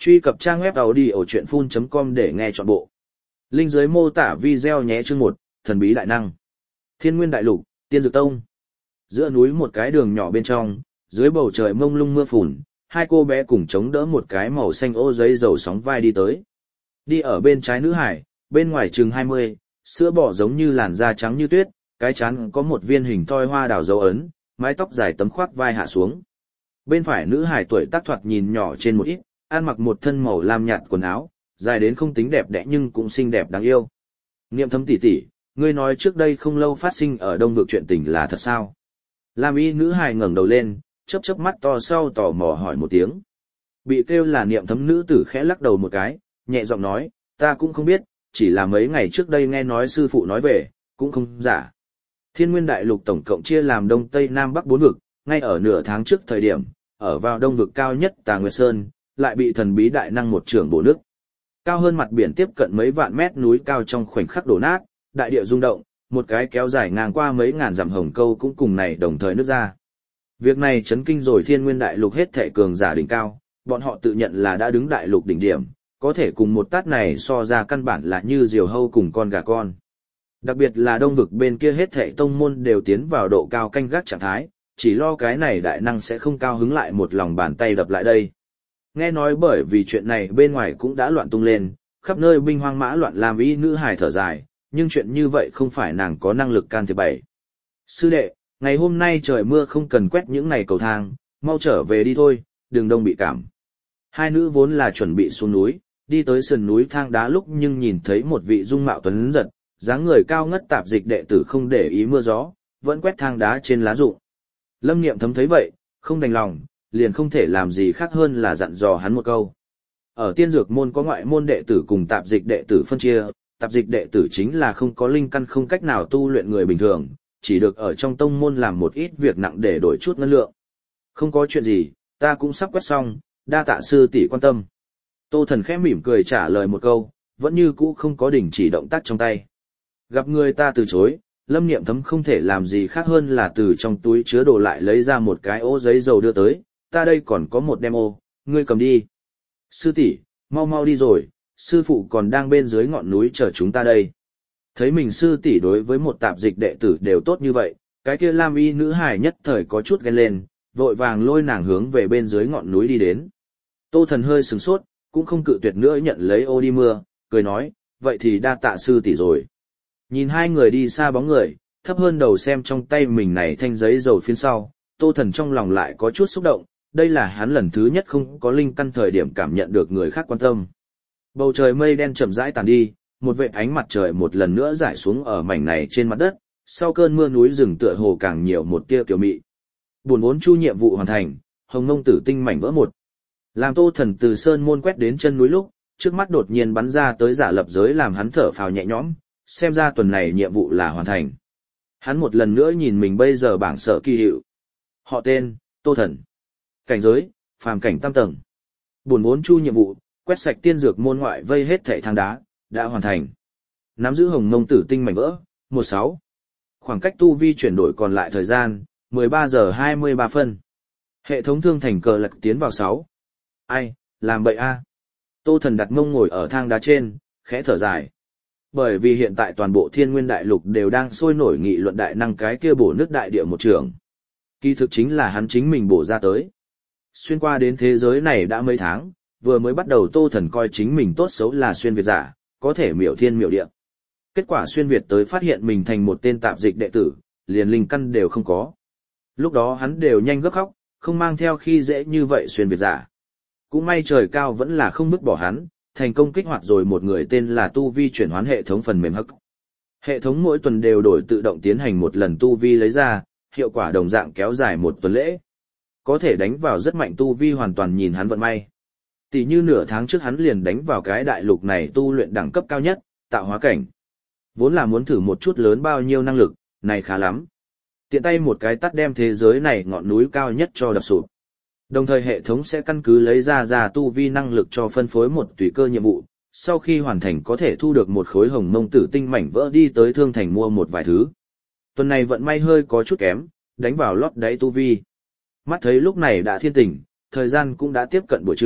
Truy cập trang web audio.full.com để nghe trọn bộ. Link dưới mô tả video nhé. Chương 1, Thần bí đại năng. Thiên Nguyên Đại Lục, Tiên Dược Tông. Giữa núi một cái đường nhỏ bên trong, dưới bầu trời mông lung mưa phùn, hai cô bé cùng chống đỡ một cái màu xanh ô giấy dầu sóng vai đi tới. Đi ở bên trái nữ hải, bên ngoài chừng 20, sữa bò giống như làn da trắng như tuyết, cái trán có một viên hình thoi hoa đào dấu ấn, mái tóc dài tấm khoác vai hạ xuống. Bên phải nữ hải tuổi tác thoạt nhìn nhỏ trên một ít, ăn mặc một thân màu lam nhạt quần áo, dài đến không tính đẹp đẽ nhưng cũng xinh đẹp đáng yêu. Niệm Thấm tỷ tỷ, ngươi nói trước đây không lâu phát sinh ở Đông vực chuyện tình là thật sao? Lam y nữ hài ngẩng đầu lên, chớp chớp mắt to sau tò mò hỏi một tiếng. Bị kêu là Niệm Thấm nữ tử khẽ lắc đầu một cái, nhẹ giọng nói, ta cũng không biết, chỉ là mấy ngày trước đây nghe nói sư phụ nói về, cũng không giả. Thiên Nguyên Đại Lục tổng cộng chia làm Đông Tây Nam Bắc 4 vực, ngay ở nửa tháng trước thời điểm, ở vào Đông vực cao nhất Tà Nguyệt Sơn, lại bị thần bí đại năng một trường bổ nước. Cao hơn mặt biển tiếp cận mấy vạn mét núi cao trong khoảnh khắc đổ nát, đại địa rung động, một cái kéo dài ngang qua mấy ngàn dặm hồng câu cũng cùng này đồng thời nứt ra. Việc này chấn kinh rồi Thiên Nguyên Đại Lục hết thảy cường giả đỉnh cao, bọn họ tự nhận là đã đứng đại lục đỉnh điểm, có thể cùng một tát này so ra căn bản là như diều hâu cùng con gà con. Đặc biệt là Đông vực bên kia hết thảy tông môn đều tiến vào độ cao canh gác trạng thái, chỉ lo cái này đại năng sẽ không cao hứng lại một lòng bàn tay đập lại đây. Nghe nói bởi vì chuyện này bên ngoài cũng đã loạn tung lên, khắp nơi binh hoang mã loạn làm ý nữ hài thở dài, nhưng chuyện như vậy không phải nàng có năng lực can thiệp bày. Sư đệ, ngày hôm nay trời mưa không cần quét những này cầu thang, mau trở về đi thôi, đừng đông bị cảm. Hai nữ vốn là chuẩn bị xuống núi, đi tới sườn núi thang đá lúc nhưng nhìn thấy một vị dung mạo tuấn giật, dáng người cao ngất tạp dịch đệ tử không để ý mưa gió, vẫn quét thang đá trên lá rụng. Lâm Niệm Thấm thấy vậy, không đành lòng, liền không thể làm gì khác hơn là dặn dò hắn một câu. Ở tiên dược môn có ngoại môn đệ tử cùng tạp dịch đệ tử phân chia, tạp dịch đệ tử chính là không có linh căn không cách nào tu luyện người bình thường, chỉ được ở trong tông môn làm một ít việc nặng để đổi chút ngân lượng. Không có chuyện gì, ta cũng sắp quét xong, đa tạ sư tỷ quan tâm. Tô Thần khẽ mỉm cười trả lời một câu, vẫn như cũ không có đình chỉ động tác trong tay. Gặp người ta từ chối, Lâm Niệm Thấm không thể làm gì khác hơn là từ trong túi chứa đồ lại lấy ra một cái ô giấy dầu đưa tới, ta đây còn có một demo, ngươi cầm đi. Sư tỷ, mau mau đi rồi, sư phụ còn đang bên dưới ngọn núi chờ chúng ta đây. Thấy mình sư tỷ đối với một tạp dịch đệ tử đều tốt như vậy, cái kia Lam y nữ hài nhất thời có chút ghen lên, vội vàng lôi nàng hướng về bên dưới ngọn núi đi đến. Tô Thần hơi sửng sốt, cũng không cự tuyệt nữa nhận lấy ô đi mưa, cười nói, vậy thì đa tạ sư tỷ rồi. Nhìn hai người đi xa bóng người, thấp hơn đầu xem trong tay mình này thanh giấy dầu phiến sau, Tô Thần trong lòng lại có chút xúc động, đây là hắn lần thứ nhất không có linh căn thời điểm cảm nhận được người khác quan tâm. Bầu trời mây đen chậm rãi tàn đi, một vệt ánh mặt trời một lần nữa rải xuống ở mảnh này trên mặt đất, sau cơn mưa núi rừng tựa hồ càng nhiều một tia kiều mị. Buồn vốn chu nhiệm vụ hoàn thành, hồng mông tử tinh mảnh vỡ một. Làm Tô Thần từ sơn môn quét đến chân núi lúc, trước mắt đột nhiên bắn ra tới giả lập giới làm hắn thở phào nhẹ nhõm, xem ra tuần này nhiệm vụ là hoàn thành. Hắn một lần nữa nhìn mình bây giờ bảng sở kỳ hiệu. Họ tên, Tô Thần. Cảnh giới, phàm cảnh tam tầng. Buồn vốn chu nhiệm vụ, quét sạch tiên dược môn ngoại vây hết thảy thang đá, đã hoàn thành. Nắm giữ hồng mông tử tinh mảnh vỡ, 16. Khoảng cách tu vi chuyển đổi còn lại thời gian, 13 giờ 23 phân. Hệ thống thương thành cờ lật tiến vào 6. Ai, làm bậy a. Tô Thần đặt mông ngồi ở thang đá trên, khẽ thở dài. Bởi vì hiện tại toàn bộ Thiên Nguyên Đại Lục đều đang sôi nổi nghị luận đại năng cái kia bổ nước đại địa một trường. Kỳ thực chính là hắn chính mình bổ ra tới. Xuyên qua đến thế giới này đã mấy tháng, vừa mới bắt đầu Tô Thần coi chính mình tốt xấu là xuyên việt giả, có thể miểu thiên miểu địa. Kết quả xuyên việt tới phát hiện mình thành một tên tạp dịch đệ tử, liền linh căn đều không có. Lúc đó hắn đều nhanh gấp khóc, không mang theo khi dễ như vậy xuyên việt giả. Cũng may trời cao vẫn là không vứt bỏ hắn, thành công kích hoạt rồi một người tên là tu vi chuyển hoán hệ thống phần mềm hắc. Hệ thống mỗi tuần đều đổi tự động tiến hành một lần tu vi lấy ra, hiệu quả đồng dạng kéo dài một tuần lễ. Có thể đánh vào rất mạnh tu vi hoàn toàn nhìn hắn vận may. Tỷ như nửa tháng trước hắn liền đánh vào cái đại lục này tu luyện đẳng cấp cao nhất, tạo hóa cảnh. Vốn là muốn thử một chút lớn bao nhiêu năng lực, này khá lắm. Tiện tay một cái tắt đem thế giới này ngọn núi cao nhất cho đập sụp. Đồng thời hệ thống sẽ căn cứ lấy ra tu vi năng lực cho phân phối một tùy cơ nhiệm vụ, sau khi hoàn thành có thể thu được một khối hồng mông tử tinh mảnh vỡ đi tới thương thành mua một vài thứ. Tuần này vận may hơi có chút kém, đánh vào lót đáy tu vi. Mắt thấy lúc này đã thiên tỉnh, thời gian cũng đã tiếp cận buổi trưa,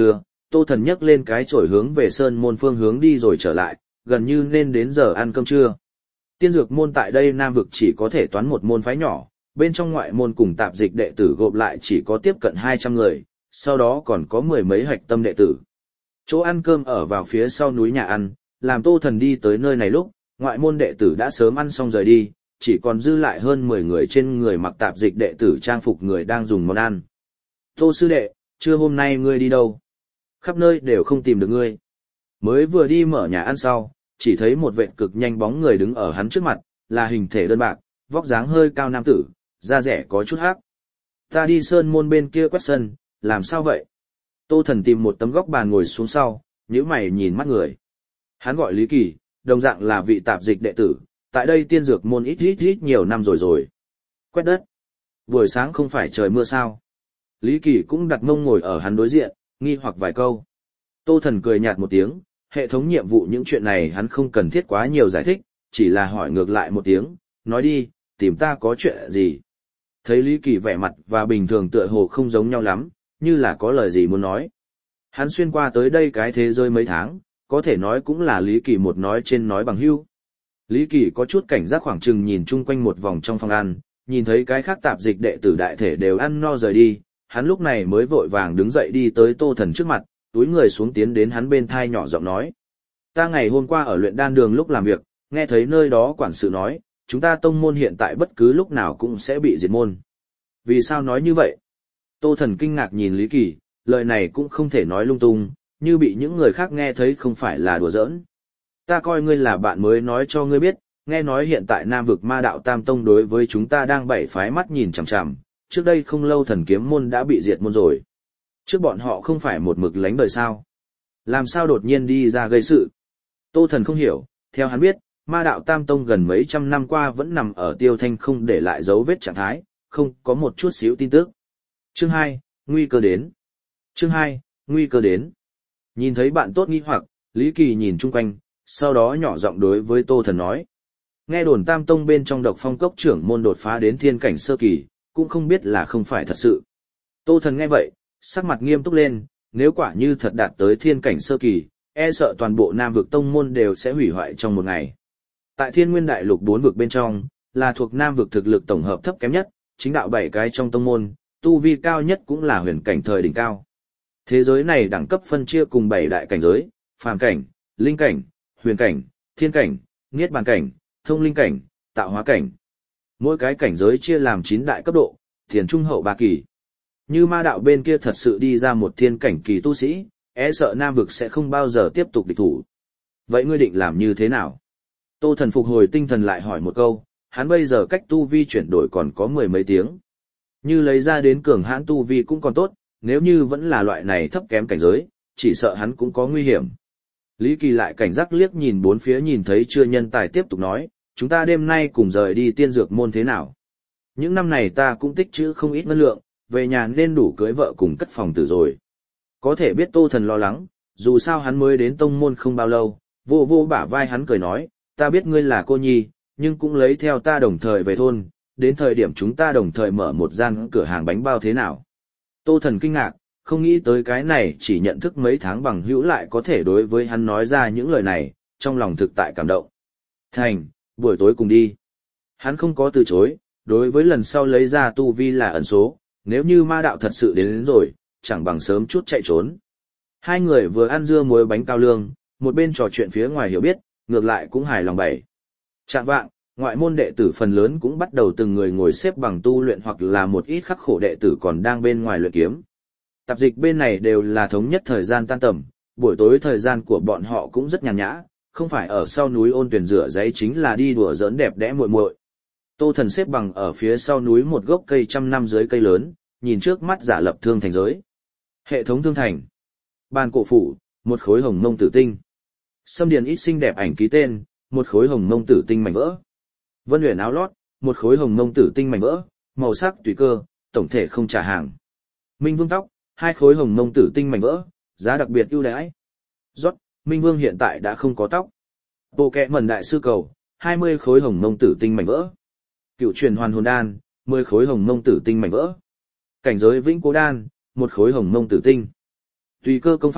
Tô Thần nhấc lên cái chổi hướng về sơn môn phương hướng đi rồi trở lại, gần như nên đến giờ ăn cơm trưa. Tiên dược môn tại đây Nam vực chỉ có thể toán một môn phái nhỏ, bên trong ngoại môn cùng tạp dịch đệ tử gộp lại chỉ có tiếp cận 200 người, sau đó còn có mười mấy hạch tâm đệ tử. Chỗ ăn cơm ở vào phía sau núi nhà ăn, làm Tô Thần đi tới nơi này lúc, ngoại môn đệ tử đã sớm ăn xong rời đi, chỉ còn dư lại hơn 10 người trên người mặc tạp dịch đệ tử trang phục người đang dùng món ăn. Tô sư đệ, trưa hôm nay ngươi đi đâu? Khắp nơi đều không tìm được ngươi. Mới vừa đi mở nhà ăn sau, chỉ thấy một vệ cực nhanh bóng người đứng ở hắn trước mặt, là hình thể đơn bạc, vóc dáng hơi cao nam tử, da rẻ có chút hắc. Ta đi sơn môn bên kia quét sân, làm sao vậy? Tô Thần tìm một tấm góc bàn ngồi xuống sau, nhíu mày nhìn mắt người. Hắn gọi Lý Kỳ, đồng dạng là vị tạp dịch đệ tử, tại đây tiên dược môn ít nhiều năm rồi. Quét đất. Buổi sáng không phải trời mưa sao? Lý Kỳ cũng đặt mông ngồi ở hắn đối diện, nghi hoặc vài câu. Tô Thần cười nhạt một tiếng, hệ thống nhiệm vụ những chuyện này hắn không cần thiết quá nhiều giải thích, chỉ là hỏi ngược lại một tiếng, nói đi, tìm ta có chuyện gì? Thấy Lý Kỳ vẻ mặt và bình thường tựa hồ không giống nhau lắm, như là có lời gì muốn nói. Hắn xuyên qua tới đây cái thế giới mấy tháng, có thể nói cũng là Lý Kỳ một nói trên nói bằng hữu. Lý Kỳ có chút cảnh giác khoảng chừng nhìn chung quanh một vòng trong phòng ăn, nhìn thấy cái khác tạp dịch đệ tử đại thể đều ăn no rời đi, hắn lúc này mới vội vàng đứng dậy đi tới Tô Thần trước mặt, túi người xuống tiến đến hắn bên thai nhỏ giọng nói. Ta ngày hôm qua ở luyện đan đường lúc làm việc, nghe thấy nơi đó quản sự nói, chúng ta tông môn hiện tại bất cứ lúc nào cũng sẽ bị diệt môn. Vì sao nói như vậy? Tô Thần kinh ngạc nhìn Lý Kỳ, lời này cũng không thể nói lung tung, như bị những người khác nghe thấy không phải là đùa giỡn. Ta coi ngươi là bạn mới nói cho ngươi biết, nghe nói hiện tại Nam vực Ma đạo Tam Tông đối với chúng ta đang bảy phái mắt nhìn chằm chằm, trước đây không lâu Thần Kiếm môn đã bị diệt môn rồi. Trước bọn họ không phải một mực lánh đời sao? Làm sao đột nhiên đi ra gây sự? Tô Thần không hiểu, theo hắn biết, Ma đạo Tam Tông gần mấy trăm năm qua vẫn nằm ở Tiêu Thanh không để lại dấu vết trạng thái, không có một chút xíu tin tức. Chương 2, nguy cơ đến. Chương 2, nguy cơ đến. Nhìn thấy bạn tốt nghi hoặc, Lý Kỳ nhìn chung quanh, sau đó nhỏ giọng đối với Tô Thần nói. Nghe đồn Tam Tông bên trong Độc Phong Cốc trưởng môn đột phá đến thiên cảnh sơ kỳ, cũng không biết là không phải thật sự. Tô Thần nghe vậy, sắc mặt nghiêm túc lên, nếu quả như thật đạt tới thiên cảnh sơ kỳ, e sợ toàn bộ Nam vực tông môn đều sẽ hủy hoại trong một ngày. Tại Thiên Nguyên Đại Lục 4 vực bên trong, là thuộc Nam vực thực lực tổng hợp thấp kém nhất, chính đạo 7 cái trong tông môn, tu vi cao nhất cũng là huyền cảnh thời đỉnh cao. Thế giới này đẳng cấp phân chia cùng 7 đại cảnh giới, phàm cảnh, linh cảnh, huyền cảnh, thiên cảnh, niết bàn cảnh, thông linh cảnh, tạo hóa cảnh. Mỗi cái cảnh giới chia làm 9 đại cấp độ, tiền trung hậu 3 kỳ. Như ma đạo bên kia thật sự đi ra một thiên cảnh kỳ tu sĩ, e sợ Nam vực sẽ không bao giờ tiếp tục địch thủ. Vậy ngươi định làm như thế nào? Tô Thần phục hồi tinh thần lại hỏi một câu, hắn bây giờ cách tu vi chuyển đổi còn có 10 mấy tiếng. Như lấy ra đến cường hãn tu vi cũng còn tốt, nếu như vẫn là loại này thấp kém cảnh giới, chỉ sợ hắn cũng có nguy hiểm. Lý Kỳ lại cảnh giác liếc nhìn bốn phía nhìn thấy chưa nhân tài tiếp tục nói, chúng ta đêm nay cùng rời đi tiên dược môn thế nào? Những năm này ta cũng tích trữ không ít ngân lượng, về nhà nên đủ cưới vợ cùng cất phòng tử rồi. Có thể biết Tô Thần lo lắng, dù sao hắn mới đến tông môn không bao lâu, vô vô bả vai hắn cười nói, ta biết ngươi là cô nhi, nhưng cũng lấy theo ta đồng thời về thôn, đến thời điểm chúng ta đồng thời mở một gian cửa hàng bánh bao thế nào. Tô Thần kinh ngạc, không nghĩ tới cái này chỉ nhận thức mấy tháng bằng hữu lại có thể đối với hắn nói ra những lời này, trong lòng thực tại cảm động. Thành, buổi tối cùng đi. Hắn không có từ chối, đối với lần sau lấy ra tu vi là ẩn số, nếu như ma đạo thật sự đến rồi, chẳng bằng sớm chút chạy trốn. Hai người vừa ăn dưa muối bánh cao lương, một bên trò chuyện phía ngoài hiểu biết, ngược lại cũng hài lòng bảy. Chạng vạng, ngoại môn đệ tử phần lớn cũng bắt đầu từng người ngồi xếp bằng tu luyện hoặc là một ít khắc khổ đệ tử còn đang bên ngoài luyện kiếm. Tạp dịch bên này đều là thống nhất thời gian tan tầm, buổi tối thời gian của bọn họ cũng rất nhàn nhã, không phải ở sau núi ôn tuyển rửa giấy chính là đi đùa giỡn đẹp đẽ muội muội. Tô Thần xếp bằng ở phía sau núi một gốc cây trăm năm dưới cây lớn, nhìn trước mắt giả lập thương thành giới. Hệ thống thương thành. Bàn cổ phủ, một khối hồng mông tử tinh. Sâm điền ít xinh đẹp ảnh ký tên, một khối hồng mông tử tinh mảnh vỡ. Vân Uyển áo lót, một khối hồng mông tử tinh mảnh vỡ, màu sắc tùy cơ, tổng thể không trả hàng. Minh Vương tóc, hai khối hồng mông tử tinh mảnh vỡ, giá đặc biệt ưu đãi. Rốt, Minh Vương hiện tại đã không có tóc. Bộ kệ mẩn đại sư cầu, 20 khối hồng mông tử tinh mảnh vỡ. Cựu truyền hoàn hồn đan, 10 khối hồng mông tử tinh mảnh vỡ. Cảnh giới vĩnh cố đan, một khối hồng mông tử tinh. Tùy cơ công pháp,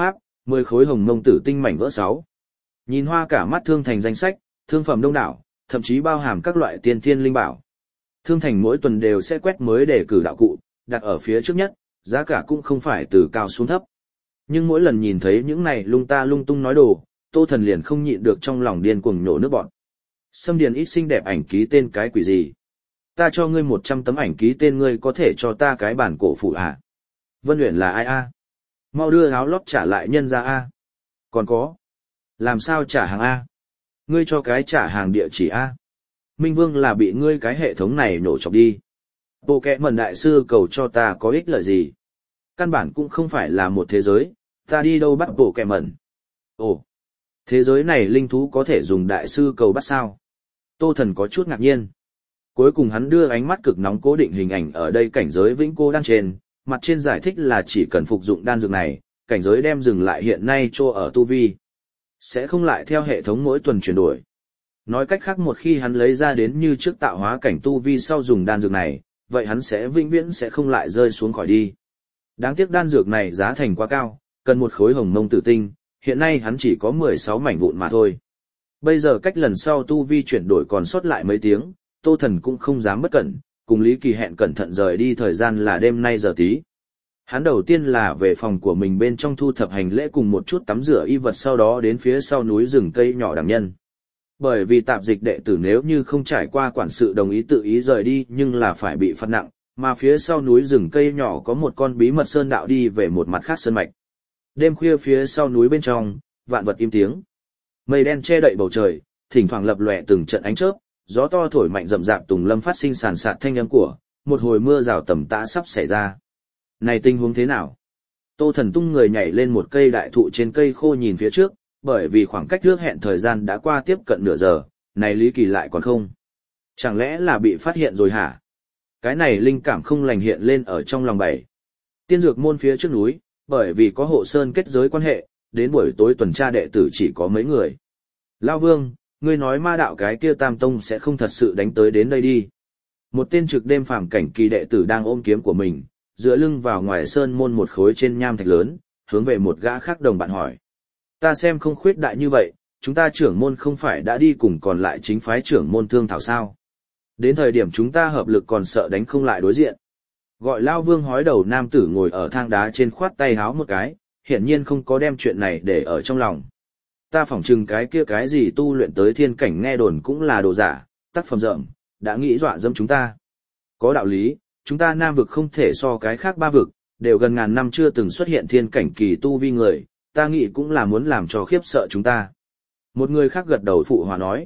10 khối hồng mông tử tinh mảnh vỡ 6. Nhìn hoa cả mắt Thương Thành danh sách, thương phẩm đông đảo, thậm chí bao hàm các loại tiên thiên linh bảo. Thương Thành mỗi tuần đều sẽ quét mới để cử đạo cụ, đặt ở phía trước nhất, giá cả cũng không phải từ cao xuống thấp. Nhưng mỗi lần nhìn thấy những này lung ta lung tung nói đồ, Tô Thần liền không nhịn được trong lòng điên cuồng nhổ nước bọt. Xâm điền ít xinh đẹp ảnh ký tên cái quỷ gì? Ta cho ngươi 100 tấm ảnh ký tên, ngươi có thể cho ta cái bản cổ phụ à? Vân Uyển là ai a? Mau đưa áo lót trả lại nhân ra a. Còn có, làm sao trả hàng a? Ngươi cho cái trả hàng địa chỉ a. Minh Vương là bị ngươi cái hệ thống này nổ chọc đi. Bộ kẹ mẩn đại sư cầu cho ta có ích lợi gì? Căn bản cũng không phải là một thế giới, ta đi đâu bắt bộ kẹ mẩn? Ồ, thế giới này linh thú có thể dùng đại sư cầu bắt sao? Tô Thần có chút ngạc nhiên. Cuối cùng hắn đưa ánh mắt cực nóng cố định hình ảnh ở đây cảnh giới vĩnh cô đan trên, mặt trên giải thích là chỉ cần phục dụng đan dược này, cảnh giới đem dừng lại hiện nay cho ở tu vi. Sẽ không lại theo hệ thống mỗi tuần chuyển đổi. Nói cách khác một khi hắn lấy ra đến như trước tạo hóa cảnh tu vi sau dùng đan dược này, vậy hắn sẽ vĩnh viễn sẽ không lại rơi xuống khỏi đi. Đáng tiếc đan dược này giá thành quá cao, cần một khối hồng mông tử tinh, hiện nay hắn chỉ có 16 mảnh vụn mà thôi. Bây giờ cách lần sau tu vi chuyển đổi còn sót lại mấy tiếng, Tô Thần cũng không dám bất cẩn, cùng Lý Kỳ hẹn cẩn thận rời đi, thời gian là đêm nay giờ tí. Hắn đầu tiên là về phòng của mình bên trong thu thập hành lễ cùng một chút tắm rửa y vật, sau đó đến phía sau núi rừng cây nhỏ đằng nhân. Bởi vì tạp dịch đệ tử nếu như không trải qua quản sự đồng ý tự ý rời đi nhưng là phải bị phạt nặng, mà phía sau núi rừng cây nhỏ có một con bí mật sơn đạo đi về một mặt khác sơn mạch. Đêm khuya phía sau núi bên trong, vạn vật im tiếng. Mây đen che đậy bầu trời, thỉnh thoảng lập lòe từng trận ánh chớp, gió to thổi mạnh rậm rạp tùng lâm phát sinh sàn sạt thanh âm của, một hồi mưa rào tầm tã sắp xảy ra. Này tình huống thế nào? Tô Thần tung người nhảy lên một cây đại thụ trên cây khô nhìn phía trước, bởi vì khoảng cách trước hẹn thời gian đã qua tiếp cận nửa giờ, này Lý Kỳ lại còn không. Chẳng lẽ là bị phát hiện rồi hả? Cái này linh cảm không lành hiện lên ở trong lòng bảy. Tiên dược môn phía trước núi, bởi vì có hộ sơn kết giới quan hệ, đến buổi tối tuần tra đệ tử chỉ có mấy người. Lao Vương, ngươi nói ma đạo cái kia Tam Tông sẽ không thật sự đánh tới đến đây đi. Một tên trực đêm phàm cảnh kỳ đệ tử đang ôm kiếm của mình, dựa lưng vào ngoài sơn môn một khối trên nham thạch lớn, hướng về một gã khác đồng bạn hỏi. Ta xem không khuyết đại như vậy, chúng ta trưởng môn không phải đã đi cùng còn lại chính phái trưởng môn thương thảo sao. Đến thời điểm chúng ta hợp lực còn sợ đánh không lại đối diện. Gọi Lao Vương hói đầu nam tử ngồi ở thang đá trên khoát tay háo một cái, hiển nhiên không có đem chuyện này để ở trong lòng. Ta phỏng chừng cái kia cái gì tu luyện tới thiên cảnh nghe đồn cũng là đồ giả, tác phẩm rợm, đã nghĩ dọa dẫm chúng ta. Có đạo lý, chúng ta Nam vực không thể so cái khác ba vực, đều gần ngàn năm chưa từng xuất hiện thiên cảnh kỳ tu vi người, ta nghĩ cũng là muốn làm cho khiếp sợ chúng ta. Một người khác gật đầu phụ hòa nói.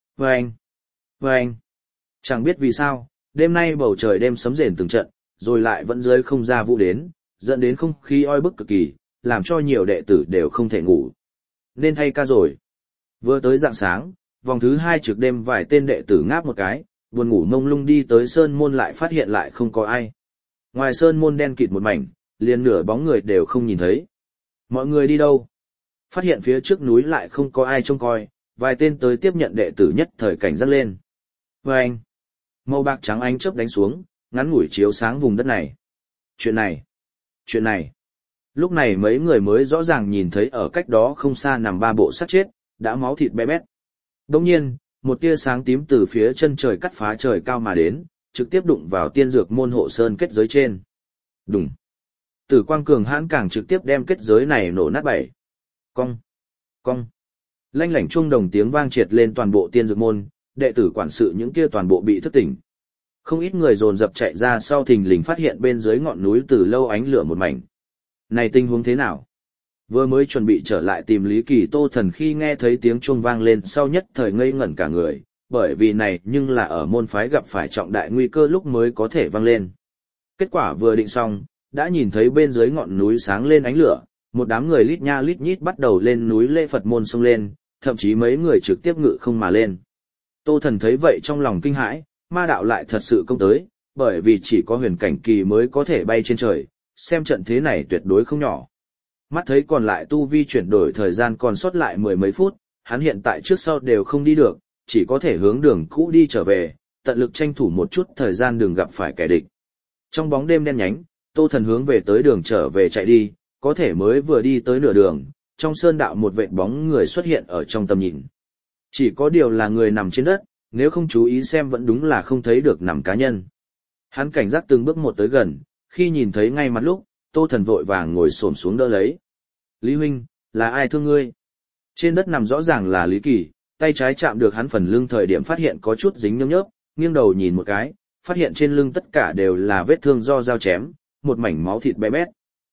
Vâng. Chẳng biết vì sao, đêm nay bầu trời đêm sấm rền từng trận, rồi lại vẫn rơi không ra vũ đến, dẫn đến không khí oi bức cực kỳ, làm cho nhiều đệ tử đều không thể ngủ. Nên thay ca rồi. Vừa tới rạng sáng, vòng thứ 2 trực đêm vài tên đệ tử ngáp một cái, buồn ngủ mông lung đi tới sơn môn lại phát hiện lại không có ai. Ngoài sơn môn đen kịt một mảnh, liền nửa bóng người đều không nhìn thấy. Mọi người đi đâu? Phát hiện phía trước núi lại không có ai trông coi, vài tên tới tiếp nhận đệ tử nhất thời cảnh giác lên. Vâng! Màu bạc trắng ánh chớp đánh xuống, ngắn ngủi chiếu sáng vùng đất này. Chuyện này. Lúc này mấy người mới rõ ràng nhìn thấy ở cách đó không xa nằm 3 bộ xác chết, đã máu thịt bé bét. Đồng nhiên, một tia sáng tím từ phía chân trời cắt phá trời cao mà đến, trực tiếp đụng vào tiên dược môn hộ sơn kết giới trên. Đùng. Tử quang cường hãn càng trực tiếp đem kết giới này nổ nát bể. Cong. Lanh lảnh chuông đồng tiếng vang triệt lên toàn bộ tiên dược môn, đệ tử quản sự những kia toàn bộ bị thức tỉnh. Không ít người dồn dập chạy ra sau thình lình phát hiện bên dưới ngọn núi từ lâu ánh lửa một mảnh. Này tình huống thế nào? Vừa mới chuẩn bị trở lại tìm Lý Kỳ, Tô Thần khi nghe thấy tiếng chuông vang lên sau nhất thời ngây ngẩn cả người, bởi vì này nhưng là ở môn phái gặp phải trọng đại nguy cơ lúc mới có thể vang lên. Kết quả vừa định xong, đã nhìn thấy bên dưới ngọn núi sáng lên ánh lửa, một đám người lít nha lít nhít bắt đầu lên núi lễ Phật môn xông lên, thậm chí mấy người trực tiếp ngự không mà lên. Tô Thần thấy vậy trong lòng kinh hãi, ma đạo lại thật sự công tới, bởi vì chỉ có huyền cảnh kỳ mới có thể bay trên trời, xem trận thế này tuyệt đối không nhỏ. Mắt thấy còn lại tu vi chuyển đổi thời gian còn sót lại 10 mấy phút, hắn hiện tại trước sau đều không đi được, chỉ có thể hướng đường cũ đi trở về, tận lực tranh thủ một chút thời gian đừng gặp phải kẻ địch. Trong bóng đêm đen nhánh, Tô Thần hướng về tới đường trở về chạy đi, có thể mới vừa đi tới nửa đường, trong sơn đạo một vệt bóng người xuất hiện ở trong tầm nhìn. Chỉ có điều là người nằm trên đất, nếu không chú ý xem vẫn đúng là không thấy được nằm cá nhân. Hắn cảnh giác từng bước một tới gần, khi nhìn thấy ngay mặt lúc, Tô Thần vội vàng ngồi xổm xuống đỡ lấy. Lý huynh, là ai thương ngươi? Trên đất nằm rõ ràng là Lý Kỳ, tay trái chạm được hắn phần lưng thời điểm phát hiện có chút dính nhớp nhớp, nghiêng đầu nhìn một cái, phát hiện trên lưng tất cả đều là vết thương do dao chém, một mảnh máu thịt bé bét.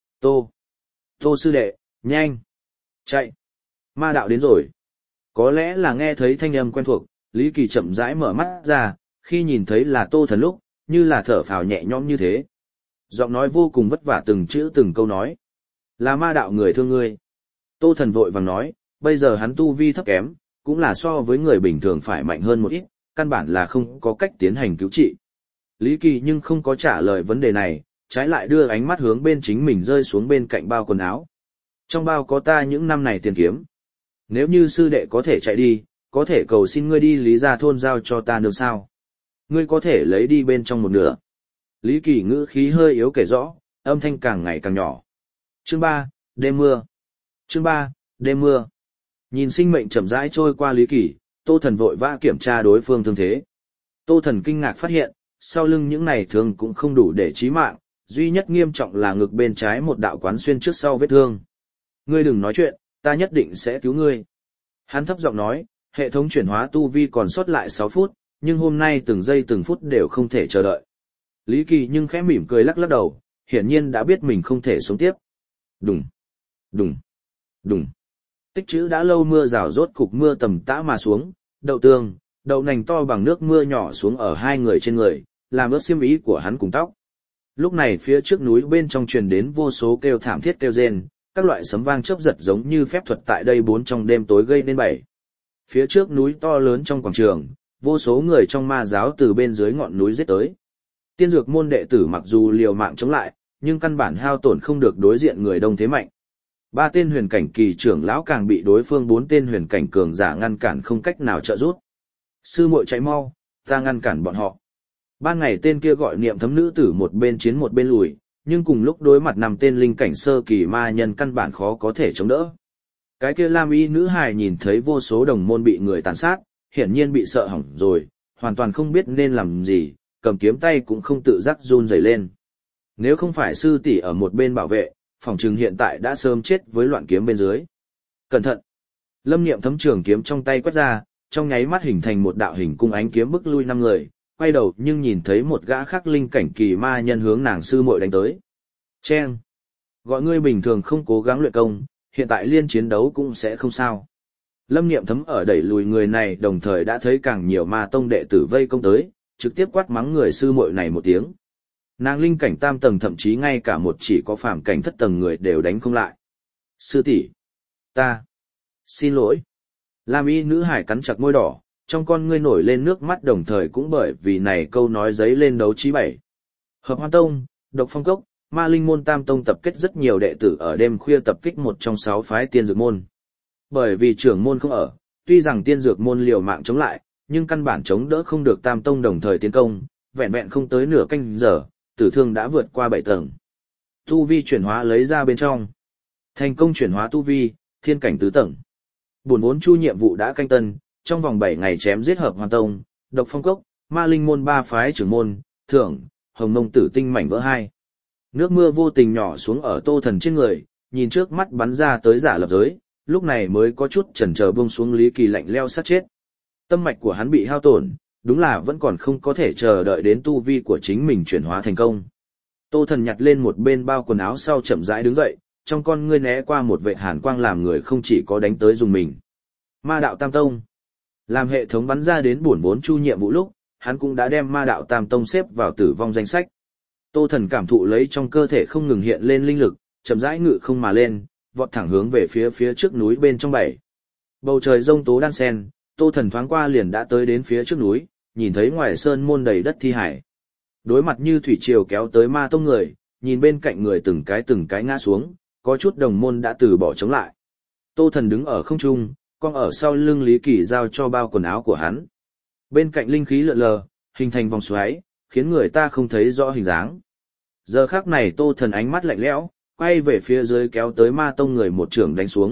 Tô sư đệ, nhanh, chạy, ma đạo đến rồi. Có lẽ là nghe thấy thanh âm quen thuộc, Lý Kỳ chậm rãi mở mắt ra, khi nhìn thấy là Tô Thần lúc, như là thở phào nhẹ nhõm như thế. Giọng nói vô cùng vất vả từng chữ từng câu nói. Là ma đạo người thương ngươi. Tô Thần vội vàng nói, bây giờ hắn tu vi thấp kém, cũng là so với người bình thường phải mạnh hơn một ít, căn bản là không có cách tiến hành cứu trị. Lý Kỳ nhưng không có trả lời vấn đề này, trái lại đưa ánh mắt hướng bên chính mình rơi xuống bên cạnh bao quần áo. Trong bao có ta những năm này tiền kiếm. Nếu như sư đệ có thể chạy đi, có thể cầu xin ngươi đi Lý Gia thôn giao cho ta được sao? Ngươi có thể lấy đi bên trong một nửa. Lý Kỳ ngữ khí hơi yếu kể rõ, âm thanh càng ngày càng nhỏ. Chương 3, đêm mưa. Chương 3, đêm mưa. Nhìn sinh mệnh chậm rãi trôi qua Lý Kỳ, Tô Thần vội vã kiểm tra đối phương thương thế. Tô Thần kinh ngạc phát hiện, sau lưng những này thương cũng không đủ để chí mạng, duy nhất nghiêm trọng là ngực bên trái một đạo quán xuyên trước sau vết thương. Ngươi đừng nói chuyện, ta nhất định sẽ cứu ngươi. Hắn thấp giọng nói, hệ thống chuyển hóa tu vi còn sót lại 6 phút, nhưng hôm nay từng giây từng phút đều không thể chờ đợi. Lý Kỳ nhưng khẽ mỉm cười lắc lắc đầu, hiển nhiên đã biết mình không thể sống tiếp. Đùng, đùng, đùng. Tích trữ đã lâu mưa rào rốt cục mưa tầm tã mà xuống, đậu tương, đậu nành to bằng nước mưa nhỏ xuống ở hai người trên người, làm ướt xiêm y của hắn cùng tóc. Lúc này phía trước núi bên trong truyền đến vô số kêu thảm thiết kêu rên, các loại sấm vang chớp giật giống như phép thuật tại đây bốn trong đêm tối gây nên bảy. Phía trước núi to lớn trong quảng trường, vô số người trong ma giáo từ bên dưới ngọn núi giết tới. Tiên dược môn đệ tử mặc dù liều mạng chống lại, nhưng căn bản hao tổn không được đối diện người đông thế mạnh. 3 tên huyền cảnh kỳ trưởng lão càng bị đối phương 4 tên huyền cảnh cường giả ngăn cản không cách nào trợ giúp. Sư muội chạy mau, ta ngăn cản bọn họ. Ban ngày tên kia gọi Niệm Thấm nữ tử một bên chiến một bên lùi, nhưng cùng lúc đối mặt 5 tên linh cảnh sơ kỳ ma nhân căn bản khó có thể chống đỡ. Cái kia lam y nữ hài nhìn thấy vô số đồng môn bị người tàn sát, hiển nhiên bị sợ hỏng rồi, hoàn toàn không biết nên làm gì, cầm kiếm tay cũng không tự giác run rẩy lên. Nếu không phải sư tỷ ở một bên bảo vệ, phòng trừng hiện tại đã sớm chết với loạn kiếm bên dưới. Cẩn thận! Lâm Niệm Thấm trường kiếm trong tay quét ra, trong nháy mắt hình thành một đạo hình cung ánh kiếm bức lui 5 người, quay đầu nhưng nhìn thấy một gã khắc linh cảnh kỳ ma nhân hướng nàng sư muội đánh tới. Chen! Gọi ngươi bình thường không cố gắng luyện công, hiện tại liên chiến đấu cũng sẽ không sao. Lâm Niệm Thấm ở đẩy lùi người này đồng thời đã thấy càng nhiều ma tông đệ tử vây công tới, trực tiếp quát mắng người sư muội này một tiếng. Nàng linh cảnh tam tầng thậm chí ngay cả một chỉ có phàm cảnh thất tầng người đều đánh không lại. Sư tỷ, ta xin lỗi. Lam y nữ hải cắn chặt môi đỏ, trong con ngươi nổi lên nước mắt đồng thời cũng bởi vì này câu nói giấy lên đấu trí 7. Hợp Hoan Tông, Độc Phong Cốc, Ma Linh môn tam tông tập kết rất nhiều đệ tử ở đêm khuya tập kích một trong 6 phái tiên dược môn. Bởi vì trưởng môn không ở, tuy rằng tiên dược môn liều mạng chống lại, nhưng căn bản chống đỡ không được tam tông đồng thời tiến công, vẹn vẹn không tới nửa canh giờ, tử thương đã vượt qua 7 tầng. Tu vi chuyển hóa lấy ra bên trong. Thành công chuyển hóa tu vi, thiên cảnh tứ tầng. Buồn vốn chu nhiệm vụ đã canh tân, trong vòng 7 ngày chém giết Hợp Hoan Tông, Độc Phong Cốc, Ma Linh môn 3 phái trưởng môn, thưởng, Hồng Nông tử tinh mảnh vỡ 2. Nước mưa vô tình nhỏ xuống ở Tô Thần trên người, nhìn trước mắt bắn ra tới giả lập giới, lúc này mới có chút chần chờ buông xuống Lý Kỳ lạnh leo sát chết. Tâm mạch của hắn bị hao tổn, đúng là vẫn còn không có thể chờ đợi đến tu vi của chính mình chuyển hóa thành công. Tô Thần nhặt lên một bên bao quần áo sau chậm rãi đứng dậy, trong con ngươi né qua một vệt hàn quang làm người không chỉ có đánh tới dùng mình. Ma đạo Tam Tông. Làm hệ thống bắn ra đến buồn vốn chu nhiệm vụ lúc, hắn cũng đã đem Ma đạo Tam Tông xếp vào tử vong danh sách. Tô Thần cảm thụ lấy trong cơ thể không ngừng hiện lên linh lực, chậm rãi ngự không mà lên, vọt thẳng hướng về phía trước núi bên trong 7. Bầu trời rông tố đan sen, Tô Thần thoáng qua liền đã tới đến phía trước núi, nhìn thấy ngoài sơn môn đầy đất thi hải. Đối mặt như thủy triều kéo tới ma tông người, nhìn bên cạnh người từng cái ngã xuống, có chút đồng môn đã từ bỏ chống lại. Tô Thần đứng ở không trung, con ở sau lưng Lý Kỳ giao cho bao quần áo của hắn. Bên cạnh linh khí lượn lờ, hình thành vòng xoáy, khiến người ta không thấy rõ hình dáng. Giờ khắc này Tô Thần ánh mắt lạnh lẽo, quay về phía dưới kéo tới ma tông người một trường đánh xuống,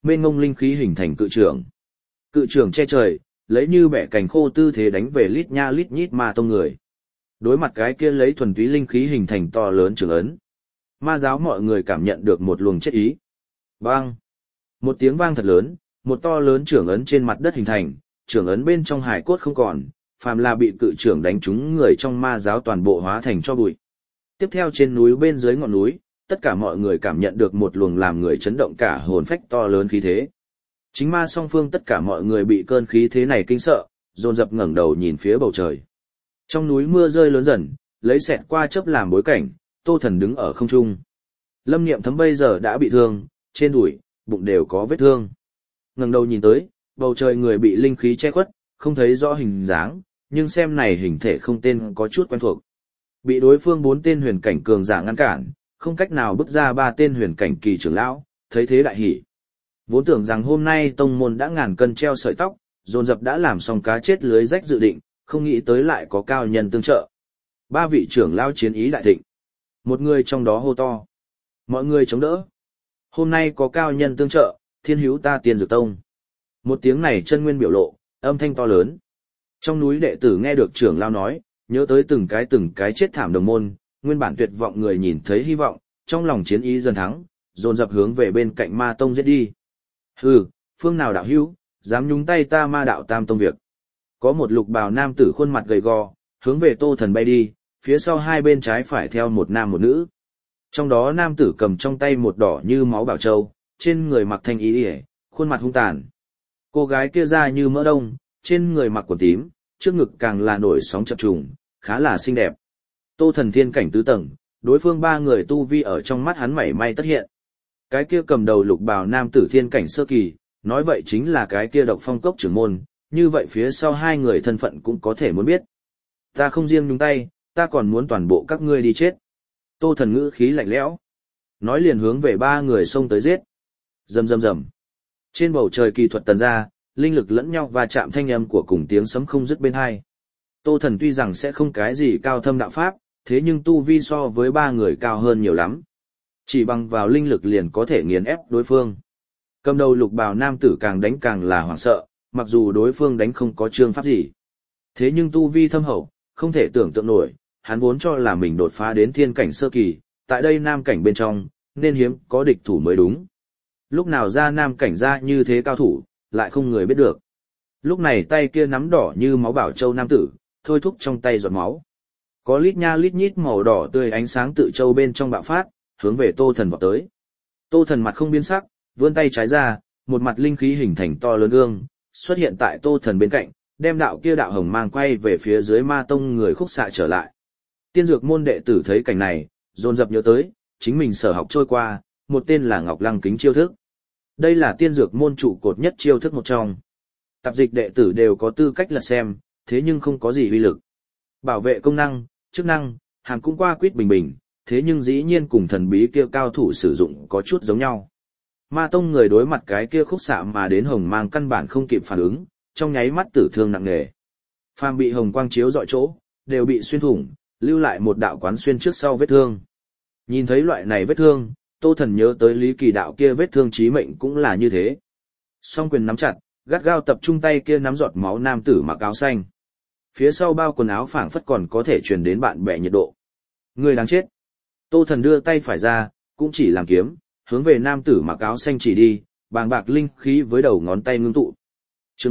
mênh ngông linh khí hình thành cự trưởng. Cự trưởng che trời, lấy như bẻ cành khô tư thế đánh về lít nha lít nhít ma tông người. Đối mặt cái kia lấy thuần túy linh khí hình thành to lớn trưởng ấn. Ma giáo mọi người cảm nhận được một luồng chết ý. Bang! Một tiếng vang thật lớn, một to lớn trưởng ấn trên mặt đất hình thành, trưởng ấn bên trong hải cốt không còn, phàm là bị cự trưởng đánh trúng người trong ma giáo toàn bộ hóa thành cho bụi. Tiếp theo trên núi bên dưới ngọn núi, tất cả mọi người cảm nhận được một luồng làm người chấn động cả hồn phách to lớn khí thế. Chính ma song phương tất cả mọi người bị cơn khí thế này kinh sợ, dồn dập ngẩng đầu nhìn phía bầu trời. Trong núi mưa rơi lớn dần, lấy xẹt qua chớp làm bối cảnh, Tô Thần đứng ở không trung. Lâm Niệm Thấm bây giờ đã bị thương, trên đùi, bụng đều có vết thương. Ngẩng đầu nhìn tới, bầu trời người bị linh khí che khuất, không thấy rõ hình dáng, nhưng xem này hình thể không tên có chút quen thuộc. Bị đối phương 4 tên huyền cảnh cường giả ngăn cản, không cách nào bước ra 3 tên huyền cảnh kỳ trưởng lão, thấy thế đại hỉ. Vốn tưởng rằng hôm nay tông môn đã ngàn cân treo sợi tóc, dồn dập đã làm xong cá chết lưới rách dự định, không nghĩ tới lại có cao nhân tương trợ. 3 vị trưởng lão chiến ý đại thịnh. Một người trong đó hô to. Mọi người chống đỡ. Hôm nay có cao nhân tương trợ, thiên hữu ta Tiên Dược Tông. Một tiếng này chân nguyên biểu lộ, âm thanh to lớn. Trong núi đệ tử nghe được trưởng lão nói, nhớ tới từng cái chết thảm đồng môn, nguyên bản tuyệt vọng người nhìn thấy hy vọng, trong lòng chiến ý dần thắng, dồn dập hướng về bên cạnh ma tông giết đi. Hừ, phương nào đạo hữu, dám nhúng tay ta ma đạo tam tông việc. Có một lục bào nam tử khuôn mặt gầy gò, hướng về Tô Thần bay đi, phía sau hai bên trái phải theo một nam một nữ. Trong đó nam tử cầm trong tay một đỏ như máu bảo châu, trên người mặc thanh y yể, khuôn mặt hung tàn. Cô gái kia da như mỡ đông, trên người mặc quần tím, trước ngực càng là nổi sóng chập trùng, khá là xinh đẹp. Tô Thần thiên cảnh tứ tầng, đối phương 3 người tu vi ở trong mắt hắn mảy may tất hiện. Cái kia cầm đầu lục bào nam tử thiên cảnh sơ kỳ, nói vậy chính là cái kia Độc Phong cốc trưởng môn, như vậy phía sau 2 người thân phận cũng có thể muốn biết. Ta không riêng nhúng tay, ta còn muốn toàn bộ các ngươi đi chết. Tô Thần ngữ khí lạnh lẽo, nói liền hướng về 3 người xông tới giết. Rầm rầm rầm. Trên bầu trời kỳ thuật tần ra, linh lực lẫn nhau và chạm thanh âm của cùng tiếng sấm không dứt bên hai. Tô Thần tuy rằng sẽ không cái gì cao thâm đạo pháp, thế nhưng tu vi so với 3 người cao hơn nhiều lắm. Chỉ bằng vào linh lực liền có thể nghiền ép đối phương. Cầm đầu lục bào nam tử càng đánh càng là hoảng sợ, mặc dù đối phương đánh không có chương pháp gì. Thế nhưng tu vi thâm hậu, không thể tưởng tượng nổi, hắn vốn cho là mình đột phá đến thiên cảnh sơ kỳ, tại đây nam cảnh bên trong, nên hiếm có địch thủ mới đúng. Lúc nào ra nam cảnh ra như thế cao thủ, lại không người biết được. Lúc này tay kia nắm đỏ như máu bảo châu nam tử, thôi thúc trong tay giọt máu. Có lít nha lít nhít màu đỏ tươi ánh sáng tự châu bên trong bạo phát, hướng về Tô Thần vọt tới. Tô Thần mặt không biến sắc, vươn tay trái ra, một mặt linh khí hình thành to lớn gương, xuất hiện tại Tô Thần bên cạnh, đem đạo kia đạo hồng mang quay về phía dưới ma tông người khúc xạ trở lại. Tiên dược môn đệ tử thấy cảnh này, dồn dập nhớ tới, chính mình sở học trôi qua, một tên là Ngọc Lăng kính chiêu thức. Đây là tiên dược môn trụ cột nhất chiêu thức một trong. Tạp dịch đệ tử đều có tư cách lật xem, thế nhưng không có gì uy lực. Bảo vệ công năng, chức năng, hàm cũng qua quýt bình bình, thế nhưng dĩ nhiên cùng thần bí kia cao thủ sử dụng có chút giống nhau. Ma tông người đối mặt cái kia khúc xạ mà đến hồng mang căn bản không kịp phản ứng, trong nháy mắt tử thương nặng nề. Phàm bị hồng quang chiếu dọi chỗ, đều bị xuyên thủng, lưu lại một đạo quán xuyên trước sau vết thương. Nhìn thấy loại này vết thương, Tô Thần nhớ tới Lý Kỳ đạo kia vết thương chí mệnh cũng là như thế. Song quyền nắm chặt, gắt gao tập trung tay kia nắm giọt máu nam tử mặc áo xanh. Phía sau bao quần áo phảng phất còn có thể truyền đến bạn bè nhiệt độ. Người đáng chết. Tô Thần đưa tay phải ra, cũng chỉ làm kiếm, hướng về nam tử mặc áo xanh chỉ đi, bàng bạc linh khí với đầu ngón tay ngưng tụ. Chương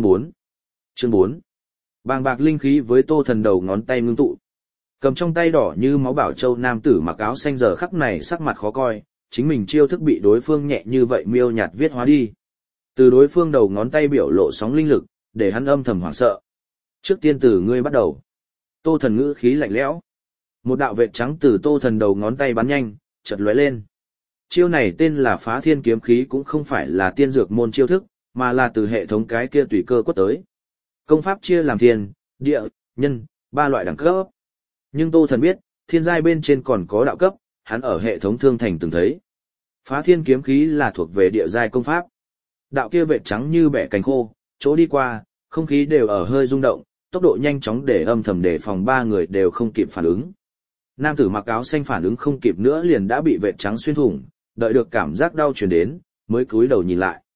4. Bàng bạc linh khí với Tô Thần đầu ngón tay ngưng tụ. Cầm trong tay đỏ như máu bảo châu nam tử mặc áo xanh giờ khắc này sắc mặt khó coi, chính mình chiêu thức bị đối phương nhẹ như vậy miêu nhạt viết hóa đi. Từ đối phương đầu ngón tay biểu lộ sóng linh lực, để hắn âm thầm hoảng sợ. Trước tiên từ ngươi bắt đầu. Tô Thần ngữ khí lạnh lẽo. Một đạo vệt trắng từ Tô Thần đầu ngón tay bắn nhanh, chợt lóe lên. Chiêu này tên là Phá Thiên kiếm khí cũng không phải là tiên dược môn chiêu thức, mà là từ hệ thống cái kia tùy cơ quất tới. Công pháp chia làm thiên, địa, nhân, 3 loại đẳng cấp. Nhưng Tô Thần biết, thiên giai bên trên còn có đạo cấp, hắn ở hệ thống thương thành từng thấy. Phá Thiên kiếm khí là thuộc về địa giai công pháp. Đạo kia vệt trắng như bẻ cành khô, chỗ đi qua, không khí đều ở hơi rung động, tốc độ nhanh chóng để âm thầm đề phòng 3 người đều không kịp phản ứng. Nam tử mặc áo xanh phản ứng không kịp nữa liền đã bị vệt trắng xuyên thủng, đợi được cảm giác đau truyền đến, mới cúi đầu nhìn lại.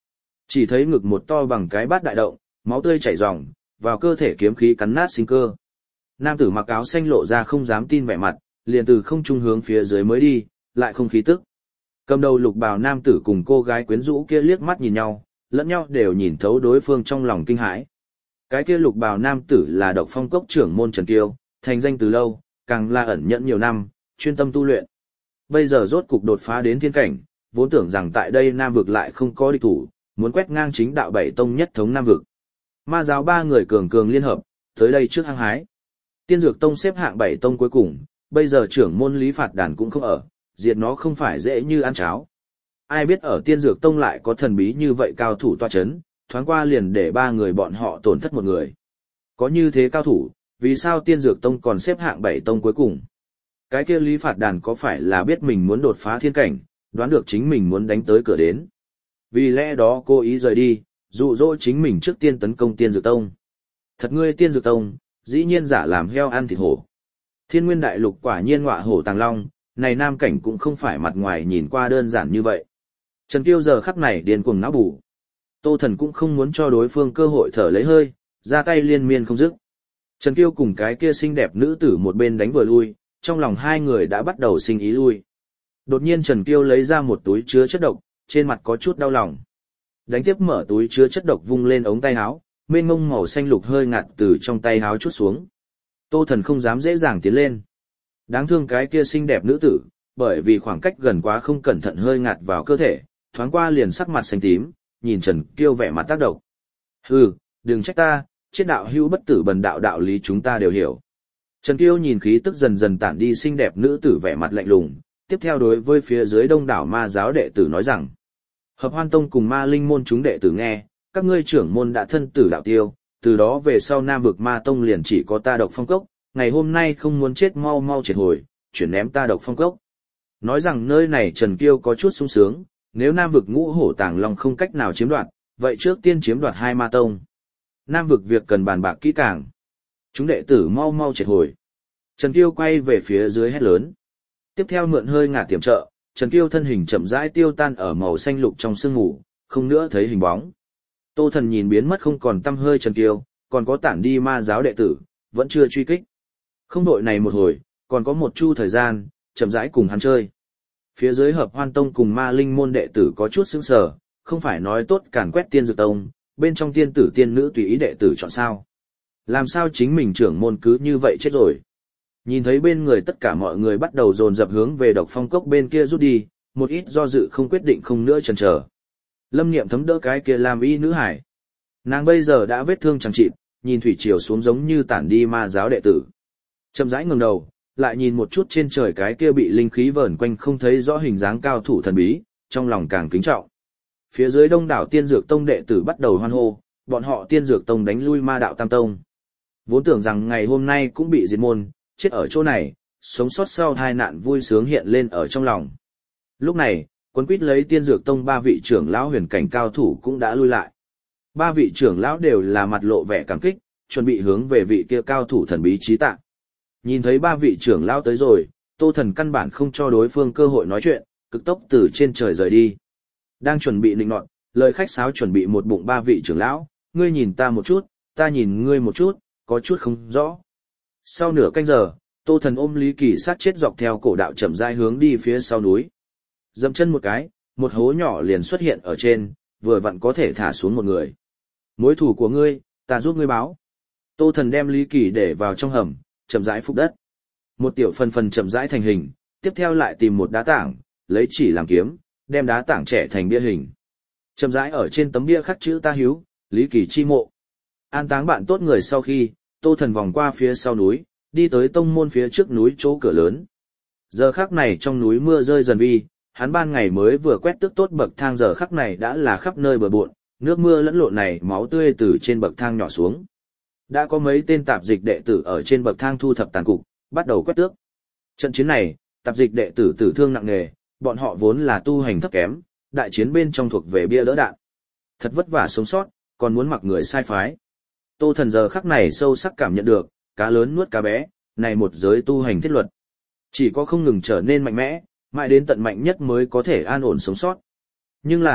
Chỉ thấy ngực một to bằng cái bát đại động, máu tươi chảy ròng, vào cơ thể kiếm khí cắn nát sinh cơ. Nam tử mặc áo xanh lộ ra không dám tin vẻ mặt, liền từ không trung hướng phía dưới mới đi, lại không khí tức. Cầm đầu lục bào nam tử cùng cô gái quyến rũ kia liếc mắt nhìn nhau, lẫn nhau đều nhìn thấu đối phương trong lòng kinh hãi. Cái kia lục bào nam tử là Độc Phong Cốc trưởng môn Trần Kiêu, thành danh từ lâu, càng là ẩn nhẫn nhiều năm, chuyên tâm tu luyện. Bây giờ rốt cục đột phá đến thiên cảnh, vốn tưởng rằng tại đây Nam vực lại không có địch thủ, muốn quét ngang chính đạo bảy tông nhất thống Nam vực. Ma giáo ba người cường cường liên hợp, tới đây trước hăng hái. Tiên Dược Tông xếp hạng 7 tông cuối cùng, bây giờ trưởng môn Lý Phạt Đàn cũng không ở, diệt nó không phải dễ như ăn cháo. Ai biết ở Tiên Dược Tông lại có thần bí như vậy cao thủ tọa chấn, thoáng qua liền để ba người bọn họ tổn thất một người. Có như thế cao thủ, vì sao Tiên Dược Tông còn xếp hạng 7 tông cuối cùng? Cái kia Lý Phạt Đàn có phải là biết mình muốn đột phá thiên cảnh, đoán được chính mình muốn đánh tới cửa đến. Vì lẽ đó cố ý rời đi, dụ dỗ chính mình trước tiên tấn công Tiên Dược Tông. Thật ngươi Tiên Dược Tông, dĩ nhiên giả làm heo ăn thịt hổ. Thiên Nguyên Đại Lục quả nhiên ngọa hổ tàng long, này nam cảnh cũng không phải mặt ngoài nhìn qua đơn giản như vậy. Trần Kiêu giờ khắc này điên cuồng não bù. Tô Thần cũng không muốn cho đối phương cơ hội thở lấy hơi, ra tay liên miên không dứt. Trần Kiêu cùng cái kia xinh đẹp nữ tử một bên đánh vừa lui, trong lòng hai người đã bắt đầu sinh ý lui. Đột nhiên Trần Kiêu lấy ra một túi chứa chất độc, trên mặt có chút đau lòng. Đánh tiếp mở túi chứa chất độc vung lên ống tay áo, mênh mông màu xanh lục hơi ngạt từ trong tay áo chút xuống. Tô Thần không dám dễ dàng tiến lên. Đáng thương cái kia xinh đẹp nữ tử, bởi vì khoảng cách gần quá không cẩn thận hơi ngạt vào cơ thể, thoáng qua liền sắc mặt xanh tím, nhìn Trần Kiêu vẻ mặt tác động. Hừ, đừng trách ta, chết đạo hữu bất tử bần đạo đạo lý chúng ta đều hiểu. Trần Kiêu nhìn khí tức dần dần tản đi xinh đẹp nữ tử vẻ mặt lạnh lùng, tiếp theo đối với phía dưới đông đảo ma giáo đệ tử nói rằng: Hợp Hoan Tông cùng Ma Linh môn chúng đệ tử nghe, các ngươi trưởng môn đã thân tử đạo tiêu, từ đó về sau Nam vực Ma Tông liền chỉ có ta Độc Phong Cốc, ngày hôm nay không muốn chết mau mau triệt hồi, chuyển ném ta Độc Phong Cốc. Nói rằng nơi này Trần Kiêu có chút sung sướng, nếu Nam vực Ngũ Hổ Tàng Long không cách nào chiếm đoạt, vậy trước tiên chiếm đoạt hai Ma Tông. Nam vực việc cần bàn bạc kỹ càng. Chúng đệ tử mau mau triệt hồi. Trần Kiêu quay về phía dưới hét lớn. Tiếp theo mượn hơi ngả tiềm trợ, Trần Kiêu thân hình chậm rãi tiêu tan ở màu xanh lục trong sương mù, không nữa thấy hình bóng. Tô Thần nhìn biến mất không còn tăm hơi Trần Kiêu, còn có tản đi ma giáo đệ tử, vẫn chưa truy kích. Không đội này một hồi, còn có một chu thời gian, chậm rãi cùng hắn chơi. Phía dưới Hợp Hoan Tông cùng Ma Linh môn đệ tử có chút sững sờ, không phải nói tốt càn quét Tiên Dược Tông, bên trong tiên tử tiên nữ tùy ý đệ tử chọn sao. Làm sao chính mình trưởng môn cứ như vậy chết rồi. Nhìn thấy bên người tất cả mọi người bắt đầu dồn dập hướng về Độc Phong Cốc bên kia rút đi, một ít do dự không quyết định không nữa chần chờ. Lâm Niệm thấm đỡ cái kia làm y nữ hải. Nàng bây giờ đã vết thương chẳng chịt, nhìn thủy triều xuống giống như tản đi ma giáo đệ tử. Chậm rãi ngẩng đầu, lại nhìn một chút trên trời cái kia bị linh khí vờn quanh không thấy rõ hình dáng cao thủ thần bí, trong lòng càng kính trọng. Phía dưới đông đảo Tiên Dược Tông đệ tử bắt đầu hoan hô, bọn họ Tiên Dược Tông đánh lui Ma Đạo Tam Tông. Vốn tưởng rằng ngày hôm nay cũng bị diệt môn, chết ở chỗ này, sống sót sau tai nạn vui sướng hiện lên ở trong lòng. Lúc này, quấn quýt lấy Tiên Dược Tông ba vị trưởng lão huyền cảnh cao thủ cũng đã lui lại. Ba vị trưởng lão đều là mặt lộ vẻ cảm kích, chuẩn bị hướng về vị kia cao thủ thần bí chí tạ. Nhìn thấy ba vị trưởng lão tới rồi, Tô Thần căn bản không cho đối phương cơ hội nói chuyện, cực tốc từ trên trời rời đi. Đang chuẩn bị nịnh nọt, lời khách sáo chuẩn bị một bụng ba vị trưởng lão, ngươi nhìn ta một chút, ta nhìn ngươi một chút, có chút không rõ. Sau nửa canh giờ, Tô Thần ôm Lý Kỳ sát chết dọc theo cổ đạo chậm rãi hướng đi phía sau núi. Dậm chân một cái, một hố nhỏ liền xuất hiện ở trên, vừa vặn có thể thả xuống một người. Mối thù của ngươi, ta giúp ngươi báo. Tô Thần đem Lý Kỳ để vào trong hầm, chậm rãi phục đất. Một tiểu phần chậm rãi thành hình, tiếp theo lại tìm một đá tảng, lấy chỉ làm kiếm, đem đá tảng trẻ thành bia hình. Chậm rãi ở trên tấm bia khắc chữ ta hiếu, Lý Kỳ chi mộ. An táng bạn tốt người sau khi, Tô Thần vòng qua phía sau núi, đi tới tông môn phía trước núi chỗ cửa lớn. Giờ khắc này trong núi mưa rơi dần vi, hắn ban ngày mới vừa quét tước tốt bậc thang giờ khắc này đã là khắp nơi bừa bộn, nước mưa lẫn lộn này máu tươi từ trên bậc thang nhỏ xuống. Đã có mấy tên tạp dịch đệ tử ở trên bậc thang thu thập tàn cục, bắt đầu quét tước. Trận chiến này, tạp dịch đệ tử tử thương nặng nề, bọn họ vốn là tu hành thấp kém, đại chiến bên trong thuộc về bia đỡ đạn. Thật vất vả sống sót, còn muốn mặc người sai phái. Tô Thần giờ khắc này sâu sắc cảm nhận được, cá lớn nuốt cá bé, này một giới tu hành thiết luật. Chỉ có không ngừng trở nên mạnh mẽ, mãi đến tận mạnh nhất mới có thể an ổn sống sót. Nhưng là,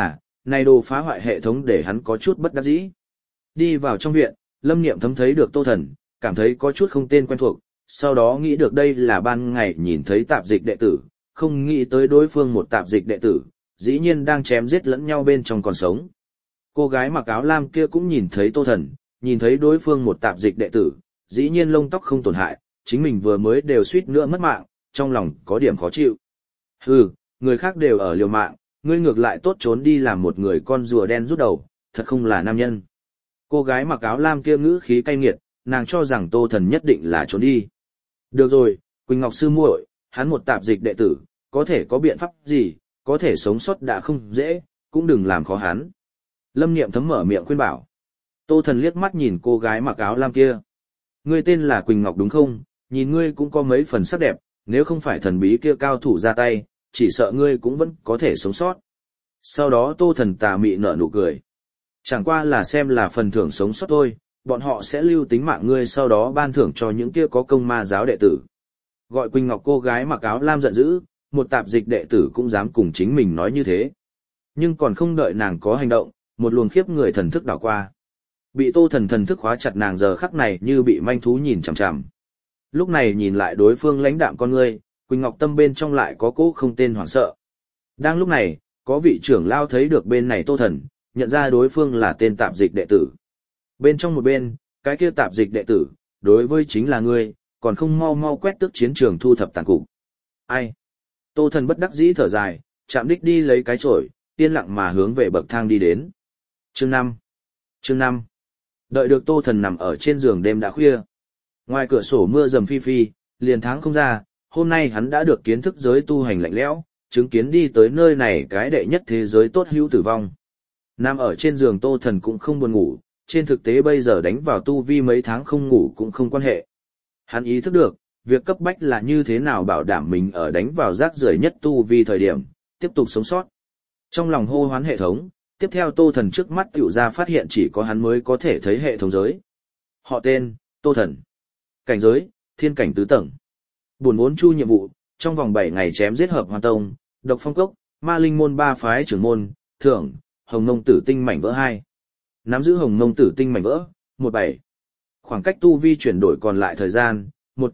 Này đồ phá hoại hệ thống để hắn có chút bất đắc dĩ. Đi vào trong viện, Lâm Niệm Thấm thấy được Tô Thần, cảm thấy có chút không tên quen thuộc, sau đó nghĩ được đây là ban ngày nhìn thấy tạp dịch đệ tử, không nghĩ tới đối phương một tạp dịch đệ tử, dĩ nhiên đang chém giết lẫn nhau bên trong còn sống. Cô gái mặc áo lam kia cũng nhìn thấy Tô Thần, nhìn thấy đối phương một tạp dịch đệ tử, dĩ nhiên lông tóc không tổn hại, chính mình vừa mới đều suýt nữa mất mạng, trong lòng có điểm khó chịu. Hừ, người khác đều ở liều mạng, ngươi ngược lại tốt trốn đi làm một người con rùa đen rút đầu, thật không là nam nhân. Cô gái mặc áo lam kia ngữ khí cay nghiệt, nàng cho rằng Tô Thần nhất định là trốn đi. Được rồi, Quỳnh Ngọc sư muội, hắn một tạp dịch đệ tử, có thể có biện pháp gì, có thể sống sót đã không dễ, cũng đừng làm khó hắn. Lâm Niệm Thấm mở miệng khuyên bảo. Tô Thần liếc mắt nhìn cô gái mặc áo lam kia. Ngươi tên là Quỳnh Ngọc đúng không? Nhìn ngươi cũng có mấy phần sắc đẹp, nếu không phải thần bí kia cao thủ ra tay, chỉ sợ ngươi cũng vẫn có thể sống sót. Sau đó Tô Thần tà mị nở nụ cười. Chẳng qua là xem là phần thưởng sống sót thôi, bọn họ sẽ lưu tính mạng ngươi sau đó ban thưởng cho những kia có công ma giáo đệ tử. Gọi Quỳnh Ngọc cô gái mặc áo lam giận dữ, một tạp dịch đệ tử cũng dám cùng chính mình nói như thế. Nhưng còn không đợi nàng có hành động, một luồng khiếp người thần thức đảo qua. Bị Tô Thần thần thức khóa chặt nàng giờ khắc này như bị manh thú nhìn chằm chằm. Lúc này nhìn lại đối phương lãnh đạm con ngươi, Quỳnh Ngọc tâm bên trong lại có cỗ không tên hoảng sợ. Đang lúc này, có vị trưởng lao thấy được bên này Tô Thần, nhận ra đối phương là tên tạp dịch đệ tử. Bên trong một bên, cái kia tạp dịch đệ tử, đối với chính là ngươi, còn không mau mau quét tước chiến trường thu thập tàn cục. Ai? Tô Thần bất đắc dĩ thở dài, chạm đích đi lấy cái chổi, yên lặng mà hướng về bậc thang đi đến. Chương 5. Chương 5. Đợi được Tô Thần nằm ở trên giường đêm đã khuya. Ngoài cửa sổ mưa rầm phi phi, liền tháng không ra, hôm nay hắn đã được kiến thức giới tu hành lạnh lẽo, chứng kiến đi tới nơi này cái đệ nhất thế giới tốt hữu tử vong. Nằm ở trên giường Tô Thần cũng không buồn ngủ, trên thực tế bây giờ đánh vào tu vi mấy tháng không ngủ cũng không quan hệ. Hắn ý thức được, việc cấp bách là như thế nào bảo đảm mình ở đánh vào rác rưởi nhất tu vi thời điểm, tiếp tục sống sót. Trong lòng hô hoán hệ thống, tiếp theo Tô Thần trước mắt tiểu ra phát hiện chỉ có hắn mới có thể thấy hệ thống giới. Họ tên, Tô Thần. Cảnh giới, thiên cảnh tứ tầng. Buồn vốn chu nhiệm vụ, trong vòng 7 ngày chém giết hợp hoàn tông, độc phong cốc, ma linh môn 3 phái trưởng môn, thưởng, hồng mông tử tinh mảnh vỡ 2. Nắm giữ hồng mông tử tinh mảnh vỡ, 17. Khoảng cách tu vi chuyển đổi còn lại thời gian,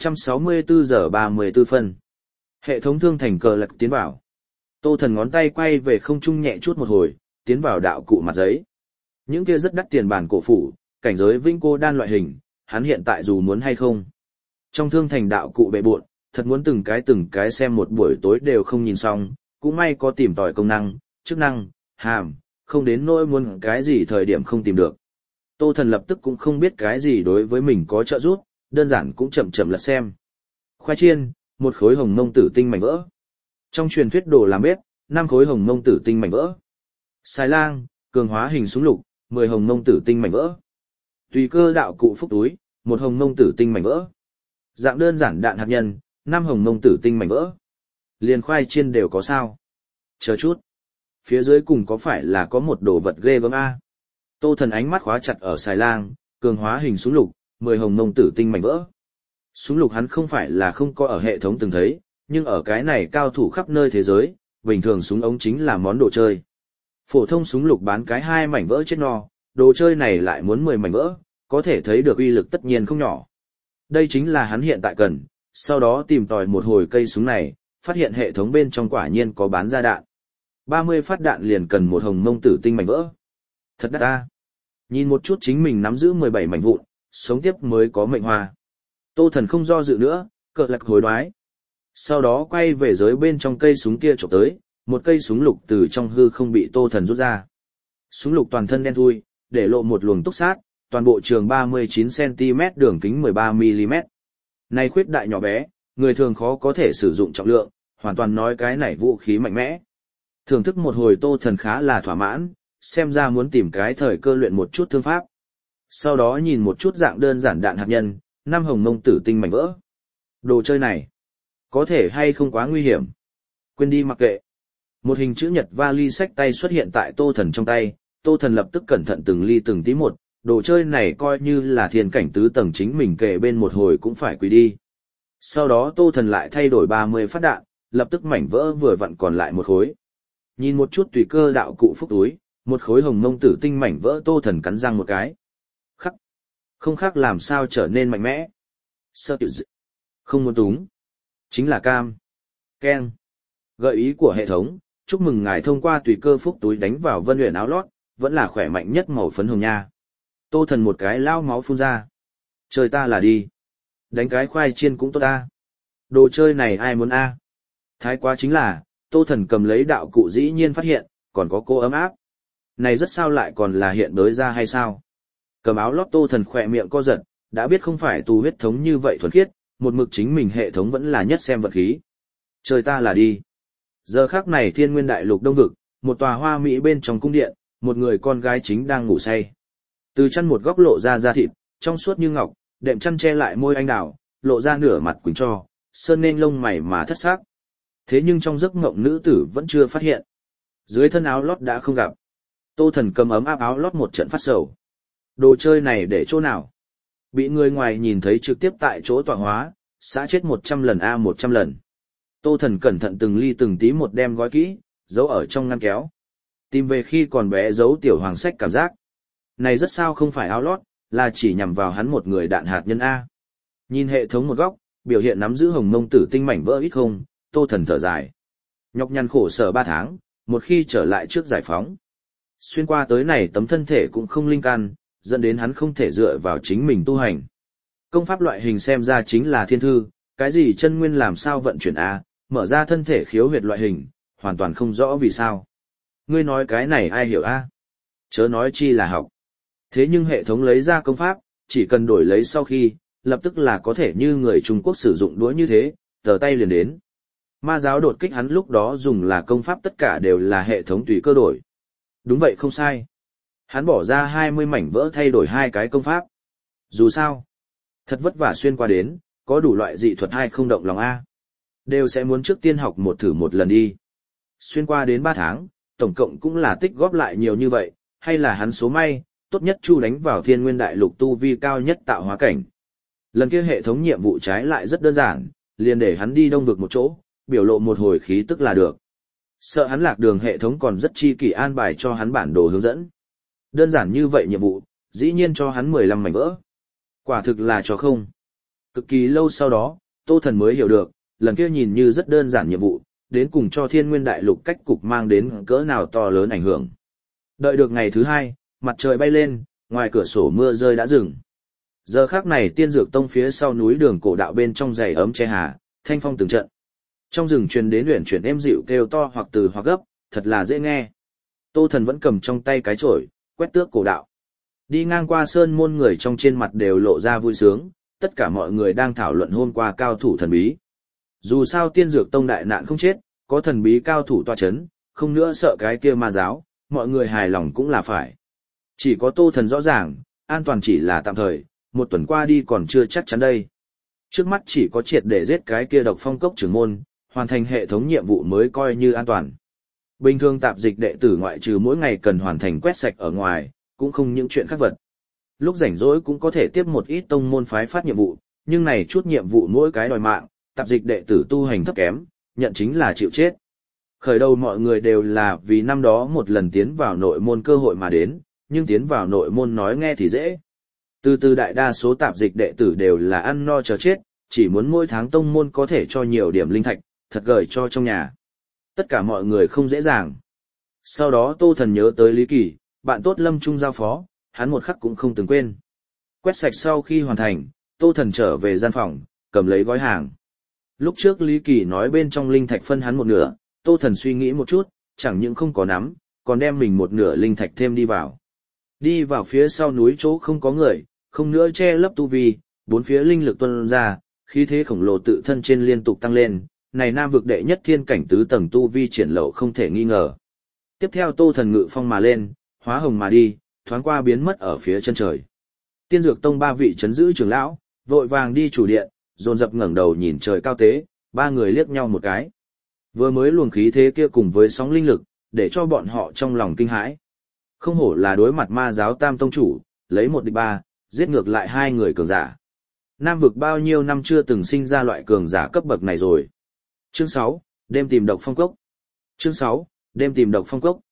164 giờ 34 phân. Hệ thống thương thành cờ lạc tiến vào. Tô Thần ngón tay quay về không trung nhẹ chút một hồi, tiến vào đạo cụ mặt giấy. Những kia rất đắt tiền bản cổ phủ, cảnh giới vĩnh cô đan loại hình, hắn hiện tại dù muốn hay không. Trong thương thành đạo cụ bệ buộn, thật muốn từng cái xem một buổi tối đều không nhìn xong, cũng may có tìm tòi công năng, chức năng, hàm, không đến nỗi muốn cái gì thời điểm không tìm được. Tô Thần lập tức cũng không biết cái gì đối với mình có trợ giúp, đơn giản cũng chậm chậm lật xem. Khoai chiên, 1 khối hồng mông tử tinh mảnh vỡ. Trong truyền thuyết đồ làm bếp, 5 khối hồng mông tử tinh mảnh vỡ. Xài lang, cường hóa hình súng lục, 10 hồng mông tử tinh mảnh vỡ. Tùy cơ đạo cụ phúc túi, 1 hồng mông tử tinh mảnh vỡ. Dạng đơn giản đạn hạt nhân, 5 hồng mông tử tinh mảnh vỡ. Liền khoai chiên đều có sao? Chờ chút. Phía dưới cùng có phải là có một đồ vật ghê gớm a? Tô Thần ánh mắt khóa chặt ở xài lang, cường hóa hình súng lục, 10 hồng mông tử tinh mảnh vỡ. Súng lục hắn không phải là không có ở hệ thống từng thấy, nhưng ở cái này cao thủ khắp nơi thế giới, bình thường súng ống chính là món đồ chơi. Phổ thông súng lục bán cái 2 mảnh vỡ chết no, đồ chơi này lại muốn 10 mảnh vỡ, có thể thấy được uy lực tất nhiên không nhỏ. Đây chính là hắn hiện tại cần, sau đó tìm tòi một hồi cây súng này, phát hiện hệ thống bên trong quả nhiên có bán ra đạn. 30 phát đạn liền cần 1 hồng mông tử tinh mảnh vỡ. Thật đắt ta. Nhìn một chút chính mình nắm giữ 17 mảnh vụn, sống tiếp mới có mệnh hoa. Tô Thần không do dự nữa, cờ lạc hối đoái. Sau đó quay về giới bên trong cây súng kia chụp tới, một cây súng lục từ trong hư không bị Tô Thần rút ra. Súng lục toàn thân đen thui, để lộ một luồng túc sát, toàn bộ trường 39cm đường kính 13mm. Này khuyết đại nhỏ bé, người thường khó có thể sử dụng trọng lượng, hoàn toàn nói cái này vũ khí mạnh mẽ. Thưởng thức một hồi Tô Thần khá là thỏa mãn, xem ra muốn tìm cái thời cơ luyện một chút thương pháp. Sau đó nhìn một chút dạng đơn giản đạn hạt nhân, 5 hồng mông tử tinh mảnh vỡ. Đồ chơi này, có thể hay không quá nguy hiểm. Quên đi mặc kệ. Một hình chữ nhật vali xách tay xuất hiện tại Tô Thần trong tay, Tô Thần lập tức cẩn thận từng ly từng tí một, đồ chơi này coi như là thiên cảnh tứ tầng chính mình kề bên một hồi cũng phải quỳ đi. Sau đó Tô Thần lại thay đổi 30 phát đạn, lập tức mảnh vỡ vừa vặn còn lại 1 khối. Nhìn một chút tùy cơ đạo cụ phúc túi, Một khối hồng mông tử tinh mảnh vỡ Tô Thần cắn răng một cái. Khắc. Không khác làm sao trở nên mạnh mẽ. Sơ tiểu dị. Không muốn túng. Chính là cam. Ken. Gợi ý của hệ thống, chúc mừng ngài thông qua tùy cơ phúc túi đánh vào Vân Uyển áo lót, vẫn là khỏe mạnh nhất màu phấn hồng nha. Tô Thần một cái lao máu phun ra. Chơi ta là đi. Đánh cái khoai chiên cũng tốt ta. Đồ chơi này ai muốn a? Thái quá chính là, Tô Thần cầm lấy đạo cụ dĩ nhiên phát hiện, còn có cô ấm áp. Này rất sao lại còn là hiện đới ra hay sao? Cầm áo lót Tô Thần khỏe miệng co giật, đã biết không phải tù huyết thống như vậy thuần khiết, một mực chính mình hệ thống vẫn là nhất xem vật khí. Chơi ta là đi. Giờ khắc này Thiên Nguyên Đại Lục Đông Vực, một tòa hoa mỹ bên trong cung điện, một người con gái chính đang ngủ say. Từ chân một góc lộ ra da thịt, trong suốt như ngọc, đệm chăn che lại môi anh đào, lộ ra nửa mặt quỳnh tro, sơn nên lông mày mà thất sắc. Thế nhưng trong giấc mộng nữ tử vẫn chưa phát hiện. Dưới thân áo lót đã không gặp. Tô Thần cầm ấm áp áo lót một trận phát sầu. Đồ chơi này để chỗ nào? Bị người ngoài nhìn thấy trực tiếp tại chỗ tọa hóa, xã chết 100 lần a 100 lần. Tô Thần cẩn thận từng ly từng tí một đem gói kỹ, giấu ở trong ngăn kéo. Tìm về khi còn bé giấu tiểu hoàng sách cảm giác. Này rất sao không phải áo lót, là chỉ nhằm vào hắn một người đạn hạt nhân A. Nhìn hệ thống một góc, biểu hiện nắm giữ hồng mông tử tinh mảnh vỡ ít không, Tô Thần thở dài. Nhọc nhằn khổ sở 3 tháng, một khi trở lại trước giải phóng. Xuyên qua tới này tấm thân thể cũng không linh căn, dẫn đến hắn không thể dựa vào chính mình tu hành. Công pháp loại hình xem ra chính là thiên thư, cái gì chân nguyên làm sao vận chuyển A, mở ra thân thể khiếu huyệt loại hình, hoàn toàn không rõ vì sao. Ngươi nói cái này ai hiểu A? Chớ nói chi là học. Thế nhưng hệ thống lấy ra công pháp, chỉ cần đổi lấy sau khi, lập tức là có thể như người Trung Quốc sử dụng đũa như thế, tờ tay liền đến. Ma giáo đột kích hắn lúc đó dùng là công pháp tất cả đều là hệ thống tùy cơ đổi. Đúng vậy không sai. Hắn bỏ ra 20 mảnh vỡ thay đổi 2 cái công pháp. Dù sao, thật vất vả xuyên qua đến, có đủ loại dị thuật hay không động lòng A. Đều sẽ muốn trước tiên học một thử một lần đi. Xuyên qua đến 3 tháng, tổng cộng cũng là tích góp lại nhiều như vậy, hay là hắn số may, tốt nhất chu đánh vào Thiên Nguyên Đại Lục tu vi cao nhất tạo hóa cảnh. Lần kia hệ thống nhiệm vụ trái lại rất đơn giản, liền để hắn đi đông vực một chỗ, biểu lộ một hồi khí tức là được. Sợ hắn lạc đường hệ thống còn rất chi kỷ an bài cho hắn bản đồ hướng dẫn. Đơn giản như vậy nhiệm vụ, dĩ nhiên cho hắn 15 mảnh vỡ. Quả thực là cho không. Cực kỳ lâu sau đó, Tô Thần mới hiểu được, lần kia nhìn như rất đơn giản nhiệm vụ, đến cùng cho Thiên Nguyên Đại Lục cách cục mang đến cỡ nào to lớn ảnh hưởng. Đợi được ngày thứ 2, mặt trời bay lên, ngoài cửa sổ mưa rơi đã dừng. Giờ khắc này Tiên Dược Tông phía sau núi đường cổ đạo bên trong dày ấm che hà, thanh phong từng trận. Trong rừng truyền đến uyển chuyển êm dịu kêu to hoặc từ hoặc gấp, thật là dễ nghe. Tô Thần vẫn cầm trong tay cái chổi, quét tước cổ đạo. Đi ngang qua sơn môn người trong trên mặt đều lộ ra vui sướng, tất cả mọi người đang thảo luận hôm qua cao thủ thần bí. Dù sao Tiên Dược Tông đại nạn không chết, có thần bí cao thủ tọa chấn, không nữa sợ cái kia ma giáo, mọi người hài lòng cũng là phải. Chỉ có Tô Thần rõ ràng, an toàn chỉ là tạm thời, một tuần qua đi còn chưa chắc chắn đây. Trước mắt chỉ có triệt để giết cái kia độc phong cốc trưởng môn, hoàn thành hệ thống nhiệm vụ mới coi như an toàn. Bình thường tạp dịch đệ tử ngoại trừ mỗi ngày cần hoàn thành quét sạch ở ngoài, cũng không những chuyện khác vật. Lúc rảnh rỗi cũng có thể tiếp một ít tông môn phái phát nhiệm vụ, nhưng này chút nhiệm vụ mỗi cái đòi mạng, tạp dịch đệ tử tu hành thấp kém, nhận chính là chịu chết. Khởi đầu mọi người đều là vì năm đó một lần tiến vào nội môn cơ hội mà đến, nhưng tiến vào nội môn nói nghe thì dễ. Từ từ đại đa số tạp dịch đệ tử đều là ăn no chờ chết, chỉ muốn mỗi tháng tông môn có thể cho nhiều điểm linh thạch, thật gửi cho trong nhà. Tất cả mọi người không dễ dàng. Sau đó Tô Thần nhớ tới Lý Kỳ, bạn tốt Lâm Trung giao phó, hắn một khắc cũng không từng quên. Quét sạch sau khi hoàn thành, Tô Thần trở về gian phòng, cầm lấy gói hàng. Lúc trước Lý Kỳ nói bên trong linh thạch phân hắn một nửa, Tô Thần suy nghĩ một chút, chẳng những không có nắm, còn đem mình một nửa linh thạch thêm đi vào. Đi vào phía sau núi chỗ không có người, không nữa che lấp tu vi, bốn phía linh lực tuôn ra, khí thế khổng lồ tự thân trên liên tục tăng lên, này nam vực đệ nhất thiên cảnh tứ tầng tu vi triển lộ không thể nghi ngờ. Tiếp theo Tô Thần ngự phong mà lên, hóa hồng mà đi, thoáng qua biến mất ở phía chân trời. Tiên Dược Tông 3 vị trấn giữ trưởng lão, vội vàng đi chủ điện, dồn dập ngẩng đầu nhìn trời cao tế, 3 người liếc nhau một cái. Vừa mới luồng khí thế kia cùng với sóng linh lực, để cho bọn họ trong lòng kinh hãi. Không hổ là đối mặt ma giáo tam tông chủ, lấy 1 địch 3, giết ngược lại 2 người cường giả. Nam vực bao nhiêu năm chưa từng sinh ra loại cường giả cấp bậc này rồi. Chương 6, đêm tìm độc phong cốc. Chương 6, đêm tìm độc phong cốc.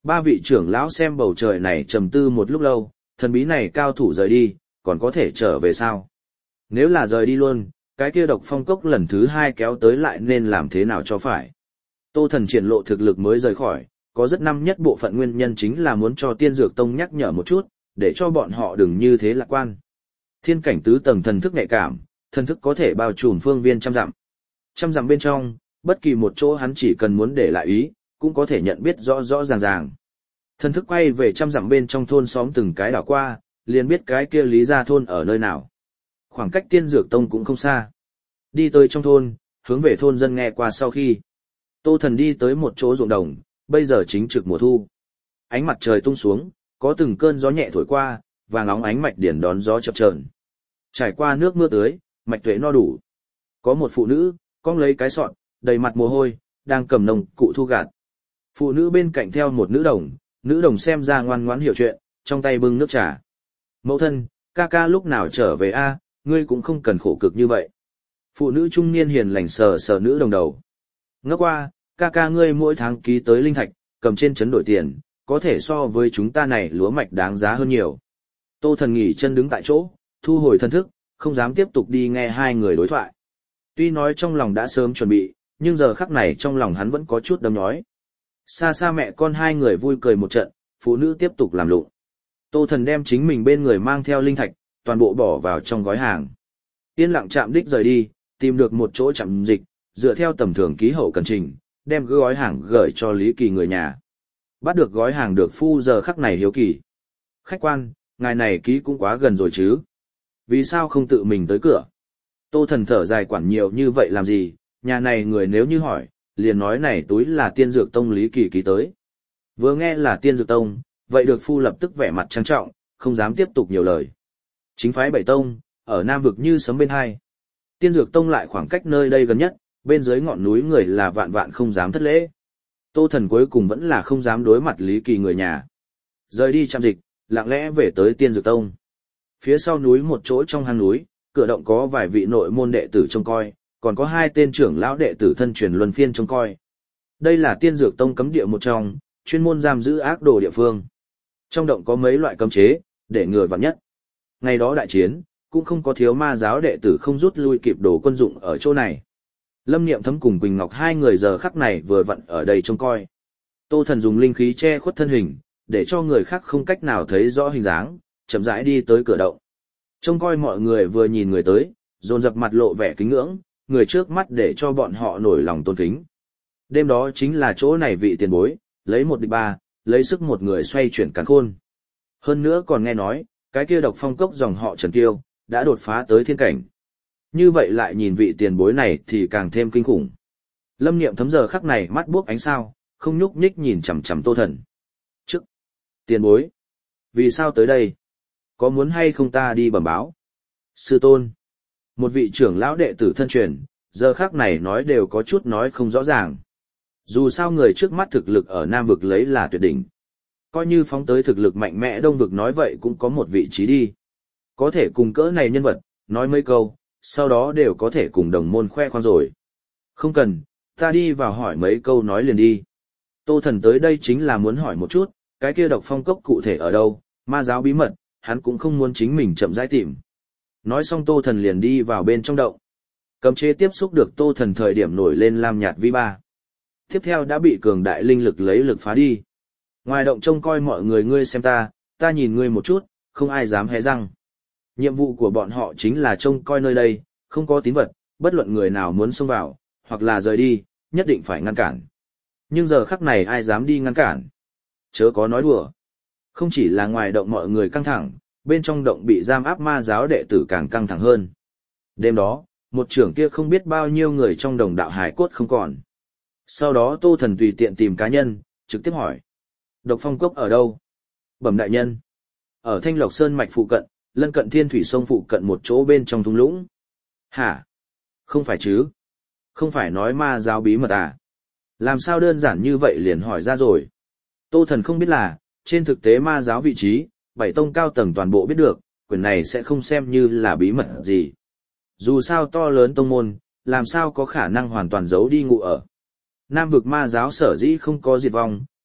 Ba vị trưởng lão xem bầu trời này trầm tư một lúc lâu, thần bí này cao thủ rời đi, còn có thể trở về sao? Nếu là rời đi luôn, cái kia độc phong cốc lần thứ 2 kéo tới lại nên làm thế nào cho phải? Tô Thần triển lộ thực lực mới rời khỏi, có rất năm nhất bộ phận nguyên nhân chính là muốn cho Tiên Dược Tông nhắc nhở một chút, để cho bọn họ đừng như thế lạc quan. Thiên cảnh tứ tầng thần thức nhạy cảm, thần thức có thể bao trùm phương viên trăm dặm. Trăm dặm bên trong, bất kỳ một chỗ hắn chỉ cần muốn để lại ý, cũng có thể nhận biết rõ rõ ràng ràng. Thần thức quay về trăm dặm bên trong thôn xóm từng cái đảo qua, liền biết cái kia Lý Gia thôn ở nơi nào. Khoảng cách Tiên Dược Tông cũng không xa. Đi tới trong thôn, hướng về thôn dân nghe qua sau khi. Tô Thần đi tới một chỗ ruộng đồng, bây giờ chính trực mùa thu. Ánh mặt trời tung xuống, có từng cơn gió nhẹ thổi qua, vàng óng ánh mạch điển đón gió chập chờn. Trải qua nước mưa tưới, mạch tuệ no đủ. Có một phụ nữ, cong lấy cái sọt, đầy mặt mồ hôi, đang cầm nồng cụ thu gặt. Phụ nữ bên cạnh theo một nữ đồng xem ra ngoan ngoãn hiểu chuyện, trong tay bưng nước trà. Mẫu thân, ca ca lúc nào trở về a, ngươi cũng không cần khổ cực như vậy. Phụ nữ trung niên hiền lành sờ sờ nữ đồng đầu. Ngốc qua, ca ca ngươi mỗi tháng ký tới linh thạch, cầm trên chấn đổi tiền, có thể so với chúng ta này lúa mạch đáng giá hơn nhiều. Tô Thần nghỉ chân đứng tại chỗ, thu hồi thân thức, không dám tiếp tục đi nghe hai người đối thoại. Tuy nói trong lòng đã sớm chuẩn bị, nhưng giờ khắc này trong lòng hắn vẫn có chút đâm nhói. Xa xa mẹ con hai người vui cười một trận, phụ nữ tiếp tục làm lụng. Tô Thần đem chính mình bên người mang theo linh thạch, toàn bộ bỏ vào trong gói hàng. Yên lặng chạm đích rời đi, tìm được một chỗ chạm dịch, dựa theo tầm thường ký hậu cần trình, đem gói hàng gửi cho Lý Kỳ người nhà. Bắt được gói hàng được phu giờ khắc này hiếu kỳ. Khách quan, ngài này ký cũng quá gần rồi chứ. Vì sao không tự mình tới cửa? Tô Thần thở dài quản nhiều như vậy làm gì, nhà này người nếu như hỏi, liền nói này túi là Tiên Dược Tông Lý Kỳ ký tới. Vừa nghe là Tiên Dược Tông, vậy được phu lập tức vẻ mặt trang trọng, không dám tiếp tục nhiều lời. Chính phái Bảy Tông, ở Nam Vực như sấm bên hai. Tiên Dược Tông lại khoảng cách nơi đây gần nhất, bên dưới ngọn núi người là vạn vạn không dám thất lễ. Tô Thần cuối cùng vẫn là không dám đối mặt Lý Kỳ người nhà. Rời đi trạm dịch, lặng lẽ về tới Tiên Dược Tông. Phía sau núi một chỗ trong hang núi, cửa động có vài vị nội môn đệ tử trông coi, còn có 2 tên trưởng lão đệ tử thân truyền luân phiên trông coi. Đây là Tiên Dược Tông cấm địa một trong, chuyên môn giam giữ ác đồ địa phương. Trong động có mấy loại cấm chế, để ngừa vạn nhất. Ngày đó đại chiến, cũng không có thiếu ma giáo đệ tử không rút lui kịp đồ quân dụng ở chỗ này. Lâm Niệm Thấm cùng Quỳnh Ngọc hai người giờ khắc này vừa vặn ở đây trông coi. Tô Thần dùng linh khí che khuất thân hình, để cho người khác không cách nào thấy rõ hình dáng, chậm rãi đi tới cửa động. Trông coi mọi người vừa nhìn người tới, dồn dập mặt lộ vẻ kính ngưỡng, người trước mắt để cho bọn họ nổi lòng tôn kính. Đêm đó chính là chỗ này vị tiền bối, lấy 1 địch 3, lấy sức một người xoay chuyển càn khôn. Hơn nữa còn nghe nói, cái kia độc phong cốc dòng họ Trần Kiêu, đã đột phá tới thiên cảnh. Như vậy lại nhìn vị tiền bối này thì càng thêm kinh khủng. Lâm Niệm Thấm giờ khắc này mắt buốc ánh sao, không nhúc nhích nhìn chằm chằm Tô Thần. Trước, tiền bối, vì sao tới đây? Có muốn hay không ta đi bẩm báo? Sư tôn, một vị trưởng lão đệ tử thân truyền, giờ khắc này nói đều có chút nói không rõ ràng. Dù sao người trước mắt thực lực ở Nam Vực lấy là tuyệt đỉnh. Coi như phóng tới thực lực mạnh mẽ Đông Vực nói vậy cũng có một vị trí đi. Có thể cùng cỡ này nhân vật, nói mấy câu, sau đó đều có thể cùng đồng môn khoe khoang rồi. Không cần, ta đi vào hỏi mấy câu nói liền đi. Tô Thần tới đây chính là muốn hỏi một chút, cái kia độc phong cốc cụ thể ở đâu, ma giáo bí mật, hắn cũng không muốn chính mình chậm rãi tìm. Nói xong Tô Thần liền đi vào bên trong động. Cấm chế tiếp xúc được Tô Thần thời điểm nổi lên lam nhạt vi ba. Tiếp theo đã bị cường đại linh lực lấy lực phá đi. Ngoài động trông coi mọi người ngươi xem ta nhìn ngươi một chút, không ai dám hé răng. Nhiệm vụ của bọn họ chính là trông coi nơi đây, không có tín vật, bất luận người nào muốn xông vào, hoặc là rời đi, nhất định phải ngăn cản. Nhưng giờ khắc này ai dám đi ngăn cản? Chớ có nói đùa. Không chỉ là ngoài động mọi người căng thẳng, bên trong động bị giam áp ma giáo đệ tử càng căng thẳng hơn. Đêm đó, một trưởng kia không biết bao nhiêu người trong đồng đạo hải cốt không còn. Sau đó Tô Thần tùy tiện tìm cá nhân, trực tiếp hỏi. Độc phong cốc ở đâu? Bẩm đại nhân. Ở Thanh Lộc Sơn mạch phụ cận, lân cận Thiên Thủy sông phụ cận một chỗ bên trong thung lũng. Hả? Không phải chứ? Không phải nói ma giáo bí mật à? Làm sao đơn giản như vậy liền hỏi ra rồi. Tô Thần không biết là, trên thực tế ma giáo vị trí, 7 tông cao tầng toàn bộ biết được, quyền này sẽ không xem như là bí mật gì. Dù sao to lớn tông môn, làm sao có khả năng hoàn toàn giấu đi ngụ ở. Nam vực ma giáo sở dĩ không có diệt vong,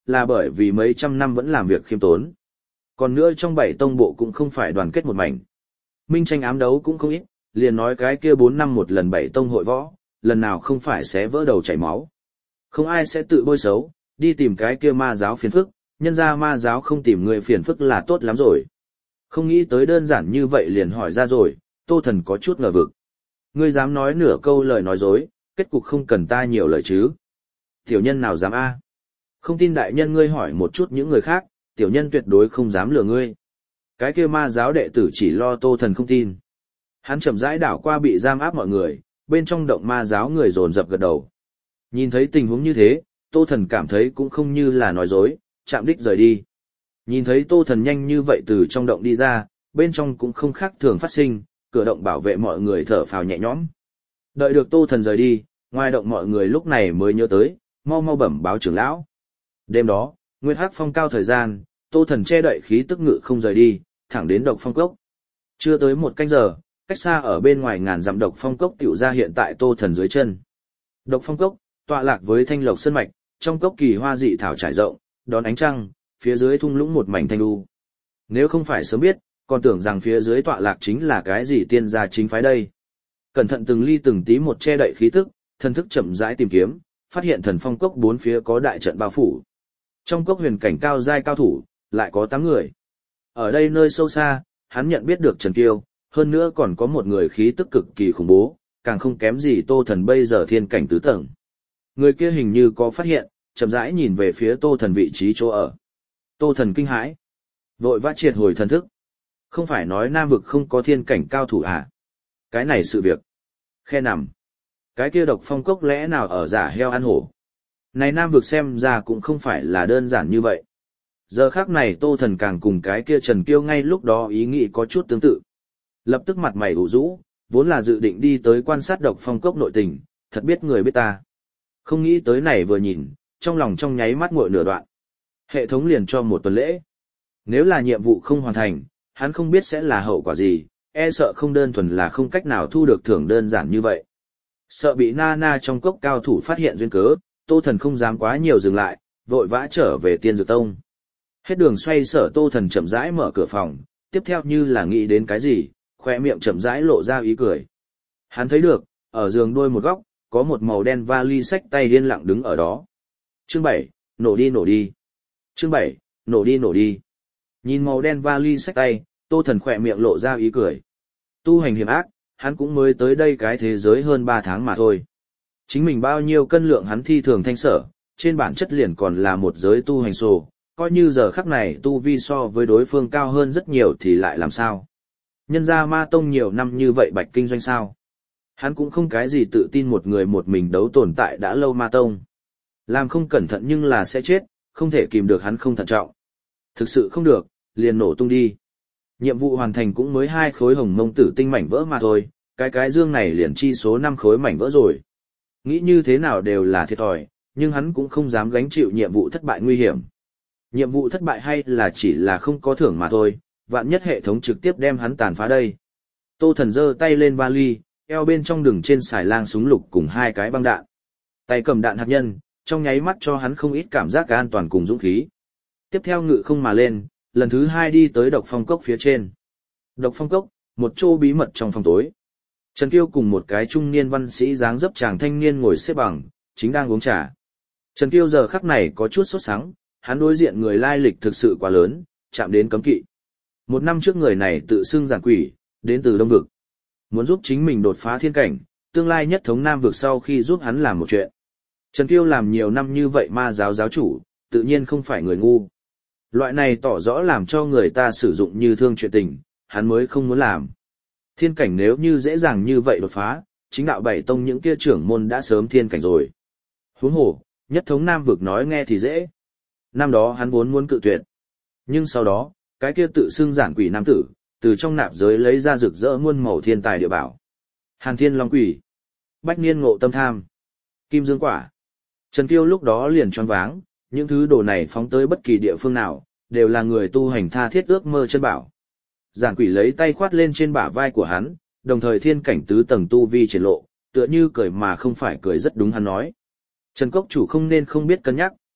là bởi vì mấy trăm năm vẫn làm việc khiêm tốn. Còn nữa trong 7 tông bộ cũng không phải đoàn kết một mảnh. Minh tranh ám đấu cũng không ít, liền nói cái kia 4 năm một lần 7 tông hội võ, lần nào không phải sẽ vỡ đầu chảy máu. Không ai sẽ tự bôi xấu, đi tìm cái kia ma giáo phiền phức, nhân ra ma giáo không tìm người phiền phức là tốt lắm rồi. Không nghĩ tới đơn giản như vậy liền hỏi ra rồi, Tô Thần có chút ngờ vực. Ngươi dám nói nửa câu lời nói dối, kết cục không cần ta nhiều lời chứ. Tiểu nhân nào dám a? Không tin đại nhân ngươi hỏi một chút những người khác, tiểu nhân tuyệt đối không dám lừa ngươi. Cái kia ma giáo đệ tử chỉ lo Tô Thần không tin. Hắn chậm rãi đảo qua bị giam áp mọi người, bên trong động ma giáo người dồn dập gật đầu. Nhìn thấy tình huống như thế, Tô Thần cảm thấy cũng không như là nói dối, chạm đích rời đi. Nhìn thấy Tô Thần nhanh như vậy từ trong động đi ra, bên trong cũng không khác thường phát sinh, cửa động bảo vệ mọi người thở phào nhẹ nhõm. Đợi được Tô Thần rời đi, ngoài động mọi người lúc này mới nhớ tới, mau mau bẩm báo trưởng lão. Đêm đó, Nguyên Hắc Phong cao thời gian, Tô Thần che đậy khí tức ngự không rời đi, thẳng đến Độc Phong Cốc. Chưa tới 1 canh giờ, cách xa ở bên ngoài ngàn dặm Độc Phong Cốc tiểu ra hiện tại Tô Thần dưới chân. Độc Phong Cốc, tọa lạc với thanh lộc sơn mạch, trong cốc kỳ hoa dị thảo trải rộng, đón ánh trăng, phía dưới thung lũng một mảnh thanh lưu. Nếu không phải sớm biết, còn tưởng rằng phía dưới tọa lạc chính là cái gì tiên gia chính phái đây. Cẩn thận từng ly từng tí một che đậy khí tức, thần thức chậm rãi tìm kiếm, phát hiện thần phong cốc 4 phía có đại trận bao phủ. Trong cốc huyền cảnh cao giai cao thủ, lại có 8 người. Ở đây nơi sâu xa, hắn nhận biết được Trần Kiêu, hơn nữa còn có một người khí tức cực kỳ khủng bố, càng không kém gì Tô Thần bây giờ thiên cảnh tứ tầng. Người kia hình như có phát hiện, chậm rãi nhìn về phía Tô Thần vị trí chỗ ở. Tô Thần kinh hãi, vội vã triệt hồi thần thức. Không phải nói Nam vực không có thiên cảnh cao thủ à? Cái này sự việc. Khe nằm. Cái kia Độc Phong Cốc lẽ nào ở giả heo ăn hổ? Này Nam vực xem ra cũng không phải là đơn giản như vậy. Giờ khác này Tô Thần càng cùng cái kia Trần Kiêu ngay lúc đó ý nghĩ có chút tương tự. Lập tức mặt mày ủ rũ, vốn là dự định đi tới quan sát Độc Phong Cốc nội tình, thật biết người biết ta. Không nghĩ tới này vừa nhìn, trong lòng trong nháy mắt nguội nửa đoạn. Hệ thống liền cho 1 tuần lễ. Nếu là nhiệm vụ không hoàn thành, hắn không biết sẽ là hậu quả gì, e sợ không đơn thuần là không cách nào thu được thưởng đơn giản như vậy. Sợ bị Nana trong cốc cao thủ phát hiện duyên cớ, Tô Thần không dám quá nhiều dừng lại, vội vã trở về Tiên Dược Tông. Hết đường xoay sở Tô Thần chậm rãi mở cửa phòng, tiếp theo như là nghĩ đến cái gì, khoe miệng chậm rãi lộ ra ý cười. Hắn thấy được, ở giường đôi một góc, có một màu đen vali xách tay điên lặng đứng ở đó. Chương 7, nổ đi nổ đi. Chương 7, nổ đi nổ đi. Nhìn màu đen vali xách tay, Tô Thần khỏe miệng lộ ra ý cười. Tu hành hiểm ác, hắn cũng mới tới đây cái thế giới hơn 3 tháng mà thôi. Chính mình bao nhiêu cân lượng hắn thi thường thanh sở, trên bản chất liền còn là một giới tu hành sổ, coi như giờ khắc này tu vi so với đối phương cao hơn rất nhiều thì lại làm sao. Nhân ra ma tông nhiều năm như vậy bạch kinh doanh sao. Hắn cũng không cái gì tự tin một người một mình đấu tồn tại đã lâu ma tông. Làm không cẩn thận nhưng là sẽ chết, không thể kìm được hắn không thận trọng. Thực sự không được, liền nổ tung đi. Nhiệm vụ hoàn thành cũng mới 2 khối hồng mông tử tinh mảnh vỡ mà thôi, cái dương này liền chi số 5 khối mảnh vỡ rồi. Nghĩ như thế nào đều là thiệt thòi, nhưng hắn cũng không dám gánh chịu nhiệm vụ thất bại nguy hiểm. Nhiệm vụ thất bại hay là chỉ là không có thưởng mà thôi, vạn nhất hệ thống trực tiếp đem hắn tàn phá đây. Tô Thần giơ tay lên vali, eo bên trong đường trên xài lang súng lục cùng 2 cái băng đạn. Tay cầm đạn hạt nhân, trong nháy mắt cho hắn không ít cảm giác an toàn cùng dũng khí. Tiếp theo ngự không mà lên, lần thứ 2 đi tới Độc Phong Cốc phía trên. Độc Phong Cốc, một chỗ bí mật trong phòng tối. Trần Kiêu cùng một cái trung niên văn sĩ dáng dấp chàng thanh niên ngồi xếp bằng, chính đang uống trà. Trần Kiêu giờ khắc này có chút sốt sắng, hắn đối diện người lai lịch thực sự quá lớn, chạm đến cấm kỵ. 1 năm trước người này tự xưng giản quỷ, đến từ Đông Vực. Muốn giúp chính mình đột phá thiên cảnh, tương lai nhất thống Nam Vực sau khi giúp hắn làm một chuyện. Trần Kiêu làm nhiều năm như vậy ma giáo giáo chủ, tự nhiên không phải người ngu. Loại này tỏ rõ làm cho người ta sử dụng như thương chuyện tình, hắn mới không muốn làm. Thiên cảnh nếu như dễ dàng như vậy đột phá, chính đạo 7 tông những kia trưởng môn đã sớm thiên cảnh rồi. Huống hồ, nhất thống Nam Vực nói nghe thì dễ. Năm đó hắn vốn muốn cự tuyệt. Nhưng sau đó, cái kia tự xưng giản quỷ nam tử, từ trong nạp giới lấy ra rực rỡ muôn màu thiên tài địa bảo. Hàn Thiên Long Quỷ, Bách Niên Ngộ Tâm Tham, Kim Dương Quả. Trần Kiêu lúc đó liền choáng váng, những thứ đồ này phóng tới bất kỳ địa phương nào, đều là người tu hành tha thiết ước mơ chân bảo. Giản quỷ lấy tay khoát lên trên bả vai của hắn, đồng thời thiên cảnh tứ tầng tu vi triển lộ, tựa như cười mà không phải cười rất đúng hắn nói. Trần Cốc chủ không nên không biết cân nhắc,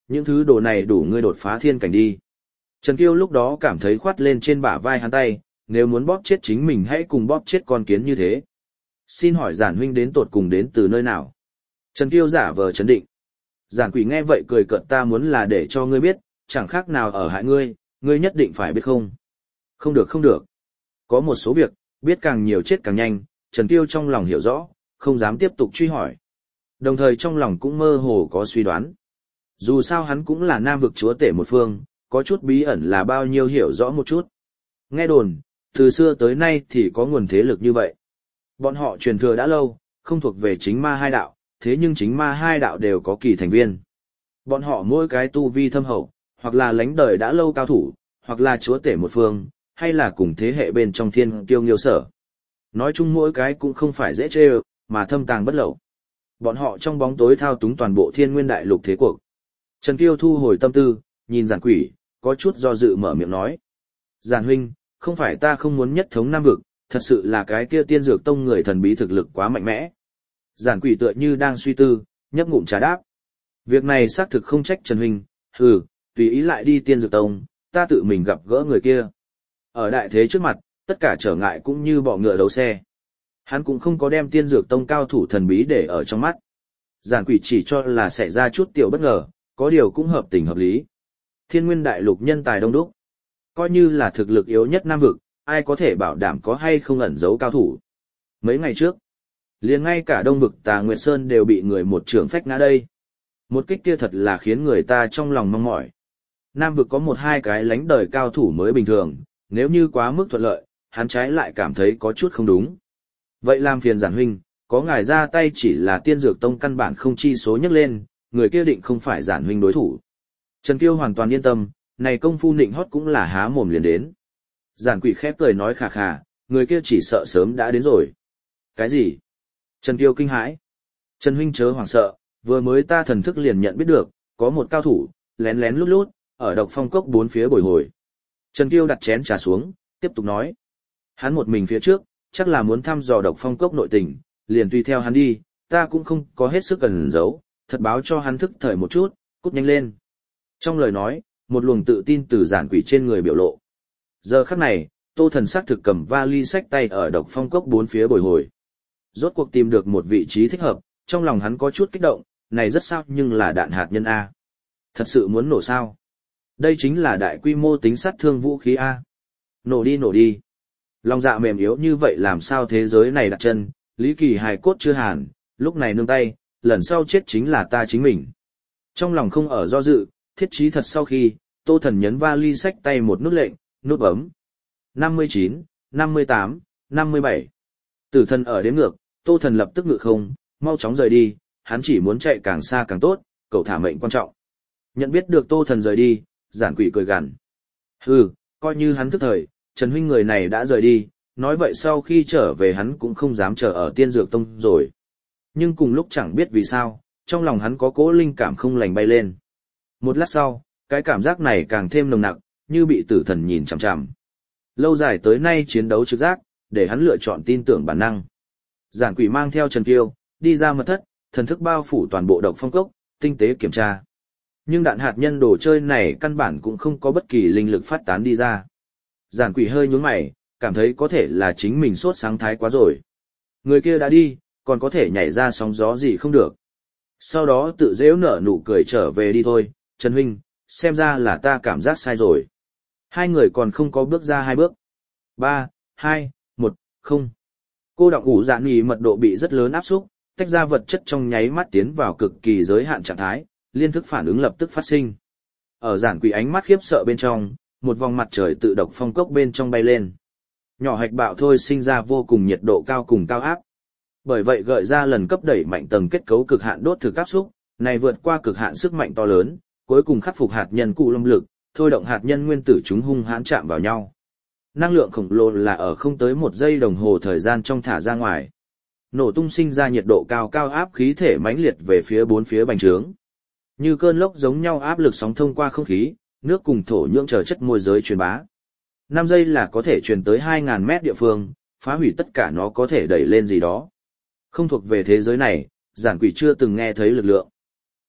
Những thứ đồ này đủ ngươi đột phá thiên cảnh đi. Trần Kiêu lúc đó cảm thấy khoát lên trên bả vai hắn tay, nếu muốn bóp chết chính mình hãy cùng bóp chết con kiến như thế. Xin hỏi giản huynh đến tột cùng đến từ nơi nào? Trần Kiêu giả vờ trấn định. Giản quỷ nghe vậy cười cợt, ta muốn là để cho ngươi biết, chẳng khác nào ở hại ngươi, ngươi nhất định phải biết không? Không được không được. Có một số việc, biết càng nhiều chết càng nhanh, Trần Kiêu trong lòng hiểu rõ, không dám tiếp tục truy hỏi. Đồng thời trong lòng cũng mơ hồ có suy đoán. Dù sao hắn cũng là Nam vực chúa tể một phương, có chút bí ẩn là bao nhiêu hiểu rõ một chút. Nghe đồn, từ xưa tới nay thì có nguồn thế lực như vậy. Bọn họ truyền thừa đã lâu, không thuộc về chính ma hai đạo, thế nhưng chính ma hai đạo đều có kỳ thành viên. Bọn họ mỗi cái tu vi thâm hậu, hoặc là lãnh đời đã lâu cao thủ, hoặc là chúa tể một phương, hay là cùng thế hệ bên trong thiên kiêu nghiêu sở. Nói chung mỗi cái cũng không phải dễ chê mà thâm tàng bất lậu. Bọn họ trong bóng tối thao túng toàn bộ thiên nguyên đại lục thế cuộc. Trần Kiêu thu hồi tâm tư, nhìn giản quỷ, có chút do dự mở miệng nói. Giản huynh, không phải ta không muốn nhất thống Nam vực, thật sự là cái kia tiên dược tông người thần bí thực lực quá mạnh mẽ. Giản quỷ tựa như đang suy tư, nhấp ngụm trà đáp. Việc này xác thực không trách Trần huynh, tùy ý lại đi tiên dược tông, ta tự mình gặp gỡ người kia. Ở đại thế trước mặt, tất cả trở ngại cũng như bọ ngựa đấu xe. Hắn cũng không có đem tiên dược tông cao thủ thần bí để ở trong mắt. Giản quỷ chỉ cho là xảy ra chút tiểu bất ngờ, có điều cũng hợp tình hợp lý. Thiên nguyên đại lục nhân tài đông đúc. Coi như là thực lực yếu nhất Nam vực, ai có thể bảo đảm có hay không ẩn giấu cao thủ. Mấy ngày trước, liền ngay cả Đông vực Tà Nguyệt Sơn đều bị người một trường phách ngã đây. Một kích kia thật là khiến người ta trong lòng mong mỏi. Nam vực có một hai cái lánh đời cao thủ mới bình thường, nếu như quá mức thuận lợi, hắn trái lại cảm thấy có chút không đúng. Vậy làm phiền giản huynh, có ngài ra tay chỉ là tiên dược tông căn bản không chi số nhấc lên, người kia định không phải giản huynh đối thủ. Trần Kiêu hoàn toàn yên tâm, này công phu nịnh hót cũng là há mồm liền đến. Giản quỷ khép cười nói khà khà, người kia chỉ sợ sớm đã đến rồi. Cái gì? Trần Kiêu kinh hãi. Trần huynh chớ hoảng sợ, vừa mới ta thần thức liền nhận biết được, có một cao thủ, lén lén lút lút, ở độc phong cốc bốn phía bồi hồi. Trần Kiêu đặt chén trà xuống, tiếp tục nói. Hắn một mình phía trước, chắc là muốn thăm dò độc phong cốc nội tình, liền tùy theo hắn đi, ta cũng không có hết sức cần giấu, thật báo cho hắn thức thời một chút, cút nhanh lên. Trong lời nói, một luồng tự tin từ giản quỷ trên người biểu lộ. Giờ khắc này, Tô Thần xác thực cầm vali sách tay ở độc phong cốc bốn phía bồi hồi. Rốt cuộc tìm được một vị trí thích hợp, trong lòng hắn có chút kích động, này rất sao nhưng là đạn hạt nhân A. Thật sự muốn nổ sao? Đây chính là đại quy mô tính sát thương vũ khí A. Nổ đi nổ đi. Lòng dạ mềm yếu như vậy làm sao thế giới này đặt chân, Lý Kỳ hài cốt chưa hàn, lúc này nương tay, lần sau chết chính là ta chính mình. Trong lòng không ở do dự, thiết chí thật sau khi, Tô Thần nhấn vali sách tay một nút lệnh, nút bấm. 59, 58, 57. Tử thần ở đếm ngược, Tô Thần lập tức ngự không, mau chóng rời đi, hắn chỉ muốn chạy càng xa càng tốt, cậu thả mệnh quan trọng. Nhận biết được Tô Thần rời đi, giản quỷ cười gằn. Coi như hắn thức thời, Trần huynh người này đã rời đi, nói vậy sau khi trở về hắn cũng không dám chờ ở tiên dược tông rồi. Nhưng cùng lúc chẳng biết vì sao, trong lòng hắn có cỗ linh cảm không lành bay lên. Một lát sau, cái cảm giác này càng thêm nồng nặc, như bị tử thần nhìn chằm chằm. Lâu dài tới nay chiến đấu trực giác, để hắn lựa chọn tin tưởng bản năng. Giản quỷ mang theo Trần Kiêu, đi ra mật thất, thần thức bao phủ toàn bộ độc phong cốc, tinh tế kiểm tra. Nhưng đạn hạt nhân đồ chơi này căn bản cũng không có bất kỳ linh lực phát tán đi ra. Giản quỷ hơi nhướng mày, cảm thấy có thể là chính mình sốt sáng thái quá rồi. Người kia đã đi, còn có thể nhảy ra sóng gió gì không được. Sau đó tự dễu nở nụ cười trở về đi thôi, Trần huynh, xem ra là ta cảm giác sai rồi. Hai người còn không có bước ra hai bước. 3, 2, 1, 0. Cô đọng ủ dạn nhì mật độ bị rất lớn áp xúc, tách ra vật chất trong nháy mắt tiến vào cực kỳ giới hạn trạng thái, liên thức phản ứng lập tức phát sinh. Ở giản quỷ ánh mắt khiếp sợ bên trong, một vòng mặt trời tự độc phong cốc bên trong bay lên. Nhỏ hạch bạo thôi sinh ra vô cùng nhiệt độ cao cùng cao áp. Bởi vậy gợi ra lần cấp đẩy mạnh tầng kết cấu cực hạn đốt thực áp xúc, này vượt qua cực hạn sức mạnh to lớn, cuối cùng khắc phục hạt nhân cụ lâm lực, thôi động hạt nhân nguyên tử chúng hung hãn chạm vào nhau. Năng lượng khổng lồ là ở không tới 1 giây đồng hồ thời gian trong thả ra ngoài. Nổ tung sinh ra nhiệt độ cao cao áp khí thể mãnh liệt về phía bốn phía bành trướng. Như cơn lốc giống nhau áp lực sóng thông qua không khí, nước cùng thổ nhưỡng chờ chất môi giới truyền bá. 5 giây là có thể truyền tới 2.000 mét địa phương, phá hủy tất cả nó có thể đẩy lên gì đó. Không thuộc về thế giới này, giản quỷ chưa từng nghe thấy lực lượng.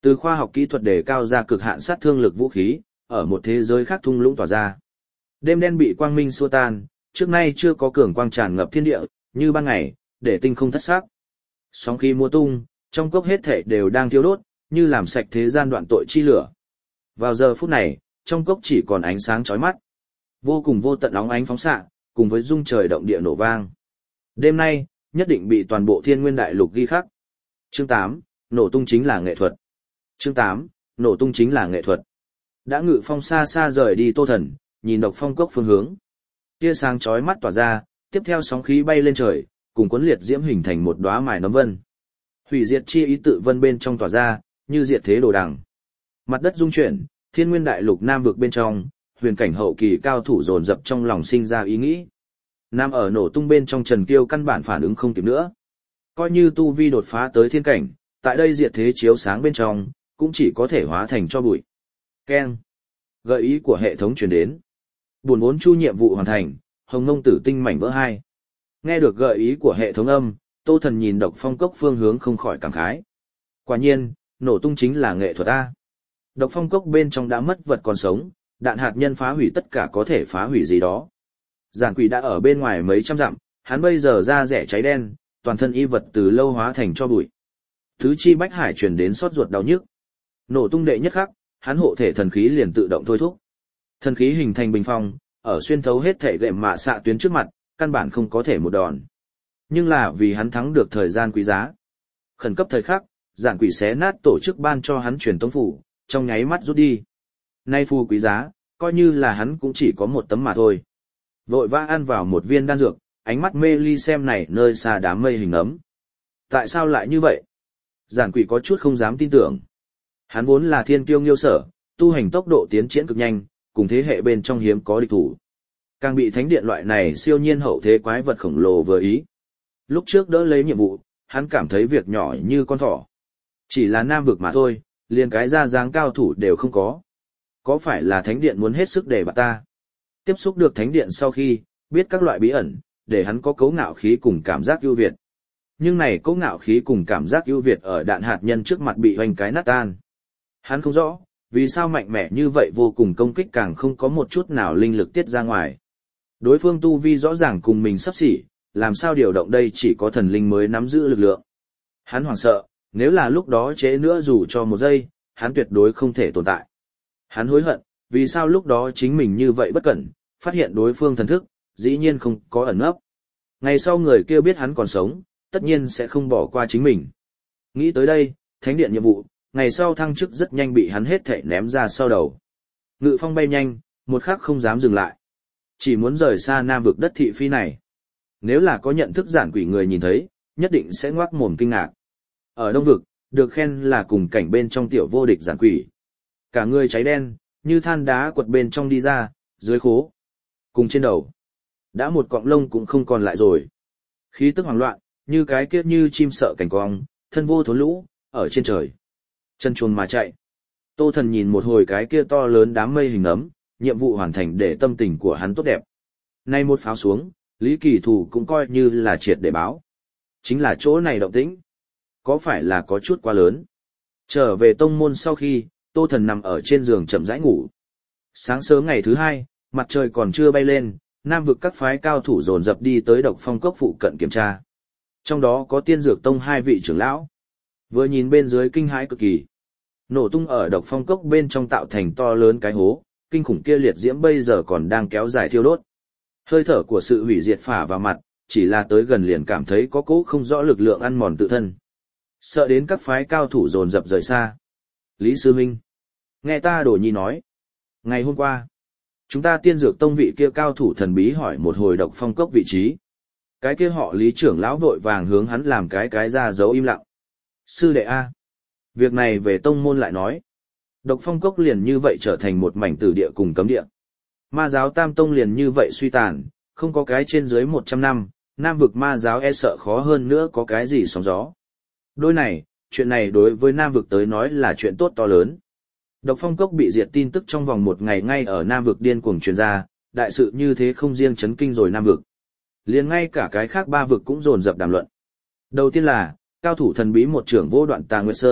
Từ khoa học kỹ thuật đề cao ra cực hạn sát thương lực vũ khí, ở một thế giới khác thung lũng tỏa ra. Đêm đen bị quang minh xua tan, trước nay chưa có cường quang tràn ngập thiên địa, như ban ngày, để tinh không thất sắc. Sóng khí múa tung, trong cốc hết thảy đều đang thiêu đốt, như làm sạch thế gian đoạn tội chi lửa. Vào giờ phút này, trong cốc chỉ còn ánh sáng chói mắt. Vô cùng vô tận óng ánh phóng xạ, cùng với rung trời động địa nổ vang. Đêm nay, nhất định bị toàn bộ thiên nguyên đại lục ghi khắc. Chương 8, nổ tung chính là nghệ thuật. Chương 8, nổ tung chính là nghệ thuật. Đã ngự phong xa xa rời đi Tô Thần, nhìn độc phong cốc phương hướng. Tia sáng chói mắt tỏa ra, tiếp theo sóng khí bay lên trời, cùng cuốn liệt diễm hình thành một đóa mài nấm vân. Hủy diệt chi ý tự vân bên trong tỏa ra, như diệt thế đồ đằng. Mặt đất rung chuyển, thiên nguyên đại lục nam vực bên trong, huyền cảnh hậu kỳ cao thủ dồn dập trong lòng sinh ra ý nghĩ. Nam ở nổ tung bên trong Trần Kiêu căn bản phản ứng không kịp nữa. Coi như tu vi đột phá tới thiên cảnh, tại đây diệt thế chiếu sáng bên trong, cũng chỉ có thể hóa thành cho bụi. Keng. Gợi ý của hệ thống truyền đến. Buồn vốn chu nhiệm vụ hoàn thành, hồng ngông tử tinh mảnh vỡ 2. Nghe được gợi ý của hệ thống âm, Tô Thần nhìn độc phong cốc phương hướng không khỏi cảm khái. Quả nhiên, nổ tung chính là nghệ thuật A. Độc phong cốc bên trong đã mất vật còn sống, đạn hạt nhân phá hủy tất cả có thể phá hủy gì đó. Giản Quỷ đã ở bên ngoài mấy trăm dặm, hắn bây giờ da rẻ cháy đen, toàn thân y vật từ lâu hóa thành cho bụi. Thứ chi bách hải truyền đến xót ruột đau nhức. Nổ tung đệ nhất khắc, hắn hộ thể thần khí liền tự động thôi thúc. Thần khí hình thành bình phong, ở xuyên thấu hết thể gệm mạ xạ tuyến trước mặt, căn bản không có thể một đòn. Nhưng là vì hắn thắng được thời gian quý giá. Khẩn cấp thời khắc, Giản Quỷ xé nát tổ chức ban cho hắn truyền tống phủ, trong nháy mắt rút đi. Nay phù quý giá, coi như là hắn cũng chỉ có một tấm mà thôi. Vội vã ăn vào một viên đan dược, ánh mắt mê ly xem này nơi xa đám mây hình ấm. Tại sao lại như vậy? Giản Quỷ có chút không dám tin tưởng. Hắn vốn là thiên kiêu nghiêu sở, tu hành tốc độ tiến triển cực nhanh, cùng thế hệ bên trong hiếm có địch thủ. Càng bị thánh điện loại này siêu nhiên hậu thế quái vật khổng lồ vừa ý. Lúc trước đỡ lấy nhiệm vụ, hắn cảm thấy việc nhỏ như con thỏ. Chỉ là nam vực mà thôi, liền cái ra dáng cao thủ đều không có. Có phải là thánh điện muốn hết sức để bạt ta? Tiếp xúc được thánh điện sau khi, biết các loại bí ẩn, để hắn có cấu ngạo khí cùng cảm giác ưu việt. Nhưng này cấu ngạo khí cùng cảm giác ưu việt ở đạn hạt nhân trước mặt bị hoành cái nát tan. Hắn không rõ, vì sao mạnh mẽ như vậy vô cùng công kích càng không có một chút nào linh lực tiết ra ngoài. Đối phương tu vi rõ ràng cùng mình sắp xỉ, làm sao điều động đây chỉ có thần linh mới nắm giữ lực lượng. Hắn hoảng sợ, nếu là lúc đó trễ nữa dù cho một giây, hắn tuyệt đối không thể tồn tại. Hắn hối hận, vì sao lúc đó chính mình như vậy bất cẩn, phát hiện đối phương thần thức, dĩ nhiên không có ẩn nấp. Ngày sau người kia biết hắn còn sống, tất nhiên sẽ không bỏ qua chính mình. Nghĩ tới đây, thánh điện nhiệm vụ, ngày sau thăng chức rất nhanh bị hắn hết thảy ném ra sau đầu. Ngự phong bay nhanh, một khắc không dám dừng lại. Chỉ muốn rời xa nam vực đất thị phi này. Nếu là có nhận thức Giản Quỷ người nhìn thấy, nhất định sẽ ngoác mồm kinh ngạc. Ở đông vực, được khen là cùng cảnh bên trong tiểu vô địch Giản Quỷ. Cả người cháy đen, như than đá quật bên trong đi ra, dưới khố. Cùng trên đầu. Đã một cọng lông cũng không còn lại rồi. Khí tức hoảng loạn, như cái kia như chim sợ cảnh quang, thân vô thốn lũ, ở trên trời. Chân chuồn mà chạy. Tô Thần nhìn một hồi cái kia to lớn đám mây hình ấm, nhiệm vụ hoàn thành để tâm tình của hắn tốt đẹp. Nay một pháo xuống, Lý Kỳ Thủ cũng coi như là triệt để báo. Chính là chỗ này động tĩnh. Có phải là có chút quá lớn? Trở về tông môn sau khi, Tô Thần nằm ở trên giường chậm rãi ngủ. Sáng sớm ngày thứ hai, mặt trời còn chưa bay lên, nam vực các phái cao thủ dồn dập đi tới độc phong cốc phụ cận kiểm tra. Trong đó có tiên dược tông 2 vị trưởng lão. Vừa nhìn bên dưới kinh hãi cực kỳ. Nổ tung ở độc phong cốc bên trong tạo thành to lớn cái hố, kinh khủng kia liệt diễm bây giờ còn đang kéo dài thiêu đốt. Hơi thở của sự hủy diệt phả vào mặt, chỉ là tới gần liền cảm thấy có cỗ không rõ lực lượng ăn mòn tự thân. Sợ đến các phái cao thủ dồn dập rời xa. Lý Sư Minh, nghe ta Đồ Nhi nói. Ngày hôm qua, chúng ta tiên dược tông vị kia cao thủ thần bí hỏi một hồi độc phong cốc vị trí. Cái kia họ Lý trưởng lão vội vàng hướng hắn làm cái ra dấu im lặng. Sư đệ A. Việc này về tông môn lại nói. Độc phong cốc liền như vậy trở thành một mảnh tử địa cùng cấm địa. Ma giáo tam tông liền như vậy suy tàn, không có cái trên dưới 100 năm, nam vực ma giáo e sợ khó hơn nữa có cái gì sóng gió. Đôi này, chuyện này đối với nam vực tới nói là chuyện tốt to lớn. Độc phong cốc bị diệt tin tức trong vòng 1 ngày ngay ở nam vực điên cuồng truyền ra, đại sự như thế không riêng chấn kinh rồi nam vực. Liền ngay cả cái khác 3 vực cũng dồn dập đàm luận. Đầu tiên là, cao thủ thần bí một trưởng vô đoạn Tà Nguyệt Sơn,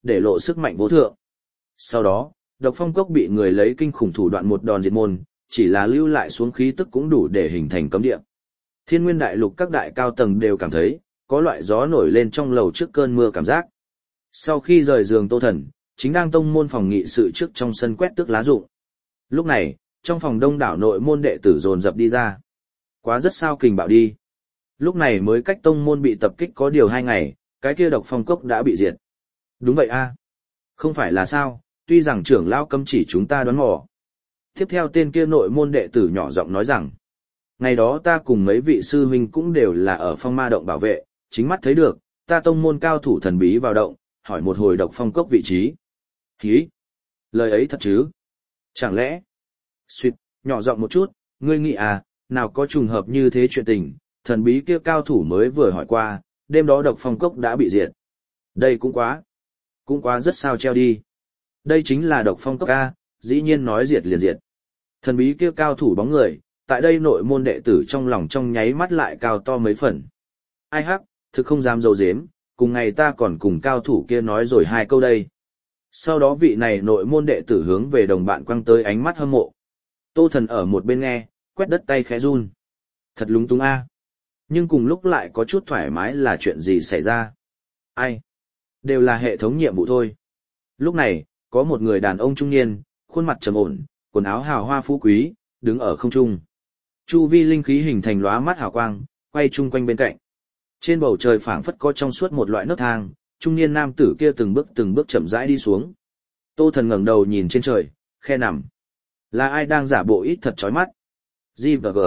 để lộ sức mạnh vô thượng. Sau đó, độc phong cốc bị người lấy kinh khủng thủ đoạn một đòn diệt môn, chỉ là lưu lại xuống khí tức cũng đủ để hình thành cấm địa. Thiên Nguyên Đại Lục các đại cao tầng đều cảm thấy, có loại gió nổi lên trong lầu trước cơn mưa cảm giác. Sau khi rời giường Tô Thần, chính đang tông môn phòng nghị sự trước trong sân quét tước lá rụng. Lúc này, trong phòng đông đảo nội môn đệ tử dồn dập đi ra. Quá rất sao kình bạo đi. Lúc này mới cách tông môn bị tập kích có điều 2 ngày, cái kia độc phong cốc đã bị diệt. Đúng vậy a. Không phải là sao, tuy rằng trưởng lão cấm chỉ chúng ta đoán mò. Tiếp theo tên kia nội môn đệ tử nhỏ giọng nói rằng, ngày đó ta cùng mấy vị sư huynh cũng đều là ở phong ma động bảo vệ, chính mắt thấy được, ta tông môn cao thủ thần bí vào động, hỏi một hồi độc phong cốc vị trí. Hí! Lời ấy thật chứ? Chẳng lẽ? Xuyệt, nhỏ giọng một chút, ngươi nghĩ à, nào có trùng hợp như thế chuyện tình, thần bí kia cao thủ mới vừa hỏi qua, đêm đó độc phong cốc đã bị diệt. Đây cũng quá rất sao treo đi. Đây chính là độc phong cốc A, dĩ nhiên nói diệt liền diệt. Thần bí kia cao thủ bóng người, tại đây nội môn đệ tử trong lòng trong nháy mắt lại cao to mấy phần. Ai hắc, thực không dám dấu dếm, cùng ngày ta còn cùng cao thủ kia nói rồi 2 câu đây. Sau đó vị này nội môn đệ tử hướng về đồng bạn quăng tới ánh mắt hâm mộ. Tô Thần ở một bên nghe, quét đất tay khẽ run. Thật lúng túng a. Nhưng cùng lúc lại có chút thoải mái là chuyện gì xảy ra. Ai? Đều là hệ thống nhiệm vụ thôi. Lúc này, có một người đàn ông trung niên, khuôn mặt trầm ổn, quần áo hào hoa phú quý, đứng ở không trung. Chu vi linh khí hình thành lóa mắt hào quang, quay chung quanh bên cạnh. Trên bầu trời phảng phất có trong suốt một loại nấc thang, trung niên nam tử kia từng bước chậm rãi đi xuống. Tô Thần ngẩng đầu nhìn trên trời, khe nằm. Là ai đang giả bộ ít thật chói mắt? G và G.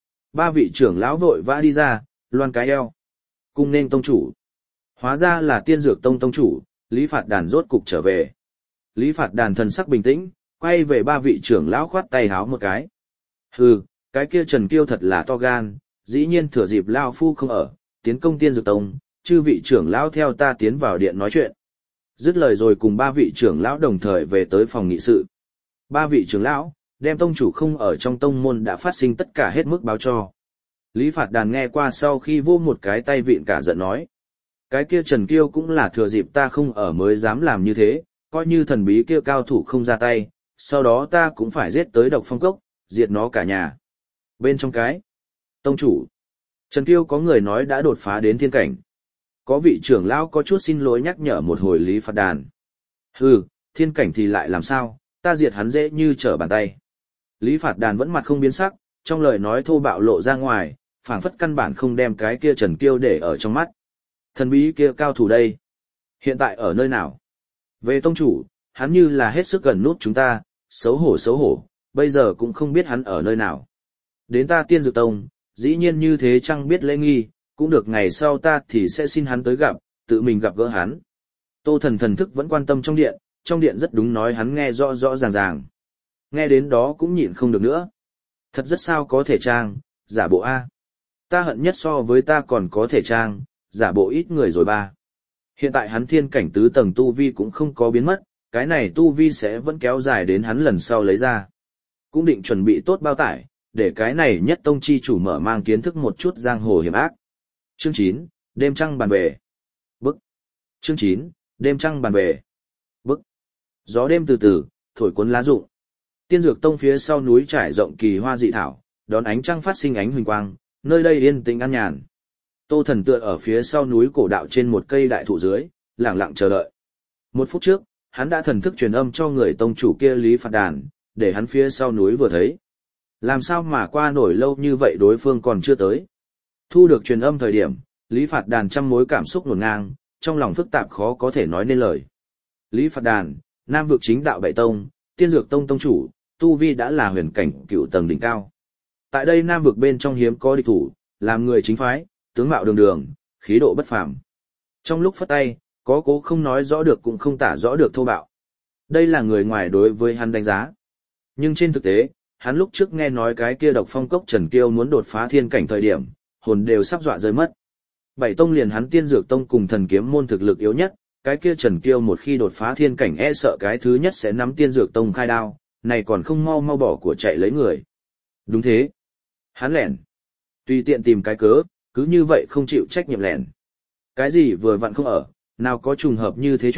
3 vị trưởng lão vội vã đi ra, loan cái eo. Cung nên tông chủ. Hóa ra là Tiên Dược Tông tông chủ, Lý Phạt Đàn rốt cục trở về. Lý Phạt Đàn thần sắc bình tĩnh, quay về 3 vị trưởng lão khoát tay háo một cái. Hừ, cái kia Trần Kiêu thật là to gan, dĩ nhiên thừa dịp Lao Phu không ở, tiến công Tiên Dược Tông, chư vị trưởng lão theo ta tiến vào điện nói chuyện. Dứt lời rồi cùng 3 vị trưởng lão đồng thời về tới phòng nghị sự. 3 vị trưởng lão, đem tông chủ không ở trong tông môn đã phát sinh tất cả hết mức báo cho. Lý Phạt Đàn nghe qua sau khi vô một cái tay vịn cả giận nói. Cái kia Trần Kiêu cũng là thừa dịp ta không ở mới dám làm như thế, coi như thần bí kia cao thủ không ra tay, sau đó ta cũng phải giết tới độc phong cốc, diệt nó cả nhà. Bên trong cái, tông chủ, Trần Kiêu có người nói đã đột phá đến thiên cảnh. Có vị trưởng lão có chút xin lỗi nhắc nhở một hồi Lý Phạt Đàn. Hừ, thiên cảnh thì lại làm sao, ta diệt hắn dễ như trở bàn tay. Lý Phạt Đàn vẫn mặt không biến sắc, trong lời nói thô bạo lộ ra ngoài, phảng phất căn bản không đem cái kia Trần Kiêu để ở trong mắt. Thần bí kia cao thủ đây, hiện tại ở nơi nào? Về tông chủ, hắn như là hết sức gần nút chúng ta, xấu hổ, bây giờ cũng không biết hắn ở nơi nào. Đến ta Tiên Dược Tông, dĩ nhiên như thế chẳng biết lễ nghi, cũng được ngày sau ta thì sẽ xin hắn tới gặp, tự mình gặp gỡ hắn. Tô Thần thần thức vẫn quan tâm trong điện rất đúng nói hắn nghe rõ rõ ràng. Nghe đến đó cũng nhịn không được nữa. Thật rất sao có thể trang, giả bộ A. Ta hận nhất so với ta còn có thể trang, giả bộ ít người rồi ba. Hiện tại hắn thiên cảnh tứ tầng tu vi cũng không có biến mất, cái này tu vi sẽ vẫn kéo dài đến hắn lần sau lấy ra. Cũng định chuẩn bị tốt bao tải, để cái này nhất tông chi chủ mở mang kiến thức một chút giang hồ hiểm ác. Chương 9, đêm trăng bàn về. Bức. Chương 9, đêm trăng bàn về. Bức. Gió đêm từ từ, thổi cuốn lá rụng. Tiên Dược Tông phía sau núi trải rộng kỳ hoa dị thảo, đón ánh trăng phát sinh ánh huỳnh quang, nơi đây yên tĩnh an nhàn. Tô Thần tựa ở phía sau núi cổ đạo trên một cây đại thụ dưới, lặng lặng chờ đợi. 1 phút trước, hắn đã thần thức truyền âm cho người tông chủ kia Lý Phạt Đàn, để hắn phía sau núi vừa thấy. Làm sao mà qua nổi lâu như vậy đối phương còn chưa tới. Thu được truyền âm thời điểm, Lý Phạt Đàn trăm mối cảm xúc ngổn ngang, trong lòng phức tạp khó có thể nói nên lời. Lý Phạt Đàn, Nam vực chính đạo Bảy Tông, Tiên Dược Tông tông chủ, tu vi đã là huyền cảnh cựu tầng đỉnh cao. Tại đây Nam vực bên trong hiếm có địch thủ, làm người chính phái, tướng mạo đường đường, khí độ bất phàm. Trong lúc phất tay, có cố không nói rõ được cũng không tả rõ được thô bạo. Đây là người ngoài đối với hắn đánh giá. Nhưng trên thực tế, hắn lúc trước nghe nói cái kia độc phong cốc Trần Kiêu muốn đột phá thiên cảnh thời điểm, hồn đều sắp dọa rơi mất. Bảy tông liền hắn Tiên Dược Tông cùng Thần Kiếm môn thực lực yếu nhất, cái kia Trần Kiêu một khi đột phá thiên cảnh e sợ cái thứ nhất sẽ nắm Tiên Dược Tông khai đao, này còn không mau bỏ của chạy lấy người. Đúng thế. Hắn lẻn. Tùy tiện tìm cái cớ, cứ như vậy không chịu trách nhiệm lẻn. Cái gì vừa vặn không ở, nào có trùng hợp như thế chuyện,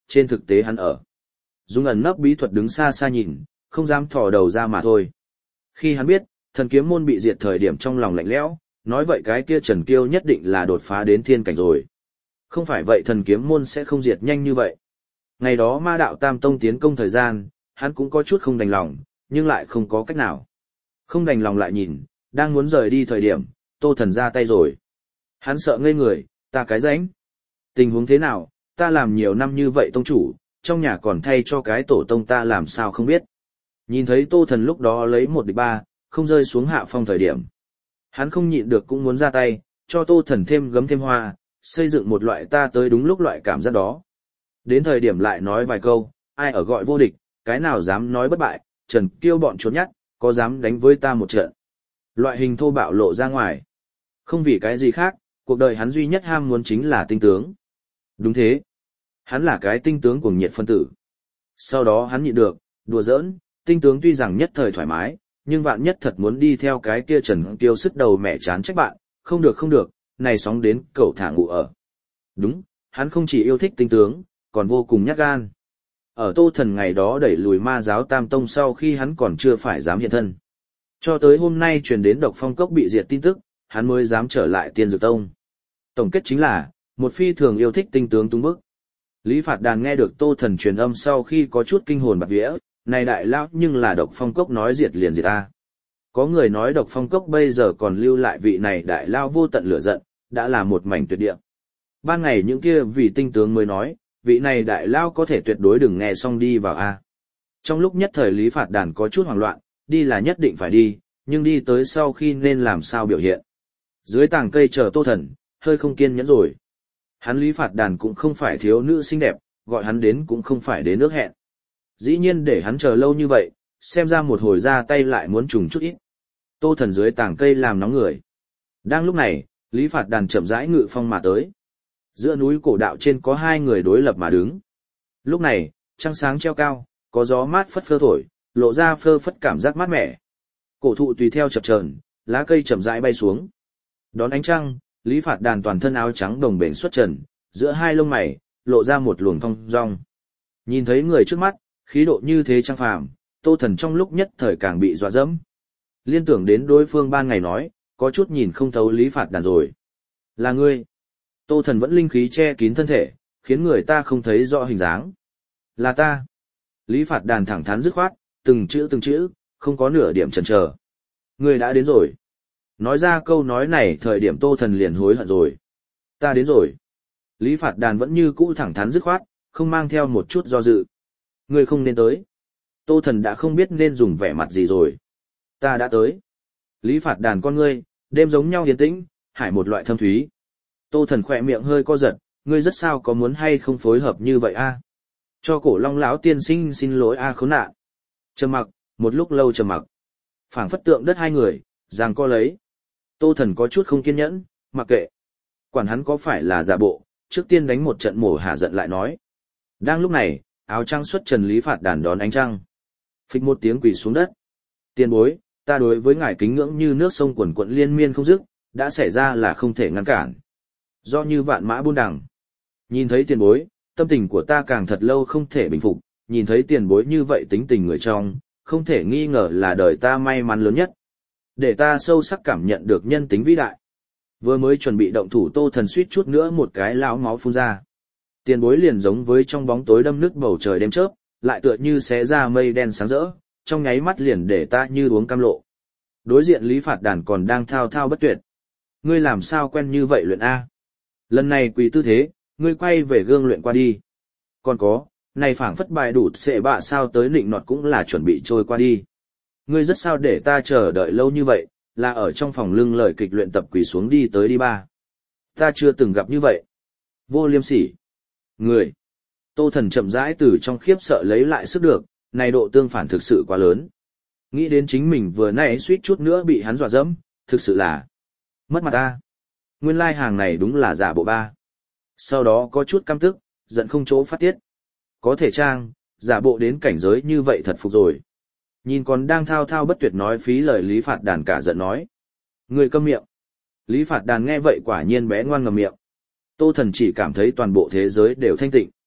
trên thực tế hắn ở. Dùng ẩn nấp bí thuật đứng xa xa nhìn, không dám thò đầu ra mà thôi. Khi hắn biết, thần kiếm môn bị diệt thời điểm trong lòng lạnh lẽo, nói vậy cái kia Trần Kiêu nhất định là đột phá đến thiên cảnh rồi. Không phải vậy thần kiếm môn sẽ không diệt nhanh như vậy. Ngày đó ma đạo Tam Tông tiến công thời gian, hắn cũng có chút không đành lòng, nhưng lại không có cách nào. Không đành lòng lại nhìn, đang muốn rời đi thời điểm, Tô Thần ra tay rồi. Hắn sợ ngây người, ta cái rãnh. Tình huống thế nào, ta làm nhiều năm như vậy tông chủ, trong nhà còn thay cho cái tổ tông ta làm sao không biết. Nhìn thấy Tô Thần lúc đó lấy 1-3, không rơi xuống hạ phong thời điểm. Hắn không nhịn được cũng muốn ra tay, cho Tô Thần thêm gấm thêm hoa, xây dựng một loại ta tới đúng lúc loại cảm giác đó. Đến thời điểm lại nói vài câu, ai ở gọi vô địch, cái nào dám nói bất bại, Trần Kiêu bọn trốn nhát, có dám đánh với ta một trận. Loại hình thô bạo lộ ra ngoài. Không vì cái gì khác, cuộc đời hắn duy nhất ham muốn chính là tinh tướng. Đúng thế. Hắn là cái tinh tướng cuồng nhiệt phân tử. Sau đó hắn nhịn được, đùa giỡn, tinh tướng tuy rằng nhất thời thoải mái, nhưng vạn nhất thật muốn đi theo cái kia Trần Kiêu sức đầu mẹ chán trách bạn, không được, này sóng đến cậu thả ngủ ở. Đúng, hắn không chỉ yêu thích tinh tướng, còn vô cùng nhát gan. Ở Tô Thần ngày đó đẩy lùi ma giáo Tam Tông sau khi hắn còn chưa phải dám hiện thân. Cho tới hôm nay truyền đến Độc Phong Cốc bị diệt tin tức, hắn mới dám trở lại Tiên Dược Tông. Tổng kết chính là, một phi thường yêu thích tinh tướng tung bức. Lý Phạt Đàn nghe được Tô Thần truyền âm sau khi có chút kinh hồn bạt vía, này đại lão nhưng là Độc Phong Cốc nói diệt liền diệt ta. Có người nói Độc Phong Cốc bây giờ còn lưu lại vị này đại lão vô tận lửa giận, đã là một mảnh tuyệt địa. Ban ngày những kia vì tinh tướng mới nói, vị này đại lão có thể tuyệt đối đừng nghe xong đi vào a. Trong lúc nhất thời Lý Phạt Đàn có chút hoảng loạn, đi là nhất định phải đi, nhưng đi tới sau khi nên làm sao biểu hiện. Dưới tàng cây chờ Tô Thần, hơi không kiên nhẫn rồi. Hắn Lý Phạt Đàn cũng không phải thiếu nữ xinh đẹp, gọi hắn đến cũng không phải đến nước hẹn. Dĩ nhiên để hắn chờ lâu như vậy, xem ra một hồi ra tay lại muốn trùng chút ít. Tô Thần dưới tàng cây làm nóng người. Đang lúc này, Lý Phạt Đàn chậm rãi ngự phong mà tới. Giữa núi cổ đạo trên có hai người đối lập mà đứng. Lúc này, trăng sáng treo cao, có gió mát phất phơ thổi, lộ ra phơ phất cảm giác mát mẻ. Cổ thụ tùy theo chập chờn, lá cây chậm rãi bay xuống. Đón ánh trăng, Lý Phạt Đàn toàn thân áo trắng đồng bền xuất trần, giữa hai lông mày, lộ ra một luồng thong dong. Nhìn thấy người trước mắt, khí độ như thế trang phàm, Tô Thần trong lúc nhất thời càng bị dọa dẫm. Liên tưởng đến đối phương ban ngày nói, có chút nhìn không thấu Lý Phạt Đàn rồi. Là ngươi. Tô Thần vẫn linh khí che kín thân thể, khiến người ta không thấy rõ hình dáng. Là ta. Lý Phạt Đàn thẳng thắn dứt khoát, từng chữ, không có nửa điểm chần chờ. Ngươi đã đến rồi. Nói ra câu nói này thời điểm Tô Thần liền hối hận rồi. Ta đến rồi. Lý Phạt Đàn vẫn như cũ thẳng thắn dứt khoát, không mang theo một chút do dự. Ngươi không nên tới. Tô Thần đã không biết nên dùng vẻ mặt gì rồi. Ta đã tới. Lý Phạt Đàn con ngươi, đêm giống nhau yên tĩnh, hải một loại thâm thúy. Tô Thần khỏe miệng hơi co giật, ngươi rất sao có muốn hay không phối hợp như vậy a? Cho Cổ Long lão tiên sinh xin lỗi a khốn nạn. Trầm mặc, một lúc lâu trầm mặc. Phảng phất tượng đất hai người, giằng co lấy. Tô Thần có chút không kiên nhẫn, mặc kệ. Quản hắn có phải là giả bộ, trước tiên đánh một trận mổ hả giận lại nói. Đang lúc này, áo trăng xuất trần Lý Phạt Đàn đón ánh trăng. Phịch một tiếng quỳ xuống đất. Tiền bối, ta đối với ngài kính ngưỡng như nước sông quần quận liên miên không dứt, đã xảy ra là không thể ngăn cản. Do như vạn mã buôn đằng. Nhìn thấy tiền bối, tâm tình của ta càng thật lâu không thể bình phục, nhìn thấy tiền bối như vậy tính tình người trong, không thể nghi ngờ là đời ta may mắn lớn nhất. Để ta sâu sắc cảm nhận được nhân tính vĩ đại. Vừa mới chuẩn bị động thủ Tô Thần suýt chút nữa một cái lão máu phun ra. Tiền bối liền giống với trong bóng tối đâm nước bầu trời đêm chớp, lại tựa như xé ra mây đen sáng rỡ, trong nháy mắt liền để ta như uống cam lộ. Đối diện Lý Phạt Đàn còn đang thao thao bất tuyệt. Ngươi làm sao quen như vậy luyện A? Lần này quỳ tư thế, ngươi quay về gương luyện qua đi. Còn có, này phảng phất bài đủ xệ bạ sao tới nịnh nọt cũng là chuẩn bị trôi qua đi. Ngươi rất sao để ta chờ đợi lâu như vậy, là ở trong phòng lưng lời kịch luyện tập quỳ xuống đi tới đi ba. Ta chưa từng gặp như vậy. Vô liêm sỉ. Người. Tô Thần chậm rãi từ trong khiếp sợ lấy lại sức được, này độ tương phản thực sự quá lớn. Nghĩ đến chính mình vừa nãy suýt chút nữa bị hắn dọa dẫm, thực sự là mất mặt ta. Nguyên lai hàng này đúng là giả bộ ba. Sau đó có chút căm tức, giận không chỗ phát tiết. Có thể trang, giả bộ đến cảnh giới như vậy thật phục rồi. Nhìn còn đang thao thao bất tuyệt nói phí lời Lý Phạt Đàn cả giận nói. Người câm miệng. Lý Phạt Đàn nghe vậy quả nhiên bé ngoan ngậm miệng. Tô Thần chỉ cảm thấy toàn bộ thế giới đều thanh tịnh.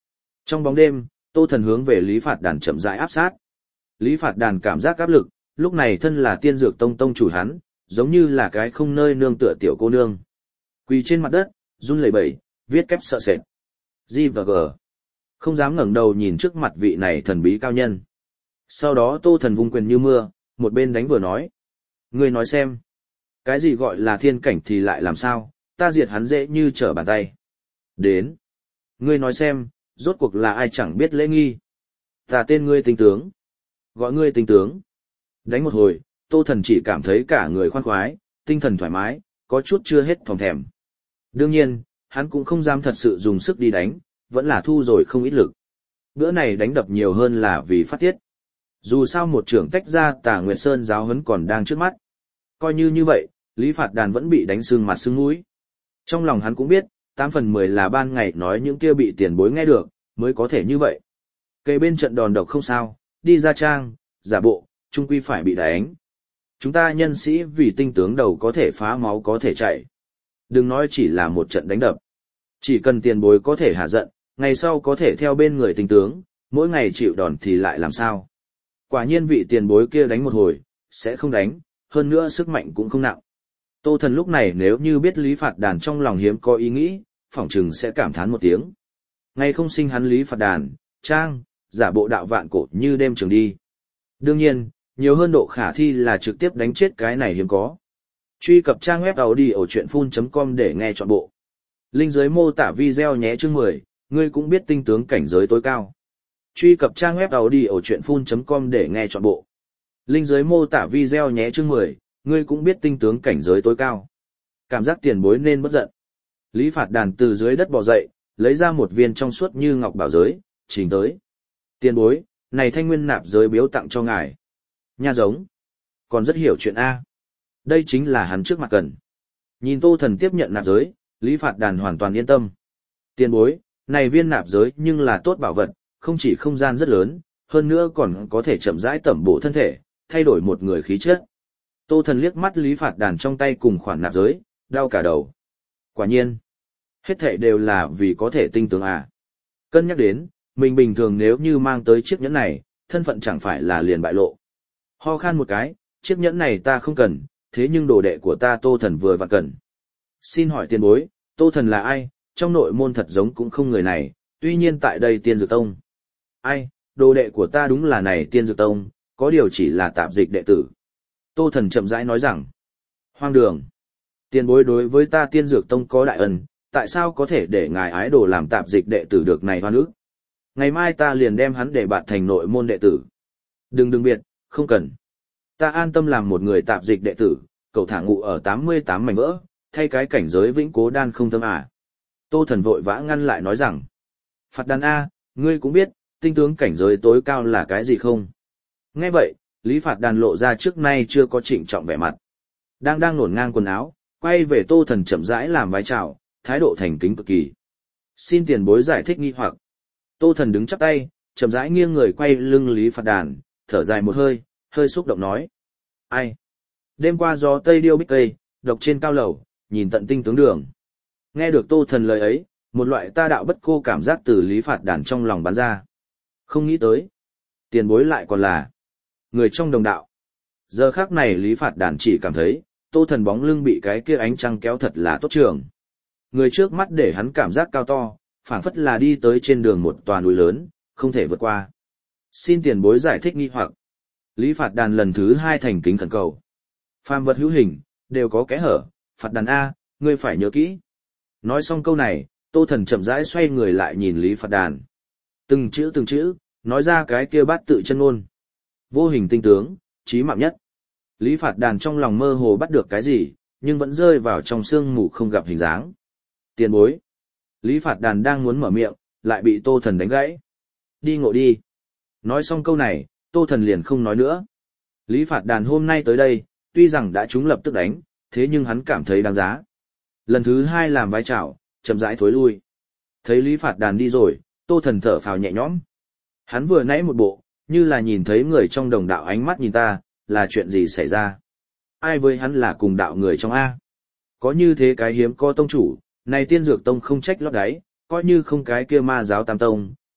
Trong bóng đêm, Tô Thần hướng về Lý Phạt Đàn chậm rãi áp sát. Lý Phạt Đàn cảm giác áp lực, lúc này thân là Tiên Dược Tông tông chủ hắn, giống như là cái không nơi nương tựa tiểu cô nương. Quỳ trên mặt đất, run lẩy bẩy, viết kép sợ sệt. G và G. Không dám ngẩng đầu nhìn trước mặt vị này thần bí cao nhân. Sau đó Tô Thần vung quyền như mưa, một bên đánh vừa nói. Ngươi nói xem. Cái gì gọi là thiên cảnh thì lại làm sao, ta diệt hắn dễ như trở bàn tay. Đến. Ngươi nói xem, rốt cuộc là ai chẳng biết lễ nghi. Ta tên ngươi tinh tướng. Gọi ngươi tinh tướng. Đánh một hồi, Tô Thần chỉ cảm thấy cả người khoan khoái, tinh thần thoải mái, có chút chưa hết thòng thèm. Đương nhiên, hắn cũng không dám thật sự dùng sức đi đánh, vẫn là thu rồi không ít lực. Bữa này đánh đập nhiều hơn là vì phát tiết. Dù sao một trưởng tách ra Tà Nguyệt Sơn giáo huấn còn đang trước mắt. Coi như vậy, Lý Phạt Đàn vẫn bị đánh sưng mặt sưng mũi. Trong lòng hắn cũng biết, 8/10 là ban ngày nói những kia bị tiền bối nghe được, mới có thể như vậy. Cây bên trận đòn độc không sao, đi ra trang, giả bộ, chung quy phải bị đánh. Chúng ta nhân sĩ vì tinh tướng đầu có thể phá máu có thể chạy. Đừng nói chỉ là một trận đánh đập. Chỉ cần tiền bối có thể hạ giận, ngày sau có thể theo bên người tinh tướng, mỗi ngày chịu đòn thì lại làm sao. Quả nhiên vị tiền bối kia đánh một hồi, sẽ không đánh, hơn nữa sức mạnh cũng không nặng. Tô Thần lúc này nếu như biết Lý Phạt Đàn trong lòng hiếm có ý nghĩ, phỏng chừng sẽ cảm thán một tiếng. Ngày không sinh hắn Lý Phạt Đàn, trang, giả bộ đạo vạn cổ như đêm trường đi. Đương nhiên, nhiều hơn độ khả thi là trực tiếp đánh chết cái này hiếm có. Truy cập trang web audiochuyenphun.com để nghe trọn bộ. Link dưới mô tả video nhé. Chương 10, ngươi cũng biết tinh tướng cảnh giới tối cao. Truy cập trang web audiochuyenphun.com để nghe trọn bộ. Link dưới mô tả video nhé. Chương 10, ngươi cũng biết tinh tướng cảnh giới tối cao. Cảm giác tiền bối nên bất giận. Lý Phạt Đàn từ dưới đất bò dậy, lấy ra một viên trong suốt như ngọc bảo giới, trình tới. Tiền bối, này thanh nguyên nạp giới biếu tặng cho ngài. Nha giống. Còn rất hiểu chuyện A. Đây chính là hắn trước mặt cần. Nhìn Tô Thần tiếp nhận nạp giới, Lý Phạt Đàn hoàn toàn yên tâm. Tiền bối, này viên nạp giới nhưng là tốt bảo vật, không chỉ không gian rất lớn, hơn nữa còn có thể chậm rãi tẩm bổ thân thể, thay đổi một người khí chất. Tô Thần liếc mắt Lý Phạt Đàn trong tay cùng khoản nạp giới, đau cả đầu. Quả nhiên, hết thảy đều là vì có thể tinh tướng à. Cân nhắc đến, mình bình thường nếu như mang tới chiếc nhẫn này, thân phận chẳng phải là liền bại lộ. Ho khan một cái, chiếc nhẫn này ta không cần, thế nhưng đồ đệ của ta Tô Thần vừa vặn cần. Xin hỏi tiền bối, Tô Thần là ai, trong nội môn thật giống cũng không người này, tuy nhiên tại đây Tiên Dược Tông. Ai, đồ đệ của ta đúng là này Tiên Dược Tông, có điều chỉ là tạp dịch đệ tử. Tô Thần chậm rãi nói rằng, hoang đường. Tiền bối đối với ta Tiên Dược Tông có đại ân, tại sao có thể để ngài ái đồ làm tạp dịch đệ tử được này hoa nước? Ngày mai ta liền đem hắn để bạt thành nội môn đệ tử. Đừng biệt, không cần. Ta an tâm làm một người tạp dịch đệ tử, cậu thả ngụ ở 88 mảnh vỡ, thay cái cảnh giới vĩnh cố đan không tâm à. Tô Thần vội vã ngăn lại nói rằng, Phạt Đàn A, ngươi cũng biết, tinh tướng cảnh giới tối cao là cái gì không? Nghe vậy, Lý Phạt Đàn lộ ra trước nay chưa có trịnh trọng vẻ mặt. Đang nổn ngang quần áo, quay về Tô Thần chậm rãi làm vái chào, thái độ thành kính cực kỳ. Xin tiền bối giải thích nghi hoặc. Tô Thần đứng chắp tay, chậm rãi nghiêng người quay lưng Lý Phạt Đàn, thở dài một hơi, hơi xúc động nói. Ai? Đêm qua gió tây điêu bích cây, độc trên cao lầu, nhìn tận tinh tướng đường. Nghe được Tô Thần lời ấy, một loại ta đạo bất cô cảm giác từ Lý Phạt Đàn trong lòng bắn ra. Không nghĩ tới. Tiền bối lại còn là người trong đồng đạo. Giờ khác này Lý Phạt Đàn chỉ cảm thấy, Tô Thần bóng lưng bị cái kia ánh trăng kéo thật là tốt trường. Người trước mắt để hắn cảm giác cao to, phảng phất là đi tới trên đường một tòa núi lớn, không thể vượt qua. Xin tiền bối giải thích nghi hoặc. Lý Phạt Đàn lần thứ 2 thành kính khẩn cầu. Phàm vật hữu hình, đều có kẽ hở, Phạt Đàn A, ngươi phải nhớ kỹ. Nói xong câu này, Tô Thần chậm rãi xoay người lại nhìn Lý Phạt Đàn. Từng chữ, nói ra cái kia bát tự chân ngôn. Vô hình tinh tướng, chí mạng nhất. Lý Phạt Đàn trong lòng mơ hồ bắt được cái gì, nhưng vẫn rơi vào trong sương mù không gặp hình dáng. Tiền bối. Lý Phạt Đàn đang muốn mở miệng, lại bị Tô Thần đánh gãy. Đi ngộ đi. Nói xong câu này, Tô Thần liền không nói nữa. Lý Phạt Đàn hôm nay tới đây, tuy rằng đã trúng lập tức đánh, thế nhưng hắn cảm thấy đáng giá. Lần thứ 2 làm vai chào, chậm rãi thối lui. Thấy Lý Phạt Đàn đi rồi, Tô Thần thở phào nhẹ nhõm. Hắn vừa nãy một bộ, như là nhìn thấy người trong đồng đạo ánh mắt nhìn ta, là chuyện gì xảy ra? Ai với hắn là cùng đạo người trong A? Có như thế cái hiếm có tông chủ, này Tiên Dược Tông không trách lót đáy, coi như không cái kia ma giáo tam tông,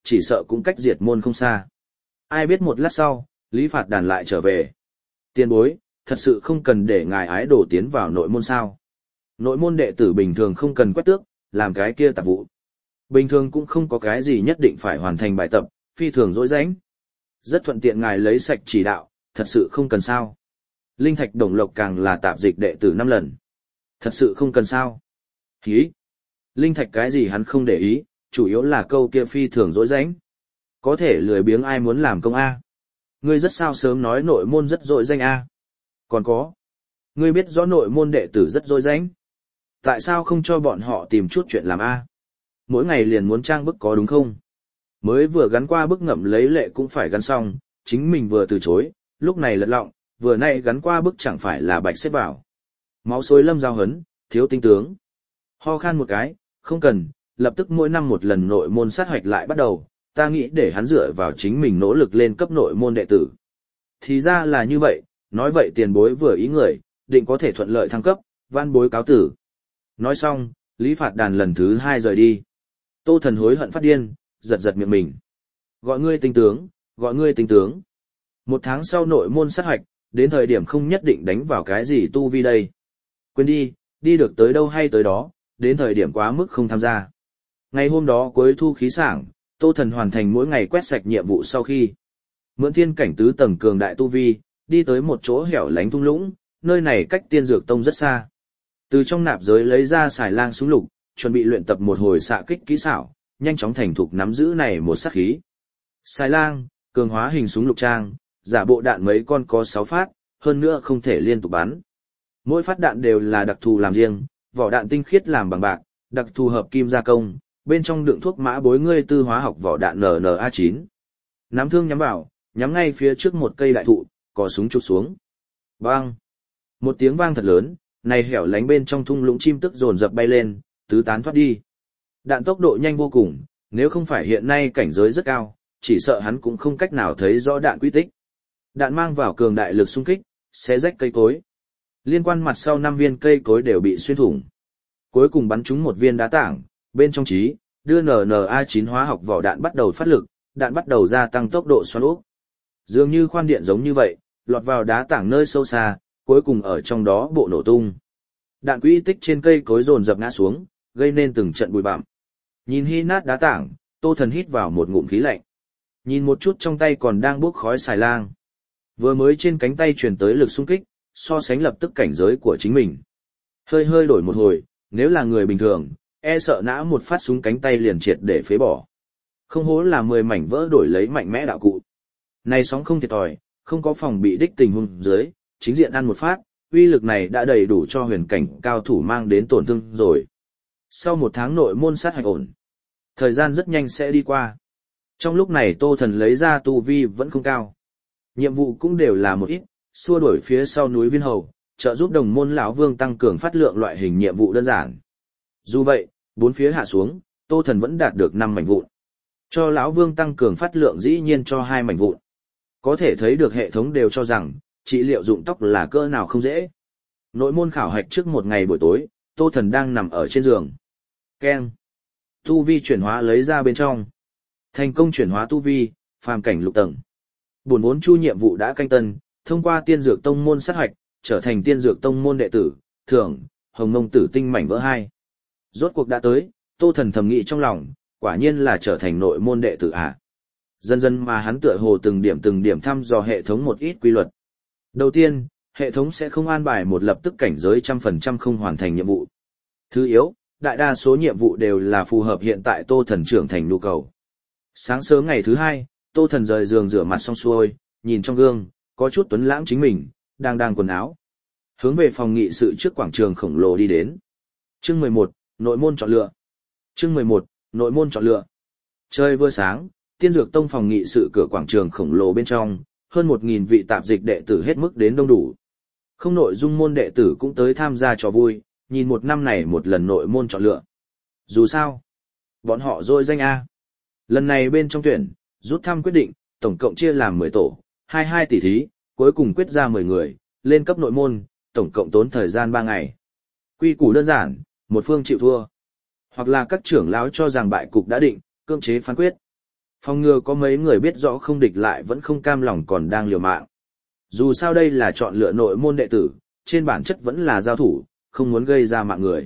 chỉ sợ cũng cách diệt môn không xa. Ai biết một lát sau, Lý Phạt Đàn lại trở về. Tiền bối, thật sự không cần để ngài ái đồ tiến vào nội môn sao. Nội môn đệ tử bình thường không cần quét tước, làm cái kia tạp vụ. Bình thường cũng không có cái gì nhất định phải hoàn thành bài tập, phi thường dỗi rãnh. Rất thuận tiện ngài lấy sạch chỉ đạo, thật sự không cần sao. Linh Thạch Đồng Lộc càng là tạp dịch đệ tử 5 lần. Thật sự không cần sao. Hí. Linh Thạch cái gì hắn không để ý, chủ yếu là câu kia phi thường dỗi rãnh. Có thể lười biếng ai muốn làm công A. Ngươi rất sao sớm nói nội môn rất dội danh A. Còn có. Ngươi biết rõ nội môn đệ tử rất dội danh. Tại sao không cho bọn họ tìm chút chuyện làm A? Mỗi ngày liền muốn trang bức có đúng không? Mới vừa gắn qua bức ngậm lấy lệ cũng phải gắn xong, chính mình vừa từ chối, lúc này lật lọng, vừa nay gắn qua bức chẳng phải là bạch xếp vào. Máu xối Lâm Giao hấn, thiếu tinh tướng. Ho khan một cái, không cần, lập tức mỗi năm một lần nội môn sát hoạch lại bắt đầu, ta nghĩ để hắn dựa vào chính mình nỗ lực lên cấp nội môn đệ tử. Thì ra là như vậy, nói vậy tiền bối vừa ý người, định có thể thuận lợi thăng cấp, van bối cáo tử. Nói xong, Lý Phạt Đàn lần thứ 2 rời đi. Tô Thần hối hận phát điên, giật giật miệng mình. Gọi ngươi tinh tướng, gọi ngươi tinh tướng. 1 tháng sau nội môn sát hoạch, đến thời điểm không nhất định đánh vào cái gì tu vi đây. Quên đi, đi được tới đâu hay tới đó, đến thời điểm quá mức không tham gia. Ngày hôm đó cuối thu khí sảng, Tô Thần hoàn thành mỗi ngày quét sạch nhiệm vụ sau khi mượn thiên cảnh tứ tầng cường đại tu vi, đi tới một chỗ hẻo lánh thung lũng, nơi này cách Tiên Dược Tông rất xa. Từ trong nạp giới lấy ra xài lang súng lục, chuẩn bị luyện tập một hồi xạ kích kỹ xảo, nhanh chóng thành thục nắm giữ này một sát khí. Xài lang, cường hóa hình súng lục trang, giả bộ đạn mấy con có 6 phát, hơn nữa không thể liên tục bắn. Mỗi phát đạn đều là đặc thù làm riêng, vỏ đạn tinh khiết làm bằng bạc, đặc thù hợp kim gia công, bên trong đựng thuốc mã bối ngươi tư hóa học vỏ đạn NNA9. Nắm thương nhắm vào, nhắm ngay phía trước một cây đại thụ, cò súng chụp xuống. Bang! Một tiếng vang thật lớn, này hẻo lánh bên trong thung lũng chim tức dồn dập bay lên, tứ tán thoát đi. Đạn tốc độ nhanh vô cùng, nếu không phải hiện nay cảnh giới rất cao, chỉ sợ hắn cũng không cách nào thấy rõ đạn quy tích. Đạn mang vào cường đại lực xung kích, xé rách cây cối. Liên quan mặt sau 5 viên cây cối đều bị xuyên thủng. Cuối cùng bắn trúng một viên đá tảng, bên trong trí, đưa NNA9 hóa học vỏ đạn bắt đầu phát lực, đạn bắt đầu gia tăng tốc độ xoắn úp. Dường như khoan điện giống như vậy, lọt vào đá tảng nơi sâu xa, cuối cùng ở trong đó bộ nổ tung. Đạn quỹ tích trên cây cối dồn dập ngã xuống, gây nên từng trận bụi bặm. Nhìn hi nát đá tảng, Tô Thần hít vào một ngụm khí lạnh. Nhìn một chút trong tay còn đang bốc khói xài lang. Vừa mới trên cánh tay truyền tới lực xung kích, so sánh lập tức cảnh giới của chính mình. Hơi hơi đổi một hồi, nếu là người bình thường, e sợ nã một phát súng cánh tay liền triệt để phế bỏ. Không hố là 10 mảnh vỡ đổi lấy mạnh mẽ đạo cụ. Này sóng không thiệt thòi, không có phòng bị đích tình huống dưới, chính diện ăn một phát, uy lực này đã đầy đủ cho huyền cảnh cao thủ mang đến tổn thương rồi. Sau 1 tháng nội môn sát hạch ổn, thời gian rất nhanh sẽ đi qua. Trong lúc này Tô Thần lấy ra tu vi vẫn không cao. Nhiệm vụ cũng đều là một ít, xua đuổi phía sau núi Viên Hầu, trợ giúp đồng môn lão vương tăng cường phát lượng loại hình nhiệm vụ đơn giản. Dù vậy, 4 phía hạ xuống, Tô Thần vẫn đạt được 5 mảnh vụn. Cho lão vương tăng cường phát lượng dĩ nhiên cho 2 mảnh vụn. Có thể thấy được hệ thống đều cho rằng, trị liệu dụng tóc là cỡ nào không dễ. Nội môn khảo hạch trước một ngày buổi tối, Tô Thần đang nằm ở trên giường. Keng. Tu vi chuyển hóa lấy ra bên trong. Thành công chuyển hóa tu vi, phàm cảnh lục tầng. Buồn vốn chu nhiệm vụ đã canh tân, thông qua Tiên Dược Tông môn sát hoạch, trở thành Tiên Dược Tông môn đệ tử, thưởng, Hồng Mông Tử Tinh mảnh vỡ 2. Rốt cuộc đã tới, Tô Thần thầm nghĩ trong lòng, quả nhiên là trở thành nội môn đệ tử à. Dần dần mà hắn tựa hồ từng điểm thăm dò hệ thống một ít quy luật. Đầu tiên, hệ thống sẽ không an bài một lập tức cảnh giới 100% không hoàn thành nhiệm vụ. Thứ yếu, đại đa số nhiệm vụ đều là phù hợp hiện tại Tô Thần trưởng thành nhu cầu. Sáng sớm ngày thứ 2, Tô Thần rời giường rửa mặt xong xuôi, nhìn trong gương, có chút tuấn lãng chính mình, đang quần áo. Hướng về phòng nghị sự trước quảng trường khổng lồ đi đến. Chương 11, nội môn chọn lựa. Chương 11, nội môn chọn lựa. Trời vừa sáng, Tiên Dược Tông phòng nghị sự cửa quảng trường khổng lồ bên trong, hơn 1.000 vị tạp dịch đệ tử hết mức đến đông đủ. Không nội dung môn đệ tử cũng tới tham gia trò vui, nhìn một năm này một lần nội môn chọn lựa. Dù sao, bọn họ dôi danh A. Lần này bên trong tuyển, rút thăm quyết định, tổng cộng chia làm 10 tổ, 22 tỷ thí, cuối cùng quyết ra 10 người, lên cấp nội môn, tổng cộng tốn thời gian 3 ngày. Quy củ đơn giản, một phương chịu thua. Hoặc là các trưởng lão cho rằng bại cục đã định, cưỡng chế phán quyết. Phòng ngừa có mấy người biết rõ không địch lại vẫn không cam lòng còn đang liều mạng. Dù sao đây là chọn lựa nội môn đệ tử, trên bản chất vẫn là giao thủ, không muốn gây ra mạng người.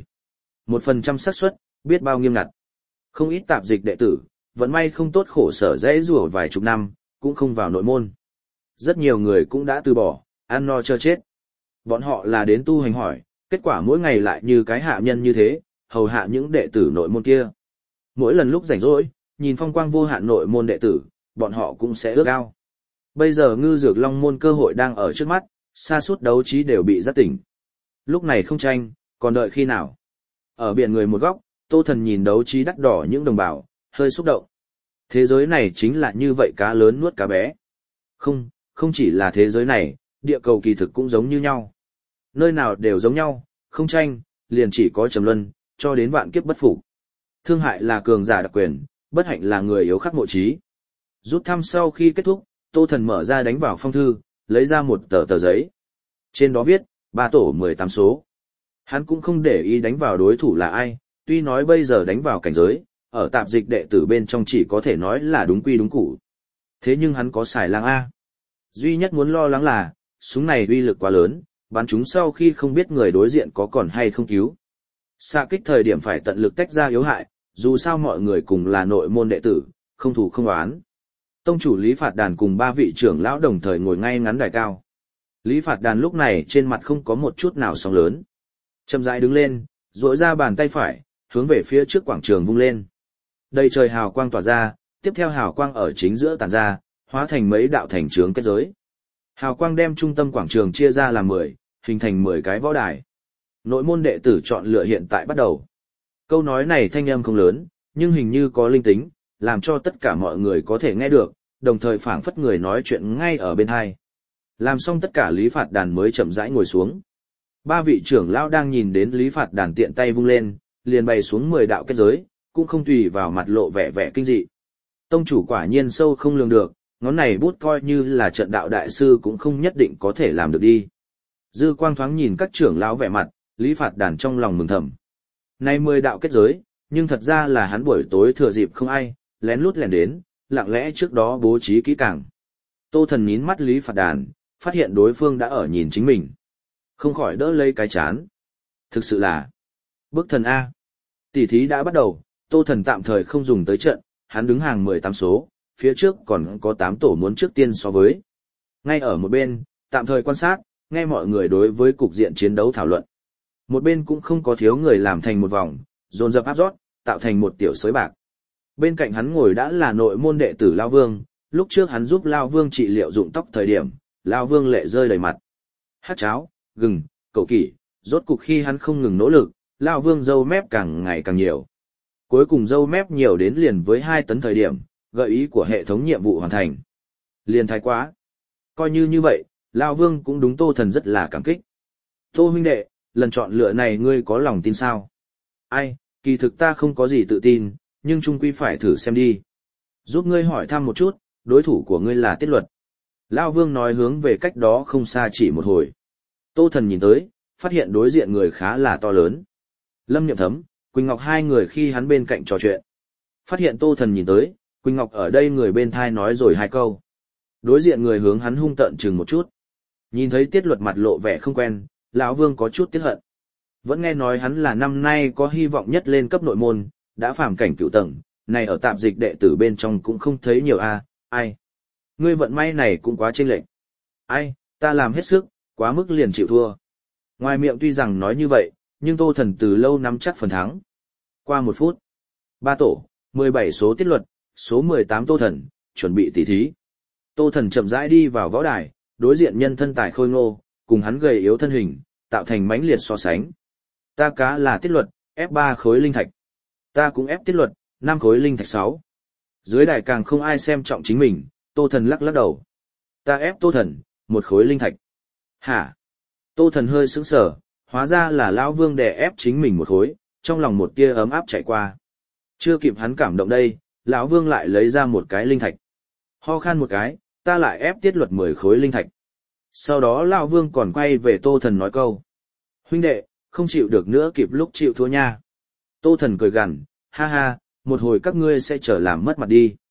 1% xác suất, biết bao nghiêm ngặt. Không ít tạp dịch đệ tử, vẫn may không tốt khổ sở dễ rủa vài chục năm, cũng không vào nội môn. Rất nhiều người cũng đã từ bỏ, ăn no cho chết. Bọn họ là đến tu hành hỏi, kết quả mỗi ngày lại như cái hạ nhân như thế, hầu hạ những đệ tử nội môn kia. Mỗi lần lúc rảnh rỗi, nhìn phong quang vô hạn nội môn đệ tử, bọn họ cũng sẽ ước ao. Bây giờ ngư dược long môn cơ hội đang ở trước mắt, sa sút đấu trí đều bị giác tỉnh. Lúc này không tranh, còn đợi khi nào? Ở biển người một góc, Tô Thần nhìn đấu trí đắt đỏ những đồng bào, hơi xúc động. Thế giới này chính là như vậy, cá lớn nuốt cá bé. Không, không chỉ là thế giới này, địa cầu kỳ thực cũng giống như nhau. Nơi nào đều giống nhau, không tranh, liền chỉ có trầm luân, cho đến vạn kiếp bất phục. Thương hại là cường giả đặc quyền, bất hạnh là người yếu khắc mộ trí. Rút thăm sau khi kết thúc, Tô Thần mở ra đánh vào phong thư, lấy ra một tờ giấy. Trên đó viết, 3 tổ 18 số. Hắn cũng không để ý đánh vào đối thủ là ai, tuy nói bây giờ đánh vào cảnh giới, ở tạp dịch đệ tử bên trong chỉ có thể nói là đúng quy đúng củ. Thế nhưng hắn có xài lang A. Duy nhất muốn lo lắng là, súng này uy lực quá lớn, bắn chúng sau khi không biết người đối diện có còn hay không cứu. Xạ kích thời điểm phải tận lực tách ra yếu hại, dù sao mọi người cùng là nội môn đệ tử, không thù không oán. Tông chủ Lý Phạt Đàn cùng 3 vị trưởng lão đồng thời ngồi ngay ngắn đài cao. Lý Phạt Đàn lúc này trên mặt không có một chút nào sóng lớn. Chậm rãi đứng lên, duỗi ra bàn tay phải, hướng về phía trước quảng trường vung lên. Đầy trời hào quang tỏa ra, tiếp theo hào quang ở chính giữa tản ra, hóa thành mấy đạo thành chướng kết giới. Hào quang đem trung tâm quảng trường chia ra làm 10, hình thành 10 cái võ đài. Nội môn đệ tử chọn lựa hiện tại bắt đầu. Câu nói này thanh âm không lớn, nhưng hình như có linh tính, làm cho tất cả mọi người có thể nghe được, đồng thời phảng phất người nói chuyện ngay ở bên hai. Làm xong tất cả Lý Phạt Đàn mới chậm rãi ngồi xuống. 3 vị trưởng lão đang nhìn đến Lý Phạt Đàn tiện tay vung lên, liền bày xuống 10 đạo kết giới, cũng không tùy vào mặt lộ vẻ vẻ kinh dị. Tông chủ quả nhiên sâu không lường được, ngón này bút coi như là trận đạo đại sư cũng không nhất định có thể làm được đi. Dư quang thoáng nhìn các trưởng lão vẻ mặt, Lý Phạt Đàn trong lòng mừng thầm. Nay 10 đạo kết giới, nhưng thật ra là hắn buổi tối thừa dịp không ai, lén lút lẻn đến, lặng lẽ trước đó bố trí kỹ càng. Tô Thần nín mắt Lý Phạt Đàn, phát hiện đối phương đã ở nhìn chính mình. Không khỏi đỡ lấy cái chán. Thực sự là bức thần A. Tỷ thí đã bắt đầu, Tô Thần tạm thời không dùng tới trận, hắn đứng hàng 18 số, phía trước còn có 8 tổ muốn trước tiên so với. Ngay ở một bên, tạm thời quan sát, nghe mọi người đối với cục diện chiến đấu thảo luận. Một bên cũng không có thiếu người làm thành một vòng, dồn dập áp rót, tạo thành một tiểu sới bạc. Bên cạnh hắn ngồi đã là nội môn đệ tử Lao Vương, lúc trước hắn giúp Lao Vương trị liệu dụng tóc thời điểm, Lao Vương lệ rơi đầy mặt. Hát cháo, gừng, cậu kỷ, rốt cục khi hắn không ngừng nỗ lực, Lao Vương râu mép càng ngày càng nhiều. Cuối cùng râu mép nhiều đến liền với 2 tấn thời điểm, gợi ý của hệ thống nhiệm vụ hoàn thành. Liền thái quá. Coi như vậy, Lao Vương cũng đúng Tô Thần rất là cảm kích. Tô huynh đệ, lần chọn lựa này ngươi có lòng tin sao? Ai, kỳ thực ta không có gì tự tin, nhưng chung quy phải thử xem đi. Giúp ngươi hỏi thăm một chút, đối thủ của ngươi là Tiết Luật. Lao Vương nói hướng về cách đó không xa chỉ một hồi. Tô Thần nhìn tới, phát hiện đối diện người khá là to lớn. Lâm Nhậm Thấm, Quỳnh Ngọc hai người khi hắn bên cạnh trò chuyện. Phát hiện Tô Thần nhìn tới, Quỳnh Ngọc ở đây người bên thai nói rồi 2 câu. Đối diện người hướng hắn hung tợn chừng một chút. Nhìn thấy Tiết Luật mặt lộ vẻ không quen, lão Vương có chút tiếc hận. Vẫn nghe nói hắn là năm nay có hy vọng nhất lên cấp nội môn, đã phàm cảnh cửu tầng, này ở tạp dịch đệ tử bên trong cũng không thấy nhiều a, ai. Ngươi vận may này cũng quá chênh lệch. Ai, ta làm hết sức, quá mức liền chịu thua. Ngoài miệng tuy rằng nói như vậy, nhưng Tô Thần từ lâu nắm chắc phần thắng. Qua 1 phút, 3 tổ, 17 số Tiết Luật, số 18 Tô Thần, chuẩn bị tỉ thí. Tô Thần chậm rãi đi vào võ đài, đối diện nhân thân tài khôi ngô, cùng hắn gầy yếu thân hình, tạo thành mãnh liệt so sánh. Ta cá là Tiết Luật, ép 3 khối linh thạch. Ta cũng ép Tiết Luật, 5 khối linh thạch 6. Dưới đài càng không ai xem trọng chính mình, Tô Thần lắc lắc đầu. Ta ép Tô Thần, 1 khối linh thạch. Hả? Tô Thần hơi sững sờ, hóa ra là lão Vương đè ép chính mình 1 khối, trong lòng một tia ấm áp chạy qua. Chưa kịp hắn cảm động đây, lão Vương lại lấy ra 1 cái linh thạch. Ho khan một cái, ta lại ép Tiết Luật 10 khối linh thạch. Sau đó lão Vương còn quay về Tô Thần nói câu. Huynh đệ, không chịu được nữa kịp lúc chịu thua nha. Tô Thần cười gằn, ha ha, một hồi các ngươi sẽ trở làm mất mặt đi.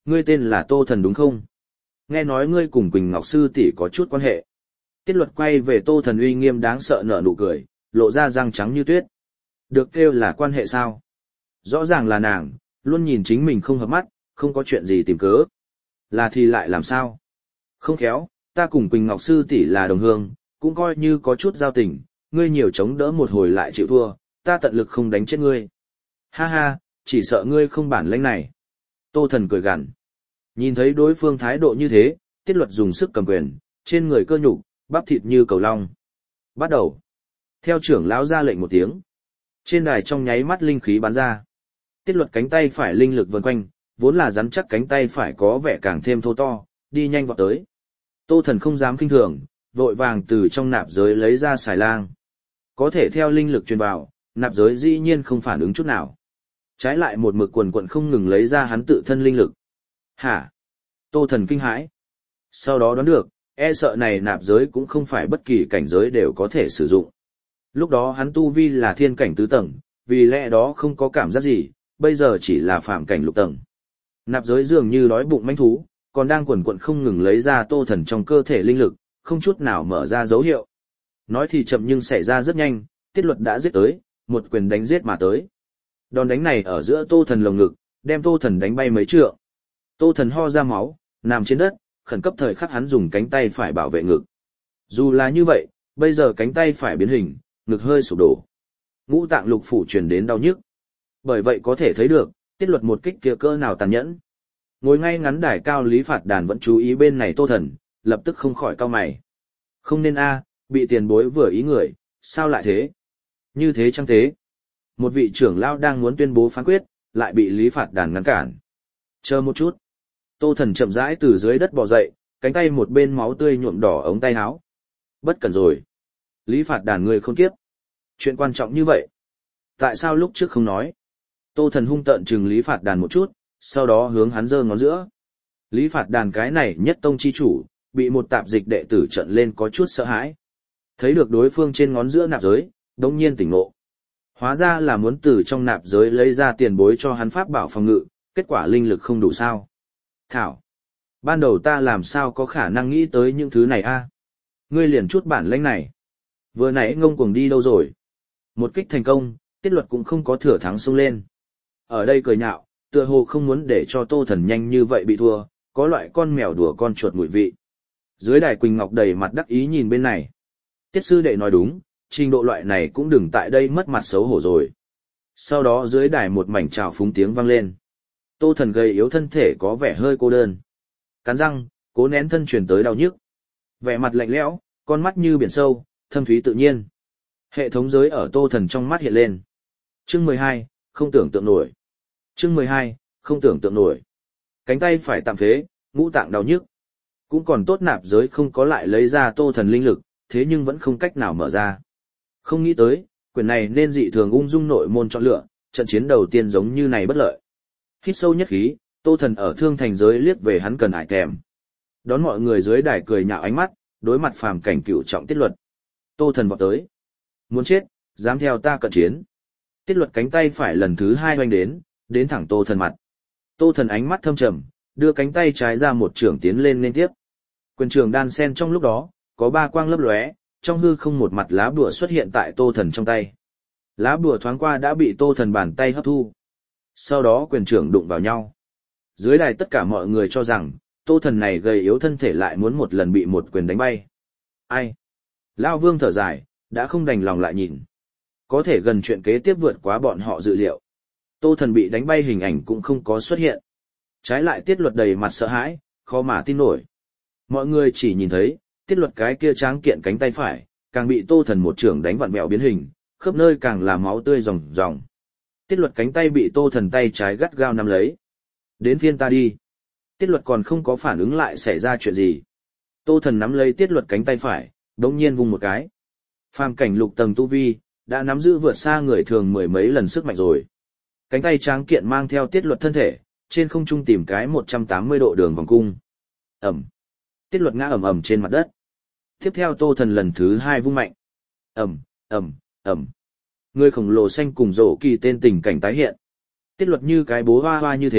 Ngươi tên là Tô Thần đúng không? Nghe nói ngươi cùng Quỳnh Ngọc Sư tỷ có chút quan hệ. Tiết Luật quay về Tô Thần uy nghiêm đáng sợ nở nụ cười, lộ ra răng trắng như tuyết. Được kêu là quan hệ sao? Rõ ràng là nàng, luôn nhìn chính mình không hợp mắt, không có chuyện gì tìm cớ. Là thì lại làm sao? Không khéo, ta cùng Quỳnh Ngọc Sư tỷ là đồng hương, cũng coi như có chút giao tình, ngươi nhiều chống đỡ một hồi lại chịu thua, ta tận lực không đánh chết ngươi. Ha ha, chỉ sợ ngươi không bản lĩnh này. Tô Thần cười gằn. Nhìn thấy đối phương thái độ như thế, Tiết Luật dùng sức cầm quyền, trên người cơ nhục, bắp thịt như cầu long. Bắt đầu. Theo trưởng lão ra lệnh một tiếng. Trên đài trong nháy mắt linh khí bắn ra. Tiết Luật cánh tay phải linh lực vần quanh, vốn là rắn chắc cánh tay phải có vẻ càng thêm thô to, đi nhanh vọt tới. Tô Thần không dám kinh thường, vội vàng từ trong nạp giới lấy ra xài lang. Có thể theo linh lực truyền vào, nạp giới dĩ nhiên không phản ứng chút nào. Trái lại một mực quần quận không ngừng lấy ra hắn tự thân linh lực. Hả? Tô Thần kinh hãi. Sau đó đoán được, e sợ này nạp giới cũng không phải bất kỳ cảnh giới đều có thể sử dụng. Lúc đó hắn tu vi là thiên cảnh tứ tầng, vì lẽ đó không có cảm giác gì, bây giờ chỉ là phạm cảnh lục tầng. Nạp giới dường như đói bụng manh thú, còn đang quần quận không ngừng lấy ra Tô Thần trong cơ thể linh lực, không chút nào mở ra dấu hiệu. Nói thì chậm nhưng xảy ra rất nhanh, Tiết Luật đã giết tới, một quyền đánh giết mà tới. Đòn đánh này ở giữa Tô Thần lồng ngực, đem Tô Thần đánh bay mấy trượng. Tô Thần ho ra máu, nằm trên đất, khẩn cấp thời khắc hắn dùng cánh tay phải bảo vệ ngực. Dù là như vậy, bây giờ cánh tay phải biến hình, ngực hơi sụp đổ. Ngũ tạng lục phủ truyền đến đau nhức. Bởi vậy có thể thấy được, Tiết Luật một kích kia cỡ nào tàn nhẫn. Ngồi ngay ngắn đài cao Lý Phạt Đàn vẫn chú ý bên này Tô Thần, lập tức không khỏi cau mày. Không nên bị tiền bối vừa ý người, sao lại thế? Như thế chăng thế? Một vị trưởng lão đang muốn tuyên bố phán quyết, lại bị Lý Phạt Đàn ngăn cản. Chờ một chút. Tô Thần chậm rãi từ dưới đất bò dậy, cánh tay một bên máu tươi nhuộm đỏ ống tay áo. Bất cẩn rồi. Lý Phạt Đàn người khôn kiếp. Chuyện quan trọng như vậy. Tại sao lúc trước không nói? Tô Thần hung tợn trừng Lý Phạt Đàn một chút, sau đó hướng hắn giơ ngón giữa. Lý Phạt Đàn cái này nhất tông chi chủ, bị một tạp dịch đệ tử trận lên có chút sợ hãi. Thấy được đối phương trên ngón giữa nạp giới, đống nhiên tỉnh ngộ. Hóa ra là muốn từ trong nạp giới lấy ra tiền bối cho hắn pháp bảo phòng ngự, kết quả linh lực không đủ sao. Thảo. Ban đầu ta làm sao có khả năng nghĩ tới những thứ này Ngươi liền chút bản lĩnh này. Vừa nãy ngông cuồng đi đâu rồi? Một kích thành công, Tiết Luật cũng không có thừa thắng xông lên. Ở đây cười nhạo, tựa hồ không muốn để cho Tô Thần nhanh như vậy bị thua, có loại con mèo đùa con chuột mùi vị. Dưới đài Quỳnh Ngọc đầy mặt đắc ý nhìn bên này. Tiết sư đệ nói đúng, trình độ loại này cũng đừng tại đây mất mặt xấu hổ rồi. Sau đó dưới đài một mảnh trào phúng tiếng vang lên. Tô Thần gầy yếu thân thể có vẻ hơi cô đơn. Cắn răng, cố nén thân truyền tới đau nhức. Vẻ mặt lạnh lẽo, con mắt như biển sâu, thâm thúy tự nhiên. Hệ thống giới ở Tô Thần trong mắt hiện lên. Chương 12, không tưởng tượng nổi. Chương 12, không tưởng tượng nổi. Cánh tay phải tạm phế, ngũ tạng đau nhức. Cũng còn tốt nạp giới không có lại lấy ra Tô Thần linh lực, thế nhưng vẫn không cách nào mở ra. Không nghĩ tới, quyển này nên dị thường ung dung nội môn chọn lựa, trận chiến đầu tiên giống như này bất lợi. Hít sâu nhất khí, Tô Thần ở thương thành giới liếc về hắn cần ải kèm. Đón mọi người dưới đài cười nhạo ánh mắt, đối mặt phàm cảnh cửu trọng Tiết Luật. Tô Thần vọt tới. Muốn chết, dám theo ta cận chiến. Tiết Luật cánh tay phải lần thứ hai hoành đến thẳng Tô Thần mặt. Tô Thần ánh mắt thâm trầm, đưa cánh tay trái ra một trường tiến lên nên tiếp. Quyền trường đan sen trong lúc đó, có ba quang lấp lóe, trong hư không một mặt lá bùa xuất hiện tại Tô Thần trong tay. Lá bùa thoáng qua đã bị Tô Thần bàn tay hấp thu. Sau đó quyền trưởng đụng vào nhau. Dưới đài tất cả mọi người cho rằng, Tô Thần này gầy yếu thân thể lại muốn một lần bị một quyền đánh bay. Ai? Lão Vương thở dài, đã không đành lòng lại nhìn. Có thể gần chuyện kế tiếp vượt quá bọn họ dự liệu. Tô Thần bị đánh bay hình ảnh cũng không có xuất hiện. Trái lại Tiết Luật đầy mặt sợ hãi, khó mà tin nổi. Mọi người chỉ nhìn thấy, Tiết Luật cái kia tráng kiện cánh tay phải, càng bị Tô Thần một trưởng đánh vặn vẹo biến hình, khớp nơi càng là máu tươi ròng ròng. Tiết Luật cánh tay bị Tô Thần tay trái gắt gao nắm lấy. Đến phiên ta đi. Tiết Luật còn không có phản ứng lại xảy ra chuyện gì. Tô Thần nắm lấy Tiết Luật cánh tay phải, đống nhiên vung một cái. Phàm cảnh lục tầng tu vi, đã nắm giữ vượt xa người thường mười mấy lần sức mạnh rồi. Cánh tay tráng kiện mang theo Tiết Luật thân thể, trên không trung tìm cái 180 độ đường vòng cung. Ẩm. Tiết Luật ngã ầm ầm trên mặt đất. Tiếp theo Tô Thần lần thứ hai vung mạnh. Ẩm, ẩm, ẩm. Người khổng lồ xanh cùng rổ kỳ tên tình cảnh tái hiện. Tiết Luật như cái bố hoa hoa như thế,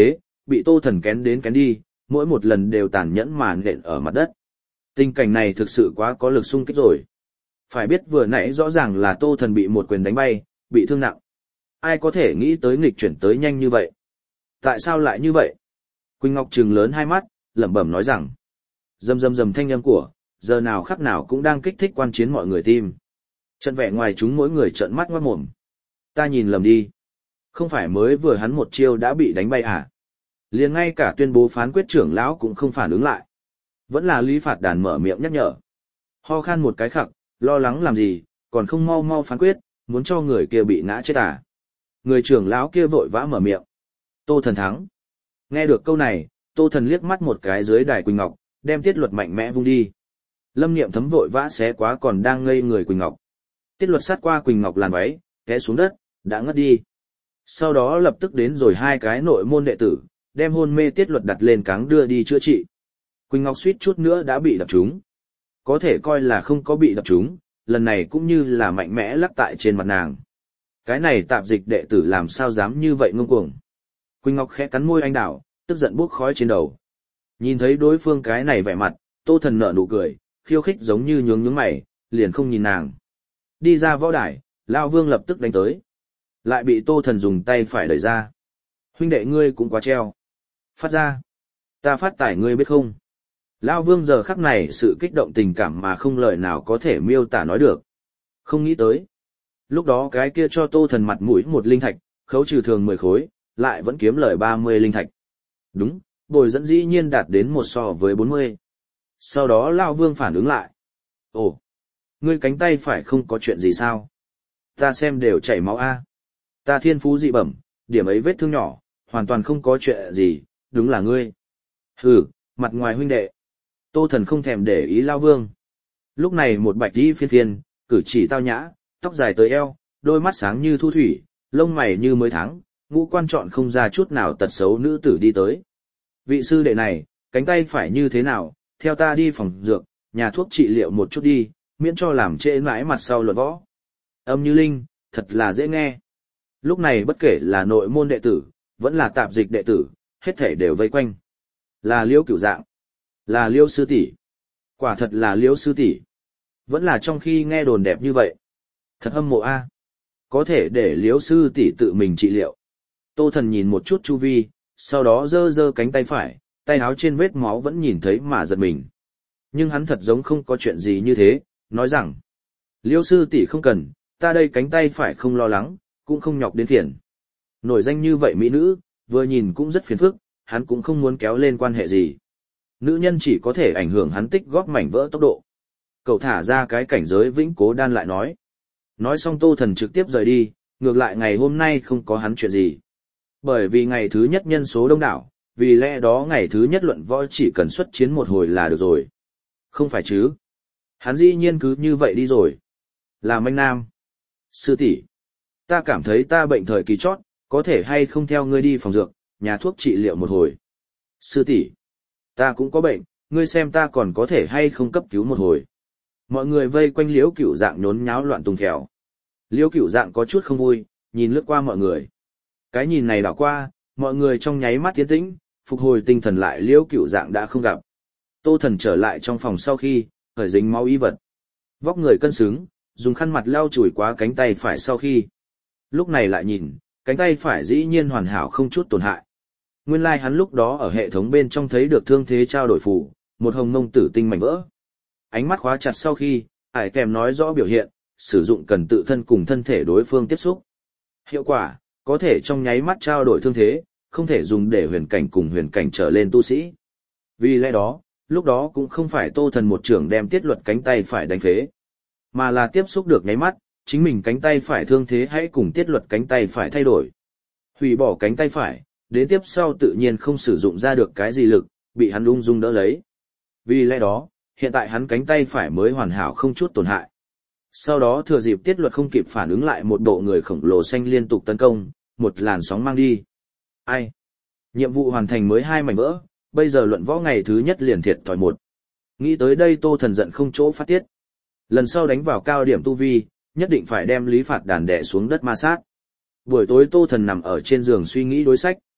bị Tô Thần kén đến kén đi, mỗi một lần đều tàn nhẫn mà nện ở mặt đất. Tình cảnh này thực sự quá có lực xung kích rồi. Phải biết vừa nãy rõ ràng là Tô Thần bị một quyền đánh bay, bị thương nặng. Ai có thể nghĩ tới nghịch chuyển tới nhanh như vậy? Tại sao lại như vậy? Quỳnh Ngọc trừng lớn hai mắt, lẩm bẩm nói rằng. Rầm rầm rầm thanh âm của, giờ nào khắc nào cũng đang kích thích quan chiến mọi người tim. Trận vẻ ngoài chúng mỗi người trợn mắt ngoát mồm. Ta nhìn lầm đi. Không phải mới vừa hắn một chiêu đã bị đánh bay à? Liền ngay cả tuyên bố phán quyết trưởng lão cũng không phản ứng lại. Vẫn là Lý Phạt Đàn mở miệng nhắc nhở. Ho khan một cái khặc, lo lắng làm gì, còn không mau mau phán quyết, muốn cho người kia bị ngã chết à? Người trưởng lão kia vội vã mở miệng. Tô Thần thắng. Nghe được câu này, Tô Thần liếc mắt một cái dưới đài Quỳnh Ngọc, đem Tiết Luật mạnh mẽ vung đi. Lâm Niệm Thấm vội vã xé quá còn đang ngây người Quỳnh Ngọc. Tiết Luật sát qua Quỳnh Ngọc làn váy, té xuống đất, đã ngất đi. Sau đó lập tức đến rồi hai cái nội môn đệ tử, đem hôn mê Tiết Luật đặt lên cáng đưa đi chữa trị. Quỳnh Ngọc suýt chút nữa đã bị đập trúng. Có thể coi là không có bị đập trúng, lần này cũng như là mạnh mẽ lắc tại trên mặt nàng. Cái này tạp dịch đệ tử làm sao dám như vậy ngông cuồng. Quỳnh Ngọc khẽ cắn môi anh đảo, tức giận buốc khói trên đầu. Nhìn thấy đối phương cái này vẻ mặt, Tô Thần nở nụ cười, khiêu khích giống như nhướng mày, liền không nhìn nàng. Đi ra võ đài, Lao Vương lập tức đánh tới. Lại bị Tô Thần dùng tay phải đẩy ra. Huynh đệ ngươi cũng quá treo. Phát ra. Ta phát tải ngươi biết không? Lao Vương giờ khắc này sự kích động tình cảm mà không lời nào có thể miêu tả nói được. Không nghĩ tới. Lúc đó cái kia cho Tô Thần mặt mũi một linh thạch, khấu trừ thường 10 khối, lại vẫn kiếm lời 30 linh thạch. Đúng, bồi dẫn dĩ nhiên đạt đến 1 so với 40. Sau đó Lao Vương phản ứng lại. Ồ, ngươi cánh tay phải không có chuyện gì sao? Ta xem đều chảy máu a. Ta thiên phú dị bẩm, điểm ấy vết thương nhỏ, hoàn toàn không có chuyện gì, đúng là ngươi. Hừ, mặt ngoài huynh đệ. Tô Thần không thèm để ý Lao Vương. Lúc này một bạch y phiên phiên, cử chỉ tao nhã, tóc dài tới eo, đôi mắt sáng như thu thủy, lông mày như mới tháng, ngũ quan chọn không ra chút nào tật xấu nữ tử đi tới. Vị sư đệ này, cánh tay phải như thế nào, theo ta đi phòng dược, nhà thuốc trị liệu một chút đi, miễn cho làm trễ mãi mặt sau luận võ. Âm như linh, thật là dễ nghe. Lúc này bất kể là nội môn đệ tử, vẫn là tạp dịch đệ tử, hết thể đều vây quanh. Là Liễu Cửu Dạng, là Liễu sư tỷ, quả thật là Liễu sư tỷ. Vẫn là trong khi nghe đồn đẹp như vậy. Thật hâm mộ a. Có thể để Liễu sư tỷ tự mình trị liệu. Tô Thần nhìn một chút chu vi, sau đó giơ giơ cánh tay phải, tay áo trên vết máu vẫn nhìn thấy mà giật mình. Nhưng hắn thật giống không có chuyện gì như thế, nói rằng: Liễu sư tỷ không cần, ta đây cánh tay phải không lo lắng, cũng không nhọc đến phiền. Nổi danh như vậy mỹ nữ, vừa nhìn cũng rất phiền phức, hắn cũng không muốn kéo lên quan hệ gì. Nữ nhân chỉ có thể ảnh hưởng hắn tích góp mảnh vỡ tốc độ. Cậu thả ra cái cảnh giới vĩnh cố đan lại nói. Nói xong Tô Thần trực tiếp rời đi, ngược lại ngày hôm nay không có hắn chuyện gì. Bởi vì ngày thứ nhất nhân số đông đảo, vì lẽ đó ngày thứ nhất luận võ chỉ cần xuất chiến một hồi là được rồi. Không phải chứ? Hắn dĩ nhiên cứ như vậy đi rồi. Là manh nam. Sư tỷ, ta cảm thấy ta bệnh thời kỳ chót, có thể hay không theo ngươi đi phòng dược, nhà thuốc trị liệu một hồi. Sư tỷ, ta cũng có bệnh, ngươi xem ta còn có thể hay không cấp cứu một hồi. Mọi người vây quanh Liễu Cửu Dạng nhốn nháo loạn tung phèo. Liễu Cửu Dạng có chút không vui, nhìn lướt qua mọi người. Cái nhìn này đảo qua, mọi người trong nháy mắt tiến tĩnh, phục hồi tinh thần lại Liễu Cửu Dạng đã không gặp. Tô Thần trở lại trong phòng sau khi, khởi dính máu y vật. Vóc người cân xứng, dùng khăn mặt lau chùi quá cánh tay phải sau khi. Lúc này lại nhìn, cánh tay phải dĩ nhiên hoàn hảo không chút tổn hại. Nguyên lai hắn lúc đó ở hệ thống bên trong thấy được thương thế trao đổi phù, một hồng mông tử tinh mảnh vỡ. Ánh mắt khóa chặt sau khi, ải kèm nói rõ biểu hiện, sử dụng cần tự thân cùng thân thể đối phương tiếp xúc. Hiệu quả, có thể trong nháy mắt trao đổi thương thế, không thể dùng để huyền cảnh cùng huyền cảnh trở lên tu sĩ. Vì lẽ đó, lúc đó cũng không phải Tô Thần một trưởng đem Tiết Luật cánh tay phải đánh phế, mà là tiếp xúc được nháy mắt, chính mình cánh tay phải thương thế hãy cùng Tiết Luật cánh tay phải thay đổi. Hủy bỏ cánh tay phải, đến tiếp sau tự nhiên không sử dụng ra được cái gì lực, bị hắn ung dung đỡ lấy. Vì lẽ đó, hiện tại hắn cánh tay phải mới hoàn hảo không chút tổn hại. Sau đó thừa dịp Tiết Luật không kịp phản ứng lại một bộ người khổng lồ xanh liên tục tấn công, một làn sóng mang đi. Ai? Nhiệm vụ hoàn thành mới 2 mảnh vỡ, bây giờ luận võ ngày thứ nhất liền thiệt thòi 1. Nghĩ tới đây Tô Thần giận không chỗ phát tiết. Lần sau đánh vào cao điểm tu vi, nhất định phải đem Lý Phạt Đàn đè xuống đất ma sát. Buổi tối Tô Thần nằm ở trên giường suy nghĩ đối sách.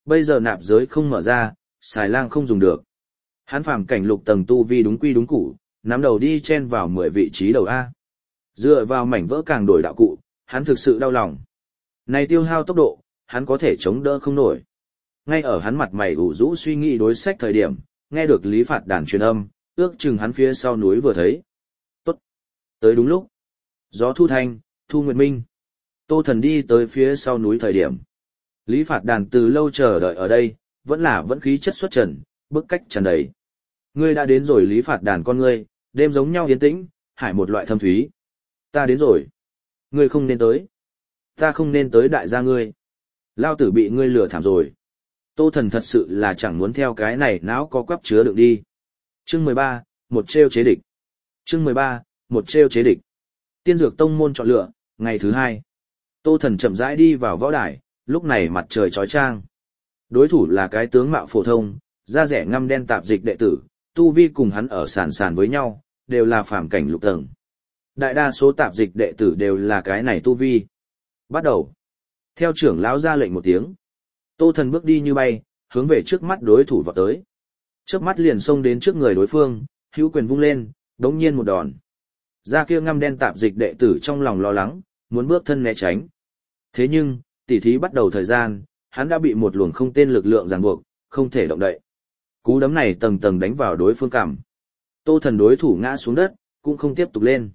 Bây giờ nạp giới không mở ra, xài lang không dùng được. Hắn phàm cảnh lục tầng tu vi đúng quy đúng củ, nắm đầu đi chen vào 10 vị trí đầu A. Dựa vào mảnh vỡ càng đổi đạo cụ, hắn thực sự đau lòng. Này tiêu hao tốc độ, hắn có thể chống đỡ không nổi. Ngay ở hắn mặt mày ủ rũ suy nghĩ đối sách thời điểm, nghe được Lý Phạt Đàn truyền âm, ước chừng hắn phía sau núi vừa thấy. Tốt. Tới đúng lúc. Gió thu thanh, thu nguyệt minh. Tô Thần đi tới phía sau núi thời điểm. Lý Phạt Đàn từ lâu chờ đợi ở đây, vẫn khí chất xuất trần, bức cách tràn đầy. Ngươi đã đến rồi. Lý Phạt Đàn con ngươi, đêm giống nhau yên tĩnh, hải một loại thâm thúy. Ta đến rồi. Ngươi không nên tới. Ta không nên tới đại gia ngươi. Lao tử bị ngươi lừa thảm rồi. Tô Thần thật sự là chẳng muốn theo cái này não có quắp chứa đựng đi. Chương 13, một trêu chế địch. Chương 13, một trêu chế địch. Tiên dược tông môn chọn lựa, ngày thứ 2. Tô Thần chậm rãi đi vào võ đài, lúc này mặt trời chói chang. Đối thủ là cái tướng mạo phổ thông, da rẻ ngăm đen tạp dịch đệ tử, tu vi cùng hắn ở sàn sàn với nhau, đều là phàm cảnh lục tầng. Đại đa số tạp dịch đệ tử đều là cái này tu vi. Bắt đầu. Theo trưởng lão ra lệnh một tiếng. Tô Thần bước đi như bay, hướng về trước mắt đối thủ vọt tới. Chớp mắt liền xông đến trước người đối phương, hữu quyền vung lên, đống nhiên một đòn. Da kia ngăm đen tạp dịch đệ tử trong lòng lo lắng, muốn bước thân né tránh. Thế nhưng, tỉ thí bắt đầu thời gian, hắn đã bị một luồng không tên lực lượng ràng buộc, không thể động đậy. Cú đấm này tầng tầng đánh vào đối phương cằm. Tô Thần đối thủ ngã xuống đất, cũng không tiếp tục lên.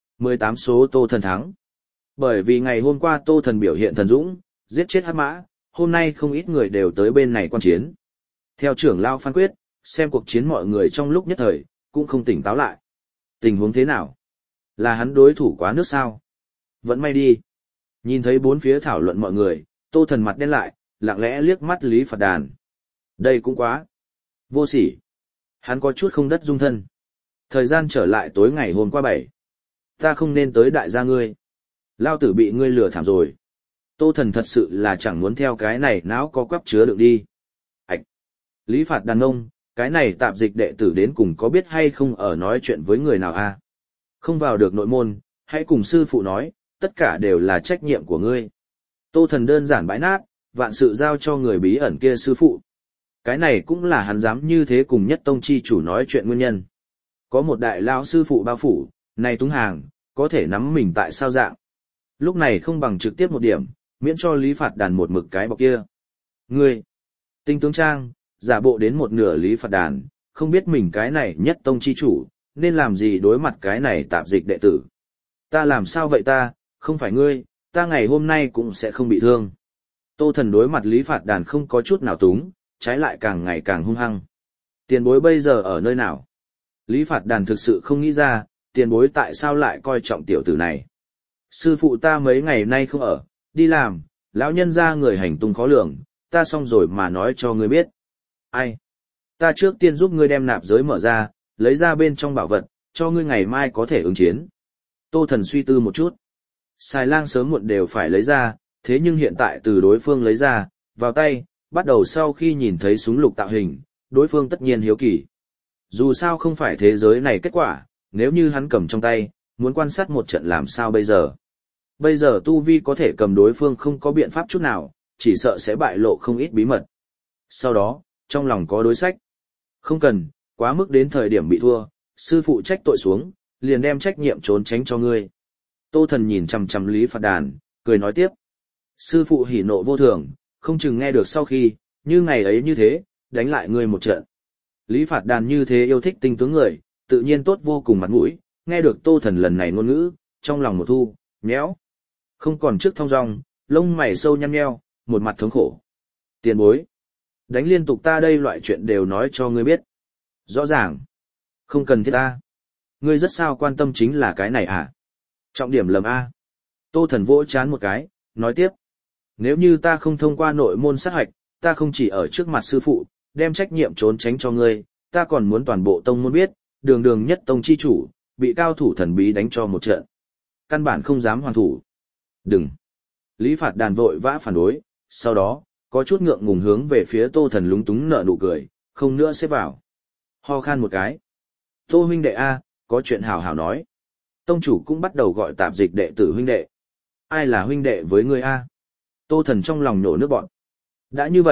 18 số Tô Thần thắng. Bởi vì ngày hôm qua Tô Thần biểu hiện thần dũng, giết chết hắc mã, hôm nay không ít người đều tới bên này quan chiến. Theo trưởng lão phán quyết, xem cuộc chiến mọi người trong lúc nhất thời, cũng không tỉnh táo lại. Tình huống thế nào? Là hắn đối thủ quá nước sao? Vẫn may đi. Nhìn thấy bốn phía thảo luận mọi người, Tô Thần mặt đen lại, lặng lẽ liếc mắt Lý Phạt Đàn. Đây cũng quá vô sỉ. Hắn có chút không đất dung thân. Thời gian trở lại tối ngày hôm qua 7. Ta không nên tới đại gia ngươi. Lao tử bị ngươi lừa thảm rồi. Tô Thần thật sự là chẳng muốn theo cái này não có quắp chứa đựng đi. Ảch! Lý Phạt Đàn ông, cái này tạp dịch đệ tử đến cùng có biết hay không ở nói chuyện với người nào a? Không vào được nội môn, hãy cùng sư phụ nói, tất cả đều là trách nhiệm của ngươi. Tô Thần đơn giản bãi nát, vạn sự giao cho người bí ẩn kia sư phụ. Cái này cũng là hắn dám như thế cùng nhất tông chi chủ nói chuyện nguyên nhân. Có một đại lão sư phụ bao phủ, này túng hàng, có thể nắm mình tại sao dạng. Lúc này không bằng trực tiếp một điểm, miễn cho Lý Phạt Đàn một mực cái bọc kia. Ngươi, tinh tướng trang, giả bộ đến một nửa Lý Phạt Đàn, không biết mình cái này nhất tông chi chủ, nên làm gì đối mặt cái này tạp dịch đệ tử. Ta làm sao vậy ta, không phải ngươi, ta ngày hôm nay cũng sẽ không bị thương. Tô Thần đối mặt Lý Phạt Đàn không có chút nào túng, trái lại càng ngày càng hung hăng. Tiền bối bây giờ ở nơi nào? Lý Phạt Đàn thực sự không nghĩ ra, tiền bối tại sao lại coi trọng tiểu tử này. Sư phụ ta mấy ngày nay không ở, đi làm, lão nhân ra người hành tung khó lường, ta xong rồi mà nói cho ngươi biết. Ai? Ta trước tiên giúp ngươi đem nạp giới mở ra, lấy ra bên trong bảo vật, cho ngươi ngày mai có thể ứng chiến. Tô Thần suy tư một chút. Xài lang sớm muộn đều phải lấy ra, thế nhưng hiện tại từ đối phương lấy ra, vào tay, bắt đầu sau khi nhìn thấy súng lục tạo hình, đối phương tất nhiên hiếu kỳ. Dù sao không phải thế giới này kết quả, nếu như hắn cầm trong tay, muốn quan sát một trận làm sao bây giờ. Bây giờ tu vi có thể cầm đối phương không có biện pháp chút nào, chỉ sợ sẽ bại lộ không ít bí mật. Sau đó, trong lòng có đối sách. Không cần, quá mức đến thời điểm bị thua, sư phụ trách tội xuống, liền đem trách nhiệm trốn tránh cho ngươi. Tô Thần nhìn chằm chằm Lý Phạt Đàn, cười nói tiếp. Sư phụ hỉ nộ vô thường, không chừng nghe được sau khi, như ngày ấy như thế, đánh lại ngươi một trận. Lý Phạt Đàn như thế yêu thích tinh tướng người, tự nhiên tốt vô cùng mặt mũi, nghe được Tô Thần lần này ngôn ngữ, trong lòng một thu, méo. Không còn trước thong dong, lông mày sâu nhăn nheo, một mặt thống khổ. Tiền bối. Đánh liên tục ta đây loại chuyện đều nói cho ngươi biết. Rõ ràng. Không cần thiết ta. Ngươi rất sao quan tâm chính là cái này à? Trọng điểm lầm A. Tô Thần vỗ chán một cái, nói tiếp. Nếu như ta không thông qua nội môn sát hạch, ta không chỉ ở trước mặt sư phụ, đem trách nhiệm trốn tránh cho ngươi, ta còn muốn toàn bộ tông môn biết, đường đường nhất tông chi chủ, bị cao thủ thần bí đánh cho một trận. Căn bản không dám hoàn thủ. Đừng. Lý Phạt Đàn vội vã phản đối, sau đó, có chút ngượng ngùng hướng về phía Tô Thần lúng túng nở nụ cười, không nữa xếp vào. Ho khan một cái. Tô huynh đệ A, có chuyện hảo hảo nói. Tông chủ cũng bắt đầu gọi tạp dịch đệ tử huynh đệ. Ai là huynh đệ với ngươi A? Tô Thần trong lòng nhổ nước bọn. Đã như vậy,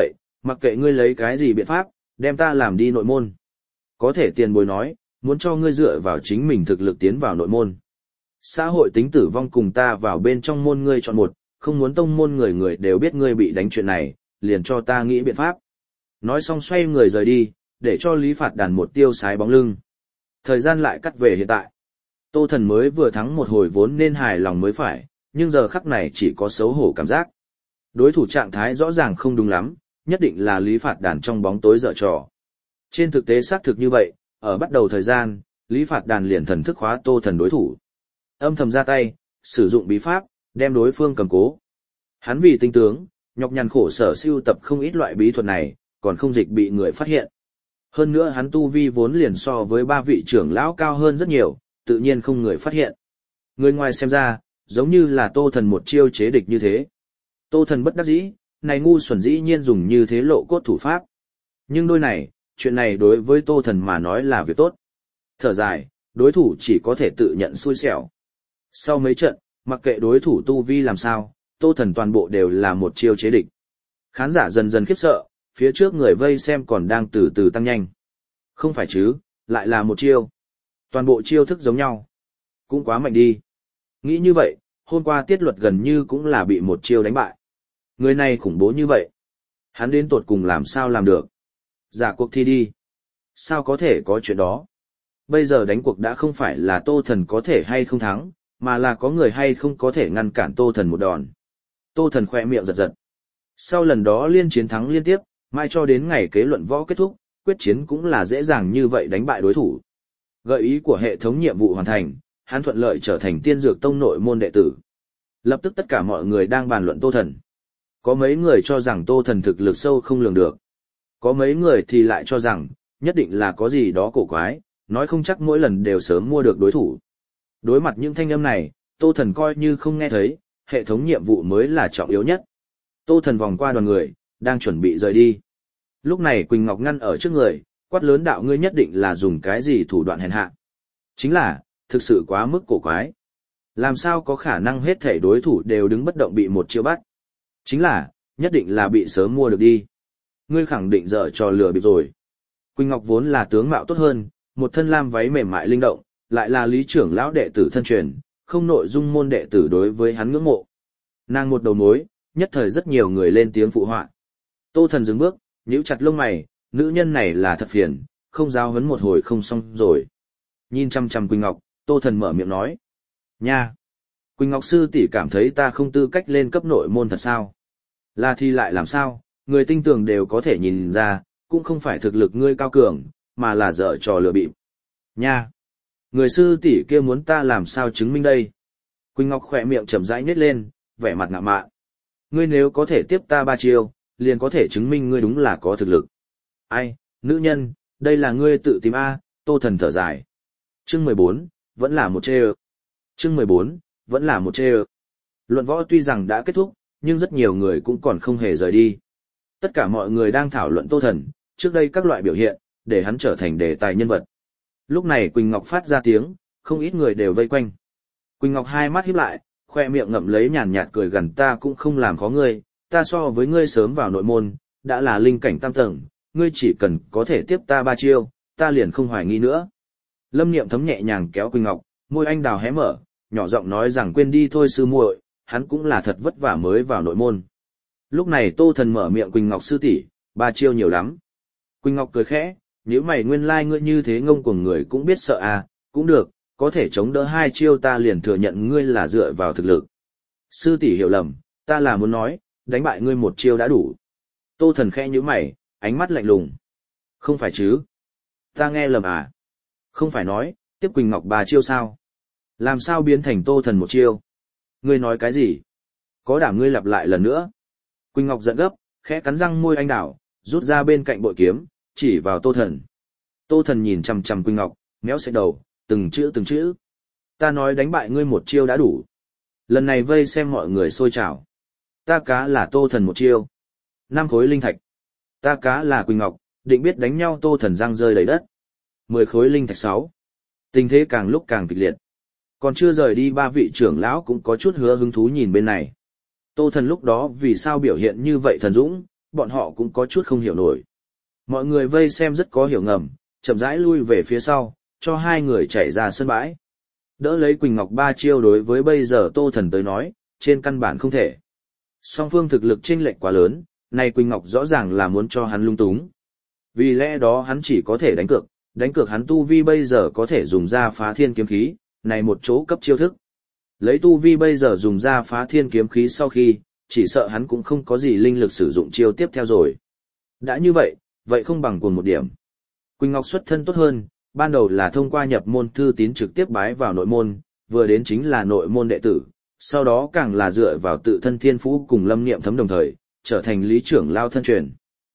Mặc kệ ngươi lấy cái gì biện pháp, đem ta làm đi nội môn. Có thể tiền bối nói, muốn cho ngươi dựa vào chính mình thực lực tiến vào nội môn. Xã hội tính tử vong cùng ta vào bên trong môn ngươi chọn một, không muốn tông môn người người đều biết ngươi bị đánh chuyện này, liền cho ta nghĩ biện pháp. Nói xong xoay người rời đi, để cho Lý Phạt Đàn một tiêu sái bóng lưng. Thời gian lại cắt về hiện tại. Tô Thần mới vừa thắng một hồi vốn nên hài lòng mới phải, nhưng giờ khắc này chỉ có xấu hổ cảm giác. Đối thủ trạng thái rõ ràng không đúng lắm, nhất định là Lý Phạt Đàn trong bóng tối dở trò. Trên thực tế xác thực như vậy, ở bắt đầu thời gian, Lý Phạt Đàn liền thần thức hóa Tô Thần đối thủ. Âm thầm ra tay, sử dụng bí pháp, đem đối phương cầm cố. Hắn vì tinh tướng, nhọc nhằn khổ sở siêu tập không ít loại bí thuật này, còn không dịch bị người phát hiện. Hơn nữa hắn tu vi vốn liền so với ba vị trưởng lão cao hơn rất nhiều, tự nhiên không người phát hiện. Người ngoài xem ra, giống như là Tô Thần một chiêu chế địch như thế. Tô Thần bất đắc dĩ, này ngu xuẩn dĩ nhiên dùng như thế lộ cốt thủ pháp. Nhưng đôi này, chuyện này đối với Tô Thần mà nói là việc tốt. Thở dài, đối thủ chỉ có thể tự nhận xui xẻo. Sau mấy trận, mặc kệ đối thủ tu vi làm sao, Tô Thần toàn bộ đều là một chiêu chế địch. Khán giả dần dần khiếp sợ, phía trước người vây xem còn đang từ từ tăng nhanh. Không phải chứ, lại là một chiêu. Toàn bộ chiêu thức giống nhau. Cũng quá mạnh đi. Nghĩ như vậy, hôm qua Tiết Luật gần như cũng là bị một chiêu đánh bại. Người này khủng bố như vậy. Hắn đến tột cùng làm sao làm được. Giả cuộc thi đi. Sao có thể có chuyện đó. Bây giờ đánh cuộc đã không phải là Tô Thần có thể hay không thắng, mà là có người hay không có thể ngăn cản Tô Thần một đòn. Tô Thần khỏe miệng giật giật. Sau lần đó liên chiến thắng liên tiếp, mai cho đến ngày kế luận võ kết thúc, quyết chiến cũng là dễ dàng như vậy đánh bại đối thủ. Gợi ý của hệ thống nhiệm vụ hoàn thành, hắn thuận lợi trở thành Tiên Dược Tông nội môn đệ tử. Lập tức tất cả mọi người đang bàn luận Tô Thần. Có mấy người cho rằng Tô Thần thực lực sâu không lường được. Có mấy người thì lại cho rằng, nhất định là có gì đó cổ quái, nói không chắc mỗi lần đều sớm mua được đối thủ. Đối mặt những thanh âm này, Tô Thần coi như không nghe thấy, hệ thống nhiệm vụ mới là trọng yếu nhất. Tô Thần vòng qua đoàn người, đang chuẩn bị rời đi. Lúc này Quỳnh Ngọc ngăn ở trước người, quát lớn đạo ngươi nhất định là dùng cái gì thủ đoạn hèn hạ. Chính là, thực sự quá mức cổ quái. Làm sao có khả năng hết thể đối thủ đều đứng bất động bị một chiêu bắt. Chính là, nhất định là bị sớm mua được đi. Ngươi khẳng định dở trò lừa bịp rồi. Quỳnh Ngọc vốn là tướng mạo tốt hơn, một thân lam váy mềm mại linh động, lại là lý trưởng lão đệ tử thân truyền, không nội dung môn đệ tử đối với hắn ngưỡng mộ. Nàng một đầu mối, nhất thời rất nhiều người lên tiếng phụ họa. Tô Thần dừng bước, nhíu chặt lông mày, nữ nhân này là thật phiền, không giáo huấn một hồi không xong rồi. Nhìn chăm chăm Quỳnh Ngọc, Tô Thần mở miệng nói. Nha! Quỳnh Ngọc sư tỷ cảm thấy ta không tư cách lên cấp nội môn thật sao? Là thì lại làm sao, người tinh tường đều có thể nhìn ra, cũng không phải thực lực ngươi cao cường, mà là dở trò lừa bịp. Nha! Người sư tỷ kia muốn ta làm sao chứng minh đây? Quỳnh Ngọc khỏe miệng chậm rãi nhếch lên, vẻ mặt ngạo mạn. Ngươi nếu có thể tiếp ta 3 chiêu, liền có thể chứng minh ngươi đúng là có thực lực. Ai, nữ nhân, đây là ngươi tự tìm A, Tô Thần thở dài. Chương 14, vẫn là một chê ơ. Chương 14, vẫn là một chê ơ. Luận võ tuy rằng đã kết thúc, nhưng rất nhiều người cũng còn không hề rời đi. Tất cả mọi người đang thảo luận Tô Thần, trước đây các loại biểu hiện, để hắn trở thành đề tài nhân vật. Lúc này Quỳnh Ngọc phát ra tiếng, không ít người đều vây quanh. Quỳnh Ngọc hai mắt híp lại, khoe miệng ngậm lấy nhàn nhạt cười gần ta cũng không làm khó ngươi, ta so với ngươi sớm vào nội môn, đã là linh cảnh tam tầng, ngươi chỉ cần có thể tiếp ta 3 chiêu, ta liền không hoài nghi nữa. Lâm Niệm Thấm nhẹ nhàng kéo Quỳnh Ngọc, môi anh đào hé mở, nhỏ giọng nói rằng quên đi thôi sư muội, hắn cũng là thật vất vả mới vào nội môn. Lúc này Tô Thần mở miệng Quỳnh Ngọc sư tỷ, 3 chiêu nhiều lắm. Quỳnh Ngọc cười khẽ, nếu mày nguyên lai ngươi như thế ngông cuồng người cũng biết sợ à, cũng được, có thể chống đỡ 2 chiêu ta liền thừa nhận ngươi là dựa vào thực lực. Sư tỷ hiểu lầm, ta là muốn nói, đánh bại ngươi 1 chiêu đã đủ. Tô Thần khẽ nhíu mày, ánh mắt lạnh lùng. Không phải chứ? Ta nghe lầm à? Không phải nói, tiếp Quỳnh Ngọc 3 chiêu sao? Làm sao biến thành Tô Thần 1 chiêu? Ngươi nói cái gì? Có đảm ngươi lặp lại lần nữa? Quỳnh Ngọc giận gấp, khẽ cắn răng môi anh đảo, rút ra bên cạnh bội kiếm, chỉ vào Tô Thần. Tô Thần nhìn chằm chằm Quỳnh Ngọc, méo xẹt đầu, từng chữ. Ta nói đánh bại ngươi 1 chiêu đã đủ. Lần này vây xem mọi người xôi trào. Ta cá là Tô Thần 1 chiêu. 5 khối linh thạch. Ta cá là Quỳnh Ngọc, định biết đánh nhau Tô Thần răng rơi đầy đất. 10 khối linh thạch 6. Tình thế càng lúc càng kịch liệt. Còn chưa rời đi 3 vị trưởng lão cũng có chút hứa hứng thú nhìn bên này. Tô Thần lúc đó vì sao biểu hiện như vậy thần dũng, bọn họ cũng có chút không hiểu nổi. Mọi người vây xem rất có hiểu ngầm, chậm rãi lui về phía sau, cho hai người chạy ra sân bãi. Đỡ lấy Quỳnh Ngọc ba chiêu đối với bây giờ Tô Thần tới nói, trên căn bản không thể. Song phương thực lực chênh lệch quá lớn, này Quỳnh Ngọc rõ ràng là muốn cho hắn lung túng. Vì lẽ đó hắn chỉ có thể đánh cược hắn tu vi bây giờ có thể dùng ra phá thiên kiếm khí, này một chỗ cấp chiêu thức. Lấy tu vi bây giờ dùng ra phá thiên kiếm khí sau khi, chỉ sợ hắn cũng không có gì linh lực sử dụng chiêu tiếp theo rồi. Đã như vậy, vậy không bằng cuồng một điểm. Quỳnh Ngọc xuất thân tốt hơn, ban đầu là thông qua nhập môn thư tín trực tiếp bái vào nội môn, vừa đến chính là nội môn đệ tử, sau đó càng là dựa vào tự thân thiên phú cùng lâm niệm thấm đồng thời, trở thành lý trưởng lao thân truyền.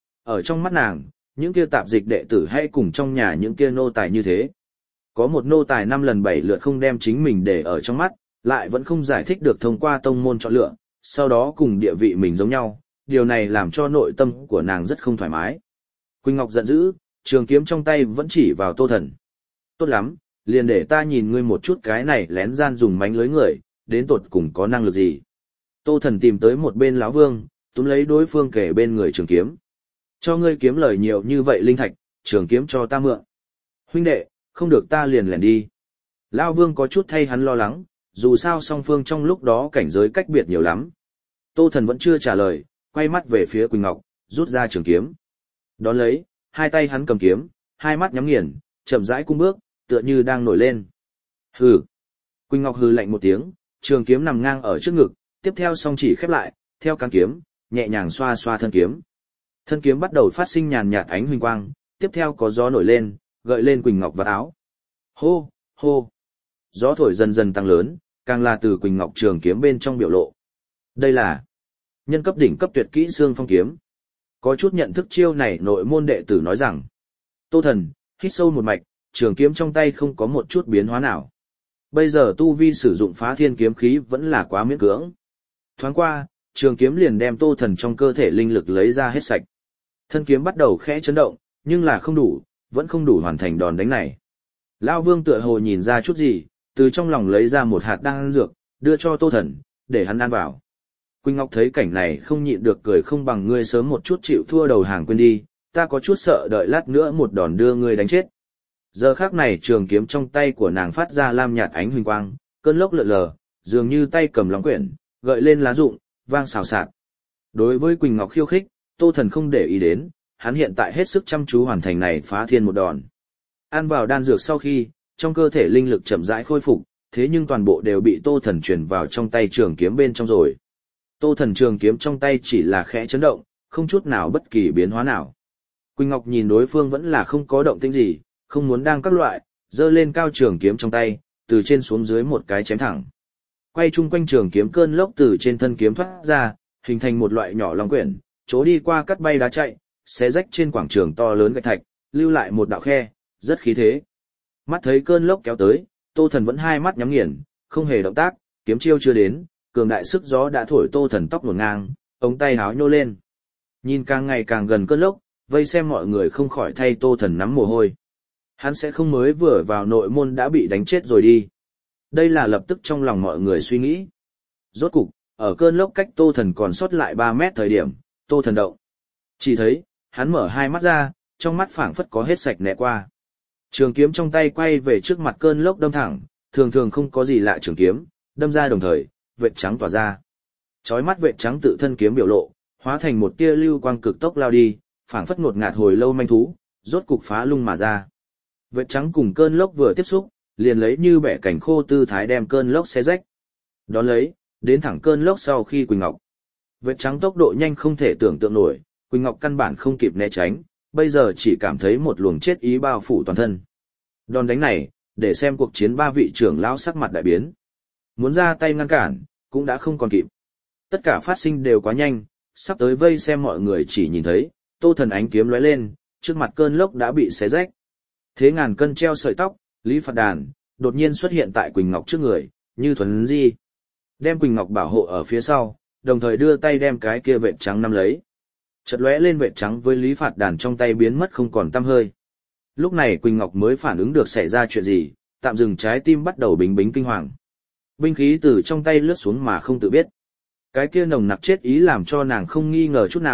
Ở trong mắt nàng, những kia tạp dịch đệ tử hay cùng trong nhà những kia nô tài như thế. Có một nô tài 5 lần 7 lượt không đem chính mình để ở trong mắt, lại vẫn không giải thích được thông qua tông môn chọn lựa, sau đó cùng địa vị mình giống nhau, điều này làm cho nội tâm của nàng rất không thoải mái. Quỳnh Ngọc giận dữ, trường kiếm trong tay vẫn chỉ vào Tô Thần. Tốt lắm, liền để ta nhìn ngươi một chút cái này lén gian dùng mánh lưới người, đến tột cùng có năng lực gì. Tô Thần tìm tới một bên lão vương, túm lấy đối phương kể bên người trường kiếm. Cho ngươi kiếm lời nhiều như vậy linh thạch, trường kiếm cho ta mượn. Huynh đệ, không được ta liền lẻn đi. Lão vương có chút thay hắn lo lắng, dù sao song phương trong lúc đó cảnh giới cách biệt nhiều lắm. Tô Thần vẫn chưa trả lời, quay mắt về phía Quỳnh Ngọc, rút ra trường kiếm. Đón lấy, hai tay hắn cầm kiếm, hai mắt nhắm nghiền, chậm rãi cung bước, tựa như đang nổi lên. Hừ. Quỳnh Ngọc hừ lạnh một tiếng, trường kiếm nằm ngang ở trước ngực, tiếp theo song chỉ khép lại, theo cán kiếm, nhẹ nhàng xoa xoa thân kiếm. Thân kiếm bắt đầu phát sinh nhàn nhạt ánh huỳnh quang, tiếp theo có gió nổi lên, gợi lên Quỳnh Ngọc vạt áo. Hô, hô. Gió thổi dần dần tăng lớn, càng là từ Quỳnh Ngọc trường kiếm bên trong biểu lộ. Đây là nhân cấp đỉnh cấp tuyệt kỹ xương phong kiếm. Có chút nhận thức chiêu này nội môn đệ tử nói rằng. Tô Thần, hít sâu một mạch, trường kiếm trong tay không có một chút biến hóa nào. Bây giờ tu vi sử dụng phá thiên kiếm khí vẫn là quá miễn cưỡng. Thoáng qua, trường kiếm liền đem Tô Thần trong cơ thể linh lực lấy ra hết sạch. Thân kiếm bắt đầu khẽ chấn động, nhưng là không đủ, vẫn không đủ hoàn thành đòn đánh này. Lão Vương tựa hồ nhìn ra chút gì, từ trong lòng lấy ra một hạt đan dược, đưa cho Tô Thần, để hắn ăn vào. Quỳnh Ngọc thấy cảnh này không nhịn được cười, không bằng ngươi sớm một chút chịu thua đầu hàng quên đi, ta có chút sợ đợi lát nữa một đòn đưa ngươi đánh chết. Giờ khắc này trường kiếm trong tay của nàng phát ra lam nhạt ánh huỳnh quang, cơn lốc lượn lờ, dường như tay cầm lóng quyển, gợi lên lá rụng, vang xào xạc. Đối với Quỳnh Ngọc khiêu khích, Tô Thần không để ý đến, hắn hiện tại hết sức chăm chú hoàn thành này phá thiên một đòn. Ăn vào đan dược sau khi, trong cơ thể linh lực chậm rãi khôi phục, thế nhưng toàn bộ đều bị Tô Thần truyền vào trong tay trường kiếm bên trong rồi. Tô Thần trường kiếm trong tay chỉ là khẽ chấn động, không chút nào bất kỳ biến hóa nào. Quỳnh Ngọc nhìn đối phương vẫn là không có động tĩnh gì, không muốn đang các loại, giơ lên cao trường kiếm trong tay, từ trên xuống dưới một cái chém thẳng. Quay chung quanh trường kiếm cơn lốc từ trên thân kiếm thoát ra, hình thành một loại nhỏ long quyển, chỗ đi qua cắt bay đá chạy, xé rách trên quảng trường to lớn gạch thạch, lưu lại một đạo khe, rất khí thế. Mắt thấy cơn lốc kéo tới, Tô Thần vẫn hai mắt nhắm nghiền, không hề động tác, kiếm chiêu chưa đến, cường đại sức gió đã thổi Tô Thần tóc hỗn ngang, ống tay áo nhô lên. Nhìn càng ngày càng gần cơn lốc, vây xem mọi người không khỏi thay Tô Thần nắm mồ hôi. Hắn sẽ không mới vừa vào nội môn đã bị đánh chết rồi đi. Đây là lập tức trong lòng mọi người suy nghĩ. Rốt cục, ở cơn lốc cách Tô Thần còn sót lại 3 mét thời điểm, Tô Thần động. Chỉ thấy, hắn mở hai mắt ra, trong mắt phảng phất có hết sạch nẹ qua. Trường kiếm trong tay quay về trước mặt cơn lốc đâm thẳng, thường thường không có gì lạ trường kiếm, đâm ra đồng thời, vệt trắng tỏa ra. Chói mắt vệt trắng tự thân kiếm biểu lộ, hóa thành một tia lưu quang cực tốc lao đi, phảng phất ngột ngạt hồi lâu manh thú, rốt cục phá lung mà ra. Vệt trắng cùng cơn lốc vừa tiếp xúc, liền lấy như bẻ cảnh khô tư thái đem cơn lốc xé rách. Đón lấy, đến thẳng cơn lốc sau khi Quỳnh Ngọc. Vệt trắng tốc độ nhanh không thể tưởng tượng nổi, Quỳnh Ngọc căn bản không kịp né tránh, bây giờ chỉ cảm thấy một luồng chết ý bao phủ toàn thân. Đòn đánh này, để xem cuộc chiến 3 vị trưởng lão sắc mặt đại biến. Muốn ra tay ngăn cản, cũng đã không còn kịp. Tất cả phát sinh đều quá nhanh, sắp tới vây xem mọi người chỉ nhìn thấy, Tô Thần ánh kiếm lóe lên, trước mặt cơn lốc đã bị xé rách. Thế ngàn cân treo sợi tóc, Lý Phạt Đàn, đột nhiên xuất hiện tại Quỳnh Ngọc trước người, như thuần di. Đem Quỳnh Ngọc bảo hộ ở phía sau, đồng thời đưa tay đem cái kia vệt trắng nắm lấy. Chợt lóe lên vệt trắng với Lý Phạt Đàn trong tay biến mất không còn tăm hơi. Lúc này Quỳnh Ngọc mới phản ứng được xảy ra chuyện gì, tạm dừng trái tim bắt đầu bính bính kinh hoàng. Binh khí từ trong tay lướt xuống mà không tự biết. Cái kia nồng nặc chết ý làm cho nàng không nghi ngờ chút nào,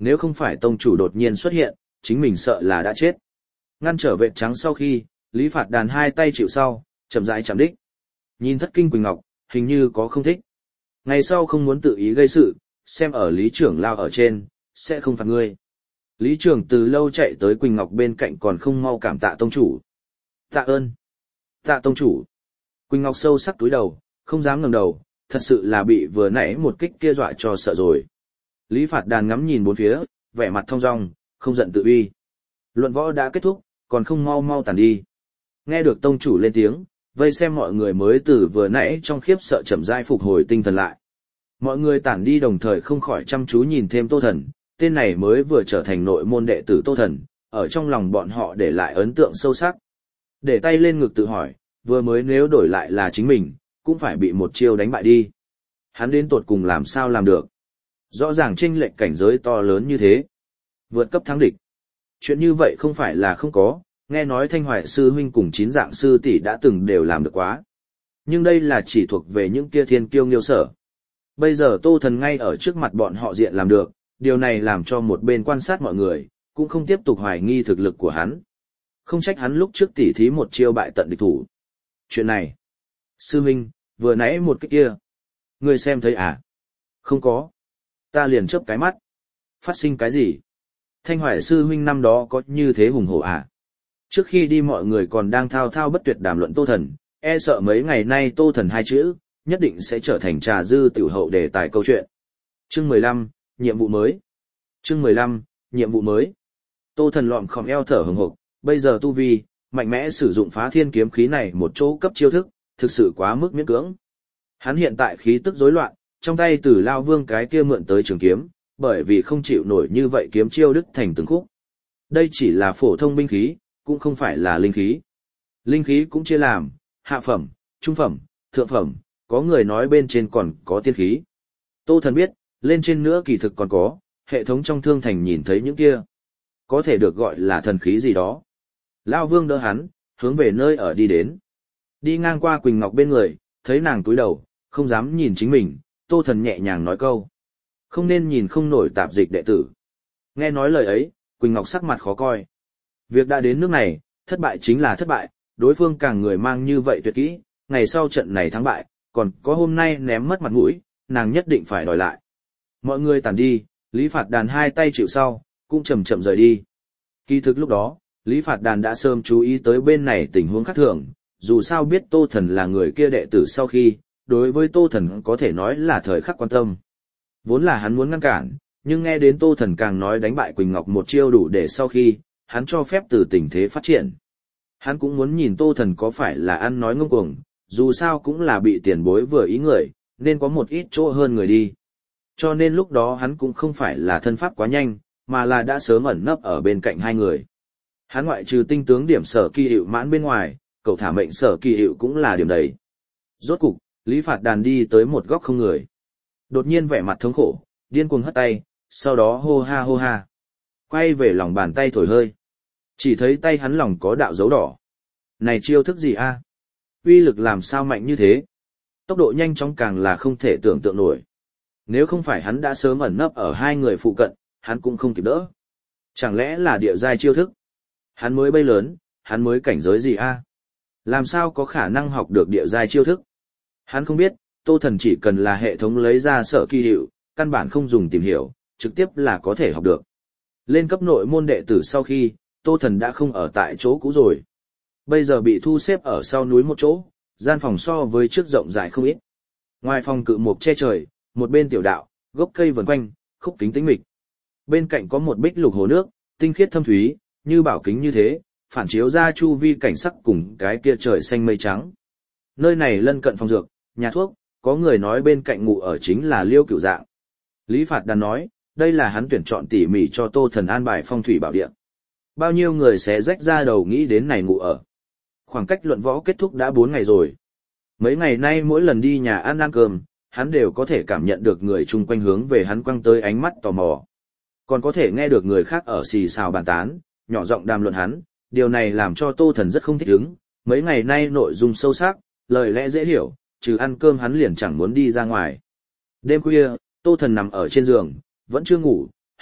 nếu không phải tông chủ đột nhiên xuất hiện, chính mình sợ là đã chết. Ngăn trở vệt trắng sau khi, Lý Phạt Đàn hai tay chịu sau, chậm rãi chạm đích. Nhìn Thất Kinh Quỳnh Ngọc, hình như có không thích. Ngày sau không muốn tự ý gây sự, xem ở Lý trưởng lao ở trên, sẽ không phạt ngươi. Lý trưởng từ lâu chạy tới Quỳnh Ngọc bên cạnh còn không mau cảm tạ tông chủ. Tạ ơn. Tạ tông chủ. Quỳnh Ngọc sâu sắc túi đầu, không dám ngẩng đầu, thật sự là bị vừa nãy một kích kia dọa cho sợ rồi. Lý Phạt Đàn ngắm nhìn bốn phía, vẻ mặt thong dong, không giận tự uy. Luận võ đã kết thúc, còn không mau mau tàn đi. Nghe được tông chủ lên tiếng, vây xem mọi người mới từ vừa nãy trong khiếp sợ chậm rãi phục hồi tinh thần lại. Mọi người tản đi đồng thời không khỏi chăm chú nhìn thêm Tô Thần, tên này mới vừa trở thành nội môn đệ tử Tô Thần, ở trong lòng bọn họ để lại ấn tượng sâu sắc. Để tay lên ngực tự hỏi, vừa mới nếu đổi lại là chính mình, cũng phải bị một chiêu đánh bại đi. Hắn đến tột cùng làm sao làm được. Rõ ràng chênh lệch cảnh giới to lớn như thế. Vượt cấp thắng địch. Chuyện như vậy không phải là không có, nghe nói Thanh Hoài sư huynh cùng 9 dạng sư tỷ đã từng đều làm được quá. Nhưng đây là chỉ thuộc về những kia thiên kiêu nghiêu sở. Bây giờ Tô Thần ngay ở trước mặt bọn họ diện làm được, điều này làm cho một bên quan sát mọi người, cũng không tiếp tục hoài nghi thực lực của hắn. Không trách hắn lúc trước tỉ thí một chiêu bại tận địch thủ. Chuyện này, sư huynh, vừa nãy một cái kia, ngươi xem thấy à? Không có. Ta liền chớp cái mắt. Phát sinh cái gì? Thanh Hoài sư huynh năm đó có như thế hùng hổ à? Trước khi đi mọi người còn đang thao thao bất tuyệt đàm luận Tô Thần, e sợ mấy ngày nay Tô Thần hai chữ, nhất định sẽ trở thành trà dư tiểu hậu đề tài câu chuyện. Chương 15, nhiệm vụ mới. Chương 15, nhiệm vụ mới. Tô Thần lọm khom eo thở hừng hực, bây giờ tu vi, mạnh mẽ sử dụng phá thiên kiếm khí này một chỗ cấp chiêu thức, thực sự quá mức miễn cưỡng. Hắn hiện tại khí tức rối loạn, trong tay Tử Lao Vương cái kia mượn tới trường kiếm, bởi vì không chịu nổi như vậy kiếm chiêu đứt thành từng khúc. Đây chỉ là phổ thông binh khí, cũng không phải là linh khí. Linh khí cũng chia làm hạ phẩm, trung phẩm, thượng phẩm, có người nói bên trên còn có tiên khí. Tô Thần biết, lên trên nữa kỳ thực còn có, hệ thống trong thương thành nhìn thấy những kia. Có thể được gọi là thần khí gì đó. Lao Vương đỡ hắn, hướng về nơi ở đi đến. Đi ngang qua Quỳnh Ngọc bên người, thấy nàng túi đầu, không dám nhìn chính mình, Tô Thần nhẹ nhàng nói câu. Không nên nhìn không nổi tạp dịch đệ tử. Nghe nói lời ấy, Quỳnh Ngọc sắc mặt khó coi. Việc đã đến nước này, thất bại chính là thất bại, đối phương càng người mang như vậy tuyệt kỹ, ngày sau trận này thắng bại, còn có hôm nay ném mất mặt mũi, nàng nhất định phải đòi lại. Mọi người tản đi, Lý Phạt Đàn hai tay chịu sau, cũng chậm chậm rời đi. Kỳ thực lúc đó, Lý Phạt Đàn đã sớm chú ý tới bên này tình huống khác thường, dù sao biết Tô Thần là người kia đệ tử sau khi, đối với Tô Thần có thể nói là thời khắc quan tâm. Vốn là hắn muốn ngăn cản, nhưng nghe đến Tô Thần càng nói đánh bại Quỳnh Ngọc một chiêu đủ để sau khi, hắn cho phép từ tình thế phát triển. Hắn cũng muốn nhìn Tô Thần có phải là ăn nói ngông cuồng, dù sao cũng là bị tiền bối vừa ý người, nên có một ít chỗ hơn người đi. Cho nên lúc đó hắn cũng không phải là thân pháp quá nhanh, mà là đã sớm ẩn nấp ở bên cạnh hai người. Hắn ngoại trừ tinh tướng điểm sở kỳ hiệu mãn bên ngoài, cậu thả mệnh sở kỳ hiệu cũng là điểm đấy. Rốt cục, Lý Phạt Đàn đi tới một góc không người. Đột nhiên vẻ mặt thống khổ, điên cuồng hất tay, sau đó hô ha hô ha. Quay về lòng bàn tay thổi hơi. Chỉ thấy tay hắn lòng có đạo dấu đỏ. Này chiêu thức gì a? Uy lực làm sao mạnh như thế? Tốc độ nhanh chóng càng là không thể tưởng tượng nổi. Nếu không phải hắn đã sớm ẩn nấp ở hai người phụ cận, hắn cũng không kịp đỡ. Chẳng lẽ là địa giai chiêu thức? Hắn mới bay lớn, hắn mới cảnh giới gì a? Làm sao có khả năng học được địa giai chiêu thức? Hắn không biết, Tô Thần chỉ cần là hệ thống lấy ra sở kỳ hiệu, căn bản không dùng tìm hiểu, trực tiếp là có thể học được. Lên cấp nội môn đệ tử sau khi, Tô Thần đã không ở tại chỗ cũ rồi. Bây giờ bị thu xếp ở sau núi một chỗ, gian phòng so với trước rộng rãi không ít. Ngoài phòng cự mục che trời, một bên tiểu đạo, gốc cây vần quanh, khúc kính tĩnh mịch. Bên cạnh có một bích lục hồ nước, tinh khiết thâm thúy, như bảo kính như thế, phản chiếu ra chu vi cảnh sắc cùng cái kia trời xanh mây trắng. Nơi này lân cận phòng dược, nhà thuốc, có người nói bên cạnh ngụ ở chính là Liêu Cửu Dạng. Lý Phạt Đàn nói, đây là hắn tuyển chọn tỉ mỉ cho Tô Thần an bài phong thủy bảo địa. Bao nhiêu người sẽ rách ra đầu nghĩ đến này ngụ ở. Khoảng cách luận võ kết thúc đã 4 ngày rồi. Mấy ngày nay mỗi lần đi nhà ăn cơm, hắn đều có thể cảm nhận được người chung quanh hướng về hắn quăng tới ánh mắt tò mò. Còn có thể nghe được người khác ở xì xào bàn tán, nhỏ giọng đàm luận hắn, điều này làm cho Tô Thần rất không thích ứng. Mấy ngày nay nội dung sâu sắc, lời lẽ dễ hiểu, trừ ăn cơm hắn liền chẳng muốn đi ra ngoài. Đêm khuya, Tô Thần nằm ở trên giường, vẫn chưa ngủ,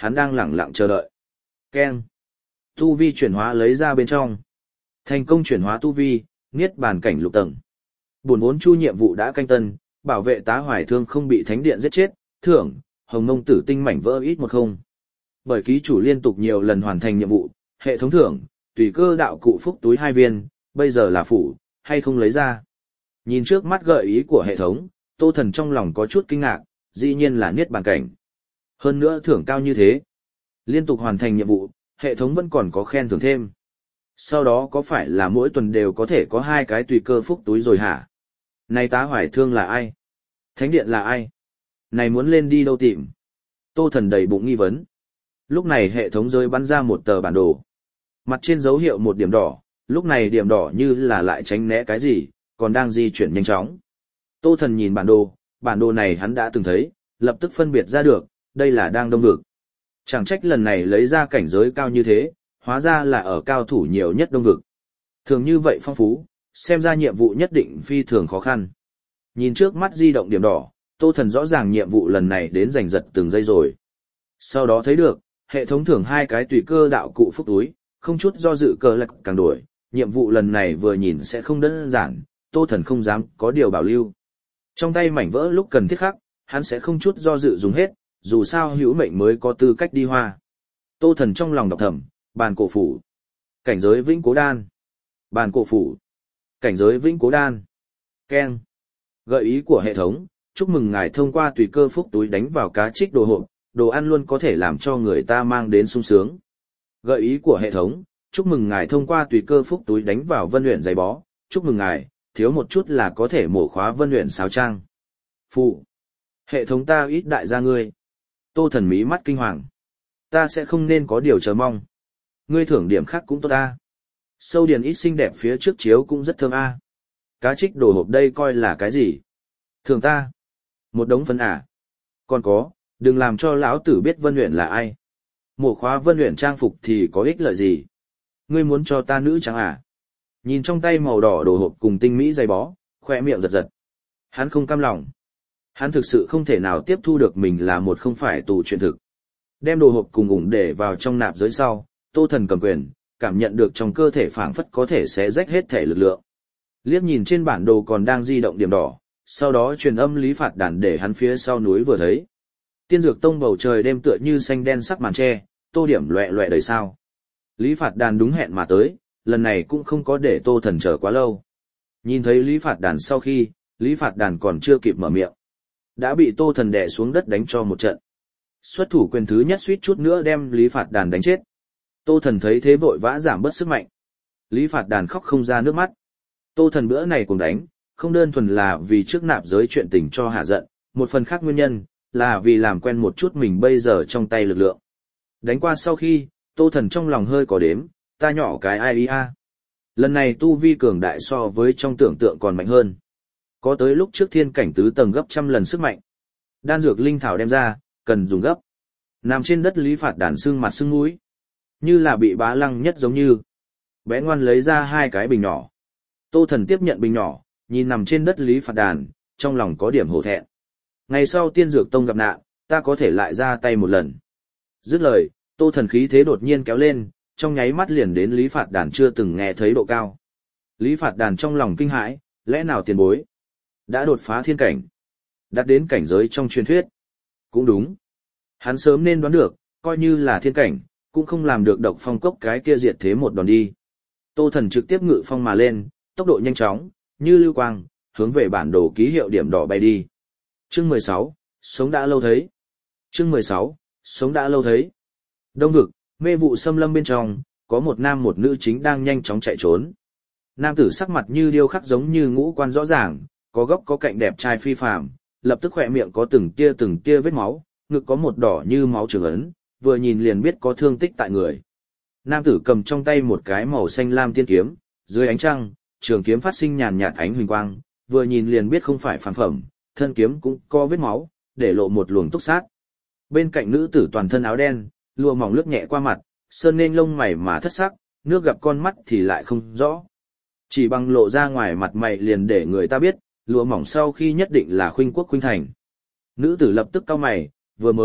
hắn đang lẳng lặng chờ đợi. Keng. Tu vi chuyển hóa lấy ra bên trong. Thành công chuyển hóa tu vi, niết bàn cảnh lục tầng. Buồn vốn chu nhiệm vụ đã canh tân, bảo vệ tá hoài thương không bị thánh điện giết chết, thưởng, hồng mông tử tinh mảnh vỡ ít một không. Bởi ký chủ liên tục nhiều lần hoàn thành nhiệm vụ, hệ thống thưởng, tùy cơ đạo cụ phúc túi 2 viên, bây giờ là phủ, hay không lấy ra. Nhìn trước mắt gợi ý của hệ thống, Tô Thần trong lòng có chút kinh ngạc, dĩ nhiên là niết bàn cảnh. Hơn nữa thưởng cao như thế. Liên tục hoàn thành nhiệm vụ, hệ thống vẫn còn có khen thưởng thêm. Sau đó có phải là mỗi tuần đều có thể có 2 cái tùy cơ phúc túi rồi hả? Này tá hoài thương là ai? Thánh điện là ai? Này muốn lên đi đâu tìm? Tô Thần đầy bụng nghi vấn. Lúc này hệ thống rơi bắn ra một tờ bản đồ. Mặt trên dấu hiệu một điểm đỏ, lúc này điểm đỏ như là lại tránh né cái gì, còn đang di chuyển nhanh chóng. Tô Thần nhìn bản đồ này hắn đã từng thấy, lập tức phân biệt ra được, đây là đang đông vực. Chẳng trách lần này lấy ra cảnh giới cao như thế, hóa ra là ở cao thủ nhiều nhất đông vực. Thường như vậy phong phú, xem ra nhiệm vụ nhất định phi thường khó khăn. Nhìn trước mắt di động điểm đỏ, Tô Thần rõ ràng nhiệm vụ lần này đến giành giật từng giây rồi. Sau đó thấy được, hệ thống thưởng 2 cái tùy cơ đạo cụ phúc túi, không chút do dự cờ lạc càng đổi, nhiệm vụ lần này vừa nhìn sẽ không đơn giản, Tô Thần không dám có điều bảo lưu. Trong tay mảnh vỡ lúc cần thiết khắc, hắn sẽ không chút do dự dùng hết, dù sao hữu mệnh mới có tư cách đi hoa. Tô Thần trong lòng đọc thầm, bàn cổ phủ, cảnh giới vĩnh cố đan, bàn cổ phủ, cảnh giới vĩnh cố đan. Keng. Gợi ý của hệ thống, chúc mừng ngài thông qua tùy cơ phúc túi đánh vào cá trích đồ hộp, đồ ăn luôn có thể làm cho người ta mang đến sung sướng. Gợi ý của hệ thống, chúc mừng ngài thông qua tùy cơ phúc túi đánh vào vân luyện giày bó, chúc mừng ngài, thiếu một chút là có thể mổ khóa vân luyện sáo trang. Phụ. Hệ thống ta ít đại gia ngươi. Tô Thần mí mắt kinh hoàng. Ta sẽ không nên có điều chờ mong. Ngươi thưởng điểm khác cũng tốt ta. Sâu điền ít xinh đẹp phía trước chiếu cũng rất thơm a. Cá trích đồ hộp đây coi là cái gì? Thưởng ta. Một đống phấn à. Còn có, đừng làm cho lão tử biết Vân Uyển là ai. Mổ khóa Vân Uyển trang phục thì có ích lợi gì? Ngươi muốn cho ta nữ trắng à? Nhìn trong tay màu đỏ đồ hộp cùng tinh mỹ giày bó, khoe miệng giật giật. Hắn không cam lòng. Hắn thực sự không thể nào tiếp thu được mình là một không phải tù chuyện thực. Đem đồ hộp cùng ủng để vào trong nạp giới sau, Tô Thần cầm quyền, cảm nhận được trong cơ thể phảng phất có thể xé rách hết thể lực lượng. Liếc nhìn trên bản đồ còn đang di động điểm đỏ, sau đó truyền âm Lý Phạt Đàn để hắn phía sau núi vừa thấy. Tiên Dược Tông bầu trời đêm tựa như xanh đen sắc màn tre, tô điểm loẹ loẹ đầy sao. Lý Phạt Đàn đúng hẹn mà tới, lần này cũng không có để Tô Thần chờ quá lâu. Nhìn thấy Lý Phạt Đàn sau khi, Lý Phạt Đàn còn chưa kịp mở miệng, đã bị Tô Thần đè xuống đất đánh cho một trận. Xuất thủ quyền thứ nhất suýt chút nữa đem Lý Phạt Đàn đánh chết. Tô Thần thấy thế vội vã giảm bớt sức mạnh. Lý Phạt Đàn khóc không ra nước mắt. Tô Thần bữa này cùng đánh, không đơn thuần là vì trước nạp giới chuyện tình cho hạ giận, một phần khác nguyên nhân, là vì làm quen một chút mình bây giờ trong tay lực lượng. Đánh qua sau khi, Tô Thần trong lòng hơi có đếm, ta nhỏ cái ai a. Lần này tu vi cường đại so với trong tưởng tượng còn mạnh hơn. Có tới lúc trước thiên cảnh tứ tầng gấp 100 lần sức mạnh. Đan dược linh thảo đem ra, cần dùng gấp. Nằm trên đất Lý Phạt Đàn sưng mặt sưng mũi, như là bị bá lăng nhất giống như. Bé ngoan lấy ra 2 cái bình nhỏ. Tô Thần tiếp nhận bình nhỏ, nhìn nằm trên đất Lý Phạt Đàn, trong lòng có điểm hổ thẹn. Ngày sau Tiên Dược Tông gặp nạn, ta có thể lại ra tay một lần. Dứt lời, Tô Thần khí thế đột nhiên kéo lên, trong nháy mắt liền đến Lý Phạt Đàn chưa từng nghe thấy độ cao. Lý Phạt Đàn trong lòng kinh hãi, lẽ nào tiền bối đã đột phá thiên cảnh, đạt đến cảnh giới trong truyền thuyết. Cũng đúng. Hắn sớm nên đoán được, coi như là thiên cảnh, cũng không làm được Độc Phong Cốc cái kia diệt thế một đòn đi. Tô Thần trực tiếp ngự phong mà lên, tốc độ nhanh chóng, như lưu quang, hướng về bản đồ ký hiệu điểm đỏ bay đi. Chương 16, sống đã lâu thấy. Chương 16, sống đã lâu thấy. Đông vực, mê vụ xâm lâm bên trong, có một nam một nữ chính đang nhanh chóng chạy trốn. Nam tử sắc mặt như điêu khắc giống như ngũ quan rõ ràng, có góc có cạnh đẹp trai phi phàm, lập tức khỏe miệng có từng tia vết máu, ngực có một đỏ như máu trường ấn, vừa nhìn liền biết có thương tích tại người. Nam tử cầm trong tay một cái màu xanh lam tiên kiếm, dưới ánh trăng, trường kiếm phát sinh nhàn nhạt ánh huỳnh quang, vừa nhìn liền biết không phải phản phẩm, thân kiếm cũng có vết máu, để lộ một luồng túc sát. Bên cạnh nữ tử toàn thân áo đen, lụa mỏng lướt nhẹ qua mặt, sơn nên lông mày mà thất sắc, nước gặp con mắt thì lại không rõ. Chỉ bằng lộ ra ngoài mặt mày liền để người ta biết, lụa mỏng sau khi nhất định là khuynh quốc khuynh thành. Nữ tử lập tức cau mày, vừa mới,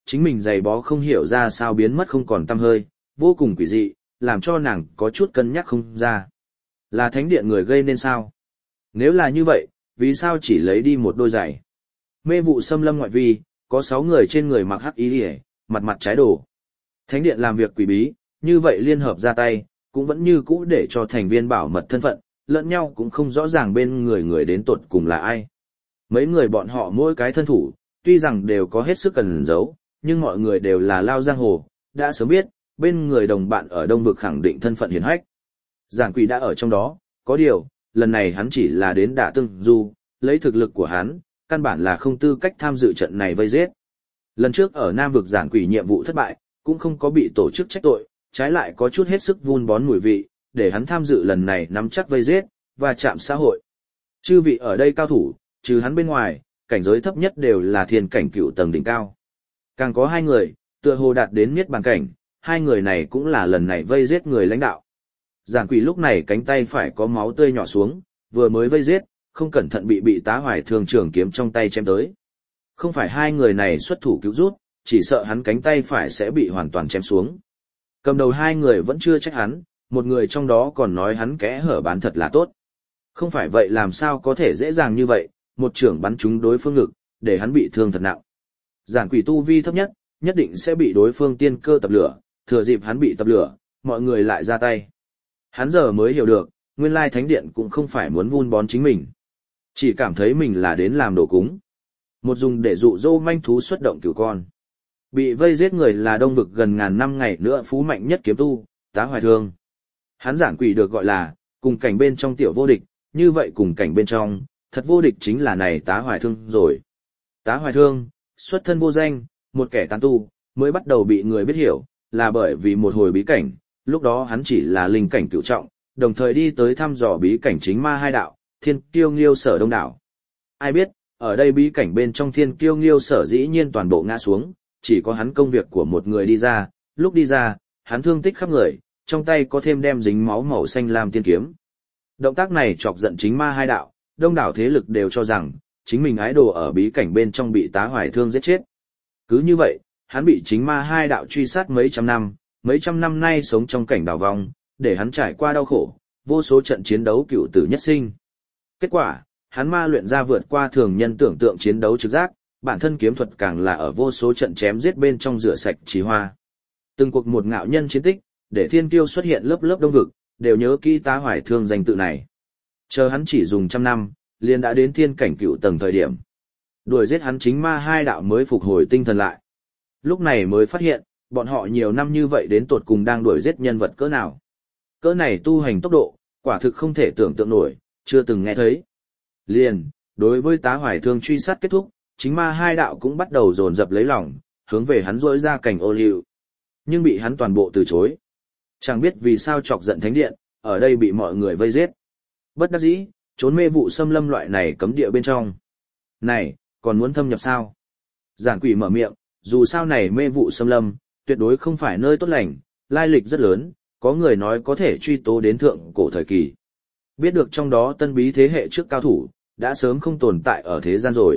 chính mình giày bó không hiểu ra sao biến mất không còn tăm hơi, vô cùng quỷ dị, làm cho nàng có chút cân nhắc không ra. Là thánh điện người gây nên sao? Nếu là như vậy, vì sao chỉ lấy đi một đôi giày? Mê vụ xâm lâm ngoại vi, có 6 người trên người mặc hắc y, mặt mặt trái đồ. Thánh điện làm việc quỷ bí, như vậy liên hợp ra tay, cũng vẫn như cũ để cho thành viên bảo mật thân phận, lẫn nhau cũng không rõ ràng bên người đến tột cùng là ai. Mấy người bọn họ mỗi cái thân thủ, tuy rằng đều có hết sức cần giấu, nhưng mọi người đều là lao giang hồ, đã sớm biết, bên người đồng bạn ở Đông Vực khẳng định thân phận hiển hách. Giản Quỷ đã ở trong đó, có điều, lần này hắn chỉ là đến đả tương du, lấy thực lực của hắn, căn bản là không tư cách tham dự trận này vây giết. Lần trước ở Nam Vực Giản Quỷ nhiệm vụ thất bại, cũng không có bị tổ chức trách tội, trái lại có chút hết sức vun bón mùi vị, để hắn tham dự lần này nắm chắc vây giết, và chạm xã hội. Chư vị ở đây cao thủ, trừ hắn bên ngoài, cảnh giới thấp nhất đều là thiên cảnh cựu tầng đỉnh cao. Càng có 2 người, tựa hồ đạt đến niết bàn cảnh, 2 người này cũng là lần này vây giết người lãnh đạo. Giản Quỷ lúc này cánh tay phải có máu tươi nhỏ xuống, vừa mới vây giết, không cẩn thận bị Tá Hoài Thương trường kiếm trong tay chém tới. Không phải 2 người này xuất thủ cứu rút, chỉ sợ hắn cánh tay phải sẽ bị hoàn toàn chém xuống. Cầm đầu 2 người vẫn chưa trách hắn, một người trong đó còn nói hắn kẽ hở bán thật là tốt. Không phải vậy làm sao có thể dễ dàng như vậy, một trưởng bắn trúng đối phương ngực, để hắn bị thương thật nặng. Giản Quỷ tu vi thấp nhất, nhất định sẽ bị đối phương tiên cơ tập lửa, thừa dịp hắn bị tập lửa, mọi người lại ra tay. Hắn giờ mới hiểu được, nguyên lai thánh điện cũng không phải muốn vun bón chính mình. Chỉ cảm thấy mình là đến làm đồ cúng. Một dùng để dụ dỗ manh thú xuất động cửu con. Bị vây giết người là Đông Vực gần ngàn năm ngày nữa phú mạnh nhất kiếm tu, Tá Hoài Thương. Hắn Giản Quỷ được gọi là, cùng cảnh bên trong tiểu vô địch, như vậy cùng cảnh bên trong, thật vô địch chính là này Tá Hoài Thương rồi. Tá Hoài Thương, xuất thân vô danh, một kẻ tán tu, mới bắt đầu bị người biết hiểu, là bởi vì một hồi bí cảnh, lúc đó hắn chỉ là linh cảnh cửu trọng, đồng thời đi tới thăm dò bí cảnh chính ma 2 đạo, Thiên Kiêu Nghiêu Sở đông đảo. Ai biết, ở đây bí cảnh bên trong Thiên Kiêu Nghiêu Sở dĩ nhiên toàn bộ ngã xuống, chỉ có hắn công việc của một người đi ra, lúc đi ra, hắn thương tích khắp người, trong tay có thêm đem dính máu màu xanh lam tiên kiếm. Động tác này chọc giận chính ma 2 đạo, đông đảo thế lực đều cho rằng, chính mình ái đồ ở bí cảnh bên trong bị Tá Hoài Thương giết chết. Cứ như vậy, hắn bị chính ma 2 đạo truy sát mấy trăm năm nay sống trong cảnh đảo vong, để hắn trải qua đau khổ, vô số trận chiến đấu cựu tử nhất sinh. Kết quả, hắn ma luyện ra vượt qua thường nhân tưởng tượng chiến đấu trực giác, bản thân kiếm thuật càng là ở vô số trận chém giết bên trong rửa sạch trí hoa. Từng cuộc một ngạo nhân chiến tích, để thiên kiêu xuất hiện lớp lớp Đông Vực, đều nhớ kỹ Tá Hoài Thương danh tự này. Chờ hắn chỉ dùng 100 năm, liền đã đến thiên cảnh cựu tầng thời điểm. Đuổi giết hắn chính ma 2 đạo mới phục hồi tinh thần lại. Lúc này mới phát hiện, bọn họ nhiều năm như vậy đến tột cùng đang đuổi giết nhân vật cỡ nào. Cỡ này tu hành tốc độ, quả thực không thể tưởng tượng nổi, chưa từng nghe thấy. Liền, đối với Tá Hoài Thương truy sát kết thúc, chính ma 2 đạo cũng bắt đầu dồn dập lấy lòng, hướng về hắn rỗi ra cành ô liu. Nhưng bị hắn toàn bộ từ chối. Chẳng biết vì sao chọc giận thánh điện, ở đây bị mọi người vây giết. Bất đắc dĩ, trốn mê vụ xâm lâm loại này cấm địa bên trong. Này, còn muốn thâm nhập sao? Giản Quỷ mở miệng, dù sao này mê vụ xâm lâm, tuyệt đối không phải nơi tốt lành, lai lịch rất lớn, có người nói có thể truy tố đến thượng cổ thời kỳ. Biết được trong đó tân bí thế hệ trước cao thủ, đã sớm không tồn tại ở thế gian rồi.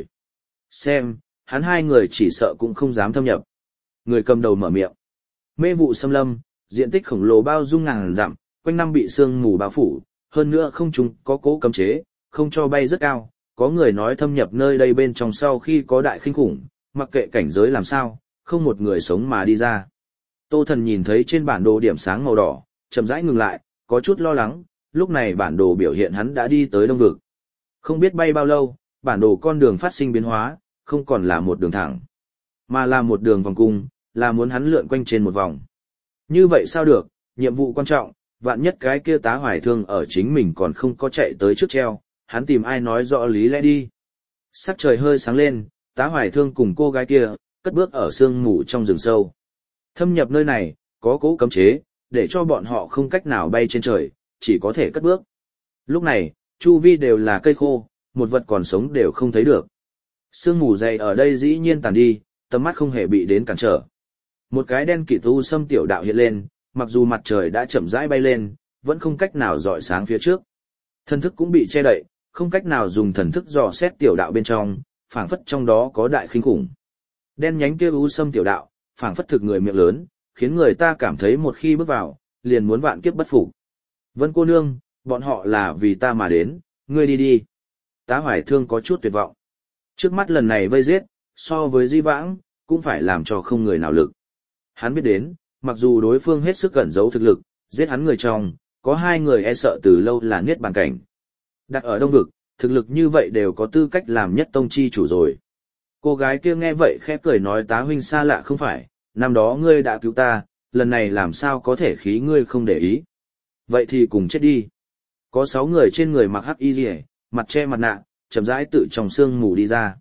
Xem, hắn 2 người chỉ sợ cũng không dám thâm nhập. Người cầm đầu mở miệng. Mê vụ xâm lâm, diện tích khổng lồ bao dung ngàn dặm, quanh năm bị sương mù bao phủ, hơn nữa không trung có cố cấm chế, không cho bay rất cao. Có người nói thâm nhập nơi đây bên trong sau khi có đại khinh khủng, mặc kệ cảnh giới làm sao, không một người sống mà đi ra. Tô Thần nhìn thấy trên bản đồ điểm sáng màu đỏ, chậm rãi ngừng lại, có chút lo lắng, lúc này bản đồ biểu hiện hắn đã đi tới Đông Vực. Không biết bay bao lâu, bản đồ con đường phát sinh biến hóa, không còn là một đường thẳng, mà là một đường vòng cung, là muốn hắn lượn quanh trên một vòng. Như vậy sao được, nhiệm vụ quan trọng, vạn nhất cái kia Tá Hoài Thương ở chính mình còn không có chạy tới trước treo, hắn tìm ai nói rõ lý lẽ đi. Sắc trời hơi sáng lên, Tá Hoài Thương cùng cô gái kia, cất bước ở sương mù trong rừng sâu. Thâm nhập nơi này, có cố cấm chế, để cho bọn họ không cách nào bay trên trời, chỉ có thể cất bước. Lúc này, chu vi đều là cây khô, một vật còn sống đều không thấy được. Sương mù dày ở đây dĩ nhiên tàn đi, tầm mắt không hề bị đến cản trở. Một cái đen kịt u sâm tiểu đạo hiện lên, mặc dù mặt trời đã chậm rãi bay lên, vẫn không cách nào rọi sáng phía trước. Thần thức cũng bị che đậy, không cách nào dùng thần thức dò xét tiểu đạo bên trong, phảng phất trong đó có đại khinh khủng. Đen nhánh kia u sâm tiểu đạo, phảng phất thực người miệng lớn, khiến người ta cảm thấy một khi bước vào, liền muốn vạn kiếp bất phục. Vân cô nương, bọn họ là vì ta mà đến, ngươi đi đi. Tá Hoài Thương có chút tuyệt vọng. Trước mắt lần này vây giết, so với di vãng, cũng phải làm cho không người nào lực. Hắn biết đến, mặc dù đối phương hết sức cẩn giấu thực lực, giết hắn người trong, có 2 người e sợ từ lâu là niết bàn cảnh. Đặt ở Đông Vực, thực lực như vậy đều có tư cách làm nhất tông chi chủ rồi. Cô gái kia nghe vậy khẽ cười nói Tá huynh xa lạ không phải, năm đó ngươi đã cứu ta, lần này làm sao có thể khí ngươi không để ý. Vậy thì cùng chết đi. Có 6 người trên người mặc hắc y rìa, mặt che mặt nạ, chậm rãi tự trong sương mù đi ra.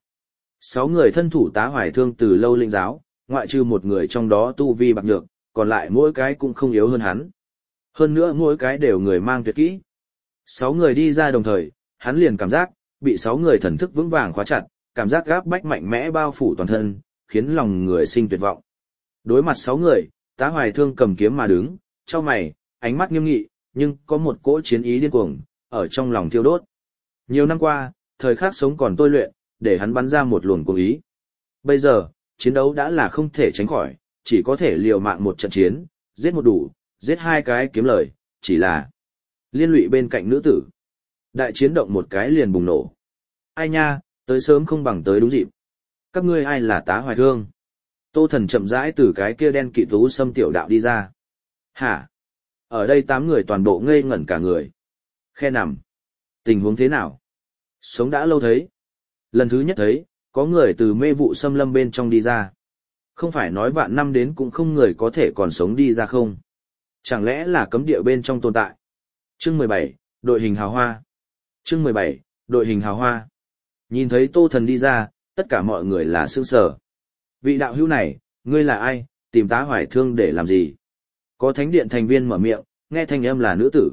6 người thân thủ Tá Hoài Thương từ lâu linh giáo, ngoại trừ một người trong đó tu vi bạc nhược, còn lại mỗi cái cũng không yếu hơn hắn. Hơn nữa mỗi cái đều người mang tuyệt kỹ. 6 người đi ra đồng thời, hắn liền cảm giác, bị 6 người thần thức vững vàng khóa chặt, cảm giác gáp bách mạnh mẽ bao phủ toàn thân, khiến lòng người sinh tuyệt vọng. Đối mặt 6 người, Tá Hoài Thương cầm kiếm mà đứng, chau mày, ánh mắt nghiêm nghị, nhưng có một cỗ chiến ý điên cuồng, ở trong lòng thiêu đốt. Nhiều năm qua, thời khắc sống còn tôi luyện, để hắn bắn ra một luồng cuồng ý. Bây giờ, chiến đấu đã là không thể tránh khỏi, chỉ có thể liều mạng một trận chiến, giết một đủ, giết 2 cái kiếm lời, chỉ là liên lụy bên cạnh nữ tử. Đại chiến động một cái liền bùng nổ. Ai nha, tới sớm không bằng tới đúng dịp. Các ngươi ai là Tá Hoài Thương? Tô Thần chậm rãi từ cái kia đen kịt tú sâm tiểu đạo đi ra. Hả? Ở đây 8 người toàn bộ ngây ngẩn cả người. Khe nằm. Tình huống thế nào? Sống đã lâu thấy. Lần thứ nhất thấy, có người từ mê vụ xâm lâm bên trong đi ra. Không phải nói vạn năm đến cũng không người có thể còn sống đi ra không? Chẳng lẽ là cấm địa bên trong tồn tại? Chương 17, đội hình hào hoa. Chương 17, đội hình hào hoa. Nhìn thấy Tô Thần đi ra, tất cả mọi người là sững sờ. Vị đạo hữu này, ngươi là ai, tìm Tá Hoài Thương để làm gì? Có thánh điện thành viên mở miệng, nghe thanh âm là nữ tử.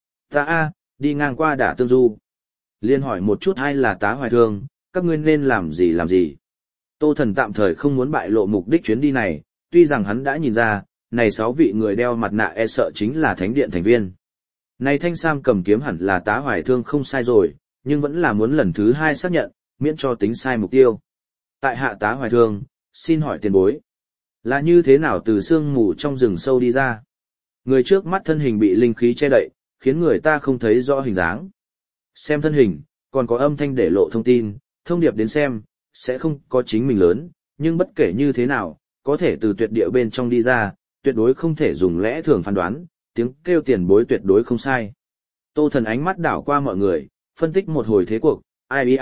Ta đi ngang qua Đả Tương Du. Liên hỏi một chút ai là Tá Hoài Thương, các ngươi nên làm gì làm gì. Tô Thần tạm thời không muốn bại lộ mục đích chuyến đi này, tuy rằng hắn đã nhìn ra, này 6 vị người đeo mặt nạ e sợ chính là thánh điện thành viên. Này thanh sam cầm kiếm hẳn là Tá Hoài Thương không sai rồi, nhưng vẫn là muốn lần thứ 2 xác nhận, miễn cho tính sai mục tiêu. Tại hạ Tá Hoài Thương, xin hỏi tiền bối. Là như thế nào từ sương mù trong rừng sâu đi ra? Người trước mắt thân hình bị linh khí che đậy, khiến người ta không thấy rõ hình dáng. Xem thân hình, còn có âm thanh để lộ thông tin, thông điệp đến xem, sẽ không có chính mình lớn, nhưng bất kể như thế nào, có thể từ tuyệt địa bên trong đi ra, tuyệt đối không thể dùng lẽ thường phán đoán, tiếng kêu tiền bối tuyệt đối không sai. Tô Thần ánh mắt đảo qua mọi người, phân tích một hồi thế cuộc, ai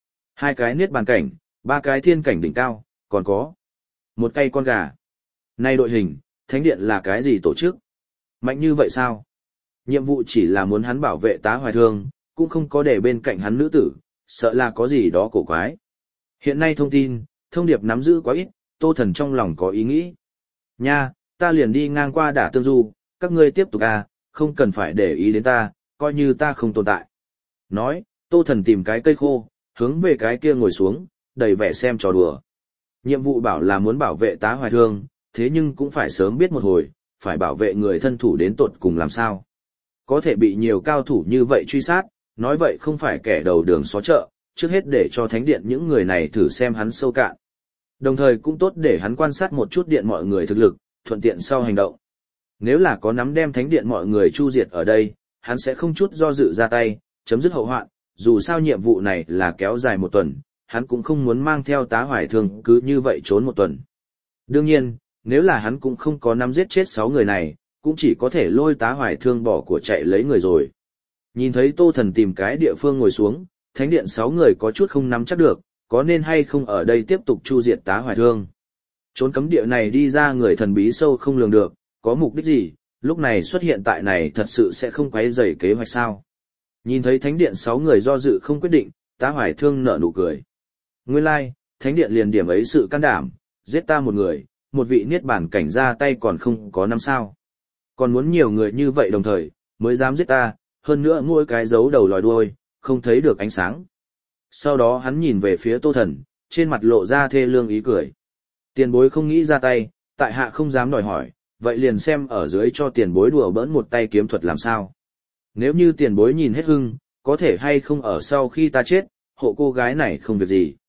2 cái niết bàn cảnh, 3 cái thiên cảnh đỉnh cao, còn có 1 cây con gà. Nay đội hình, thánh điện là cái gì tổ chức? Mạnh như vậy sao? Nhiệm vụ chỉ là muốn hắn bảo vệ Tá Hoài Thương, cũng không có để bên cạnh hắn nữ tử, sợ là có gì đó cổ quái. Hiện nay thông tin, thông điệp nắm giữ quá ít, Tô Thần trong lòng có ý nghĩ. Nha, ta liền đi ngang qua Đả Tương Du, các ngươi tiếp tục không cần phải để ý đến ta, coi như ta không tồn tại. Nói, Tô Thần tìm cái cây khô, hướng về cái kia ngồi xuống, đầy vẻ xem trò đùa. Nhiệm vụ bảo là muốn bảo vệ Tá Hoài Thương, thế nhưng cũng phải sớm biết một hồi, phải bảo vệ người thân thủ đến tột cùng làm sao. Có thể bị nhiều cao thủ như vậy truy sát, nói vậy không phải kẻ đầu đường xó chợ, trước hết để cho thánh điện những người này thử xem hắn sâu cạn. Đồng thời cũng tốt để hắn quan sát một chút điện mọi người thực lực, thuận tiện sau hành động. Nếu là có nắm đem thánh điện mọi người chu diệt ở đây, hắn sẽ không chút do dự ra tay, chấm dứt hậu hoạn, dù sao nhiệm vụ này là kéo dài 1 tuần, hắn cũng không muốn mang theo Tá Hoài Thương cứ như vậy trốn 1 tuần. Đương nhiên, nếu là hắn cũng không có nắm giết chết 6 người này, cũng chỉ có thể lôi Tá Hoài Thương bỏ của chạy lấy người rồi. Nhìn thấy Tô Thần tìm cái địa phương ngồi xuống, thánh điện 6 người có chút không nắm chắc được, có nên hay không ở đây tiếp tục chu diệt Tá Hoài Thương. Trốn cấm địa này đi ra người thần bí sâu không lường được, có mục đích gì, lúc này xuất hiện tại này thật sự sẽ không quấy rầy kế hoạch sao. Nhìn thấy thánh điện 6 người do dự không quyết định, Tá Hoài Thương nở nụ cười. Nguyên lai, thánh điện liền điểm ấy sự can đảm, giết ta một người, một vị niết bàn cảnh ra tay còn không có 5 sao. Còn muốn nhiều người như vậy đồng thời, mới dám giết ta, hơn nữa mỗi cái giấu đầu lòi đuôi, không thấy được ánh sáng. Sau đó hắn nhìn về phía Tô Thần, trên mặt lộ ra thê lương ý cười. Tiền bối không nghĩ ra tay, tại hạ không dám đòi hỏi, vậy liền xem ở dưới cho tiền bối đùa bỡn một tay kiếm thuật làm sao. Nếu như tiền bối nhìn hết hưng, có thể hay không ở sau khi ta chết, hộ cô gái này không việc gì.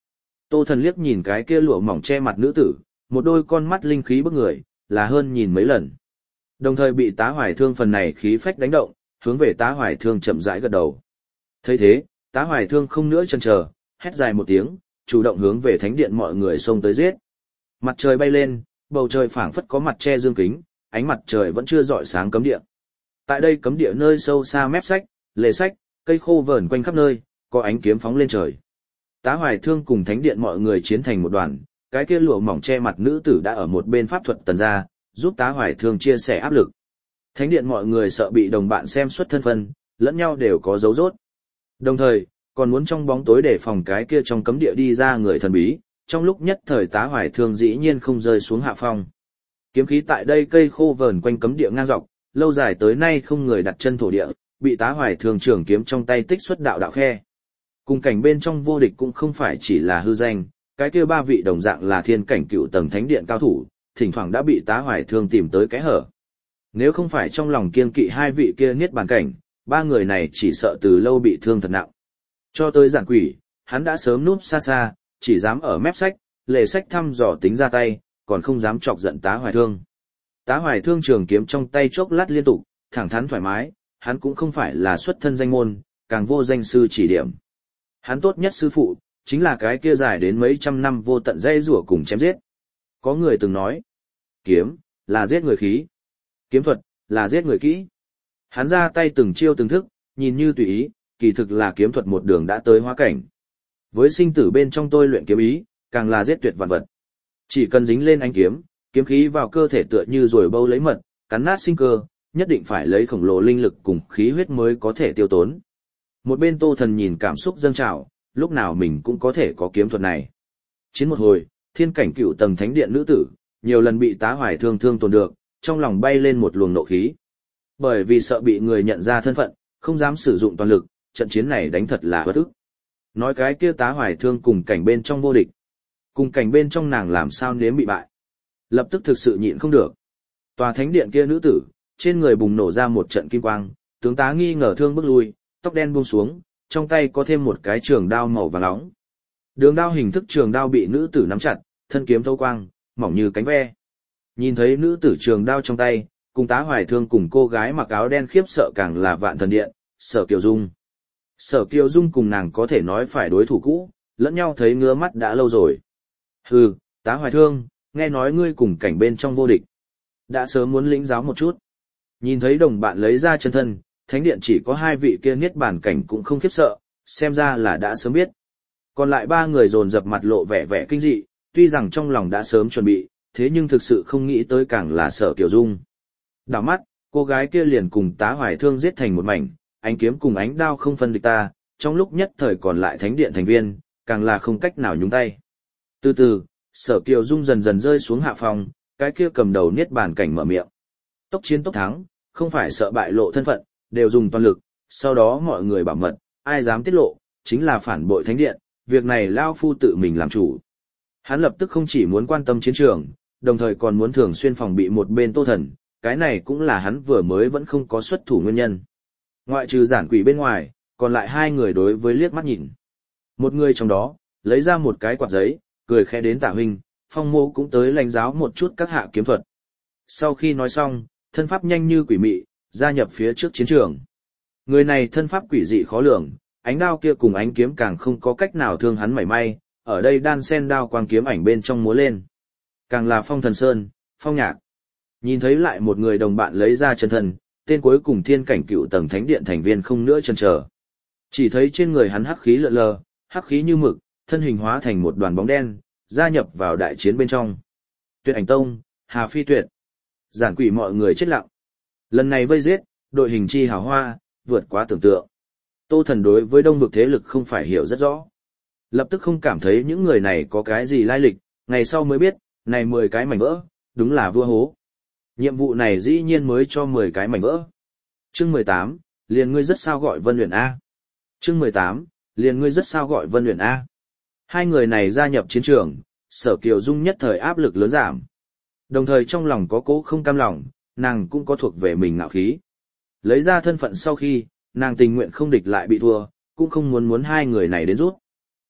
Tô Thần liếc nhìn cái kia lụa mỏng che mặt nữ tử, một đôi con mắt linh khí bức người, là hơn nhìn mấy lần. Đồng thời bị Tá Hoài Thương phần này khí phách đánh động, hướng về Tá Hoài Thương chậm rãi gật đầu. Thấy thế, Tá Hoài Thương không nữa chần chờ, hét dài một tiếng, chủ động hướng về thánh điện mọi người xông tới giết. Mặt trời bay lên, bầu trời phảng phất có mặt che dương kính, ánh mặt trời vẫn chưa rọi sáng cấm địa. Tại đây cấm địa nơi sâu xa mép sách, lề sách, cây khô vờn quanh khắp nơi, có ánh kiếm phóng lên trời. Tá Hoài Thương cùng thánh điện mọi người chiến thành một đoàn, cái kia lụa mỏng che mặt nữ tử đã ở một bên pháp thuật tần ra, giúp Tá Hoài Thương chia sẻ áp lực. Thánh điện mọi người sợ bị đồng bạn xem xuất thân phân, lẫn nhau đều có dấu rốt. Đồng thời, còn muốn trong bóng tối để phòng cái kia trong cấm địa đi ra người thần bí, trong lúc nhất thời Tá Hoài Thương dĩ nhiên không rơi xuống hạ phong. Kiếm khí tại đây cây khô vờn quanh cấm địa ngang dọc, lâu dài tới nay không người đặt chân thổ địa, bị Tá Hoài Thương trường kiếm trong tay tích xuất đạo đạo khe. Cùng cảnh bên trong vô địch cũng không phải chỉ là hư danh, cái kia ba vị đồng dạng là thiên cảnh cựu tầng thánh điện cao thủ, thỉnh thoảng đã bị Tá Hoài Thương tìm tới cái hở. Nếu không phải trong lòng kiêng kỵ hai vị kia niết bàn cảnh, ba người này chỉ sợ từ lâu bị thương thật nặng. Cho tới Giản Quỷ, hắn đã sớm núp xa xa, chỉ dám ở mép sách, lề sách thăm dò tính ra tay, còn không dám chọc giận Tá Hoài Thương. Tá Hoài Thương trường kiếm trong tay chốc lát liên tục, thẳng thắn thoải mái, hắn cũng không phải là xuất thân danh môn, càng vô danh sư chỉ điểm. Hắn tốt nhất sư phụ, chính là cái kia dài đến mấy trăm năm vô tận dây rủa cùng chém giết. Có người từng nói, kiếm, là giết người khí. Kiếm thuật, là giết người kỹ. Hắn ra tay từng chiêu từng thức, nhìn như tùy ý, kỳ thực là kiếm thuật một đường đã tới hóa cảnh. Với sinh tử bên trong tôi luyện kiếm ý, càng là giết tuyệt vạn vật. Chỉ cần dính lên ánh kiếm, kiếm khí vào cơ thể tựa như rồi bâu lấy mật, cắn nát sinh cơ, nhất định phải lấy khổng lồ linh lực cùng khí huyết mới có thể tiêu tốn. Một bên Tô Thần nhìn cảm xúc dâng trào, lúc nào mình cũng có thể có kiếm thuật này. Chiến một hồi, thiên cảnh cựu tầng thánh điện nữ tử, nhiều lần bị Tá Hoài Thương thương tổn được, trong lòng bay lên một luồng nộ khí. Bởi vì sợ bị người nhận ra thân phận, không dám sử dụng toàn lực, trận chiến này đánh thật là bất ức. Nói cái kia Tá Hoài Thương cùng cảnh bên trong vô địch. Cùng cảnh bên trong nàng làm sao nếm bị bại. Lập tức thực sự nhịn không được. Tòa thánh điện kia nữ tử, trên người bùng nổ ra một trận kim quang, tướng tá nghi ngờ thương bước lui, tóc đen buông xuống, trong tay có thêm một cái trường đao màu vàng nóng. Đường đao hình thức trường đao bị nữ tử nắm chặt, thân kiếm thâu quang, mỏng như cánh ve. Nhìn thấy nữ tử trường đao trong tay, cùng Tá Hoài Thương cùng cô gái mặc áo đen khiếp sợ càng là Vạn Thần Điện, Sở Kiều Dung. Sở Kiều Dung cùng nàng có thể nói phải đối thủ cũ, lẫn nhau thấy ngứa mắt đã lâu rồi. Hừ, Tá Hoài Thương, nghe nói ngươi cùng cảnh bên trong vô địch. Đã sớm muốn lĩnh giáo một chút. Nhìn thấy đồng bạn lấy ra chân thân, thánh điện chỉ có hai vị kia niết bàn cảnh cũng không khiếp sợ, xem ra là đã sớm biết. Còn lại ba người dồn dập mặt lộ vẻ vẻ kinh dị, tuy rằng trong lòng đã sớm chuẩn bị, thế nhưng thực sự không nghĩ tới càng là Sở Kiều Dung. Đảo mắt, cô gái kia liền cùng Tá Hoài Thương giết thành một mảnh, ánh kiếm cùng ánh đao không phân địch ta, trong lúc nhất thời còn lại thánh điện thành viên, càng là không cách nào nhúng tay. Từ từ, Sở Kiều Dung dần dần rơi xuống hạ phòng, cái kia cầm đầu niết bàn cảnh mở miệng. Tốc chiến tốc thắng, không phải sợ bại lộ thân phận, đều dùng toàn lực, sau đó mọi người bảo mật, ai dám tiết lộ, chính là phản bội thánh điện, việc này Lao Phu tự mình làm chủ. Hắn lập tức không chỉ muốn quan tâm chiến trường, đồng thời còn muốn thường xuyên phòng bị một bên Tô Thần, cái này cũng là hắn vừa mới vẫn không có xuất thủ nguyên nhân. Ngoại trừ Giản Quỷ bên ngoài, còn lại hai người đối với liếc mắt nhìn. Một người trong đó, lấy ra một cái quạt giấy, cười khẽ đến Tạ huynh, Phong Mô cũng tới lãnh giáo một chút các hạ kiếm thuật. Sau khi nói xong, thân pháp nhanh như quỷ mị, gia nhập phía trước chiến trường. Người này thân pháp quỷ dị khó lường, ánh đao kia cùng ánh kiếm càng không có cách nào thương hắn mảy may, ở đây đan sen đao quang kiếm ảnh bên trong múa lên. Càng là Phong Thần Sơn, Phong Nhạc. Nhìn thấy lại một người đồng bạn lấy ra chân thân, tên cuối cùng thiên cảnh cựu tầng thánh điện thành viên không nữa chần chờ. Chỉ thấy trên người hắn hắc khí lượn lờ, hắc khí như mực, thân hình hóa thành một đoàn bóng đen, gia nhập vào đại chiến bên trong. Tuyệt Ảnh Tông, Hà Phi Tuyệt. Giản Quỷ mọi người chết lặng. Lần này vây giết, đội hình chi hào hoa, vượt quá tưởng tượng. Tô Thần đối với đông vực thế lực không phải hiểu rất rõ. Lập tức không cảm thấy những người này có cái gì lai lịch, ngày sau mới biết, này 10 cái mảnh vỡ, đúng là vua hố. Nhiệm vụ này dĩ nhiên mới cho 10 cái mảnh vỡ. Chương 18, liền ngươi rất sao gọi Vân Uyển A. Chương 18, liền ngươi rất sao gọi Vân Uyển A. Hai người này gia nhập chiến trường, Sở Kiều Dung nhất thời áp lực lớn giảm. Đồng thời trong lòng có cố không cam lòng, nàng cũng có thuộc về mình ngạo khí. Lấy ra thân phận sau khi, nàng tình nguyện không địch lại bị thua, cũng không muốn hai người này đến rút.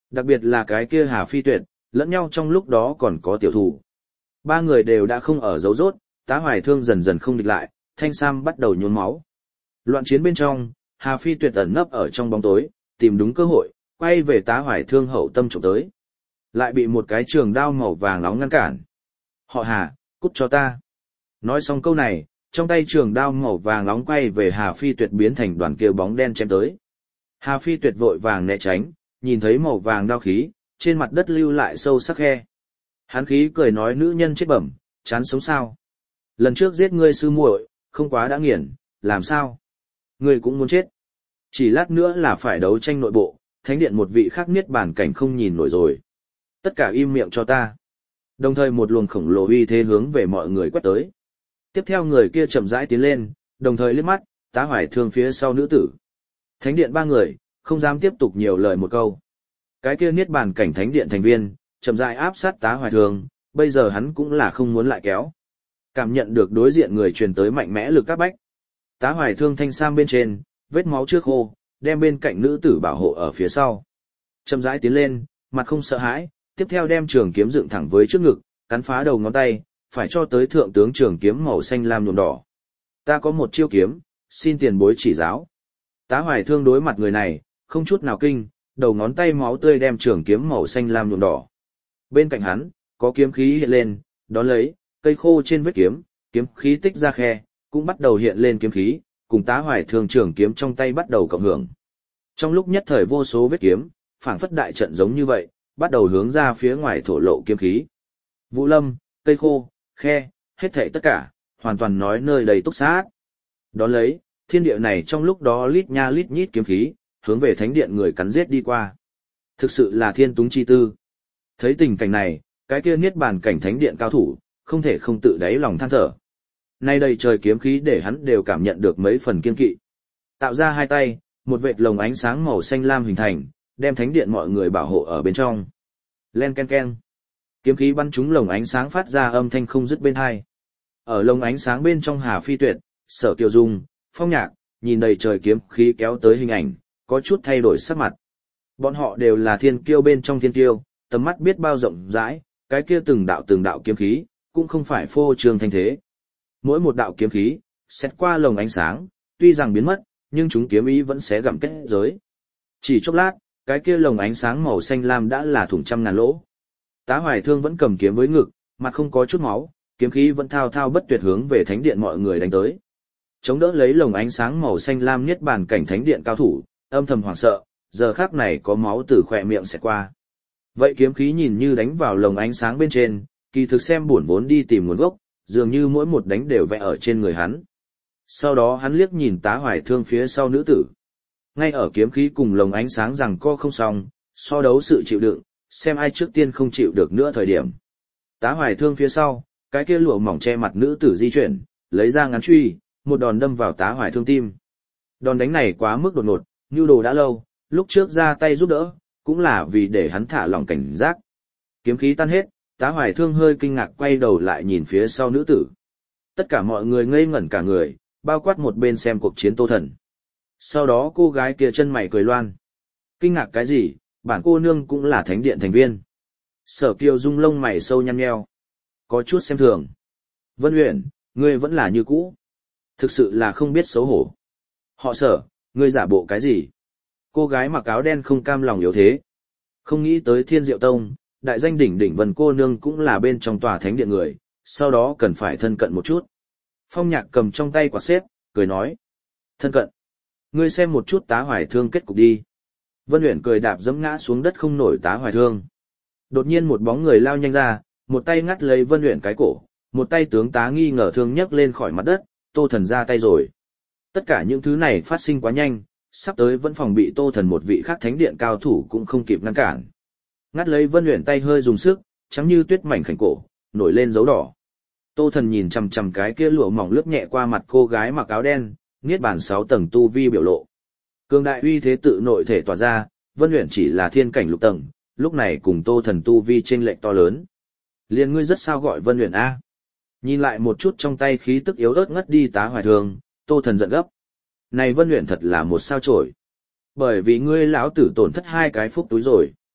Đặc biệt là cái kia Hà Phi Tuyệt, lẫn nhau trong lúc đó còn có tiểu thủ. Ba người đều đã không ở dấu rốt, Tá Hoài Thương dần dần không địch lại, Thanh Sam bắt đầu nhuốm máu. Loạn chiến bên trong, Hà Phi Tuyệt ẩn nấp ở trong bóng tối, tìm đúng cơ hội, quay về Tá Hoài Thương hậu tâm trộm tới. Lại bị một cái trường đao màu vàng nóng ngăn cản. Họ Hà, cút cho ta. Nói xong câu này, trong tay trường đao màu vàng nóng quay về Hà Phi Tuyệt biến thành đoàn kia bóng đen chém tới. Hà Phi Tuyệt vội vàng né tránh, nhìn thấy màu vàng đao khí, trên mặt đất lưu lại sâu sắc khe. Hán khí cười nói nữ nhân chết bẩm, chán sống sao. Lần trước giết ngươi sư muội, không quá đã nghiền, làm sao? Ngươi cũng muốn chết. Chỉ lát nữa là phải đấu tranh nội bộ, thánh điện một vị khác niết bàn cảnh không nhìn nổi rồi. Tất cả im miệng cho ta. Đồng thời một luồng khổng lồ uy thế hướng về mọi người quét tới. Tiếp theo người kia chậm rãi tiến lên, đồng thời liếc mắt, Tá Hoài Thương phía sau nữ tử. Thánh điện ba người, không dám tiếp tục nhiều lời một câu. Cái kia niết bàn cảnh thánh điện thành viên, chậm rãi áp sát Tá Hoài Thương, bây giờ hắn cũng là không muốn lại kéo. Cảm nhận được đối diện người truyền tới mạnh mẽ lực các bách. Tá Hoài Thương thanh sam bên trên, vết máu trước khô, đem bên cạnh nữ tử bảo hộ ở phía sau. Chậm rãi tiến lên, mặt không sợ hãi, tiếp theo đem trường kiếm dựng thẳng với trước ngực, cắn phá đầu ngón tay, phải cho tới thượng tướng trường kiếm màu xanh lam nhuộm đỏ. Ta có một chiêu kiếm, xin tiền bối chỉ giáo. Tá Hoài Thương đối mặt người này, không chút nào kinh, đầu ngón tay máu tươi đem trường kiếm màu xanh lam nhuộm đỏ. Bên cạnh hắn, có kiếm khí hiện lên, đón lấy, cây khô trên vết kiếm, kiếm khí tích ra khe, cũng bắt đầu hiện lên kiếm khí, cùng Tá Hoài Thương trường kiếm trong tay bắt đầu cộng hưởng. Trong lúc nhất thời vô số vết kiếm, phảng phất đại trận giống như vậy, bắt đầu hướng ra phía ngoài thổ lộ kiếm khí. Vũ lâm, cây khô, khe, hết thảy tất cả, hoàn toàn nói nơi đầy túc sát. Đón lấy, thiên địa này trong lúc đó lít nha lít nhít kiếm khí, hướng về thánh điện người cắn giết đi qua. Thực sự là thiên túng chi tư. Thấy tình cảnh này, cái kia niết bàn cảnh thánh điện cao thủ, không thể không tự đáy lòng than thở. Nay đầy trời kiếm khí để hắn đều cảm nhận được mấy phần kiên kỵ. Tạo ra hai tay, một vệt lồng ánh sáng màu xanh lam hình thành, đem thánh điện mọi người bảo hộ ở bên trong. Len ken ken. Kiếm khí bắn trúng lồng ánh sáng phát ra âm thanh không dứt bên hai. Ở lồng ánh sáng bên trong Hà Phi Tuyệt, Sở Kiều Dung, Phong Nhạc, nhìn đầy trời kiếm khí kéo tới hình ảnh, có chút thay đổi sắc mặt. Bọn họ đều là thiên kiêu bên trong thiên kiêu, tầm mắt biết bao rộng rãi, cái kia từng đạo kiếm khí, cũng không phải phô trương thanh thế. Mỗi một đạo kiếm khí, xét qua lồng ánh sáng, tuy rằng biến mất, nhưng chúng kiếm ý vẫn sẽ gặm kết giới. Chỉ chốc lát, cái kia lồng ánh sáng màu xanh lam đã là thủng trăm ngàn lỗ. Tá Hoài Thương vẫn cầm kiếm với ngực, mặt không có chút máu, kiếm khí vẫn thao thao bất tuyệt hướng về thánh điện mọi người đánh tới. Chống đỡ lấy lồng ánh sáng màu xanh lam niết bàn cảnh thánh điện cao thủ, âm thầm hoảng sợ, giờ khắc này có máu từ khóe miệng xẹt qua. Vậy kiếm khí nhìn như đánh vào lồng ánh sáng bên trên, kỳ thực xem buồn vốn đi tìm nguồn gốc, dường như mỗi một đánh đều vẽ ở trên người hắn. Sau đó hắn liếc nhìn Tá Hoài Thương phía sau nữ tử. Ngay ở kiếm khí cùng lồng ánh sáng rằng co không xong, so đấu sự chịu đựng, xem ai trước tiên không chịu được nữa thời điểm. Tá Hoài Thương phía sau, cái kia lụa mỏng che mặt nữ tử di chuyển, lấy ra ngắn truy, một đòn đâm vào Tá Hoài Thương tim. Đòn đánh này quá mức đột ngột, nhu đồ đã lâu, lúc trước ra tay giúp đỡ, cũng là vì để hắn thả lỏng cảnh giác. Kiếm khí tan hết, Tá Hoài Thương hơi kinh ngạc quay đầu lại nhìn phía sau nữ tử. Tất cả mọi người ngây ngẩn cả người, bao quát một bên xem cuộc chiến Tô Thần. Sau đó cô gái kia chân mày cười loan. Kinh ngạc cái gì, bản cô nương cũng là thánh điện thành viên. Sở Kiều Dung lông mày sâu nhăn nheo. Có chút xem thường. Vân Uyển, ngươi vẫn là như cũ. Thực sự là không biết xấu hổ. Họ Sở, ngươi giả bộ cái gì? Cô gái mặc áo đen không cam lòng yếu thế. Không nghĩ tới Thiên Diệu Tông, đại danh đỉnh đỉnh Vân cô nương cũng là bên trong tòa thánh điện người, sau đó cần phải thân cận một chút. Phong Nhạc cầm trong tay quạt xếp, cười nói. Thân cận. Ngươi xem một chút Tá Hoài Thương kết cục đi. Vân Uyển cười đạp dẫm ngã xuống đất không nổi Tá Hoài Thương. Đột nhiên một bóng người lao nhanh ra, một tay ngắt lấy Vân Uyển cái cổ, một tay tướng tá nghi ngờ thương nhấc lên khỏi mặt đất, Tô Thần ra tay rồi. Tất cả những thứ này phát sinh quá nhanh, sắp tới vẫn phòng bị Tô Thần một vị khác thánh điện cao thủ cũng không kịp ngăn cản. Ngắt lấy Vân Uyển tay hơi dùng sức, trắng như tuyết mảnh khảnh cổ, nổi lên dấu đỏ. Tô Thần nhìn chằm chằm cái kia lụa mỏng lướt nhẹ qua mặt cô gái mặc áo đen, niết bàn 6 tầng tu vi biểu lộ. Cường đại uy thế tự nội thể tỏa ra, Vân Uyển chỉ là thiên cảnh lục tầng, lúc này cùng Tô Thần tu vi chênh lệch to lớn. Liên ngươi rất sao gọi Vân Uyển a? Nhìn lại một chút trong tay khí tức yếu ớt ngất đi Tá Hoài Thương, Tô Thần giận gấp. Này Vân Uyển thật là một sao chổi. Bởi vì ngươi lão tử tổn thất 2 cái phúc túi rồi.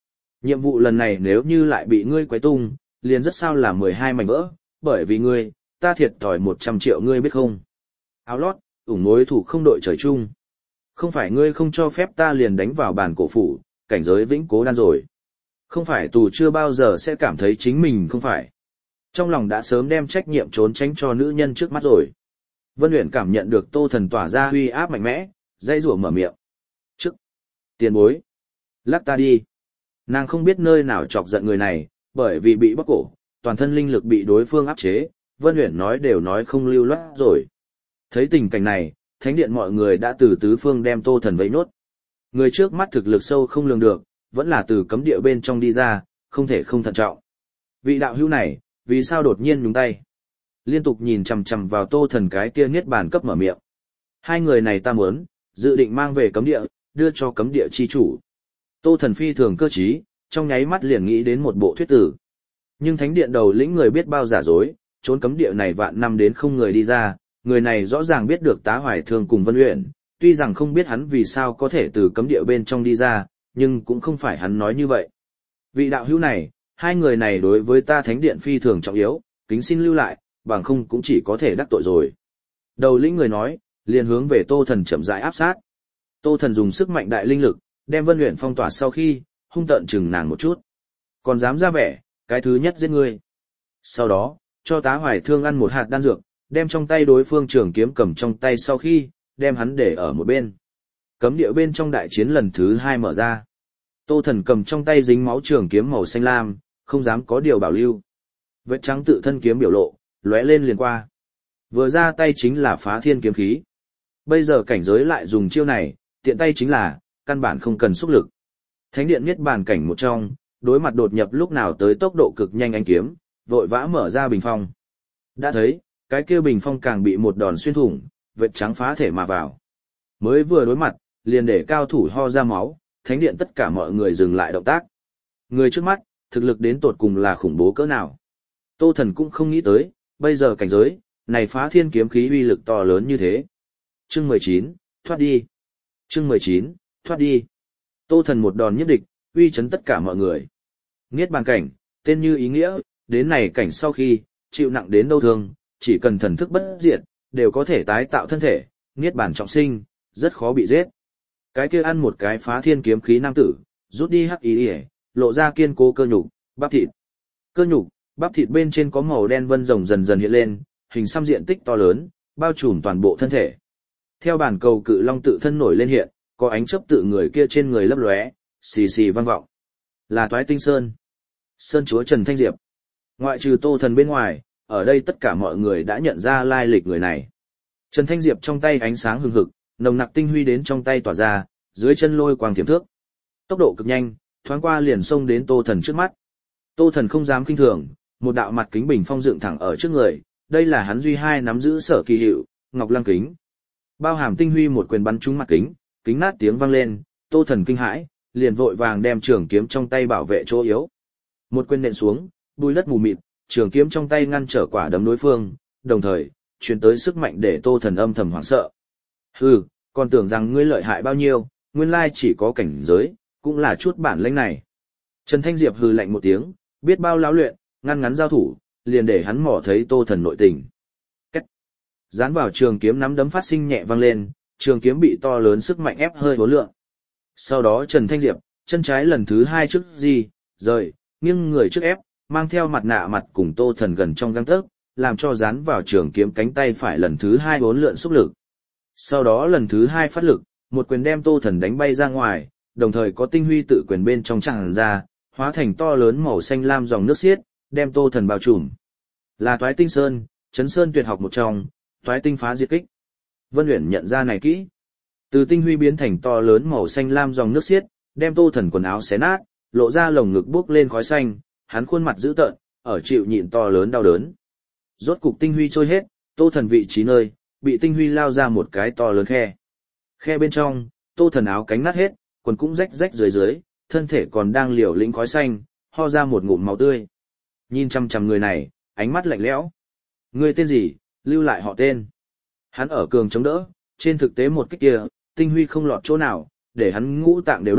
Nhiệm vụ lần này nếu như lại bị ngươi quấy tung, liền rất sao là 12 mảnh vỡ, bởi vì ngươi, ta thiệt thòi 100 triệu ngươi biết không. Áo lót, ủng mối thủ không đội trời chung. Không phải ngươi không cho phép ta liền đánh vào bàn cổ phủ, cảnh giới vĩnh cố đan rồi. Không phải tù chưa bao giờ sẽ cảm thấy chính mình không phải. Trong lòng đã sớm đem trách nhiệm trốn tránh cho nữ nhân trước mắt rồi. Vân Uyển cảm nhận được Tô Thần tỏa ra uy áp mạnh mẽ, dây rủa mở miệng. Trước, tiền bối, lắc ta đi. Nàng không biết nơi nào chọc giận người này, bởi vì bị bóc cổ, toàn thân linh lực bị đối phương áp chế, Vân Uyển nói đều nói không lưu loát rồi. Thấy tình cảnh này, thánh điện mọi người đã từ tứ phương đem Tô Thần vây nốt. Người trước mắt thực lực sâu không lường được, vẫn là từ cấm địa bên trong đi ra, không thể không thận trọng. Vị đạo hữu này, vì sao đột nhiên nhúng tay? Liên tục nhìn chằm chằm vào Tô Thần cái kia niết bàn cấp mở miệng. Hai người này ta muốn, dự định mang về cấm địa, đưa cho cấm địa chi chủ. Tô Thần phi thường cơ trí, trong nháy mắt liền nghĩ đến một bộ thuyết tử. Nhưng thánh điện đầu lĩnh người biết bao giả dối, trốn cấm địa này vạn năm đến không người đi ra, người này rõ ràng biết được Tá Hoài Thương cùng Vân Uyển, tuy rằng không biết hắn vì sao có thể từ cấm địa bên trong đi ra, nhưng cũng không phải hắn nói như vậy. Vị đạo hữu này, hai người này đối với ta thánh điện phi thường trọng yếu, kính xin lưu lại, bằng không cũng chỉ có thể đắc tội rồi. Đầu lĩnh người nói, liền hướng về Tô Thần chậm rãi áp sát. Tô Thần dùng sức mạnh đại linh lực, đem Vân Uyển phong tỏa sau khi, hung tợn chừng nàng một chút. Còn dám ra vẻ, cái thứ nhất giết ngươi. Sau đó, cho Tá Hoài Thương ăn một hạt đan dược, đem trong tay đối phương trường kiếm cầm trong tay sau khi, đem hắn để ở một bên. Cấm địa bên trong đại chiến lần thứ 2 mở ra. Tô Thần cầm trong tay dính máu trường kiếm màu xanh lam, không dám có điều bảo lưu. Vết trắng tự thân kiếm biểu lộ, lóe lên liền qua. Vừa ra tay chính là phá thiên kiếm khí. Bây giờ cảnh giới lại dùng chiêu này, tiện tay chính là, căn bản không cần xúc lực. Thánh điện niết bàn cảnh một trong, đối mặt đột nhập lúc nào tới tốc độ cực nhanh ánh kiếm, vội vã mở ra bình phong. Đã thấy, cái kia bình phong càng bị một đòn xuyên thủng, vết trắng phá thể mà vào. Mới vừa đối mặt, liền để cao thủ ho ra máu, thánh điện tất cả mọi người dừng lại động tác. Người trước mắt, thực lực đến tột cùng là khủng bố cỡ nào. Tô Thần cũng không nghĩ tới, bây giờ cảnh giới, này phá thiên kiếm khí uy lực to lớn như thế. Chương 19, thoát đi. Chương 19, thoát đi. Tô Thần một đòn nhất địch, uy chấn tất cả mọi người. Niết bàn cảnh, tên như ý nghĩa, đến này cảnh sau khi, chịu nặng đến đâu thương, chỉ cần thần thức bất diệt, đều có thể tái tạo thân thể, niết bàn trọng sinh, rất khó bị giết. Cái kia ăn một cái phá thiên kiếm khí nam tử, rút đi hắc ý ỉa, lộ ra kiên cố cơ nhục, bắp thịt. Cơ nhục, bắp thịt bên trên có màu đen vân rồng dần dần hiện lên, hình xăm diện tích to lớn, bao trùm toàn bộ thân thể. Theo bản cầu cự long tự thân nổi lên hiện, có ánh chớp tự người kia trên người lấp lóe, xì xì vang vọng. Là Toái Tinh Sơn. Sơn chúa Trần Thanh Diệp. Ngoại trừ Tô Thần bên ngoài, ở đây tất cả mọi người đã nhận ra lai lịch người này. Trần Thanh Diệp trong tay ánh sáng hừng hực, nồng nặc tinh huy đến trong tay tỏa ra, dưới chân lôi quang thiểm thước. Tốc độ cực nhanh, thoáng qua liền xông đến Tô Thần trước mắt. Tô Thần không dám kinh thường, một đạo mặt kính bình phong dựng thẳng ở trước người, đây là hắn duy hai nắm giữ sở kỳ hiệu, Ngọc Lăng kính. Bao hàm tinh huy một quyền bắn trúng mặt kính, kính nát tiếng vang lên, Tô Thần kinh hãi, liền vội vàng đem trường kiếm trong tay bảo vệ chỗ yếu. Một quyền nện xuống, bùi đất mù mịt, trường kiếm trong tay ngăn trở quả đấm đối phương, đồng thời truyền tới sức mạnh để Tô Thần âm thầm hoảng sợ. Hừ, còn tưởng rằng ngươi lợi hại bao nhiêu, nguyên lai chỉ có cảnh giới, cũng là chút bản lĩnh này. Trần Thanh Diệp hừ lạnh một tiếng, biết bao lão luyện, ngăn ngắn giao thủ, liền để hắn mò thấy Tô Thần nội tình. Cách. Dán vào trường kiếm nắm đấm phát sinh nhẹ vang lên, trường kiếm bị to lớn sức mạnh ép hơi hố lượng. Sau đó Trần Thanh Diệp, chân trái lần thứ 2 trước gì, rời, nghiêng người trước ép, mang theo mặt nạ mặt cùng Tô Thần gần trong gang tấc, làm cho dán vào trường kiếm cánh tay phải lần thứ 2 uốn lượn xúc lực. Sau đó lần thứ 2 phát lực, một quyền đem Tô Thần đánh bay ra ngoài, đồng thời có tinh huy tự quyền bên trong tràn ra, hóa thành to lớn màu xanh lam dòng nước xiết, đem Tô Thần bao trùm. Là Toái Tinh Sơn, Chấn Sơn tuyệt học một trong, Toái Tinh phá diệt kích. Vân Uyển nhận ra này kỹ. Từ tinh huy biến thành to lớn màu xanh lam dòng nước xiết, đem Tô Thần quần áo xé nát, lộ ra lồng ngực bốc lên khói xanh, hắn khuôn mặt dữ tợn, ở chịu nhịn to lớn đau đớn. Rốt cục tinh huy trôi hết, Tô Thần vị trí nơi, bị tinh huy lao ra một cái to lớn khe. Khe bên trong, Tô Thần áo cánh nát hết, quần cũng rách rách dưới dưới, thân thể còn đang liều lĩnh khói xanh, ho ra một ngụm máu tươi. Nhìn chăm chăm người này, ánh mắt lạnh lẽo. Người tên gì, lưu lại họ tên. Hắn ở cường chống đỡ, trên thực tế một kích kia, tinh huy không lọt chỗ nào, để hắn ngũ tạng đều đốt,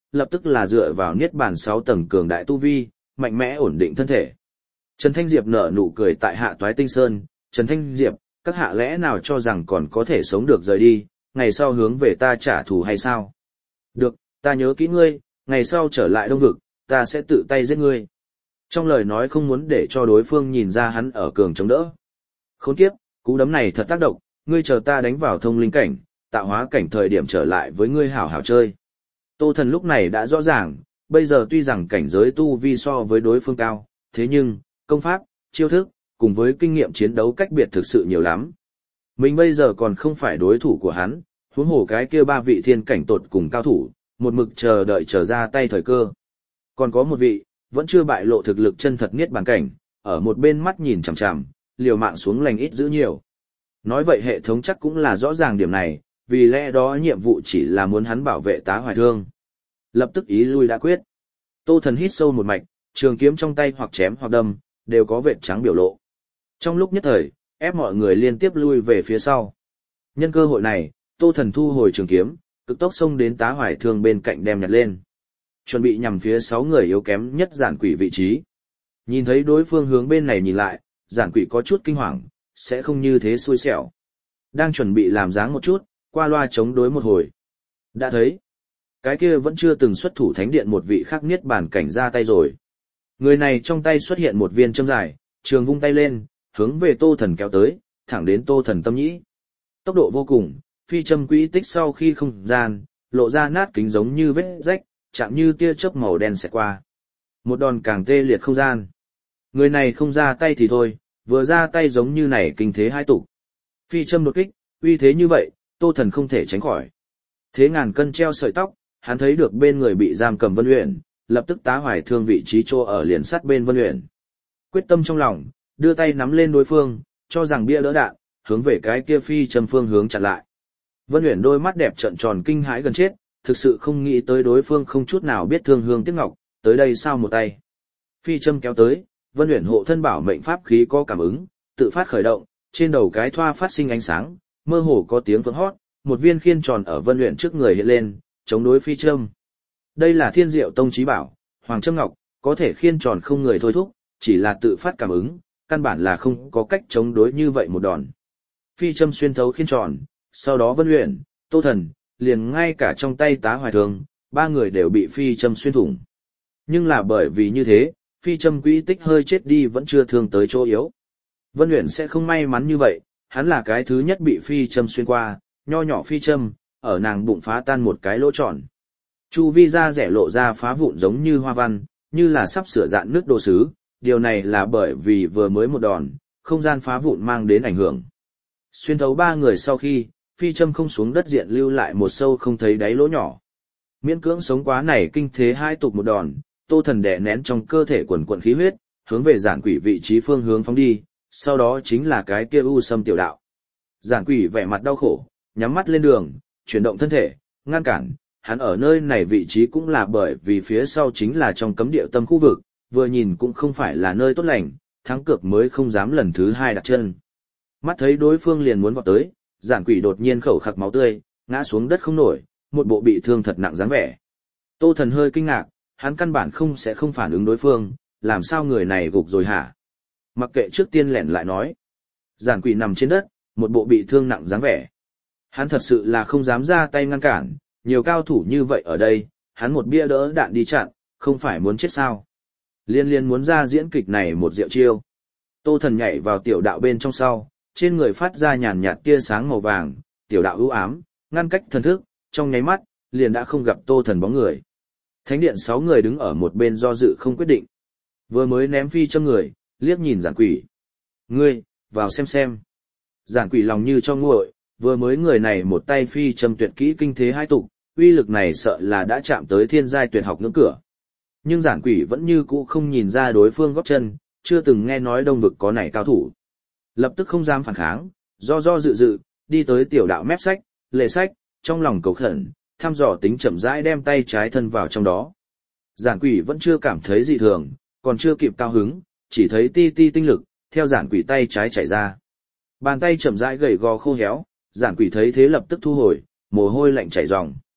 lập tức là dựa vào niết bàn 6 tầng cường đại tu vi, mạnh mẽ ổn định thân thể. Trần Thanh Diệp nở nụ cười tại Hạ Toái Tinh Sơn, Trần Thanh Diệp, các hạ lẽ nào cho rằng còn có thể sống được rời đi, ngày sau hướng về ta trả thù hay sao? Được, ta nhớ kỹ ngươi, ngày sau trở lại Đông Vực, ta sẽ tự tay giết ngươi. Trong lời nói không muốn để cho đối phương nhìn ra hắn ở cường chống đỡ. Khốn kiếp, cú đấm này thật tác động, ngươi chờ ta đánh vào thông linh cảnh, tạo hóa cảnh thời điểm trở lại với ngươi hảo hảo chơi. Tô Thần lúc này đã rõ ràng, bây giờ tuy rằng cảnh giới tu vi so với đối phương cao, thế nhưng, công pháp, chiêu thức, cùng với kinh nghiệm chiến đấu cách biệt thực sự nhiều lắm. Mình bây giờ còn không phải đối thủ của hắn, huống hồ cái kia 3 vị thiên cảnh tột cùng cao thủ, một mực chờ đợi trở ra tay thời cơ. Còn có một vị, vẫn chưa bại lộ thực lực chân thật niết bàn cảnh, ở một bên mắt nhìn chằm chằm, liều mạng xuống lành ít giữ nhiều. Nói vậy hệ thống chắc cũng là rõ ràng điểm này, vì lẽ đó nhiệm vụ chỉ là muốn hắn bảo vệ Tá Hoài Thương. Lập tức ý lui đã quyết. Tô Thần hít sâu một mạch, trường kiếm trong tay hoặc chém hoặc đâm, đều có vệt trắng biểu lộ. Trong lúc nhất thời, ép mọi người liên tiếp lui về phía sau. Nhân cơ hội này, Tô Thần thu hồi trường kiếm, cực tốc xông đến Tá Hoài Thương bên cạnh đem nhặt lên. Chuẩn bị nhằm phía 6 người yếu kém nhất Giản Quỷ vị trí. Nhìn thấy đối phương hướng bên này nhìn lại, Giản Quỷ có chút kinh hoàng, sẽ không như thế xui xẻo. Đang chuẩn bị làm dáng một chút, qua loa chống đối một hồi. Đã thấy, cái kia vẫn chưa từng xuất thủ thánh điện một vị khác niết bàn cảnh ra tay rồi. Người này trong tay xuất hiện một viên châm dài, trường vung tay lên, hướng về Tô Thần kéo tới, thẳng đến Tô Thần tâm nhĩ. Tốc độ vô cùng, phi châm quỹ tích sau khi không gian, lộ ra nát kính giống như vết rách, chạm như tia chớp màu đen xẹt qua. Một đòn càng tê liệt không gian. Người này không ra tay thì thôi, vừa ra tay giống như này kinh thế hai tục. Phi châm đột kích, uy thế như vậy, Tô Thần không thể tránh khỏi. Thế ngàn cân treo sợi tóc, hắn thấy được bên người bị giam cầm Vân Uyển, lập tức Tá Hoài Thương vị trí chỗ ở liền sát bên Vân Uyển. Quyết tâm trong lòng, đưa tay nắm lên đối phương, cho rằng bia đỡ đạn, hướng về cái kia phi châm phương hướng chặn lại. Vân Uyển đôi mắt đẹp trợn tròn kinh hãi gần chết, thực sự không nghĩ tới đối phương không chút nào biết thương hương tiếc ngọc, tới đây sao một tay. Phi châm kéo tới, Vân Uyển hộ thân bảo mệnh pháp khí có cảm ứng, tự phát khởi động, trên đầu cái thoa phát sinh ánh sáng, mơ hồ có tiếng vang hót, một viên khiên tròn ở Vân Uyển trước người hiện lên, chống đối phi châm. Đây là Thiên Diệu Tông chí bảo, Hoàng Châm Ngọc, có thể khiên tròn không người thôi thúc, chỉ là tự phát cảm ứng, căn bản là không có cách chống đối như vậy một đòn. Phi châm xuyên thấu khiên tròn, sau đó Vân Uyển, Tô Thần, liền ngay cả trong tay Tá Hoài Thương, 3 người đều bị phi châm xuyên thủng. Nhưng là bởi vì như thế, phi châm quỹ tích hơi chết đi vẫn chưa thương tới chỗ yếu. Vân Uyển sẽ không may mắn như vậy, hắn là cái thứ nhất bị phi châm xuyên qua, nho nhỏ phi châm, ở nàng bụng phá tan một cái lỗ tròn. Chu vi da rẻ lộ ra phá vụn giống như hoa văn, như là sắp sửa dạn nước đồ sứ, điều này là bởi vì vừa mới một đòn, không gian phá vụn mang đến ảnh hưởng. Xuyên thấu 3 người sau khi, phi châm không xuống đất diện lưu lại một sâu không thấy đáy lỗ nhỏ. Miễn cưỡng sống quá này kinh thế hai tục một đòn, Tô Thần đè nén trong cơ thể quần quần khí huyết, hướng về Giản Quỷ vị trí phương hướng phóng đi, sau đó chính là cái kia u sâm tiểu đạo. Giản Quỷ vẻ mặt đau khổ, nhắm mắt lên đường, chuyển động thân thể, ngăn cản, hắn ở nơi này vị trí cũng là bởi vì phía sau chính là trong cấm địa tâm khu vực, vừa nhìn cũng không phải là nơi tốt lành, thắng cược mới không dám lần thứ 2 đặt chân. Mắt thấy đối phương liền muốn vọt tới, Giản Quỷ đột nhiên khẩu khạc máu tươi, ngã xuống đất không nổi, một bộ bị thương thật nặng dáng vẻ. Tô Thần hơi kinh ngạc, hắn căn bản sẽ không phản ứng đối phương, làm sao người này gục rồi hả? Mặc kệ trước tiên lẻn lại nói. Giản Quỷ nằm trên đất, một bộ bị thương nặng dáng vẻ. Hắn thật sự là không dám ra tay ngăn cản, nhiều cao thủ như vậy ở đây, hắn một bia đỡ đạn đi chặn, không phải muốn chết sao? Liên muốn ra diễn kịch này một diệu chiêu. Tô Thần nhảy vào tiểu đạo bên trong sau, trên người phát ra nhàn nhạt tia sáng màu vàng, tiểu đạo ưu ám, ngăn cách thần thức, trong nháy mắt, liền đã không gặp Tô Thần bóng người. Thánh điện 6 người đứng ở một bên do dự không quyết định. Vừa mới ném phi châm người, liếc nhìn Giản Quỷ. Ngươi, vào xem. Giản Quỷ lòng như cho nguội, vừa mới người này một tay phi châm tuyệt kỹ kinh thế hai tục, uy lực này sợ là đã chạm tới thiên giai tuyệt học ngưỡng cửa. Nhưng Giản Quỷ vẫn như cũ không nhìn ra đối phương góp chân, chưa từng nghe nói Đông Vực có này cao thủ. Lập tức không dám phản kháng, do dự, đi tới tiểu đạo mép sách, lề sách, trong lòng cầu khẩn, thăm dò tính chậm rãi đem tay trái thân vào trong đó. Giản Quỷ vẫn chưa cảm thấy dị thường, còn chưa kịp cao hứng, chỉ thấy ti tinh lực, theo Giản Quỷ tay trái chảy ra. Bàn tay chậm rãi gầy gò khô héo, Giản Quỷ thấy thế lập tức thu hồi, mồ hôi lạnh chảy ròng.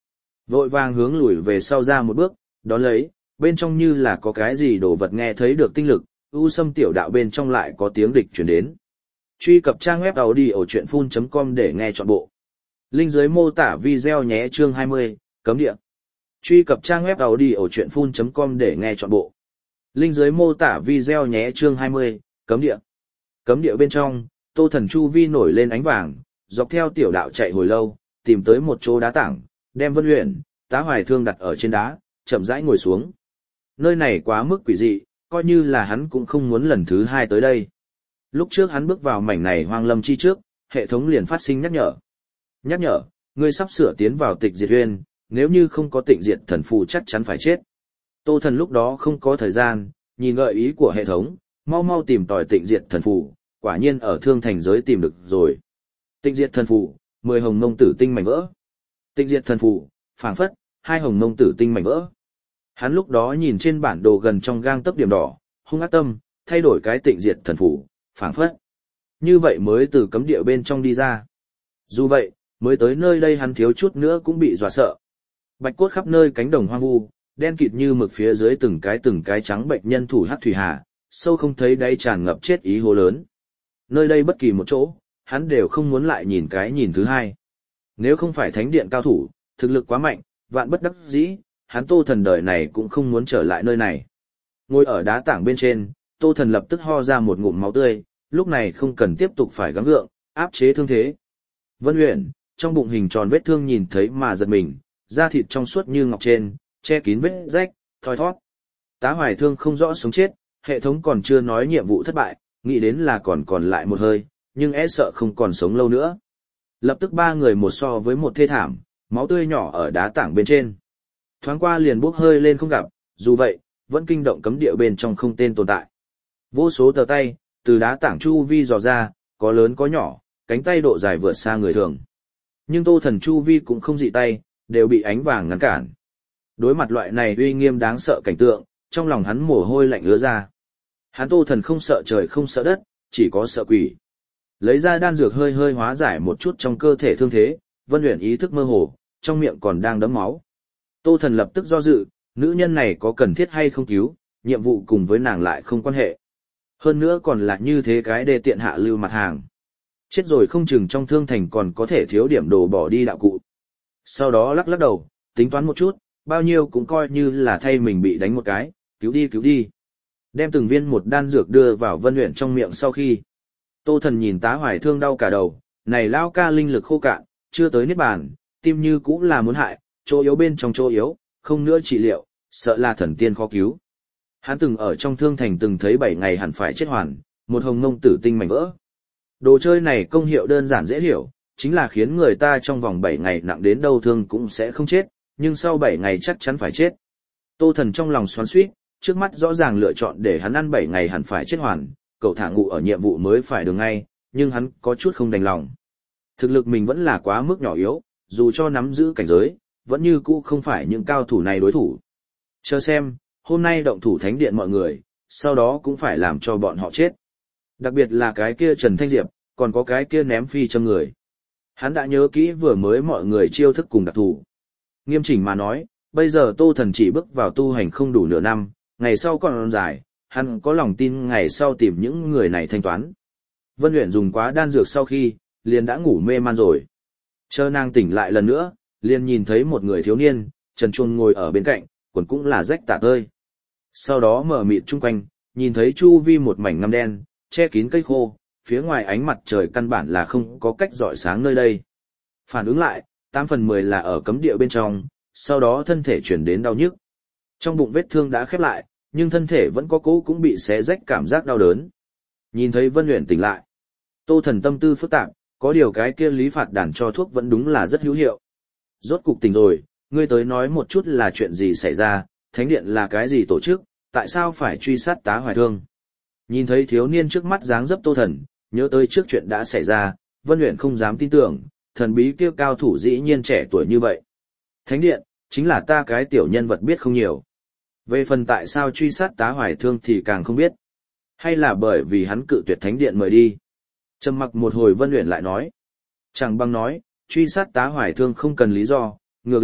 Vội vàng hướng lùi về sau ra một bước, đón lấy, bên trong như là có cái gì đồ vật nghe thấy được tinh lực, u xâm tiểu đạo bên trong lại có tiếng địch chuyển đến. Truy cập trang web audiochuyenphun.com để nghe trọn bộ. Link dưới mô tả video nhé. Chương 20, cấm địa. Truy cập trang web audiochuyenphun.com để nghe trọn bộ. Link dưới mô tả video nhé. Chương 20, cấm địa. Cấm địa bên trong, Tô Thần chu vi nổi lên ánh vàng, dọc theo tiểu đạo chạy hồi lâu, tìm tới một chỗ đá tảng, đem Vân Uyển, Tá Hoài Thương đặt ở trên đá, chậm rãi ngồi xuống. Nơi này quá mức quỷ dị, coi như là hắn cũng không muốn lần thứ hai tới đây. Lúc trước hắn bước vào mảnh này hoang lâm chi trước, hệ thống liền phát sinh nhắc nhở. Nhắc nhở, ngươi sắp sửa tiến vào Tịch Diệt Uyên, nếu như không có Tịnh Diệt Thần Phù chắc chắn phải chết. Tô Thần lúc đó không có thời gian, nhìn gợi ý của hệ thống, mau mau tìm tòi Tịnh Diệt Thần Phù, quả nhiên ở Thương Thành giới tìm được rồi. Tịnh Diệt Thần Phù, 10 hồng mông tử tinh mảnh vỡ. Tịnh Diệt Thần Phù, phảng phất, 2 hồng mông tử tinh mảnh vỡ. Hắn lúc đó nhìn trên bản đồ gần trong gang tấc điểm đỏ, hung ác tâm, thay đổi cái Tịnh Diệt Thần Phù, phảng phất. Như vậy mới từ cấm địa bên trong đi ra. Dù vậy, mới tới nơi đây hắn thiếu chút nữa cũng bị dọa sợ. Bạch cốt khắp nơi cánh đồng hoang vu, đen kịt như mực phía dưới từng cái trắng bệnh nhân thủ hắc thủy hà, sâu không thấy đáy tràn ngập chết ý hố lớn. Nơi đây bất kỳ một chỗ, hắn đều không muốn lại nhìn cái nhìn thứ hai. Nếu không phải thánh điện cao thủ, thực lực quá mạnh, vạn bất đắc dĩ, hắn Tô Thần đời này cũng không muốn trở lại nơi này. Ngồi ở đá tảng bên trên, Tô Thần lập tức ho ra một ngụm máu tươi, lúc này không cần tiếp tục phải gắng gượng, áp chế thương thế. Vân Uyển, trong bụng hình tròn vết thương nhìn thấy mà giật mình, da thịt trong suốt như ngọc trên, che kín vết rách, thoi thoát. Tá Hoài Thương không rõ sống chết, hệ thống còn chưa nói nhiệm vụ thất bại, nghĩ đến là còn lại một hơi, nhưng e sợ không còn sống lâu nữa. Lập tức ba người một so với một thê thảm, máu tươi nhỏ ở đá tảng bên trên. Thoáng qua liền bốc hơi lên không gặp, dù vậy, vẫn kinh động cấm địa bên trong không tên tồn tại. Vô số tờ tay, từ đá tảng chu vi dò ra, có lớn có nhỏ, cánh tay độ dài vượt xa người thường. Nhưng Tô Thần chu vi cũng không dị tay, đều bị ánh vàng ngăn cản. Đối mặt loại này uy nghiêm đáng sợ cảnh tượng, trong lòng hắn mồ hôi lạnh ứa ra. Hắn Tô Thần không sợ trời không sợ đất, chỉ có sợ quỷ. Lấy ra đan dược hơi hơi hóa giải một chút trong cơ thể thương thế, Vân Uyển ý thức mơ hồ, trong miệng còn đang đấm máu. Tô Thần lập tức do dự, nữ nhân này có cần thiết hay không cứu, nhiệm vụ cùng với nàng lại không quan hệ. Hơn nữa còn là như thế cái đê tiện hạ lưu mặt hàng. Chết rồi không chừng trong thương thành còn có thể thiếu điểm đồ bỏ đi đạo cụ. Sau đó lắc lắc đầu, tính toán một chút, bao nhiêu cũng coi như là thay mình bị đánh một cái, cứu đi cứu đi. Đem từng viên một đan dược đưa vào Vân Uyển trong miệng sau khi. Tô Thần nhìn Tá Hoài Thương đau cả đầu, này lao ca linh lực khô cạn, chưa tới niết bàn, tim như cũng là muốn hại, chỗ yếu bên trong chỗ yếu, không nữa trị liệu, sợ là thần tiên khó cứu. Hắn từng ở trong thương thành từng thấy 7 ngày hẳn phải chết hoàn, một hồng mông tử tinh mảnh vỡ. Đồ chơi này công hiệu đơn giản dễ hiểu, chính là khiến người ta trong vòng 7 ngày nặng đến đâu thương cũng sẽ không chết, nhưng sau 7 ngày chắc chắn phải chết. Tô Thần trong lòng xoắn xuýt, trước mắt rõ ràng lựa chọn để hắn ăn 7 ngày hẳn phải chết hoàn, cậu thả ngụ ở nhiệm vụ mới phải được ngay, nhưng hắn có chút không đành lòng. Thực lực mình vẫn là quá mức nhỏ yếu, dù cho nắm giữ cảnh giới, vẫn như cũ không phải những cao thủ này đối thủ. Chờ xem, hôm nay động thủ thánh điện mọi người, sau đó cũng phải làm cho bọn họ chết. Đặc biệt là cái kia Trần Thanh Diệp, còn có cái kia ném phi châm người. Hắn đã nhớ kỹ vừa mới mọi người chiêu thức cùng đặc thù. Nghiêm chỉnh mà nói, bây giờ Tô Thần chỉ bước vào tu hành không đủ nửa năm, ngày sau còn dài, hắn có lòng tin ngày sau tìm những người này thanh toán. Vân Uyển dùng quá đan dược sau khi, liền đã ngủ mê man rồi. Chờ nàng tỉnh lại lần nữa, liền nhìn thấy một người thiếu niên, trần truồng ngồi ở bên cạnh, quần cũng là rách tả tơi. Sau đó mở mịt chung quanh, nhìn thấy chu vi một mảnh ngăm đen, che kín cây khô, phía ngoài ánh mặt trời căn bản là không có cách rọi sáng nơi đây. Phản ứng lại, 8 phần 10 là ở cấm địa bên trong, sau đó thân thể chuyển đến đau nhức. Trong bụng vết thương đã khép lại, nhưng thân thể vẫn có cố cũng bị xé rách cảm giác đau đớn. Nhìn thấy Vân Uyển tỉnh lại, Tô Thần tâm tư phức tạp, có điều cái kia lý phạt đàn cho thuốc vẫn đúng là rất hữu hiệu. Rốt cục tỉnh rồi, ngươi tới nói một chút là chuyện gì xảy ra, thánh điện là cái gì tổ chức, tại sao phải truy sát Tá Hoài Thương. Nhìn thấy thiếu niên trước mắt dáng dấp Tô Thần, nhớ tới trước chuyện đã xảy ra, Vân Uyển không dám tin tưởng, thần bí kia cao thủ dĩ nhiên trẻ tuổi như vậy. Thánh điện, chính là ta cái tiểu nhân vật biết không nhiều. Về phần tại sao truy sát Tá Hoài Thương thì càng không biết. Hay là bởi vì hắn cự tuyệt thánh điện mời đi. Trầm mặc một hồi Vân Uyển lại nói. Chẳng bằng nói, truy sát Tá Hoài Thương không cần lý do, ngược lại,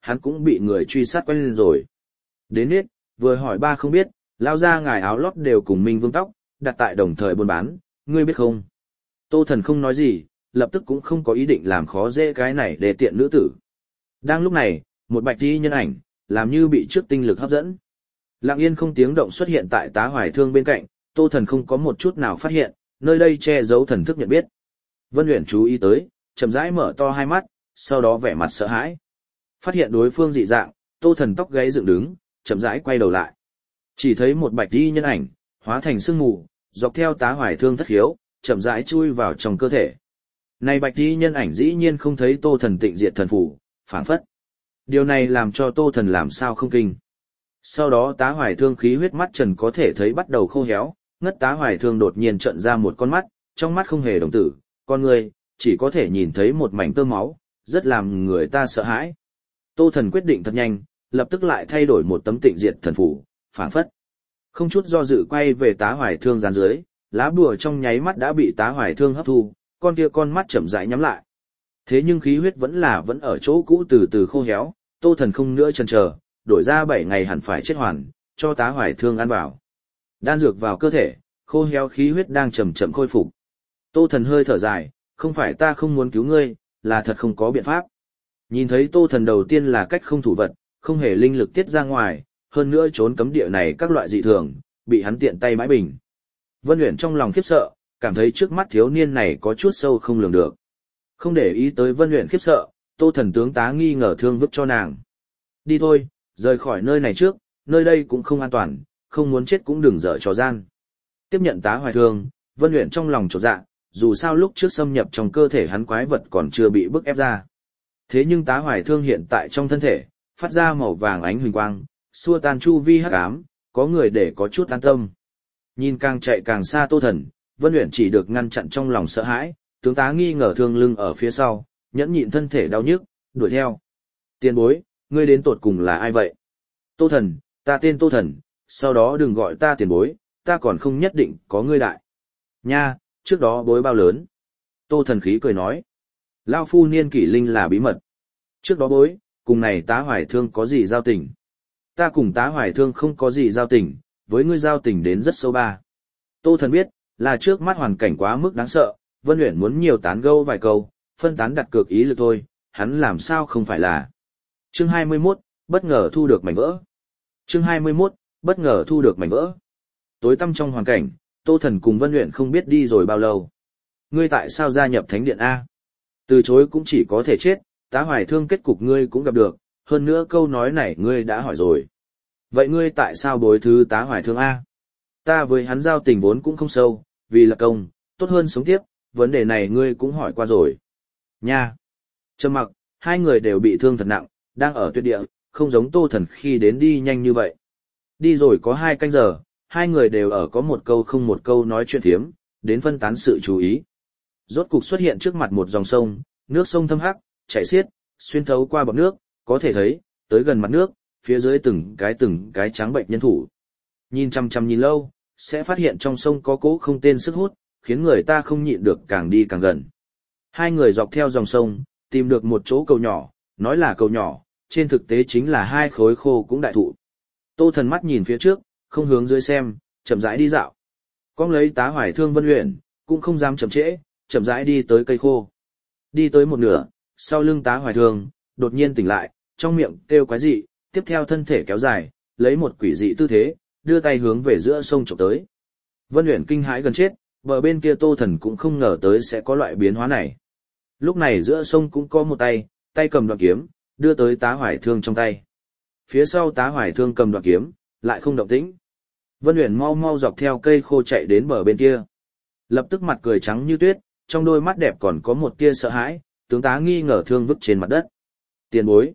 hắn cũng bị người truy sát quanh lên rồi. Đến nết, vừa hỏi ba không biết, lao ra ngài áo lót đều cùng Minh Vương tóc, đặt tại đồng thời buôn bán, ngươi biết không? Tô Thần không nói gì, lập tức cũng không có ý định làm khó dễ cái này để tiện nữ tử. Đang lúc này, một bạch y nhân ảnh, làm như bị trước tinh lực hấp dẫn. Lặng yên không tiếng động xuất hiện tại Tá Hoài Thương bên cạnh, Tô Thần không có một chút nào phát hiện, nơi đây che giấu thần thức nhận biết. Vân Uyển chú ý tới, chậm rãi mở to hai mắt, sau đó vẻ mặt sợ hãi. Phát hiện đối phương dị dạng, Tô Thần tóc gáy dựng đứng, chậm rãi quay đầu lại. Chỉ thấy một bạch y nhân ảnh, hóa thành sương mù, dọc theo Tá Hoài Thương thất khiếu, chậm rãi chui vào trong cơ thể. Này bạch y nhân ảnh dĩ nhiên không thấy Tô Thần tịnh diệt thần phủ, phảng phất. Điều này làm cho Tô Thần làm sao không kinh. Sau đó Tá Hoài Thương khí huyết mắt trần có thể thấy bắt đầu khô héo, ngất Tá Hoài Thương đột nhiên trợn ra một con mắt, trong mắt không hề đồng tử, con người, chỉ có thể nhìn thấy một mảnh tơ máu, rất làm người ta sợ hãi. Tô Thần quyết định thật nhanh, lập tức lại thay đổi một tấm tịnh diệt thần phủ, phảng phất. Không chút do dự quay về Tá Hoài Thương dán dưới, lá bùa trong nháy mắt đã bị Tá Hoài Thương hấp thu, con kia con mắt chậm rãi nhắm lại. Thế nhưng khí huyết vẫn ở chỗ cũ từ từ khô héo, Tô Thần không nữa chần chờ, đổi ra 7 ngày hẳn phải chết hoàn, cho Tá Hoài Thương ăn vào. Đan dược vào cơ thể, khô héo khí huyết đang chậm chậm khôi phục. Tô Thần hơi thở dài, không phải ta không muốn cứu ngươi, là thật không có biện pháp. Nhìn thấy Tô Thần đầu tiên là cách không thủ vật, không hề linh lực tiết ra ngoài, hơn nữa trốn cấm địa này các loại dị thường, bị hắn tiện tay bãi bình. Vân Uyển trong lòng khiếp sợ, cảm thấy trước mắt thiếu niên này có chút sâu không lường được. Không để ý tới Vân Uyển khiếp sợ, Tô Thần tướng tá nghi ngờ thương vứt cho nàng. Đi thôi, rời khỏi nơi này trước, nơi đây cũng không an toàn, không muốn chết cũng đừng dở trò gian. Tiếp nhận Tá Hoài Thương, Vân Uyển trong lòng chột dạ, dù sao lúc trước xâm nhập trong cơ thể hắn quái vật còn chưa bị bức ép ra. Thế nhưng Tá Hoài Thương hiện tại trong thân thể, phát ra màu vàng ánh huỳnh quang, xua tan chu vi hắc ám, có người để có chút an tâm. Nhìn càng chạy càng xa Tô Thần, Vân Uyển chỉ được ngăn chặn trong lòng sợ hãi, tướng tá nghi ngờ thương lưng ở phía sau, nhẫn nhịn thân thể đau nhức, đuổi theo. Tiền bối, ngươi đến tột cùng là ai vậy? Tô Thần, ta tên Tô Thần, sau đó đừng gọi ta tiền bối, ta còn không nhất định có ngươi đại. Nha, trước đó bối bao lớn? Tô Thần khí cười nói. Lao phu niên kỷ linh là bí mật. Trước đó bối, cùng này Tá Hoài Thương có gì giao tình? Ta cùng Tá Hoài Thương không có gì giao tình, với ngươi giao tình đến rất sâu ba. Tô Thần biết, là trước mắt hoàn cảnh quá mức đáng sợ, Vân Uyển muốn nhiều tán gẫu vài câu, phân tán đặt cược ý lực thôi, hắn làm sao không phải là. Chương 21, bất ngờ thu được mảnh vỡ. Chương 21, bất ngờ thu được mảnh vỡ. Tối tăm trong hoàn cảnh, Tô Thần cùng Vân Uyển không biết đi rồi bao lâu. Ngươi tại sao gia nhập Thánh Điện A? Từ chối cũng chỉ có thể chết, Tá Hoài Thương kết cục ngươi cũng gặp được, hơn nữa câu nói này ngươi đã hỏi rồi. Vậy ngươi tại sao bối thứ Tá Hoài Thương A? Ta với hắn giao tình vốn cũng không sâu, vì là công, tốt hơn sống tiếp, vấn đề này ngươi cũng hỏi qua rồi. Nha! Trầm mặc, hai người đều bị thương thật nặng, đang ở tuyệt địa, không giống Tô Thần khi đến đi nhanh như vậy. Đi rồi có 2 canh giờ, hai người đều ở có một câu không một câu nói chuyện thiếm, đến phân tán sự chú ý. Rốt cục xuất hiện trước mặt một dòng sông, nước sông thâm hắc, chảy xiết, xuyên thấu qua bọt nước, có thể thấy, tới gần mặt nước, phía dưới từng cái trắng bệnh nhân thủ. Nhìn chăm chăm nhìn lâu, sẽ phát hiện trong sông có cỗ không tên sức hút, khiến người ta không nhịn được càng đi càng gần. Hai người dọc theo dòng sông, tìm được một chỗ cầu nhỏ, nói là cầu nhỏ, trên thực tế chính là 2 khối khô cũng đại thụ. Tô Thần mắt nhìn phía trước, không hướng dưới xem, chậm rãi đi dạo. Cong lấy Tá Hoài Thương Vân Uyển, cũng không dám chậm trễ, chậm rãi đi tới cây khô. Đi tới một nửa, sau lưng Tá Hoài Thương, đột nhiên tỉnh lại, trong miệng kêu quái dị, tiếp theo thân thể kéo dài, lấy một quỷ dị tư thế, đưa tay hướng về giữa sông chụp tới. Vân Uyển kinh hãi gần chết, bờ bên kia Tô Thần cũng không ngờ tới sẽ có loại biến hóa này. Lúc này giữa sông cũng có một tay cầm đoạn kiếm, đưa tới Tá Hoài Thương trong tay. Phía sau Tá Hoài Thương cầm đoạn kiếm, lại không động tĩnh. Vân Uyển mau mau dọc theo cây khô chạy đến bờ bên kia. Lập tức mặt cười trắng như tuyết, trong đôi mắt đẹp còn có một tia sợ hãi, tướng tá nghi ngờ thương vứt trên mặt đất. Tiền bối.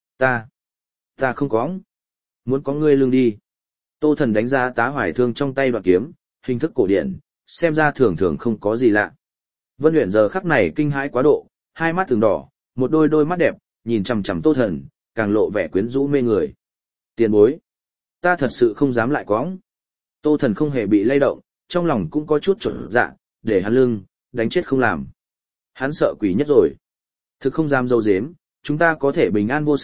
Ta không có. Muốn có ngươi lương đi. Tô Thần đánh giá Tá Hoài Thương trong tay đoạn kiếm, hình thức cổ điển, xem ra thường thường không có gì lạ. Vân Uyển giờ khắc này kinh hãi quá độ, hai mắt thường đỏ, một đôi mắt đẹp, nhìn chằm chằm Tô Thần, càng lộ vẻ quyến rũ mê người. Tiền bối. Ta thật sự không dám lại quõng. Tô Thần không hề bị lay động, trong lòng cũng có chút chột dạ, để hắn lưng, đánh chết không làm. Hắn sợ quỷ nhất rồi. Thực không dám dâu dếm, chúng ta có thể bình an vô sự,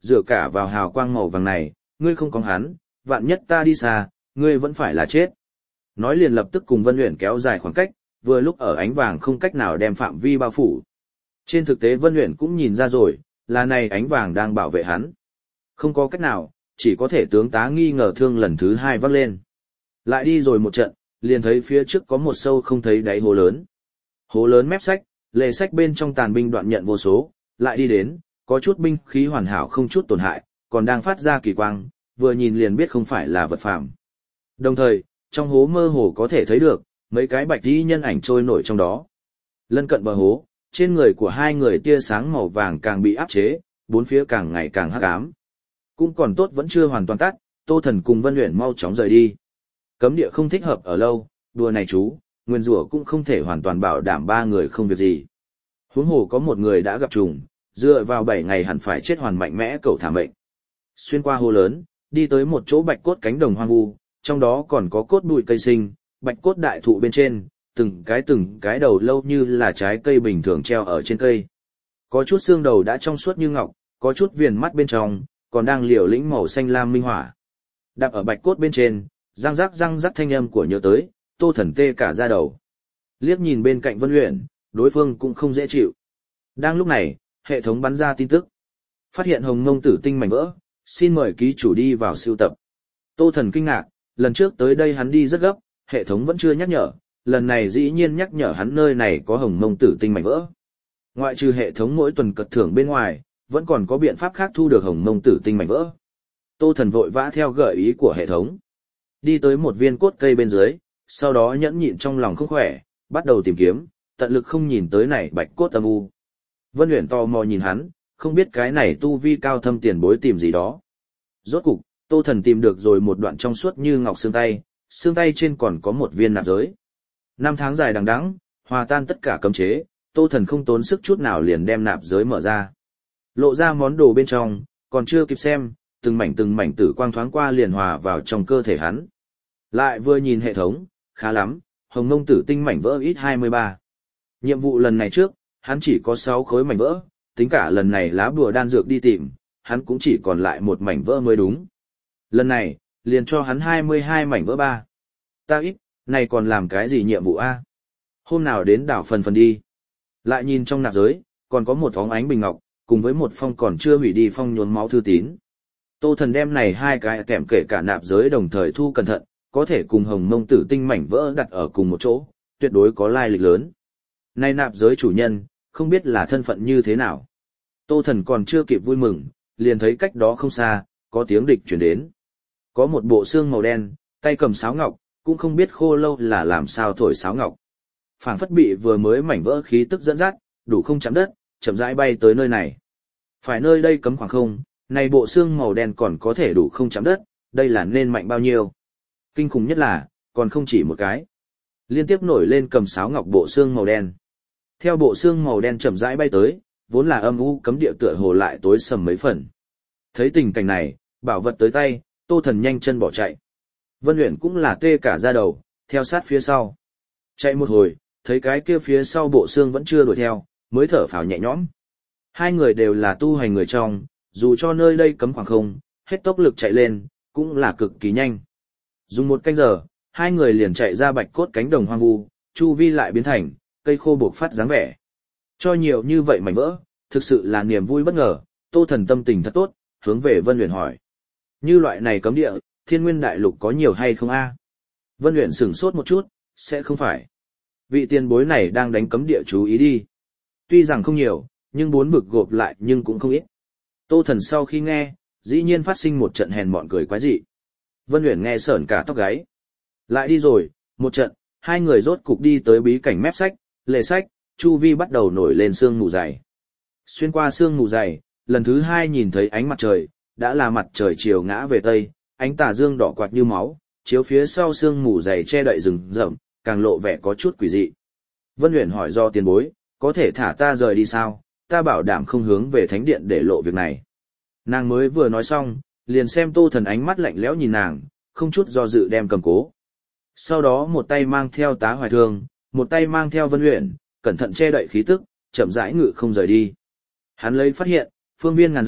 dựa cả vào hào quang màu vàng này, ngươi không có hắn, vạn nhất ta đi xa, ngươi vẫn phải là chết. Nói liền lập tức cùng Vân Uyển kéo dài khoảng cách, vừa lúc ở ánh vàng không cách nào đem phạm vi bao phủ. Trên thực tế Vân Uyển cũng nhìn ra rồi, là này ánh vàng đang bảo vệ hắn. Không có cách nào, chỉ có thể tướng tá nghi ngờ thương lần thứ hai vác lên. Lại đi rồi một trận, liền thấy phía trước có một sâu không thấy đáy hố lớn. Hố lớn mép sách, lề sách bên trong tàn binh đoạn nhận vô số, lại đi đến, có chút binh khí hoàn hảo không chút tổn hại, còn đang phát ra kỳ quang, vừa nhìn liền biết không phải là vật phàm. Đồng thời, trong hố mơ hồ có thể thấy được, mấy cái bạch y nhân ảnh trôi nổi trong đó. Lân cận bờ hố, trên người của hai người tia sáng màu vàng càng bị áp chế, bốn phía càng ngày càng hắc ám. Cũng còn tốt vẫn chưa hoàn toàn tắt, Tô Thần cùng Vân Uyển mau chóng rời đi. Cấm địa không thích hợp ở lâu, đùa này chú, nguyên rủa cũng không thể hoàn toàn bảo đảm ba người không việc gì. Huống hồ có một người đã gặp trùng, dựa vào 7 ngày hẳn phải chết hoàn mạnh mẽ cậu thả mệnh. Xuyên qua hồ lớn, đi tới một chỗ bạch cốt cánh đồng hoang vu, trong đó còn có cốt bụi cây sinh, bạch cốt đại thụ bên trên, từng cái đầu lâu như là trái cây bình thường treo ở trên cây. Có chút xương đầu đã trong suốt như ngọc, có chút viền mắt bên trong, còn đang liều lĩnh màu xanh lam minh hỏa. Đạp ở bạch cốt bên trên, răng rắc thanh âm của nhớ tới, Tô Thần tê cả da đầu. Liếc nhìn bên cạnh Vân Uyển, đối phương cũng không dễ chịu. Đang lúc này, hệ thống bắn ra tin tức. Phát hiện hồng mông tử tinh mảnh vỡ, xin mời ký chủ đi vào sưu tập. Tô Thần kinh ngạc, lần trước tới đây hắn đi rất gấp, hệ thống vẫn chưa nhắc nhở, lần này dĩ nhiên nhắc nhở hắn nơi này có hồng mông tử tinh mảnh vỡ. Ngoại trừ hệ thống mỗi tuần cật thưởng bên ngoài, vẫn còn có biện pháp khác thu được hồng mông tử tinh mảnh vỡ. Tô Thần vội vã theo gợi ý của hệ thống. Đi tới một viên cốt cây bên dưới, sau đó nhẫn nhịn trong lòng không khỏe, bắt đầu tìm kiếm, tận lực không nhìn tới này bạch cốt âm u. Vân Uyển tò mò nhìn hắn, không biết cái này tu vi cao thâm tiền bối tìm gì đó. Rốt cục, Tô Thần tìm được rồi một đoạn trong suốt như ngọc xương tay trên còn có một viên nạp giới. 5 tháng dài đằng đẵng, hòa tan tất cả cấm chế, Tô Thần không tốn sức chút nào liền đem nạp giới mở ra. Lộ ra món đồ bên trong, còn chưa kịp xem, từng mảnh tử quang thoáng qua liền hòa vào trong cơ thể hắn. Lại vừa nhìn hệ thống, khá lắm, hồng mông tử tinh mảnh vỡ ít 23. Nhiệm vụ lần này trước, hắn chỉ có 6 khối mảnh vỡ, tính cả lần này lá bùa đan dược đi tìm, hắn cũng chỉ còn lại một mảnh vỡ mới đúng. Lần này, liền cho hắn 22 mảnh vỡ ba. Ta ít, này còn làm cái gì nhiệm vụ a? Hôm nào đến đảo phần đi. Lại nhìn trong nạp giới, còn có một óng ánh bình ngọc, cùng với một phong còn chưa hủy đi phong nhuốm máu thư tín. Tô Thần đem này hai cái kèm kể cả nạp giới đồng thời thu cẩn thận, có thể cùng hồng mông tử tinh mảnh vỡ đặt ở cùng một chỗ, tuyệt đối có lai lịch lớn. Nay nạp giới chủ nhân, không biết là thân phận như thế nào. Tô Thần còn chưa kịp vui mừng, liền thấy cách đó không xa, có tiếng địch chuyển đến. Có một bộ xương màu đen, tay cầm sáo ngọc, cũng không biết khô lâu là làm sao thổi sáo ngọc. Phảng phất bị vừa mới mảnh vỡ khí tức dẫn dắt, đủ không chạm đất, chậm rãi bay tới nơi này. Phải nơi đây cấm khoảng không, này bộ xương màu đen còn có thể đủ không chạm đất, đây là nên mạnh bao nhiêu. Kinh khủng nhất là, còn không chỉ một cái. Liên tiếp nổi lên cầm sáo ngọc bộ xương màu đen. Theo bộ xương màu đen chậm rãi bay tới, vốn là âm u cấm địa tựa hồ lại tối sầm mấy phần. Thấy tình cảnh này, bảo vật tới tay, Tô Thần nhanh chân bỏ chạy. Vân Uyển cũng là tê cả da đầu, theo sát phía sau. Chạy một hồi, thấy cái kia phía sau bộ xương vẫn chưa đuổi theo, mới thở phào nhẹ nhõm. Hai người đều là tu hành người trong, dù cho nơi đây cấm khoảng không, hết tốc lực chạy lên, cũng là cực kỳ nhanh. Dùng 1 canh giờ, hai người liền chạy ra bạch cốt cánh đồng hoang vu, chu vi lại biến thành cây khô buộc phát dáng vẻ. Cho nhiều như vậy mảnh vỡ, thực sự là niềm vui bất ngờ. Tô Thần tâm tình thật tốt, hướng về Vân Uyển hỏi: như loại này cấm địa, Thiên Nguyên Đại Lục có nhiều hay không a? Vân Uyển sửng sốt một chút, sẽ không phải. Vị tiền bối này đang đánh cấm địa chú ý đi. Tuy rằng không nhiều, nhưng 4 bực gộp lại nhưng cũng không ít. Tô Thần sau khi nghe, dĩ nhiên phát sinh một trận hèn mọn cười quái dị. Vân Uyển nghe sởn cả tóc gáy. Lại đi rồi, một trận, hai người rốt cục đi tới bí cảnh mép sách, lề sách, chu vi bắt đầu nổi lên sương mù dày. Xuyên qua sương mù dày, lần thứ 2 nhìn thấy ánh mặt trời, đã là mặt trời chiều ngã về tây, ánh tà dương đỏ quạt như máu, chiếu phía sau sương mù dày che đậy rừng rậm, càng lộ vẻ có chút quỷ dị. Vân Uyển hỏi do tiền bối, có thể thả ta rời đi sao, ta bảo đảm không hướng về thánh điện để lộ việc này. Nàng mới vừa nói xong, liền xem Tô Thần ánh mắt lạnh lẽo nhìn nàng, không chút do dự đem cầm cố. Sau đó một tay mang theo Tá Hoài Thương, một tay mang theo Vân Uyển, cẩn thận che đậy khí tức, chậm rãi ngự không rời đi. Hắn lấy phát hiện, phương viên ngàn dặm,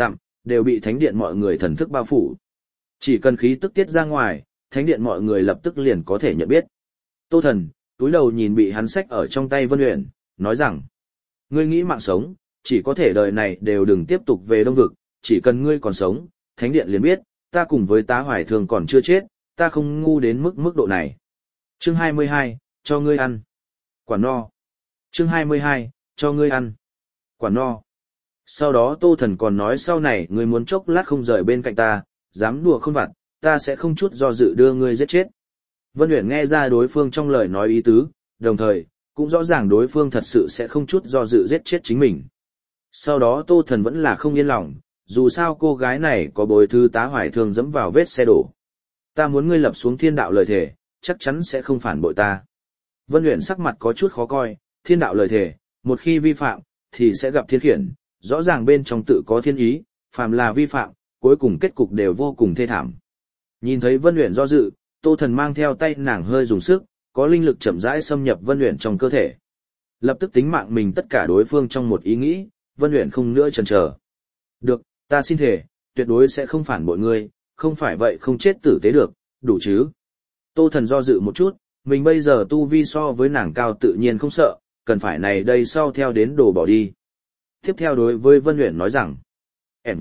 đều bị thánh điện mọi người thần thức bao phủ. Chỉ cần khí tức tiết ra ngoài, thánh điện mọi người lập tức liền có thể nhận biết. Tô Thần, túi đầu nhìn bị hắn xách ở trong tay Vân Uyển, nói rằng, ngươi nghĩ mạng sống, chỉ có thể đời này đều đừng tiếp tục về Đông Vực, chỉ cần ngươi còn sống, thánh điện liền biết, ta cùng với Tá Hoài Thường còn chưa chết, ta không ngu đến mức độ này. Chương 22, cho ngươi ăn. Quả no. Chương 22, cho ngươi ăn. Quả no. Sau đó Tô Thần còn nói sau này ngươi muốn chốc lát không rời bên cạnh ta, dám đùa không vặt, ta sẽ không chút do dự đưa ngươi giết chết. Vân Uyển nghe ra đối phương trong lời nói ý tứ, đồng thời, cũng rõ ràng đối phương thật sự sẽ không chút do dự giết chết chính mình. Sau đó Tô Thần vẫn là không yên lòng, dù sao cô gái này có bối thư Tá Hoài Thương dẫm vào vết xe đổ. Ta muốn ngươi lập xuống thiên đạo lời thề, chắc chắn sẽ không phản bội ta. Vân Uyển sắc mặt có chút khó coi, thiên đạo lời thề, một khi vi phạm, thì sẽ gặp thiên khiển, rõ ràng bên trong tự có thiên ý, phàm là vi phạm, cuối cùng kết cục đều vô cùng thê thảm. Nhìn thấy Vân Uyển do dự, Tô Thần mang theo tay nàng hơi dùng sức, có linh lực chậm rãi xâm nhập Vân Uyển trong cơ thể. Lập tức tính mạng mình tất cả đối phương trong một ý nghĩ, Vân Uyển không nữa chần chờ. Được, ta xin thề, tuyệt đối sẽ không phản bội ngươi, không phải vậy không chết tử tế được, đủ chứ. Tô Thần do dự một chút, mình bây giờ tu vi so với nàng cao tự nhiên không sợ, cần phải này đây sau theo đến đồ bỏ đi. Tiếp theo đối với Vân Uyển nói rằng, em,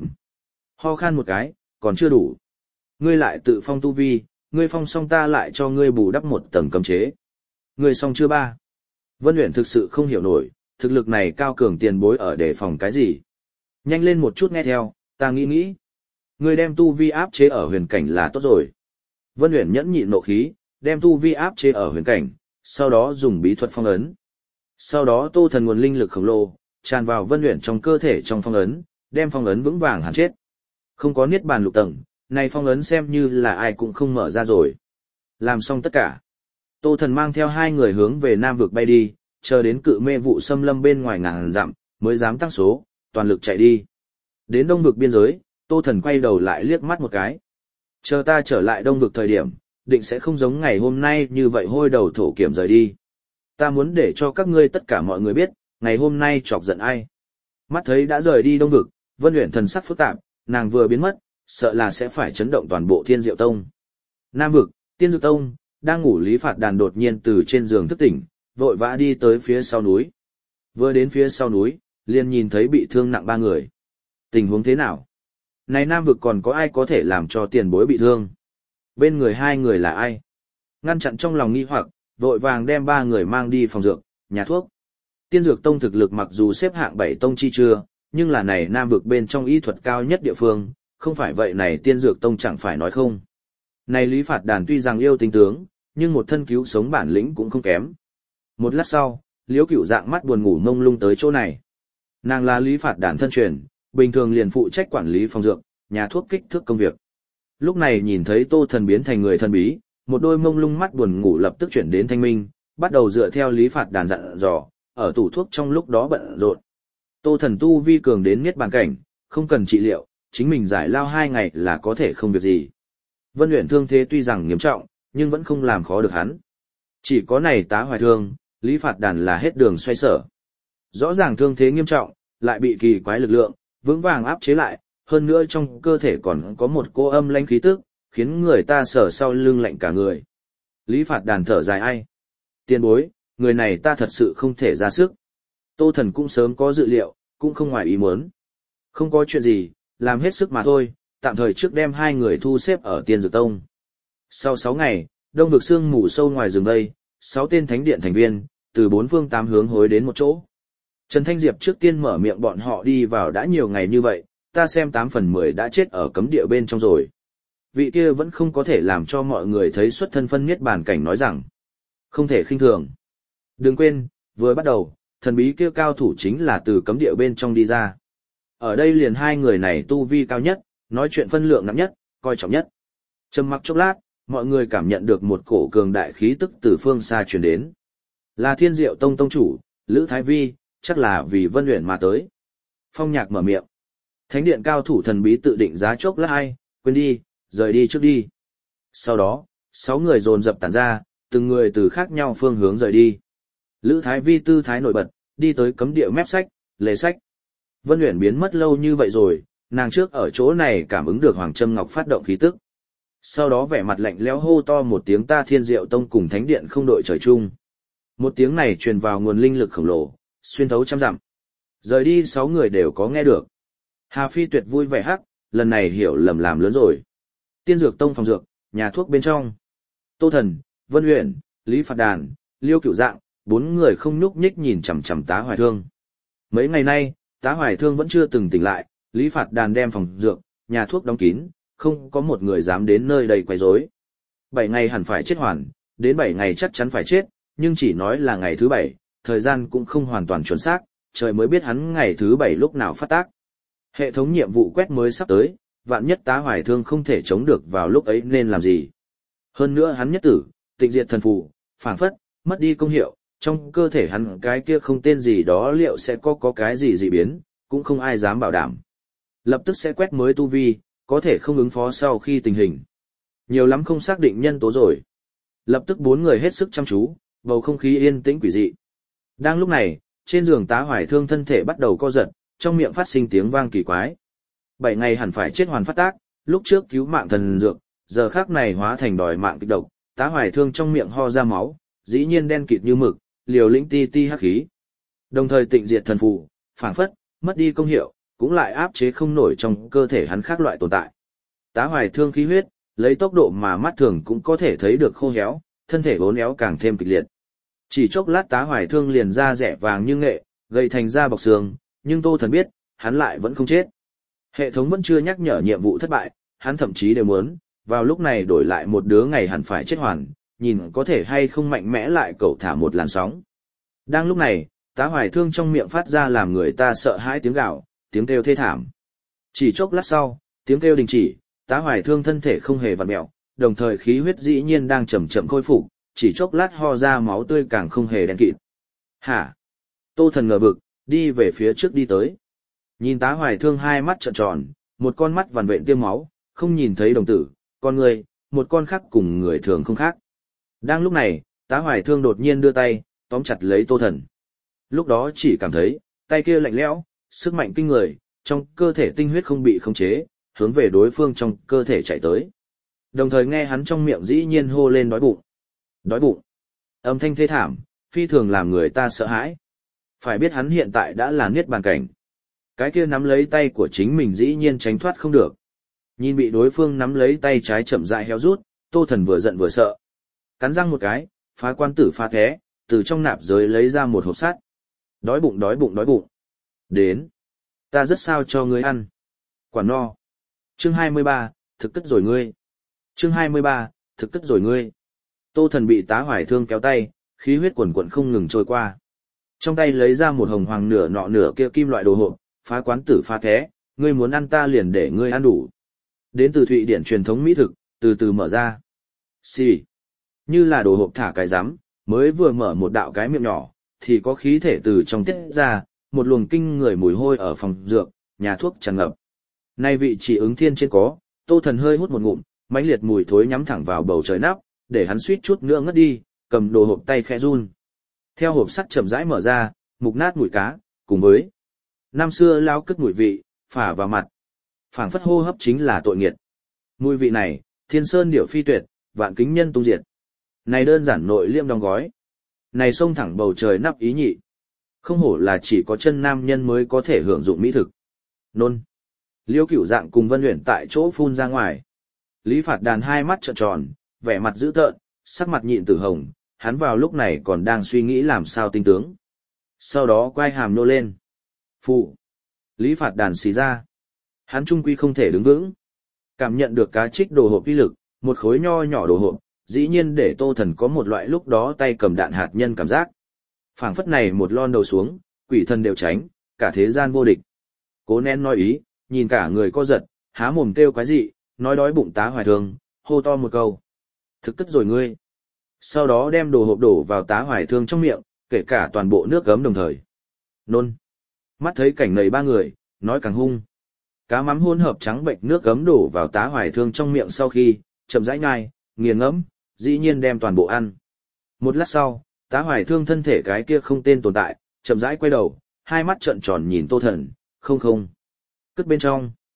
ho khan một cái, còn chưa đủ. Ngươi lại tự phong tu vi, ngươi phong xong ta lại cho ngươi bù đắp một tầng cấm chế. Ngươi xong chưa ba? Vân Uyển thực sự không hiểu nổi, thực lực này cao cường tiền bối ở đề phòng cái gì? Nhanh lên một chút nghe theo, ta nghĩ. Ngươi đem tu vi áp chế ở huyền cảnh là tốt rồi. Vân Uyển nhẫn nhịn nộ khí, đem tu vi áp chế ở huyền cảnh, sau đó dùng bí thuật phong ấn. Sau đó Tô Thần nguồn linh lực khổng lồ tràn vào Vân Uyển trong cơ thể trong phong ấn, đem phong ấn vững vàng hàn chết. Không có niết bàn lục tầng, này phong ấn xem như là ai cũng không mở ra rồi. Làm xong tất cả, Tô Thần mang theo hai người hướng về Nam Vực bay đi, chờ đến cự mê vụ xâm lâm bên ngoài ngàn dặm, mới dám tăng số, toàn lực chạy đi. Đến Đông Vực biên giới, Tô Thần quay đầu lại liếc mắt một cái. Chờ ta trở lại Đông Vực thời điểm, định sẽ không giống ngày hôm nay như vậy hôi đầu thổ kiểm rời đi. Ta muốn để cho các ngươi tất cả mọi người biết, ngày hôm nay chọc giận ai. Mắt thấy đã rời đi Đông Vực, Vân Uyển thần sắc phức tạp, nàng vừa biến mất, sợ là sẽ phải chấn động toàn bộ Thiên Diệu Tông. Nam Vực, Tiên Dược Tông, đang ngủ Lý Phạt Đàn đột nhiên từ trên giường thức tỉnh, vội vã đi tới phía sau núi. Vừa đến phía sau núi, liền nhìn thấy bị thương nặng ba người. Tình huống thế nào? Này Nam Vực còn có ai có thể làm cho tiền bối bị thương? Bên người hai người là ai? Ngăn chặn trong lòng nghi hoặc, vội vàng đem ba người mang đi phòng dược, nhà thuốc. Tiên Dược Tông thực lực mặc dù xếp hạng 7 tông chi chưa, nhưng là này Nam Vực bên trong y thuật cao nhất địa phương, không phải vậy này Tiên Dược Tông chẳng phải nói không. Này Lý Phạt Đàn tuy rằng yêu tinh tướng, nhưng một thân cứu sống bản lĩnh cũng không kém. Một lát sau, Liễu Cửu dạng mắt buồn ngủ mông lung tới chỗ này. Nàng là Lý Phạt Đàn thân truyền, bình thường liền phụ trách quản lý phòng dược, nhà thuốc kích thước công việc. Lúc này nhìn thấy Tô Thần biến thành người thân bí, một đôi mông lung mắt buồn ngủ lập tức chuyển đến thanh minh, bắt đầu dựa theo Lý Phạt Đàn dặn dò, ở tủ thuốc trong lúc đó bận rộn. Tô Thần tu vi cường đến niết bàn cảnh, không cần trị liệu, chính mình giải lao 2 ngày là có thể không việc gì. Vân Uyển thương thế tuy rằng nghiêm trọng, nhưng vẫn không làm khó được hắn. Chỉ có này Tá Hoài Thương, Lý Phạt Đàn là hết đường xoay sở. Rõ ràng thương thế nghiêm trọng, lại bị kỳ quái lực lượng vững vàng áp chế lại, hơn nữa trong cơ thể còn có một cô âm lãnh khí tức, khiến người ta sở sau lưng lạnh cả người. Lý Phạt Đàn thở dài ai? Tiền bối, người này ta thật sự không thể ra sức. Tô Thần cũng sớm có dự liệu, cũng không ngoài ý muốn. Không có chuyện gì, làm hết sức mà thôi, tạm thời trước đem hai người thu xếp ở Tiên Dược Tông. Sau 6 ngày, Đông Vực sương mù sâu ngoài rừng vây, 6 tên thánh điện thành viên, từ 4 phương 8 hướng hối đến một chỗ. Trần Thanh Diệp trước tiên mở miệng bọn họ đi vào đã nhiều ngày như vậy, ta xem 8 phần 10 đã chết ở cấm địa bên trong rồi. Vị kia vẫn không có thể làm cho mọi người thấy xuất thân phân niết bàn cảnh nói rằng, không thể khinh thường. Đừng quên, vừa bắt đầu, thần bí kia cao thủ chính là từ cấm địa bên trong đi ra. Ở đây liền hai người này tu vi cao nhất, nói chuyện phân lượng nặng nhất, coi trọng nhất. Trầm mặc chốc lát, mọi người cảm nhận được một cổ cường đại khí tức từ phương xa truyền đến. Là Thiên Diệu Tông tông chủ, Lữ Thái Vi, chắc là vì Vân Uyển mà tới. Phong Nhạc mở miệng. Thánh điện cao thủ thần bí tự định giá chốc lát ai, quên đi, rời đi trước đi. Sau đó, 6 người dồn dập tản ra, từng người từ khác nhau phương hướng rời đi. Lữ Thái Vi tư thái nổi bật, đi tới cấm địa mép sách, lề sách. Vân Uyển biến mất lâu như vậy rồi, Nàng trước ở chỗ này cảm ứng được Hoàng Trâm Ngọc phát động khí tức. Sau đó vẻ mặt lạnh lẽo hô to một tiếng ta Thiên Diệu Tông cùng Thánh Điện không đội trời chung. Một tiếng này truyền vào nguồn linh lực khổng lồ, xuyên thấu trăm dặm. Rời đi 6 người đều có nghe được. Hà Phi Tuyệt vui vẻ hắc, lần này hiểu lầm làm lớn rồi. Tiên Dược Tông phòng dược, nhà thuốc bên trong. Tô Thần, Vân Uyển, Lý Phạt Đàn, Liêu Cửu Dạng, 4 người không nhúc nhích nhìn chằm chằm Tá Hoài Thương. Mấy ngày nay, Tá Hoài Thương vẫn chưa từng tỉnh lại, Lý Phạt Đàn đem phòng dược, nhà thuốc đóng kín, không có một người dám đến nơi đây quấy rối. 7 ngày hẳn phải chết hoàn, đến 7 ngày chắc chắn phải chết, nhưng chỉ nói là ngày thứ 7, thời gian cũng không hoàn toàn chuẩn xác, trời mới biết hắn ngày thứ 7 lúc nào phát tác. Hệ thống nhiệm vụ quét mới sắp tới, vạn nhất Tá Hoài Thương không thể chống được vào lúc ấy nên làm gì. Hơn nữa hắn nhất tử, tịnh diệt thần phù, phảng phất, mất đi công hiệu, trong cơ thể hắn cái kia không tên gì đó liệu sẽ có cái gì dị biến, cũng không ai dám bảo đảm. Lập tức sẽ quét mới tu vi, có thể không ứng phó sau khi tình hình. Nhiều lắm không xác định nhân tố rồi. Lập tức 4 người hết sức chăm chú, bầu không khí yên tĩnh quỷ dị. Đang lúc này, trên giường Tá Hoài Thương thân thể bắt đầu co giật, trong miệng phát sinh tiếng vang kỳ quái. 7 ngày hẳn phải chết hoàn phát tác, lúc trước cứu mạng thần dược, giờ khắc này hóa thành đòi mạng kịch độc, Tá Hoài Thương trong miệng ho ra máu, dĩ nhiên đen kịt như mực, liều lĩnh ti ti hắc khí. Đồng thời tịnh diệt thần phù, phảng phất, mất đi công hiệu, cũng lại áp chế không nổi trong cơ thể hắn khác loại tồn tại. Tá Hoài Thương khí huyết, lấy tốc độ mà mắt thường cũng có thể thấy được khô héo, thân thể uốn éo càng thêm kịch liệt. Chỉ chốc lát Tá Hoài Thương liền ra rẻ vàng như nghệ, gây thành da bọc xương, nhưng Tô Thần biết, hắn lại vẫn không chết. Hệ thống vẫn chưa nhắc nhở nhiệm vụ thất bại, hắn thậm chí đều muốn, vào lúc này đổi lại một đứa ngày hẳn phải chết hoàn, nhìn có thể hay không mạnh mẽ lại cậu thả một làn sóng. Đang lúc này, Tá Hoài Thương trong miệng phát ra làm người ta sợ hãi tiếng gào, tiếng kêu thê thảm. Chỉ chốc lát sau, tiếng kêu đình chỉ, Tá Hoài Thương thân thể không hề vặn mẹo, đồng thời khí huyết dĩ nhiên đang chậm chậm khôi phục, chỉ chốc lát ho ra máu tươi càng không hề đen kịt. Hả? Tô Thần ngờ vực, đi về phía trước đi tới. Nhìn Tá Hoài Thương hai mắt trợn tròn, một con mắt vằn vện tiêm máu, không nhìn thấy đồng tử, con người, một con khác cùng người thường không khác. Đang lúc này, Tá Hoài Thương đột nhiên đưa tay, tóm chặt lấy Tô Thần. Lúc đó chỉ cảm thấy, tay kia lạnh lẽo, sức mạnh kinh người, trong cơ thể tinh huyết không bị khống chế, hướng về đối phương trong cơ thể chạy tới. Đồng thời nghe hắn trong miệng dĩ nhiên hô lên đói bụng. Đói bụng. Âm thanh thê thảm, phi thường làm người ta sợ hãi. Phải biết hắn hiện tại đã là niết bàn cảnh. Cái kia nắm lấy tay của chính mình dĩ nhiên tránh thoát không được. Nhìn bị đối phương nắm lấy tay trái chậm rãi héo rút, Tô Thần vừa giận vừa sợ. Cắn răng một cái, phá quan tử phá thế, từ trong nạp giới lấy ra một hộp sắt. Đói bụng đói bụng đói bụng. Đến. Ta rất sao cho ngươi ăn. Quả no. Chương 23, thực cất rồi ngươi. Chương 23, thực cất rồi ngươi. Tô Thần bị Tá Hoài Thương kéo tay, khí huyết quần quần không ngừng trôi qua. Trong tay lấy ra một hồng hoàng nửa nọ nửa kia kim loại đồ hộp, phá quán tử phá thế, ngươi muốn ăn ta liền để ngươi ăn đủ. Đến từ Thụy Điển truyền thống mỹ thực, từ từ mở ra. Xì. Như là đồ hộp thả cái rắm, mới vừa mở một đạo cái miệng nhỏ, thì có khí thể từ trong tiết ra, một luồng kinh người mùi hôi ở phòng dược, nhà thuốc tràn ngập. Nay vị chỉ ứng thiên trên có, Tô Thần hơi hút một ngụm, mãnh liệt mùi thối nhắm thẳng vào bầu trời nắp, để hắn suýt chút nữa ngất đi, cầm đồ hộp tay khẽ run. Theo hộp sắt chậm rãi mở ra, mục nát mùi cá, cùng với năm xưa lao cất mùi vị, phả vào mặt. Phảng phất hô hấp chính là tội nghiệt. Mùi vị này, thiên sơn điểu phi tuyệt, vạn kính nhân tung diệt. Này đơn giản nội liêm đóng gói. Này xông thẳng bầu trời nắp ý nhị. Không hổ là chỉ có chân nam nhân mới có thể hưởng dụng mỹ thực. Nôn. Liêu Cửu Dạng cùng Vân Uyển tại chỗ phun ra ngoài. Lý Phạt Đàn hai mắt trợn tròn, vẻ mặt dữ tợn, sắc mặt nhịn tử hồng, hắn vào lúc này còn đang suy nghĩ làm sao tinh tướng. Sau đó quay hàm nô lên. Phụ. Lý Phạt Đàn xì ra. Hắn trung quy không thể đứng vững. Cảm nhận được cá trích đồ hộp uy lực, một khối nho nhỏ đồ hộp, dĩ nhiên để Tô Thần có một loại lúc đó tay cầm đạn hạt nhân cảm giác. Phảng phất này một lon đầu xuống, quỷ thần đều tránh, cả thế gian vô địch. Cố nén nói ý, nhìn cả người co giật, há mồm kêu quái dị, nói đói bụng Tá Hoài Thương, hô to một câu. Thực cất rồi ngươi. Sau đó đem đồ hộp đổ vào Tá Hoài Thương trong miệng, kể cả toàn bộ nước gấm đồng thời. Nôn. Mắt thấy cảnh này ba người, nói càng hung. Cá mắm hỗn hợp trắng bệnh nước gấm đổ vào Tá Hoài Thương trong miệng sau khi, chậm rãi nhai, nghiền ngẫm, dĩ nhiên đem toàn bộ ăn. Một lát sau, Tá Hoài Thương thân thể cái kia không tên tồn tại, chậm rãi quay đầu, hai mắt trợn tròn nhìn Tô Thần, không. Cất bên trong.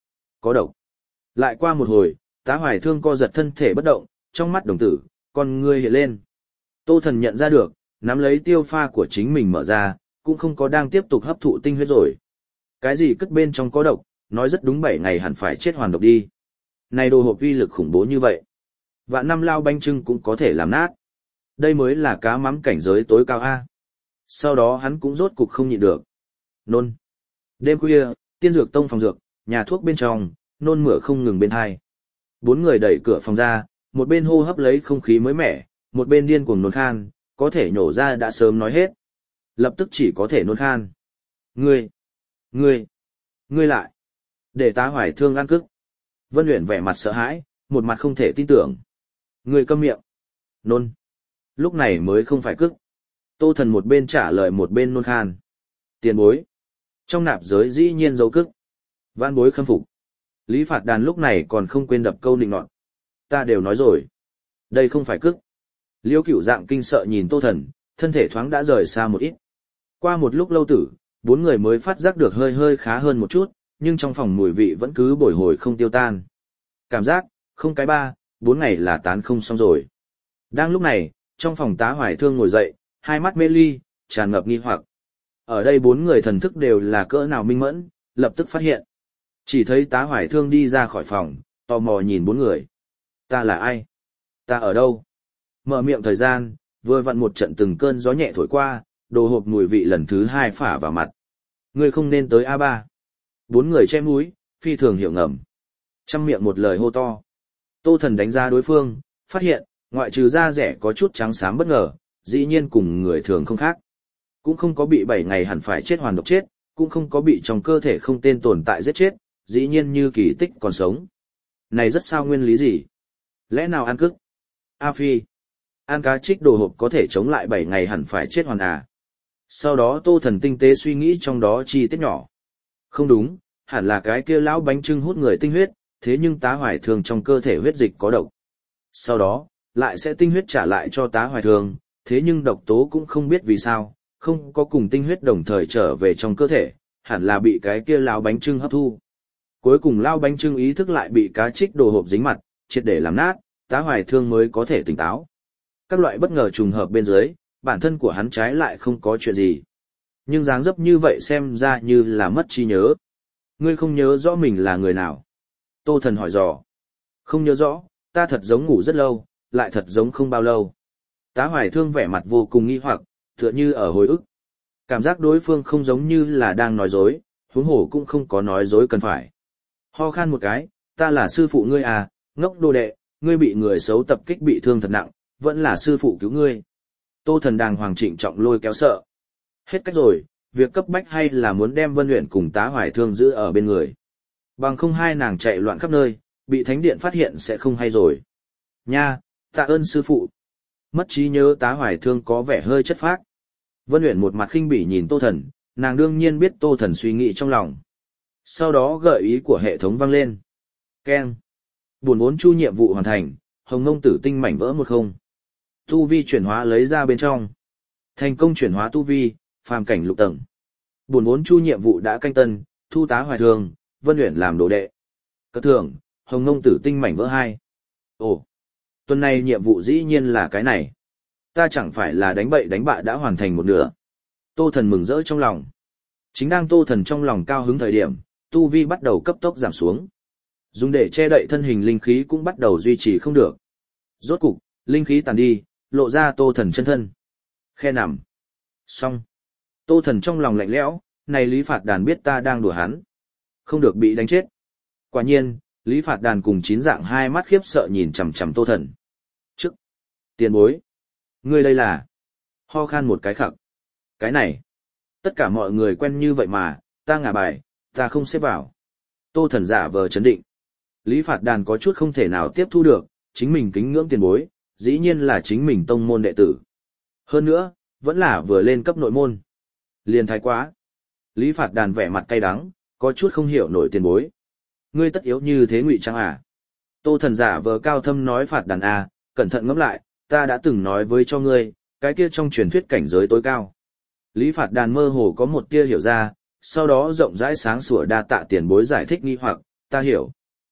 có độc. Lại qua một hồi, Tá Hoài Thương co giật thân thể bất động, trong mắt đồng tử, con ngươi hiện lên. Tô Thần nhận ra được, nắm lấy tiêu pha của chính mình mở ra, cũng không có đang tiếp tục hấp thụ tinh huyết rồi. Cái gì cất bên trong có độc, nói rất đúng 7 ngày hẳn phải chết hoàn độc đi. Này đồ hộp uy lực khủng bố như vậy. Vạn năm lao bánh trưng cũng có thể làm nát. Đây mới là cá mắm cảnh giới tối cao A. Sau đó hắn cũng rốt cục không nhịn được. Nôn. Đêm khuya, Tiên Dược Tông phòng dược, nhà thuốc bên trong, nôn mửa không ngừng bên hai. 4 người đẩy cửa phòng ra, một bên hô hấp lấy không khí mới mẻ, một bên điên cuồng nôn khan, có thể nhổ ra đã sớm nói hết. Lập tức chỉ có thể nôn khan. Ngươi lại. Để Tá Hoài Thương ăn cức. Vân Uyển vẻ mặt sợ hãi, một mặt không thể tin tưởng. Ngươi câm miệng. Nôn. Lúc này mới không phải cức. Tô Thần một bên trả lời một bên nôn khan. Tiền bối. Trong nạp giới dĩ nhiên giấu cức. Vãn bối khâm phục. Lý Phạt Đàn lúc này còn không quên đập câu nịnh nọt. Ta đều nói rồi. Đây không phải cức. Liêu Cửu Dạng kinh sợ nhìn Tô Thần, thân thể thoáng đã rời xa một ít. Qua một lúc lâu tử, 4 người mới phát giác được hơi hơi khá hơn một chút, nhưng trong phòng mùi vị vẫn cứ bồi hồi không tiêu tan. Cảm giác, không cái 3-4 ngày là tán không xong rồi. Đang lúc này, trong phòng Tá Hoài Thương ngồi dậy, hai mắt mê ly, tràn ngập nghi hoặc. Ở đây 4 người thần thức đều là cỡ nào minh mẫn, lập tức phát hiện. Chỉ thấy Tá Hoài Thương đi ra khỏi phòng, tò mò nhìn 4 người. Ta là ai? Ta ở đâu? Mở miệng thời gian, vừa vặn một trận từng cơn gió nhẹ thổi qua, đồ hộp mùi vị lần thứ 2 phả vào mặt. Ngươi không nên tới A3. 4 người che mũi, phi thường hiểu ngầm. Trăm miệng một lời hô to. Tô Thần đánh giá đối phương, phát hiện, ngoại trừ da rẻ có chút trắng xám bất ngờ, dĩ nhiên cùng người thường không khác. Cũng không có bị 7 ngày hẳn phải chết hoàn độc chết, cũng không có bị trong cơ thể không tên tồn tại giết chết, dĩ nhiên như kỳ tích còn sống. Này rất sao nguyên lý gì? Lẽ nào ăn cức? A Phi. Ăn cá trích đồ hộp có thể chống lại 7 ngày hẳn phải chết hoàn à? Sau đó Tô Thần tinh tế suy nghĩ trong đó chi tiết nhỏ. Không đúng, hẳn là cái kia lão bánh trưng hút người tinh huyết, thế nhưng Tá Hoài Thương trong cơ thể huyết dịch có độc. Sau đó, lại sẽ tinh huyết trả lại cho Tá Hoài Thương, thế nhưng độc tố cũng không biết vì sao, không có cùng tinh huyết đồng thời trở về trong cơ thể, hẳn là bị cái kia lão bánh trưng hấp thu. Cuối cùng lão bánh trưng ý thức lại bị cá trích đồ hộp dính mặt, triệt để làm nát, Tá Hoài Thương mới có thể tỉnh táo. Các loại bất ngờ trùng hợp bên dưới, bản thân của hắn trái lại không có chuyện gì. Nhưng dáng dấp như vậy xem ra như là mất trí nhớ. Ngươi không nhớ rõ mình là người nào? Tô Thần hỏi dò. Không nhớ rõ, ta thật giống ngủ rất lâu, lại thật giống không bao lâu. Tá Hoài Thương vẻ mặt vô cùng nghi hoặc, tựa như ở hồi ức. Cảm giác đối phương không giống như là đang nói dối, huống hồ cũng không có nói dối cần phải. Ho khan một cái, ta là sư phụ ngươi à, ngốc đồ đệ, ngươi bị người xấu tập kích bị thương thật nặng, vẫn là sư phụ cứu ngươi. Tô Thần đàng hoàng trịnh trọng lôi kéo sợ. Hết cách rồi, việc cấp bách hay là muốn đem Vân Uyển cùng Tá Hoài Thương giữ ở bên người. Bằng không hai nàng chạy loạn khắp nơi, bị thánh điện phát hiện sẽ không hay rồi. Nha, tạ ơn sư phụ. Mất trí nhớ Tá Hoài Thương có vẻ hơi chất phác. Vân Uyển một mặt khinh bỉ nhìn Tô Thần, nàng đương nhiên biết Tô Thần suy nghĩ trong lòng. Sau đó gợi ý của hệ thống vang lên. Keng. Buồn vốn chu nhiệm vụ hoàn thành, hồng ngông tử tinh mảnh vỡ 10. Tu vi chuyển hóa lấy ra bên trong. Thành công chuyển hóa tu vi, phàm cảnh lục tầng. Buồn vốn chu nhiệm vụ đã canh tân, thu Tá Hoài Thương, Vân Uyển làm đồ đệ. Cất thưởng, hồng ngông tử tinh mảnh vỡ 2. Ồ, tuần này nhiệm vụ dĩ nhiên là cái này. Ta chẳng phải là đánh bậy đánh bạ đã hoàn thành một nửa. Tô Thần mừng rỡ trong lòng. Chính đang Tô Thần trong lòng cao hứng thời điểm, tu vi bắt đầu cấp tốc giảm xuống. Dùng để che đậy thân hình linh khí cũng bắt đầu duy trì không được. Rốt cục, linh khí tàn đi, lộ ra Tô Thần chân thân. Khe nằm. Xong. Tô Thần trong lòng lạnh lẽo, này Lý Phạt Đàn biết ta đang đùa hắn. Không được bị đánh chết. Quả nhiên, Lý Phạt Đàn cùng 9 dạng hai mắt khiếp sợ nhìn chằm chằm Tô Thần. Trước. Tiền bối. Ngươi đây là. Ho khan một cái khặc. Cái này. Tất cả mọi người quen như vậy mà, ta ngả bài, ta không xếp vào. Tô Thần giả vờ chấn định. Lý Phạt Đàn có chút không thể nào tiếp thu được, chính mình kính ngưỡng tiền bối, dĩ nhiên là chính mình tông môn đệ tử. Hơn nữa, vẫn là vừa lên cấp nội môn. Liền thái quá. Lý Phạt Đàn vẻ mặt cay đắng, có chút không hiểu nổi tiền bối. Ngươi tất yếu như thế ngụy trang à? Tô Thần giả vờ cao thâm nói Phạt Đàn à, cẩn thận ngẫm lại, ta đã từng nói với cho ngươi, cái kia trong truyền thuyết cảnh giới tối cao. Lý Phạt Đàn mơ hồ có một tia hiểu ra, sau đó rộng rãi sáng sủa đa tạ tiền bối giải thích nghi hoặc, ta hiểu.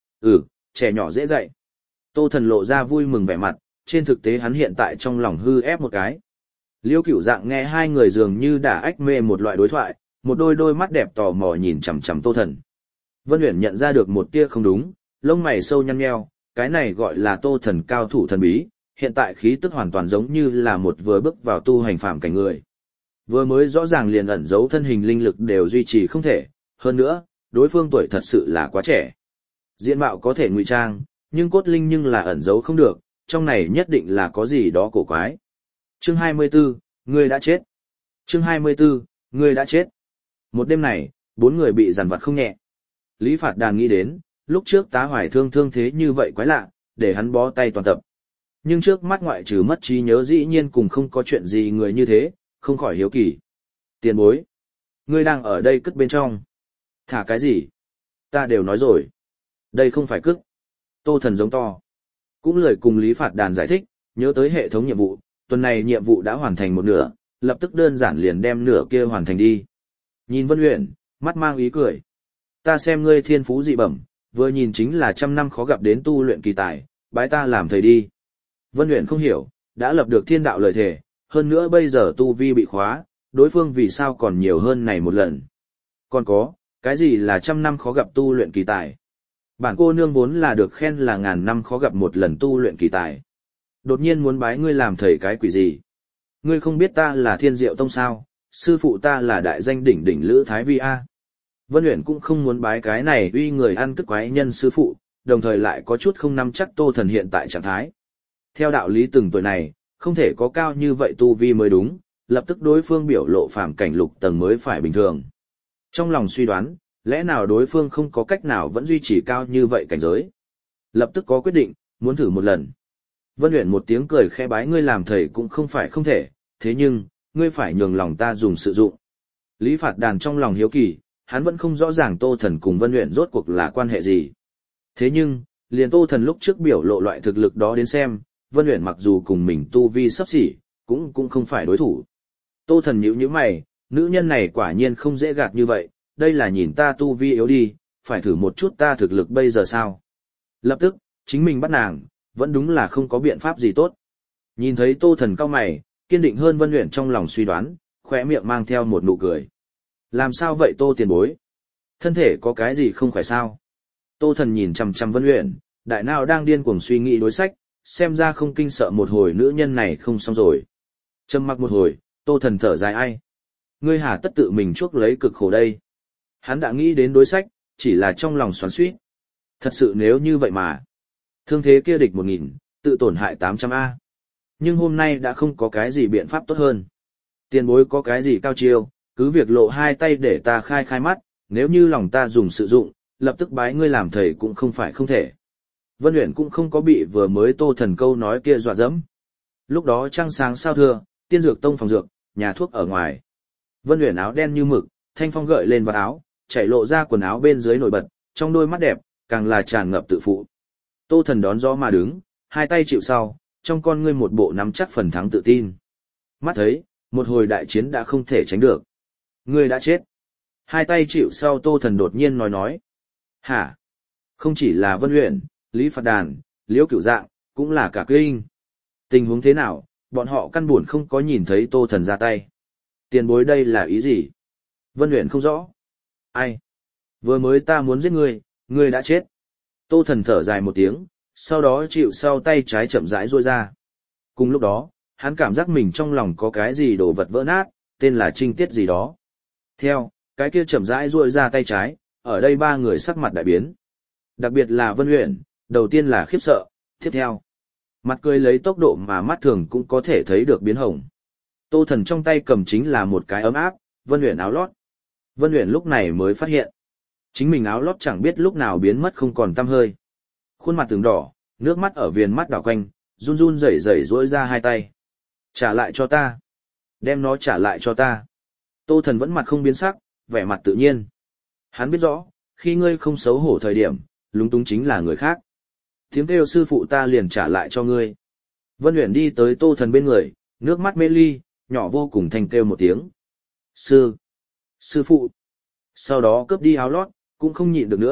Trẻ nhỏ dễ dạy. Tô Thần lộ ra vui mừng vẻ mặt, trên thực tế hắn hiện tại trong lòng hư ép một cái. Liêu Cửu Dạng nghe hai người dường như đã ách mê một loại đối thoại, một đôi mắt đẹp tò mò nhìn chằm chằm Tô Thần. Vân Uyển nhận ra được một tia không đúng, lông mày sâu nhăn nheo, cái này gọi là Tô Thần cao thủ thần bí, hiện tại khí tức hoàn toàn giống như là một vừa bước vào tu hành phạm cảnh người. Vừa mới rõ ràng liền ẩn giấu thân hình linh lực đều duy trì không thể, hơn nữa, đối phương tuổi thật sự là quá trẻ. Diện mạo có thể ngụy trang, nhưng cốt linh nhưng là ẩn giấu không được, trong này nhất định là có gì đó cổ quái. Chương 24, ngươi đã chết. Chương 24, ngươi đã chết. Một đêm này, 4 người bị giàn vặt không nhẹ. Lý Phạt Đàn nghĩ đến, lúc trước Tá Hoài Thương thương thế như vậy quái lạ, để hắn bó tay toàn tập. Nhưng trước mắt ngoại trừ mất trí nhớ dĩ nhiên cùng không có chuyện gì người như thế, không khỏi hiếu kỳ. Tiền bối, ngươi đang ở đây cất bên trong. Thả cái gì? Ta đều nói rồi. Đây không phải cất. Tô Thần giống to. Cũng lời cùng Lý Phạt Đàn giải thích, nhớ tới hệ thống nhiệm vụ, tuần này nhiệm vụ đã hoàn thành một nửa, lập tức đơn giản liền đem nửa kia hoàn thành đi. Nhìn Vân Uyển, mắt mang ý cười. Ta xem ngươi thiên phú dị bẩm, vừa nhìn chính là 100 năm khó gặp đến tu luyện kỳ tài, bái ta làm thầy đi. Vân Uyển không hiểu, đã lập được thiên đạo lời thề, hơn nữa bây giờ tu vi bị khóa, đối phương vì sao còn nhiều hơn này một lần. Còn có, cái gì là 100 năm khó gặp tu luyện kỳ tài? Bản cô nương vốn là được khen là 1000 năm khó gặp một lần tu luyện kỳ tài. Đột nhiên muốn bái ngươi làm thầy cái quỷ gì? Ngươi không biết ta là Thiên Diệu Tông sao? Sư phụ ta là đại danh đỉnh đỉnh Lữ Thái Vi A. Vân Uyển cũng không muốn bái cái này uy người ăn cất quái nhân sư phụ, đồng thời lại có chút không nắm chắc Tô Thần hiện tại trạng thái. Theo đạo lý từng tuổi này, không thể có cao như vậy tu vi mới đúng, lập tức đối phương biểu lộ phàm cảnh lục tầng mới phải bình thường. Trong lòng suy đoán, lẽ nào đối phương không có cách nào vẫn duy trì cao như vậy cảnh giới. Lập tức có quyết định, muốn thử một lần. Vân Uyển một tiếng cười khẽ bái ngươi làm thầy cũng không phải không thể, thế nhưng, ngươi phải nhường lòng ta dùng sử dụng. Lý Phạt Đàn trong lòng hiếu kỳ, hắn vẫn không rõ ràng Tô Thần cùng Vân Uyển rốt cuộc là quan hệ gì. Thế nhưng, liền Tô Thần lúc trước biểu lộ loại thực lực đó đến xem, Vân Uyển mặc dù cùng mình tu vi sắp xỉ, cũng không phải đối thủ. Tô Thần nhíu mày, nữ nhân này quả nhiên không dễ gạt như vậy, đây là nhìn ta tu vi yếu đi, phải thử một chút ta thực lực bây giờ sao. Lập tức, chính mình bắt nàng, vẫn đúng là không có biện pháp gì tốt. Nhìn thấy Tô Thần cau mày, kiên định hơn Vân Uyển trong lòng suy đoán, khóe miệng mang theo một nụ cười. Làm sao vậy Tô tiền bối? Thân thể có cái gì không khỏe sao? Tô Thần nhìn chằm chằm Vân Uyển, đại não đang điên cuồng suy nghĩ đối sách, xem ra không kinh sợ một hồi nữ nhân này không xong rồi. Trầm mặc một hồi, Tô Thần thở dài ai? Ngươi hà tất tự mình chuốc lấy cực khổ đây. Hắn đã nghĩ đến đối sách, chỉ là trong lòng xoắn xuýt. Thật sự nếu như vậy mà. Thương thế kia địch 1000, tự tổn hại 800A. Nhưng hôm nay đã không có cái gì biện pháp tốt hơn. Tiền bối có cái gì cao chiêu, cứ việc lộ hai tay để ta khai mắt, nếu như lòng ta dùng sử dụng, lập tức bái ngươi làm thầy cũng không phải không thể. Vân Uyển cũng không có bị vừa mới Tô Thần câu nói kia dọa dẫm. Lúc đó trăng sáng sao thưa, Tiên Dược Tông phòng dược, nhà thuốc ở ngoài. Vân Uyển áo đen như mực, thanh phong gợi lên vào áo, chảy lộ ra quần áo bên dưới nổi bật, trong đôi mắt đẹp, càng là tràn ngập tự phụ. Tô Thần đón gió mà đứng, hai tay chịu sau, trong con ngươi một bộ nắm chắc phần thắng tự tin. Mắt thấy, một hồi đại chiến đã không thể tránh được. Ngươi đã chết. Hai tay chịu sau Tô Thần đột nhiên nói. Hả? Không chỉ là Vân Uyển, Lý Phạt Đàn, Liễu Cửu Dạng, cũng là cả kinh. Tình huống thế nào, bọn họ căn buồn không có nhìn thấy Tô Thần ra tay. Tiền bối đây là ý gì? Vân Uyển không rõ. Ai? Vừa mới ta muốn giết ngươi, ngươi đã chết. Tô Thần thở dài một tiếng, sau đó chịu sau tay trái chậm rãi duỗi ra. Cùng lúc đó, hắn cảm giác mình trong lòng có cái gì đồ vật vỡ nát, tên là trinh tiết gì đó. Theo, cái kia chậm rãi duỗi ra tay trái, ở đây ba người sắc mặt đại biến. Đặc biệt là Vân Uyển, đầu tiên là khiếp sợ, tiếp theo. Mặt cười lấy tốc độ mà mắt thường cũng có thể thấy được biến hồng. Tô Thần trong tay cầm chính là một cái ấm áp, Vân Uyển áo lót. Vân Uyển lúc này mới phát hiện. Chính mình áo lót chẳng biết lúc nào biến mất không còn tăm hơi. Khuôn mặt từng đỏ, nước mắt ở viền mắt đảo quanh, run run rẩy rẩy duỗi ra hai tay. Trả lại cho ta. Đem nó trả lại cho ta. Tô Thần vẫn mặt không biến sắc, vẻ mặt tự nhiên. Hắn biết rõ, khi ngươi không xấu hổ thời điểm, lúng túng chính là người khác. Tiếng kêu sư phụ ta liền trả lại cho ngươi. Vân Uyển đi tới Tô Thần bên người, nước mắt mê ly, nhỏ vô cùng thanh kêu một tiếng. Sư phụ. Sau đó cướp đi áo lót, cũng không nhịn được nữa,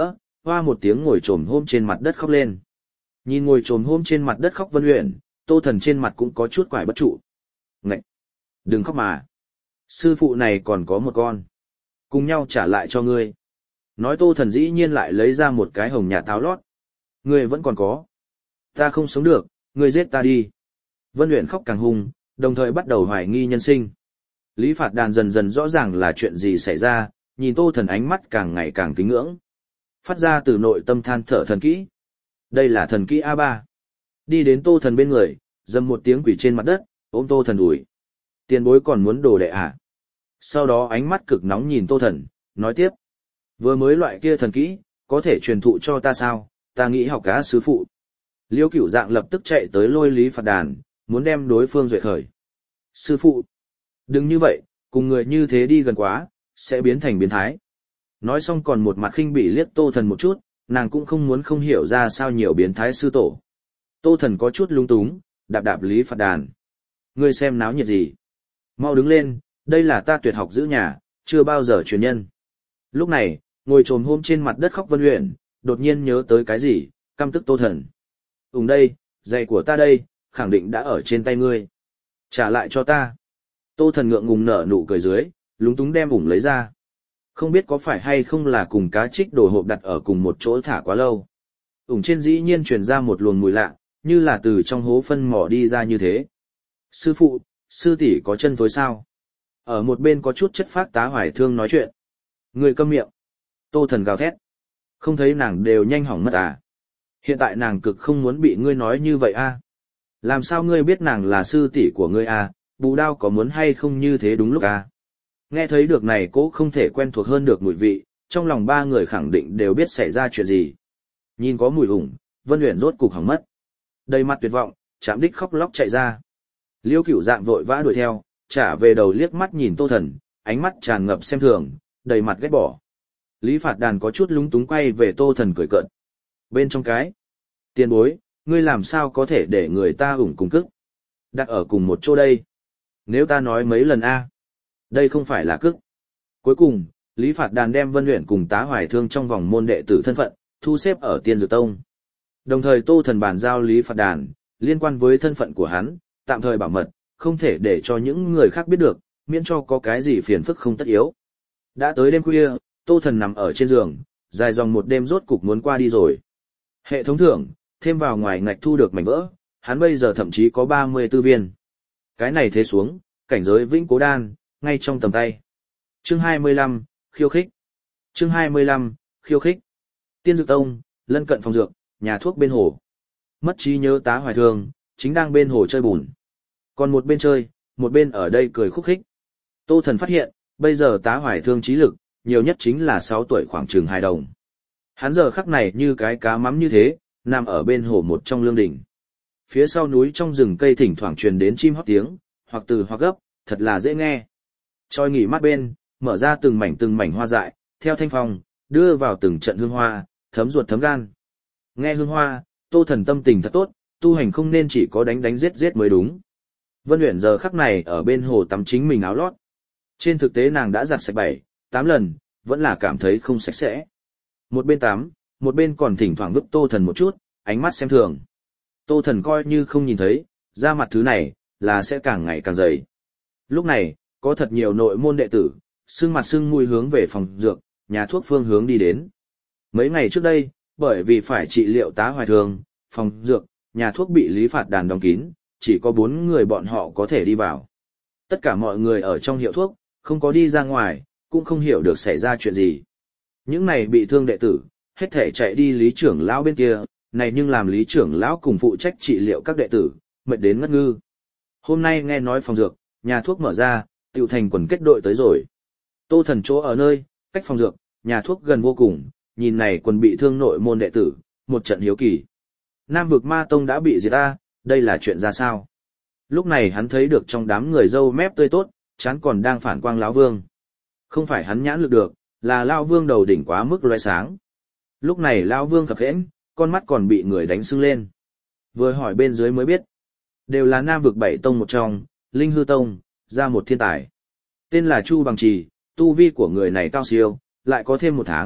hoa một tiếng ngồi trồm hôm trên mặt đất khóc lên. Nhìn ngồi trồm hôm trên mặt đất khóc Vân Uyển, Tô Thần trên mặt cũng có chút quải bất trụ. Ngậy! Đừng khóc mà! Sư phụ này còn có một con. Cùng nhau trả lại cho ngươi. Nói Tô Thần dĩ nhiên lại lấy ra một cái hồng nhạt táo lót. Ngươi vẫn còn có. Ta không sống được, ngươi giết ta đi. Vân Uyển khóc càng hung, đồng thời bắt đầu hoài nghi nhân sinh. Lý Phạt Đàn dần dần rõ ràng là chuyện gì xảy ra, nhìn Tô Thần ánh mắt càng ngày càng kính ngưỡng. Phát ra từ nội tâm than thở thần kỹ. Đây là thần kỹ A3. Đi đến Tô Thần bên người, dầm một tiếng quỳ trên mặt đất, ôm Tô Thần đùi. Tiền bối còn muốn đồ đệ à? Sau đó ánh mắt cực nóng nhìn Tô Thần, nói tiếp. Vừa mới loại kia thần kỹ, có thể truyền thụ cho ta sao? Ta nghĩ học cá sư phụ. Liêu Cửu Dạng lập tức chạy tới lôi Lý Phạt Đàn, muốn đem đối phương duệ khởi. Sư phụ! Đừng như vậy, cùng người như thế đi gần quá, sẽ biến thành biến thái. Nói xong còn một mặt khinh bỉ liếc Tô Thần một chút, nàng cũng không muốn không hiểu ra sao nhiều biến thái sư tổ. Tô Thần có chút lung túng, đạp đạp Lý Phạt Đàn. Ngươi xem náo nhiệt gì? Mau đứng lên, đây là ta tuyệt học giữ nhà, chưa bao giờ truyền nhân. Lúc này, ngồi trồm hôm trên mặt đất khóc Vân Uyển, đột nhiên nhớ tới cái gì, căm tức Tô Thần. Đây, giày của ta đây, khẳng định đã ở trên tay ngươi. Trả lại cho ta. Tô Thần ngượng ngùng nở nụ cười dưới, lúng túng đem lấy ra. Không biết có phải hay không là cùng cá trích đồ hộp đặt ở cùng một chỗ thả quá lâu. Trên dĩ nhiên truyền ra một luồng mùi lạ, như là từ trong hố phân mỏ đi ra như thế. Sư phụ, sư tỷ có chân thối sao? Ở một bên có chút chất phác Tá Hoài Thương nói chuyện. Người câm miệng. Tô Thần gào thét. Không thấy nàng đều nhanh hỏng mất à? Hiện tại nàng cực không muốn bị ngươi nói như vậy a. Làm sao ngươi biết nàng là sư tỷ của ngươi a? Bù Đao có muốn hay không như thế đúng lúc a? Nghe thấy được này cố không thể quen thuộc hơn được mùi vị, trong lòng ba người khẳng định đều biết xảy ra chuyện gì. Nhìn có mùi Vân Uyển rốt cục hỏng mất. Đầy mặt tuyệt vọng, chạm đích khóc lóc chạy ra. Liêu Cửu Dạng vội vã đuổi theo, trả về đầu liếc mắt nhìn Tô Thần, ánh mắt tràn ngập xem thường, đầy mặt ghét bỏ. Lý Phạt Đàn có chút lúng túng quay về Tô Thần cười cợt. Bên trong cái, tiền bối, ngươi làm sao có thể để người ta cùng cức? Đặt ở cùng một chỗ đây. Nếu ta nói mấy lần a, đây không phải là cức. Cuối cùng, Lý Phạt Đàn đem Vân Uyển cùng Tá Hoài Thương trong vòng môn đệ tử thân phận, thu xếp ở Tiên Dược Tông. Đồng thời Tô Thần bàn giao Lý Phạt Đàn, liên quan với thân phận của hắn, tạm thời bảo mật, không thể để cho những người khác biết được, miễn cho có cái gì phiền phức không tất yếu. Đã tới đêm khuya, Tô Thần nằm ở trên giường, dài dòng một đêm rốt cục muốn qua đi rồi. Hệ thống thưởng, thêm vào ngoài ngạch thu được mảnh vỡ, hắn bây giờ thậm chí có 34 viên. Cái này thế xuống, cảnh giới vĩnh cố đan, ngay trong tầm tay. Chương 25, khiêu khích. Chương 25, khiêu khích. Tiên Dược Tông, lân cận phòng dược, nhà thuốc bên hồ. Mất trí nhớ Tá Hoài Thương, chính đang bên hồ chơi bùn. Còn một bên chơi, một bên ở đây cười khúc khích. Tô Thần phát hiện, bây giờ Tá Hoài Thương trí lực, nhiều nhất chính là 6 tuổi khoảng chừng 2 đồng. Hắn giờ khắc này như cái cá mắm như thế, nằm ở bên hồ một trong lương đỉnh. Phía sau núi trong rừng cây thỉnh thoảng truyền đến chim hót tiếng, hoặc từ hoặc gấp, thật là dễ nghe. Choi nghỉ mát bên, mở ra từng mảnh hoa dại, theo thanh phong, đưa vào từng trận hương hoa, thấm ruột thấm gan. Nghe hương hoa, Tô Thần tâm tình thật tốt, tu hành không nên chỉ có đánh giết mới đúng. Vân Uyển giờ khắc này ở bên hồ tắm chính mình áo lót. Trên thực tế nàng đã giặt sạch 7-8 lần, vẫn là cảm thấy không sạch sẽ. Một bên tắm, một bên còn thỉnh thoảng vứt Tô Thần một chút, ánh mắt xem thường. Tô Thần coi như không nhìn thấy, da mặt thứ này, là sẽ càng ngày càng dày. Lúc này, có thật nhiều nội môn đệ tử, sưng mặt sưng mũi hướng về phòng dược, nhà thuốc phương hướng đi đến. Mấy ngày trước đây, bởi vì phải trị liệu Tá Hoài Thương, phòng dược, nhà thuốc bị Lý Phạt Đàn đóng kín, chỉ có 4 người bọn họ có thể đi vào. Tất cả mọi người ở trong hiệu thuốc, không có đi ra ngoài, cũng không hiểu được xảy ra chuyện gì. Những này bị thương đệ tử, hết thể chạy đi Lý trưởng lão bên kia, này nhưng làm Lý trưởng lão cùng phụ trách trị liệu các đệ tử, mệt đến ngất ngư. Hôm nay nghe nói phòng dược, nhà thuốc mở ra, tiểu thành quần kết đội tới rồi. Tô Thần chỗ ở nơi, cách phòng dược, nhà thuốc gần vô cùng, nhìn này quần bị thương nội môn đệ tử, một trận hiếu kỳ. Nam vực ma tông đã bị diệt ta, đây là chuyện ra sao? Lúc này hắn thấy được trong đám người râu mép tươi tốt, chán còn đang phản quang lão vương. Không phải hắn nhãn lực được, là lão vương đầu đỉnh quá mức loé sáng. Lúc này lão vương khập khẽn, con mắt còn bị người đánh sưng lên. Vừa hỏi bên dưới mới biết, đều là Nam vực 7 tông một trong, Linh Hư Tông, ra một thiên tài. Tên là Chu Bằng Trì, tu vi của người này cao siêu, lại có thêm 1 tháng,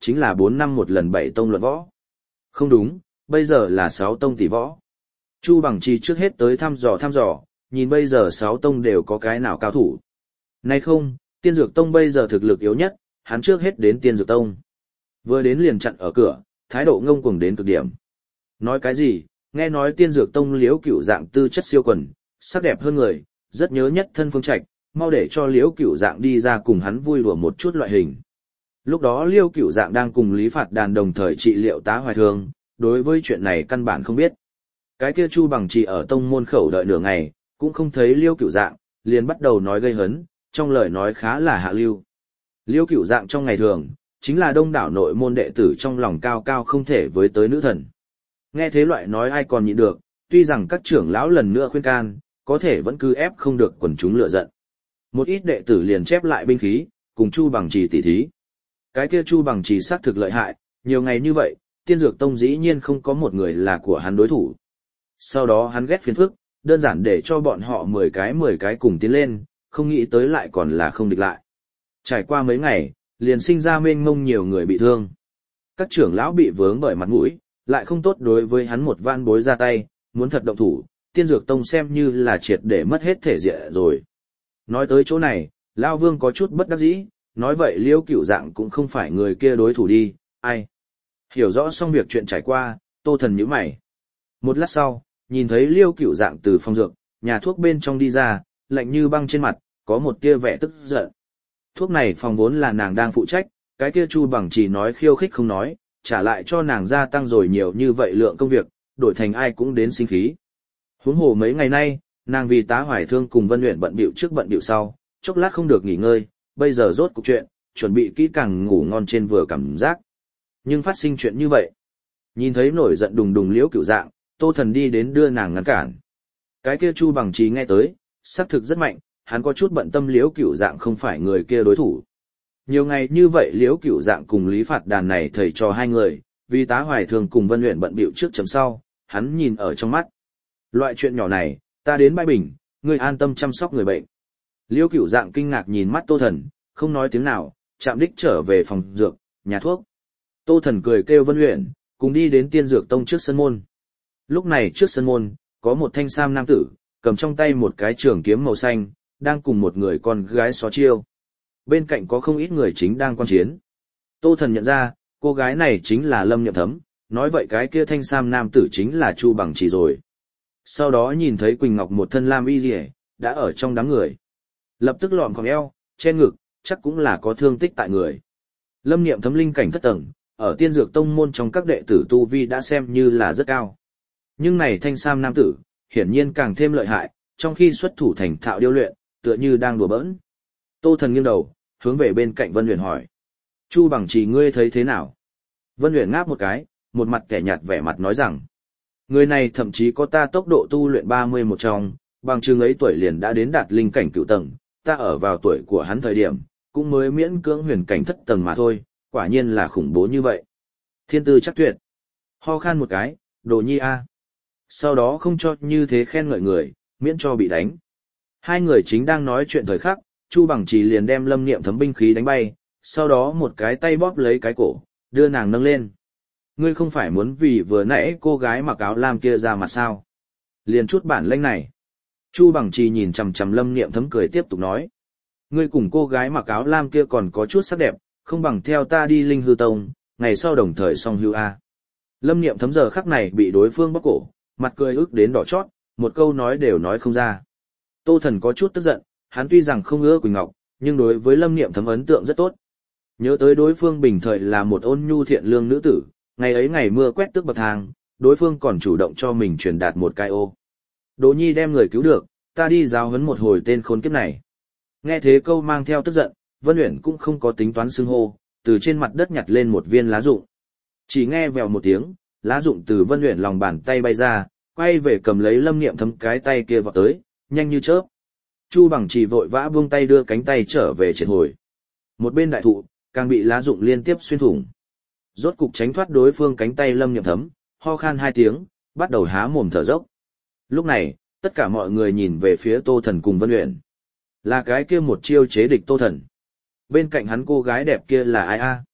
chính là 4 năm một lần 7 tông luận võ. Không đúng, bây giờ là 6 tông tỷ võ. Chu Bằng Trì trước hết tới thăm dò, nhìn bây giờ 6 tông đều có cái nào cao thủ. Nay không, Tiên Dược Tông bây giờ thực lực yếu nhất, hắn trước hết đến Tiên Dược Tông. Vừa đến liền chặn ở cửa, thái độ ngông cuồng đến cực điểm. Nói cái gì, nghe nói Tiên Dược Tông Liễu Cửu Dạng tư chất siêu quần, sắc đẹp hơn người, rất nhớ nhất thân Phương Trạch, mau để cho Liễu Cửu Dạng đi ra cùng hắn vui đùa một chút loại hình. Lúc đó Liễu Cửu Dạng đang cùng Lý Phạt Đàn đồng thời trị liệu tá hoài thương, đối với chuyện này căn bản không biết. Cái kia Chu Bằng Trì ở tông môn khẩu đợi nửa ngày, cũng không thấy Liễu Cửu Dạng, liền bắt đầu nói gây hấn, trong lời nói khá là hạ lưu. Liễu Cửu Dạng trong ngày thường, chính là đông đảo nội môn đệ tử trong lòng cao cao không thể với tới nữ thần. Nghe thế loại nói ai còn nhịn được, tuy rằng các trưởng lão lần nữa khuyên can, có thể vẫn cứ ép không được quần chúng lựa giận. Một ít đệ tử liền chép lại binh khí, cùng Chu Bằng Trì tỉ thí. Cái kia Chu Bằng Trì xác thực lợi hại, nhiều ngày như vậy, Tiên Dược Tông dĩ nhiên không có một người là của hắn đối thủ. Sau đó hắn ghét phiền phức, đơn giản để cho bọn họ 10 cái cùng tiến lên, không nghĩ tới lại còn là không địch lại. Trải qua mấy ngày, liền sinh ra mênh mông nhiều người bị thương. Các trưởng lão bị vướng bởi mặt mũi, lại không tốt đối với hắn một van bối ra tay, muốn thật động thủ, Tiên Dược Tông xem như là triệt để mất hết thể diện rồi. Nói tới chỗ này, Lão Vương có chút bất đắc dĩ, nói vậy Liễu Cửu Dạng cũng không phải người kia đối thủ đi, ai. Hiểu rõ xong việc chuyện trải qua, Tô Thần nhíu mày. Một lát sau, nhìn thấy Liễu Cửu Dạng từ phòng dược, nhà thuốc bên trong đi ra, lạnh như băng trên mặt, có một tia vẻ tức giận. Thuốc này phòng vốn là nàng đang phụ trách, cái kia Chu Bằng Trì nói khiêu khích không nói, trả lại cho nàng gia tăng rồi nhiều như vậy lượng công việc, đổi thành ai cũng đến sinh khí. Huống hồ mấy ngày nay, nàng vì tá hoài thương cùng Vân Uyển bận bịu trước bận bịu sau, chốc lát không được nghỉ ngơi, bây giờ rốt cuộc chuyện, chuẩn bị kỹ càng ngủ ngon trên vừa cảm giác. Nhưng phát sinh chuyện như vậy, nhìn thấy nổi giận đùng đùng Liễu Cửu Dạng, Tô Thần đi đến đưa nàng ngăn cản. Cái kia Chu Bằng Trì nghe tới, xác thực rất mạnh, hắn có chút bận tâm Liễu Cửu Dạng không phải người kia đối thủ. Nhiều ngày như vậy Liễu Cửu Dạng cùng Lý Phạt Đàn này thầy trò hai người, vì tá hoài thường cùng Vân Uyển bận bịu trước chấm sau, hắn nhìn ở trong mắt. Loại chuyện nhỏ này, ta đến bãi bình, ngươi an tâm chăm sóc người bệnh. Liễu Cửu Dạng kinh ngạc nhìn mắt Tô Thần, không nói tiếng nào, chạm đích trở về phòng dược, nhà thuốc. Tô Thần cười kêu Vân Uyển, cùng đi đến Tiên Dược Tông trước sân môn. Lúc này trước sân môn, có một thanh sam nam tử, cầm trong tay một cái trường kiếm màu xanh, đang cùng một người con gái xó chiêu. Bên cạnh có không ít người chính đang quan chiến. Tô Thần nhận ra, cô gái này chính là Lâm Niệm Thấm, nói vậy cái kia thanh sam nam tử chính là Chu Bằng Trì rồi. Sau đó nhìn thấy Quỳnh Ngọc một thân lam y liễu, đã ở trong đám người. Lập tức lọm còng eo, che ngực, chắc cũng là có thương tích tại người. Lâm Niệm Thấm linh cảnh thất tầng, ở Tiên Dược Tông môn trong các đệ tử tu vi đã xem như là rất cao. Nhưng này thanh sam nam tử, hiển nhiên càng thêm lợi hại, trong khi xuất thủ thành thạo điêu luyện, tựa như đang đùa bỡn. Tô Thần nghiêng đầu, hướng về bên cạnh Vân Uyển hỏi. Chu Bằng Trì ngươi thấy thế nào? Vân Uyển ngáp một cái, một mặt kẻ nhạt vẻ mặt nói rằng. Người này thậm chí có ta tốc độ tu luyện 31 trong, bằng chừng ấy tuổi liền đã đến đạt linh cảnh cửu tầng, ta ở vào tuổi của hắn thời điểm, cũng mới miễn cưỡng huyền cảnh thất tầng mà thôi, quả nhiên là khủng bố như vậy. Thiên tư chắc tuyệt. Ho khan một cái, đồ nhi a. Sau đó không cho như thế khen ngợi người, miễn cho bị đánh. Hai người chính đang nói chuyện thời khắc, Chu Bằng Trì liền đem Lâm Niệm Thấm binh khí đánh bay, sau đó một cái tay bóp lấy cái cổ, đưa nàng nâng lên. Ngươi không phải muốn vì vừa nãy cô gái mặc áo lam kia ra mặt sao? Liền chút bản lĩnh này. Chu Bằng Trì nhìn chằm chằm Lâm Niệm Thấm cười tiếp tục nói. Ngươi cùng cô gái mặc áo lam kia còn có chút sắc đẹp, không bằng theo ta đi Linh Hư Tông, ngày sau đồng thời song hưu a. Lâm Niệm Thấm giờ khắc này bị đối phương bóp cổ, mặt cười ức đến đỏ chót, một câu nói đều nói không ra. Tô Thần có chút tức giận, hắn tuy rằng không ưa Quỳnh Ngọc, nhưng đối với Lâm Niệm Thấm ấn tượng rất tốt. Nhớ tới đối phương bình thời là một ôn nhu thiện lương nữ tử, ngày ấy ngày mưa quét tước bậc thang, đối phương còn chủ động cho mình truyền đạt một cái ô. Đỗ Nhi đem người cứu được, ta đi giáo huấn một hồi tên khốn kiếp này. Nghe thế câu mang theo tức giận, Vân Uyển cũng không có tính toán xưng hô, từ trên mặt đất nhặt lên một viên lá rụng. Chỉ nghe vèo một tiếng, lá rụng từ Vân Uyển lòng bàn tay bay ra, quay về cầm lấy Lâm Niệm Thấm cái tay kia vọt tới, nhanh như chớp. Chu Bằng Trì vội vã buông tay đưa cánh tay trở về triệt hồi. Một bên đại thụ, càng bị lá rụng liên tiếp xuyên thủng. Rốt cục tránh thoát đối phương cánh tay Lâm Niệm Thấm, ho khan 2 tiếng, bắt đầu há mồm thở dốc. Lúc này, tất cả mọi người nhìn về phía Tô Thần cùng Vân Uyển. Là cái kia một chiêu chế địch Tô Thần. Bên cạnh hắn cô gái đẹp kia là ai a?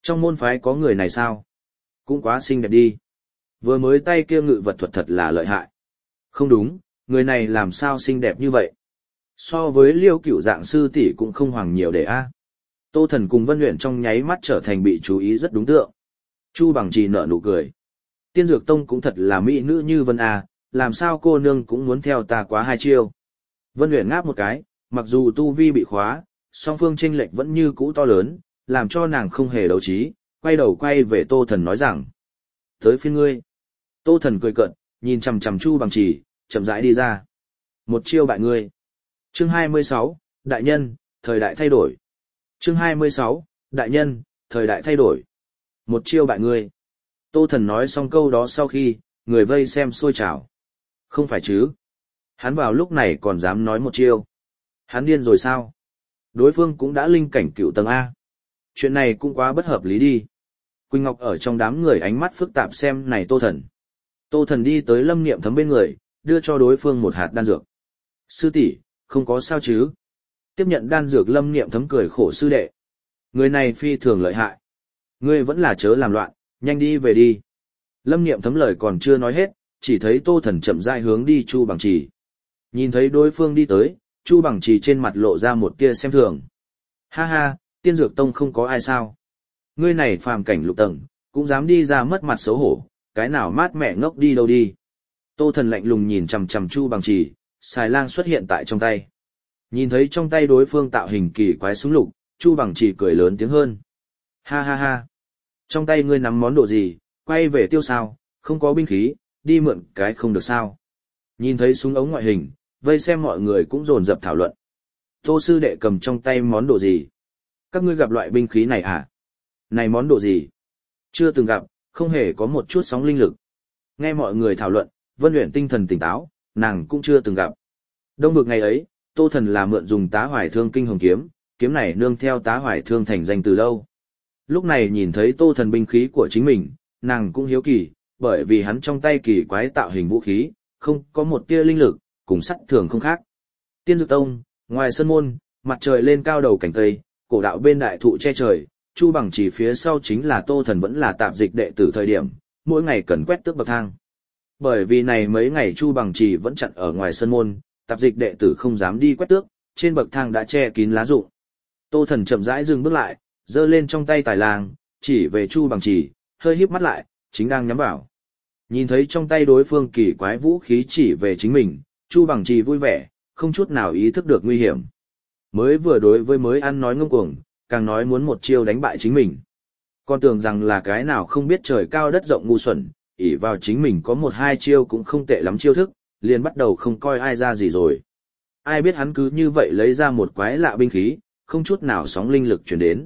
Trong môn phái có người này sao? Cũng quá xinh đẹp đi. Vừa mới tay kia ngự vật thuật thật là lợi hại. Không đúng, người này làm sao xinh đẹp như vậy? So với Liêu Cửu dạng sư tỷ cũng không hoàng nhiều để a. Tô Thần cùng Vân Uyển trong nháy mắt trở thành bị chú ý rất đúng tượng. Chu Bằng Trì nở nụ cười. Tiên Dược Tông cũng thật là mỹ nữ như Vân a, làm sao cô nương cũng muốn theo ta quá hai chiêu. Vân Uyển ngáp một cái, mặc dù tu vi bị khóa, song phương chênh lệch vẫn như cũ to lớn, làm cho nàng không hề đấu trí, quay đầu quay về Tô Thần nói rằng: "Tới phiên ngươi." Tô Thần cười cợt, nhìn chằm chằm Chu Bằng Trì, chậm rãi đi ra. "Một chiêu bại ngươi." Chương 26, đại nhân, thời đại thay đổi. Chương 26, đại nhân, thời đại thay đổi. "Một chiêu bại ngươi." Tô Thần nói xong câu đó sau khi, người vây xem sôi trào. Không phải chứ? Hắn vào lúc này còn dám nói một chiêu. Hắn điên rồi sao? Đối phương cũng đã linh cảnh cựu tầng A. Chuyện này cũng quá bất hợp lý đi. Quỳnh Ngọc ở trong đám người ánh mắt phức tạp xem này Tô Thần. Tô Thần đi tới Lâm Niệm Thấm bên người, đưa cho đối phương một hạt đan dược. "Sư tỷ, không có sao chứ?" Tiếp nhận đan dược, Lâm Niệm Thấm cười khổ: "Sư đệ, người này phi thường lợi hại. Ngươi vẫn là chớ làm loạn, nhanh đi về đi." Lâm Niệm Thấm lời còn chưa nói hết, chỉ thấy Tô Thần chậm rãi hướng đi Chu Bằng Trì. Nhìn thấy đối phương đi tới, Chu Bằng Trì trên mặt lộ ra một tia xem thường. "Ha ha, Tiên Dược Tông không có ai sao? Ngươi này phàm cảnh lục tầng, cũng dám đi ra mất mặt xấu hổ, cái nào mát mẹ ngốc đi đâu đi." Tô Thần lạnh lùng nhìn chằm chằm Chu Bằng Trì, xài lang xuất hiện tại trong tay. Nhìn thấy trong tay đối phương tạo hình kỳ quái súng lục, Chu Bằng Trì cười lớn tiếng hơn. "Ha ha ha, trong tay ngươi nắm món đồ gì, quay về tiêu sao, không có binh khí, đi mượn cái không được sao?" Nhìn thấy súng ống ngoại hình, vây xem mọi người cũng dồn dập thảo luận. "Tô sư đệ cầm trong tay món đồ gì? Các ngươi gặp loại binh khí này à? Này món đồ gì? Chưa từng gặp, không hề có một chút sóng linh lực." Nghe mọi người thảo luận, Vân Uyển tinh thần tỉnh táo, nàng cũng chưa từng gặp. Đông vực ngày ấy, Tô Thần là mượn dùng Tá Hoài Thương Kinh Hồng kiếm, kiếm này nương theo Tá Hoài Thương thành danh từ lâu. Lúc này nhìn thấy Tô Thần binh khí của chính mình, nàng cũng hiếu kỳ, bởi vì hắn trong tay kỳ quái tạo hình vũ khí, không có một tia linh lực, cùng sắt thường không khác. Tiên Dược Tông, ngoài sân môn, mặt trời lên cao đầu cảnh tây, cổ đạo bên đại thụ che trời, Chu Bằng Trì phía sau chính là Tô Thần vẫn là tạp dịch đệ tử thời điểm, mỗi ngày cần quét tước bậc thang. Bởi vì này mấy ngày Chu Bằng Trì vẫn chặn ở ngoài sân môn, tạp dịch đệ tử không dám đi quét tước, trên bậc thang đã che kín lá rụng. Tô Thần chậm rãi dừng bước lại, giơ lên trong tay tài lang, chỉ về Chu Bằng Trì, hơi híp mắt lại, chính đang nhắm vào. Nhìn thấy trong tay đối phương kỳ quái vũ khí chỉ về chính mình, Chu Bằng Trì vui vẻ, không chút nào ý thức được nguy hiểm. Mới vừa đối với mới ăn nói ngông cuồng, càng nói muốn một chiêu đánh bại chính mình. Còn tưởng rằng là cái nào không biết trời cao đất rộng ngu xuẩn, ỷ vào chính mình có một hai chiêu cũng không tệ lắm chiêu thức, liền bắt đầu không coi ai ra gì rồi. Ai biết hắn cứ như vậy lấy ra một quái lạ binh khí, không chút nào sóng linh lực truyền đến.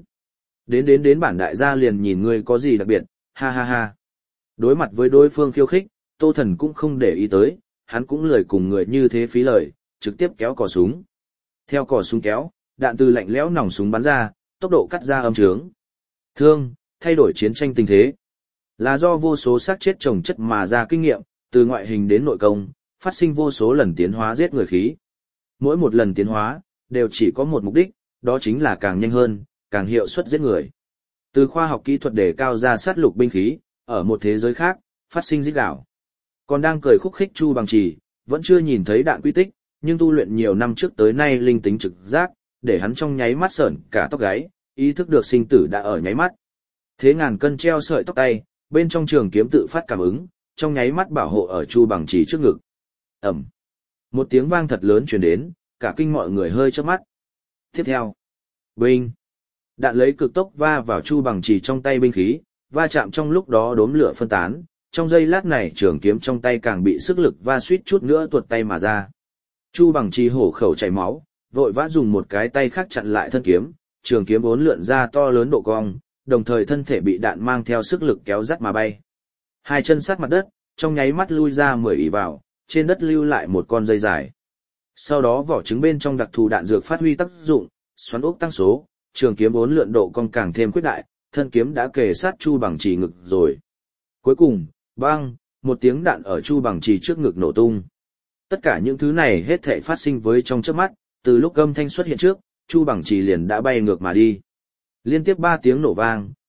Đến bản đại gia liền nhìn ngươi có gì đặc biệt, ha ha ha. Đối mặt với đối phương khiêu khích, Tô Thần cũng không để ý tới, hắn cũng lười cùng người như thế phí lời, trực tiếp kéo cò súng. Theo cò súng kéo, đạn từ lạnh lẽo nòng súng bắn ra, tốc độ cắt ra âm trướng. Thương, thay đổi chiến tranh tình thế. Là do vô số xác chết chồng chất mà ra kinh nghiệm, từ ngoại hình đến nội công, phát sinh vô số lần tiến hóa giết người khí. Mỗi một lần tiến hóa, đều chỉ có một mục đích, đó chính là càng nhanh hơn, càng hiệu suất giết người. Từ khoa học kỹ thuật đề cao ra sát lục binh khí, ở một thế giới khác, phát sinh giết đảo. Còn đang cười khúc khích Chu Bằng Trì, vẫn chưa nhìn thấy đạn quy tích, nhưng tu luyện nhiều năm trước tới nay linh tính trực giác, để hắn trong nháy mắt sởn cả tóc gáy, ý thức được sinh tử đã ở nháy mắt. Thế ngàn cân treo sợi tóc tay, bên trong trường kiếm tự phát cảm ứng, trong nháy mắt bảo hộ ở Chu Bằng Trì trước ngực. Ầm. Một tiếng vang thật lớn truyền đến, cả kinh mọi người hơi chớp mắt. Tiếp theo, binh. Đạn lấy cực tốc va vào Chu Bằng Trì trong tay binh khí, va chạm trong lúc đó đốm lửa phân tán, trong giây lát này trường kiếm trong tay càng bị sức lực va suýt chút nữa tuột tay mà ra. Chu Bằng Trì hổ khẩu chảy máu, vội vã dùng một cái tay khác chặn lại thân kiếm, trường kiếm uốn lượn ra to lớn độ cong, đồng thời thân thể bị đạn mang theo sức lực kéo dắt mà bay. Hai chân sát mặt đất, trong nháy mắt lui ra 10 ỷ vào, trên đất lưu lại một con dây dài. Sau đó vỏ trứng bên trong đặc thù đạn dược phát huy tác dụng, xoắn ốc tăng số, trường kiếm uốn lượn độ cong càng thêm quyết đại, thân kiếm đã kề sát Chu Bằng Trì ngực rồi. Cuối cùng, bang, một tiếng đạn ở Chu Bằng Trì trước ngực nổ tung. Tất cả những thứ này hết thảy phát sinh với trong chớp mắt, từ lúc âm thanh xuất hiện trước, Chu Bằng Trì liền đã bay ngược mà đi. Liên tiếp 3 tiếng nổ vang,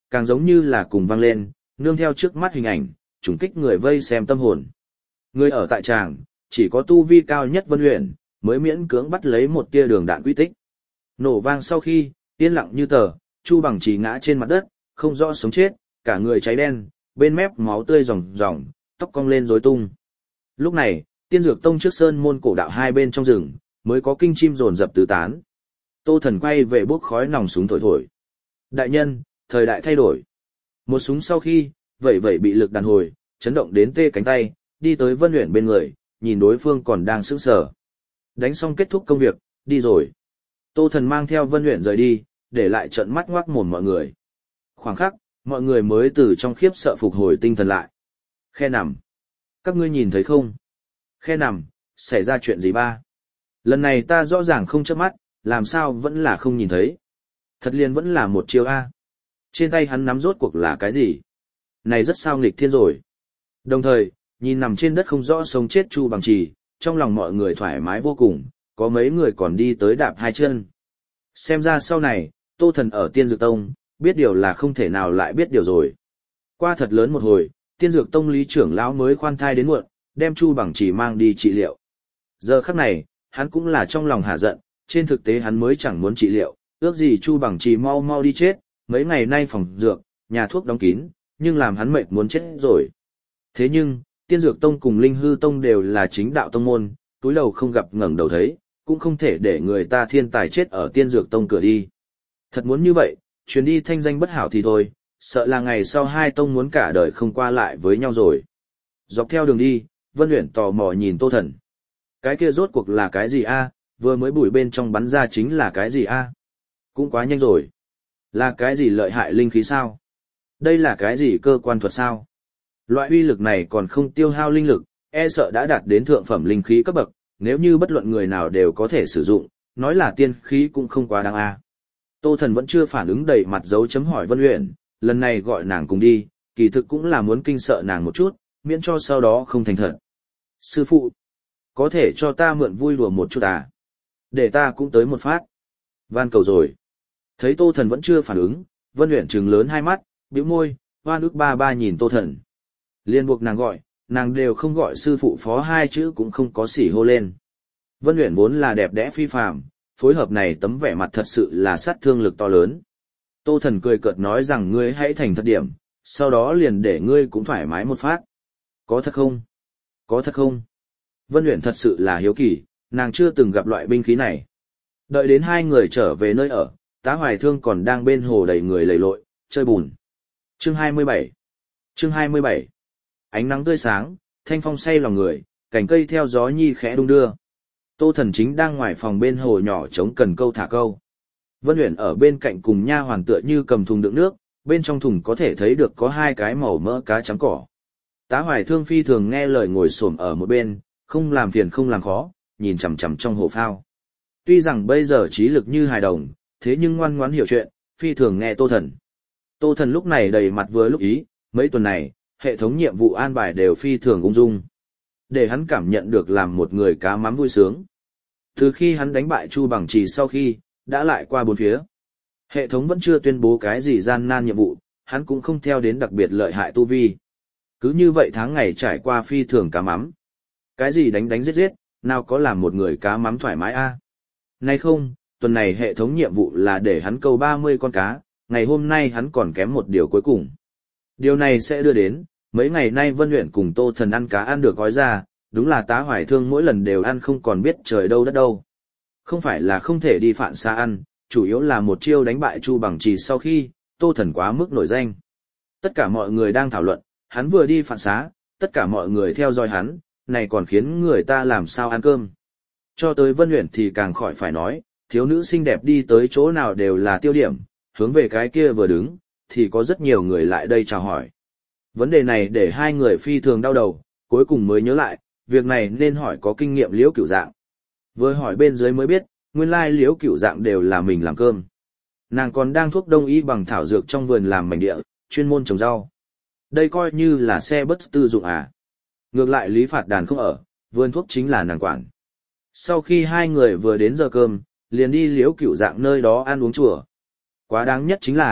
càng giống như là cùng vang lên, nương theo trước mắt hình ảnh, trùng kích người vây xem tâm hồn. Người ở tại tràng, chỉ có tu vi cao nhất Vân Uyển mới miễn cưỡng bắt lấy một tia đường đạn quy tích. Nổ vang sau khi, yên lặng như tờ, Chu Bằng Trì ngã trên mặt đất, không rõ sống chết, cả người cháy đen, bên mép máu tươi ròng ròng, tóc cong lên rối tung. Lúc này, Tiên Dược Tông trước sơn môn cổ đạo hai bên trong rừng, mới có kinh chim rồn rập tứ tán. Tô Thần quay về bốc khói nòng súng thổi thổi. Đại nhân, thời đại thay đổi. Một súng sau khi, vẩy vẩy bị lực đàn hồi, chấn động đến tê cánh tay, đi tới Vân Uyển bên người, nhìn đối phương còn đang sững sờ. Đánh xong kết thúc công việc, đi rồi. Tô Thần mang theo Vân Uyển rời đi, để lại trợn mắt ngoác mồm mọi người. Khoảng khắc, mọi người mới từ trong khiếp sợ phục hồi tinh thần lại. Khe nằm. Các ngươi nhìn thấy không? Khe nằm, xảy ra chuyện gì ba? Lần này ta rõ ràng không chớp mắt, làm sao vẫn là không nhìn thấy? Thật liền vẫn là một chiêu A. Trên tay hắn nắm rốt cuộc là cái gì? Này rất sao nghịch thiên rồi. Đồng thời, nhìn nằm trên đất không rõ sống chết Chu Bằng Trì, trong lòng mọi người thoải mái vô cùng, có mấy người còn đi tới đạp hai chân. Xem ra sau này, Tô Thần ở Tiên Dược Tông, biết điều là không thể nào lại biết điều rồi. Qua thật lớn một hồi, Tiên Dược Tông lý trưởng lão mới khoan thai đến muộn, đem Chu Bằng Trì mang đi trị liệu. Giờ khắc này, hắn cũng là trong lòng hả giận, trên thực tế hắn mới chẳng muốn trị liệu, ước gì Chu Bằng Trì mau mau đi chết, mấy ngày nay phòng dược, nhà thuốc đóng kín, nhưng làm hắn mệt muốn chết rồi. Thế nhưng, Tiên Dược Tông cùng Linh Hư Tông đều là chính đạo tông môn, túi đầu không gặp ngẩng đầu thấy, cũng không thể để người ta thiên tài chết ở Tiên Dược Tông cửa đi. Thật muốn như vậy, chuyến đi thanh danh bất hảo thì thôi, sợ là ngày sau hai tông muốn cả đời không qua lại với nhau rồi. Dọc theo đường đi, Vân Uyển tò mò nhìn Tô Thần. Cái kia rốt cuộc là cái gì a? Vừa mới bụi bên trong bắn ra chính là cái gì a? Cũng quá nhanh rồi. Là cái gì lợi hại linh khí sao? Đây là cái gì cơ quan thuật sao? Loại uy lực này còn không tiêu hao linh lực, e sợ đã đạt đến thượng phẩm linh khí cấp bậc, nếu như bất luận người nào đều có thể sử dụng, nói là tiên khí cũng không quá đáng a. Tô Thần vẫn chưa phản ứng đầy mặt dấu chấm hỏi Vân Uyển, lần này gọi nàng cùng đi, kỳ thực cũng là muốn kinh sợ nàng một chút, miễn cho sau đó không thành thật. Sư phụ, có thể cho ta mượn vui đùa một chút à? Để ta cũng tới một phát. Van cầu rồi. Thấy Tô Thần vẫn chưa phản ứng, Vân Uyển trừng lớn hai mắt, bĩu môi, oan ức ba ba nhìn Tô Thần. Liên buộc nàng gọi, nàng đều không gọi sư phụ phó hai chữ cũng không có xỉ hô lên. Vân Uyển vốn là đẹp đẽ phi phàm, phối hợp này tấm vẻ mặt thật sự là sát thương lực to lớn. Tô Thần cười cợt nói rằng ngươi hãy thành thật điểm, sau đó liền để ngươi cũng thoải mái một phát. Có thật không? Có thật không? Vân Uyển thật sự là hiếu kỳ, nàng chưa từng gặp loại binh khí này. Đợi đến hai người trở về nơi ở, Tá Hoài Thương còn đang bên hồ đầy người lầy lội, chơi bùn. Chương 27. Chương 27. Ánh nắng tươi sáng, thanh phong say lòng người, cành cây theo gió nhi khẽ đung đưa. Tô Thần chính đang ngoài phòng bên hồ nhỏ chống cần câu thả câu. Vân Uyển ở bên cạnh cùng nha hoàn tựa như cầm thùng đựng nước, bên trong thùng có thể thấy được có hai cái màu mỡ cá trắng cỏ. Tá Hoài Thương phi thường nghe lời ngồi xổm ở một bên, không làm phiền không làm khó, nhìn chằm chằm trong hồ phao. Tuy rằng bây giờ trí lực như hài đồng, thế nhưng ngoan ngoãn hiểu chuyện, phi thường nghe Tô Thần. Tô Thần lúc này đầy mặt vừa lúc ý, mấy tuần này, hệ thống nhiệm vụ an bài đều phi thường ung dung. Để hắn cảm nhận được làm một người cá mắm vui sướng. Từ khi hắn đánh bại Chu Bằng Trì sau khi, đã lại qua bốn phía. Hệ thống vẫn chưa tuyên bố cái gì gian nan nhiệm vụ, hắn cũng không theo đến đặc biệt lợi hại tu vi. Cứ như vậy tháng ngày trải qua phi thường cá mắm. Cái gì đánh đánh giết giết, nào có làm một người cá mắm thoải mái a? Nay không, tuần này hệ thống nhiệm vụ là để hắn câu 30 con cá, ngày hôm nay hắn còn kém một điều cuối cùng. Điều này sẽ đưa đến, mấy ngày nay Vân Uyển cùng Tô Thần ăn cá ăn được gói ra, đúng là Tá Hoài Thương mỗi lần đều ăn không còn biết trời đâu đất đâu. Không phải là không thể đi phạn xa ăn, chủ yếu là một chiêu đánh bại Chu Bằng Trì sau khi, Tô Thần quá mức nổi danh. Tất cả mọi người đang thảo luận, hắn vừa đi phạn xá, tất cả mọi người theo dõi hắn, này còn khiến người ta làm sao ăn cơm. Cho tới Vân Uyển thì càng khỏi phải nói, thiếu nữ xinh đẹp đi tới chỗ nào đều là tiêu điểm, hướng về cái kia vừa đứng, thì có rất nhiều người lại đây chào hỏi. Vấn đề này để hai người phi thường đau đầu, cuối cùng mới nhớ lại, việc này nên hỏi có kinh nghiệm Liễu Cửu Dạng. Vừa hỏi bên dưới mới biết, nguyên lai Liễu Cửu Dạng đều là mình làm cơm. Nàng còn đang thuốc đông y bằng thảo dược trong vườn làm mảnh địa, chuyên môn trồng rau. Đây coi như là xe bất tư dụng à. Ngược lại Lý Phạt Đàn không ở, vườn thuốc chính là nàng quản. Sau khi hai người vừa đến giờ cơm, liền đi Liễu Cửu Dạng nơi đó ăn uống chùa. Quá đáng nhất chính là,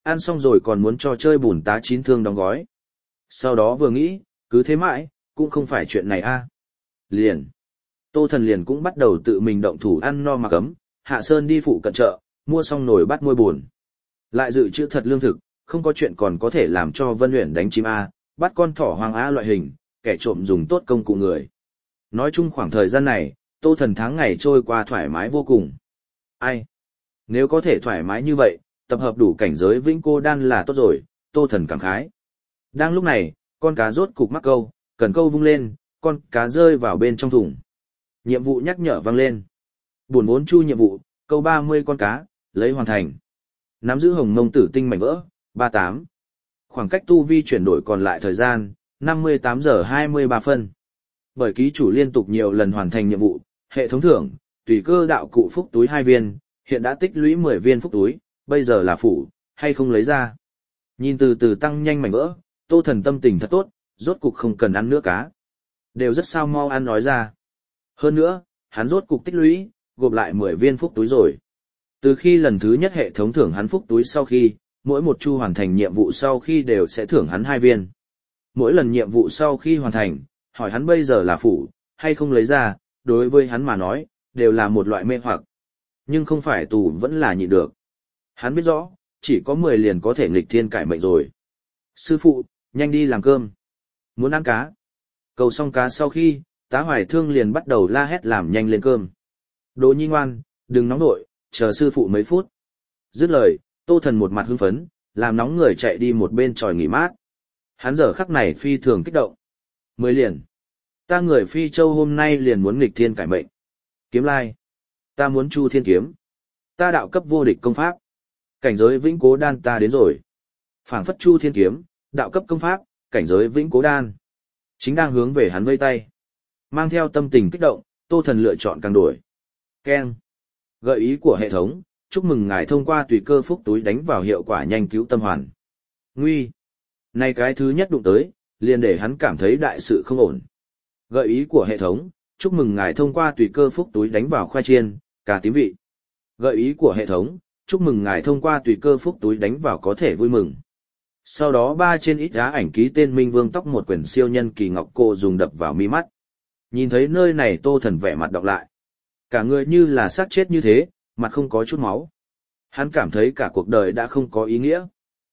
Ăn xong rồi còn muốn cho chơi bùn tá chín thương đóng gói. Sau đó vừa nghĩ, cứ thế mãi, cũng không phải chuyện này a. Liền. Tô Thần liền cũng bắt đầu tự mình động thủ ăn no mặc ấm, hạ sơn đi phụ cận chợ, mua xong nồi bắt muôi buồn. Lại dự trữ thật lương thực, không có chuyện còn có thể làm cho Vân Uyển đánh chim a, bắt con thỏ hoang a loại hình, kẻ trộm dùng tốt công cụ người. Nói chung khoảng thời gian này, Tô Thần tháng ngày trôi qua thoải mái vô cùng. Ai? Nếu có thể thoải mái như vậy, tập hợp đủ cảnh giới vĩnh cô đan là tốt rồi, Tô Thần cảm khái. Đang lúc này, con cá rốt cục mắc câu, cần câu vung lên, con cá rơi vào bên trong thùng. Nhiệm vụ nhắc nhở vang lên. Buồn vốn chu nhiệm vụ, câu 30 con cá, lấy hoàn thành. Nắm giữ hồng mông tử tinh mảnh vỡ, 38. Khoảng cách tu vi chuyển đổi còn lại thời gian, 58 giờ 23 phân. Bởi ký chủ liên tục nhiều lần hoàn thành nhiệm vụ, hệ thống thưởng, tùy cơ đạo cụ phúc túi 2 viên, hiện đã tích lũy 10 viên phúc túi, bây giờ là phủ, hay không lấy ra. Nhìn từ từ tăng nhanh mảnh vỡ, Tô Thần tâm tình thật tốt, rốt cục không cần ăn nữa cá. Đều rất sao mau ăn nói ra. Hơn nữa, hắn rốt cục tích lũy, gộp lại 10 viên phúc túi rồi. Từ khi lần thứ nhất hệ thống thưởng hắn phúc túi sau khi, mỗi một chu hoàn thành nhiệm vụ sau khi đều sẽ thưởng hắn 2 viên. Mỗi lần nhiệm vụ sau khi hoàn thành, hỏi hắn bây giờ là phủ, hay không lấy ra, đối với hắn mà nói, đều là một loại mê hoặc. Nhưng không phải tù vẫn là nhịn được. Hắn biết rõ, chỉ có 10 liền có thể nghịch thiên cải mệnh rồi. Sư phụ, nhanh đi làm cơm. Muốn ăn cá. Cầu xong cá sau khi, Tá Hoài Thương liền bắt đầu la hét làm nhanh lên cơm. Đỗ Nhi ngoan, đừng nóng nội, chờ sư phụ mấy phút. Dứt lời, Tô Thần một mặt hưng phấn, làm nóng người chạy đi một bên tròi nghỉ mát. Hắn giờ khắc này phi thường kích động. 10 liền. Ta người Phi Châu hôm nay liền muốn nghịch thiên cải mệnh. Kiếm lai. Ta muốn Chu Thiên Kiếm. Ta đạo cấp vô địch công pháp. Cảnh giới vĩnh cố đan ta đến rồi. Phảng phất Chu Thiên Kiếm, đạo cấp công pháp, cảnh giới vĩnh cố đan. Chính đang hướng về hắn vây tay. Mang theo tâm tình kích động, Tô Thần lựa chọn càng đổi. Keng. Gợi ý của hệ thống, chúc mừng ngài thông qua tùy cơ phúc túi đánh vào hiệu quả nhanh cứu tâm hoàn. Nguy. Này cái thứ nhất đụng tới, liền để hắn cảm thấy đại sự không ổn. Gợi ý của hệ thống, chúc mừng ngài thông qua tùy cơ phúc túi đánh vào khoai chiên, cà tím vị. Gợi ý của hệ thống, chúc mừng ngài thông qua tùy cơ phúc túi đánh vào có thể vui mừng. Sau đó 3 trên ít giá ảnh ký tên Minh Vương tóc một quyển siêu nhân kỳ ngọc cô dùng đập vào mi mắt. Nhìn thấy nơi này Tô Thần vẻ mặt đọc lại. Cả người như là xác chết như thế, mặt không có chút máu. Hắn cảm thấy cả cuộc đời đã không có ý nghĩa.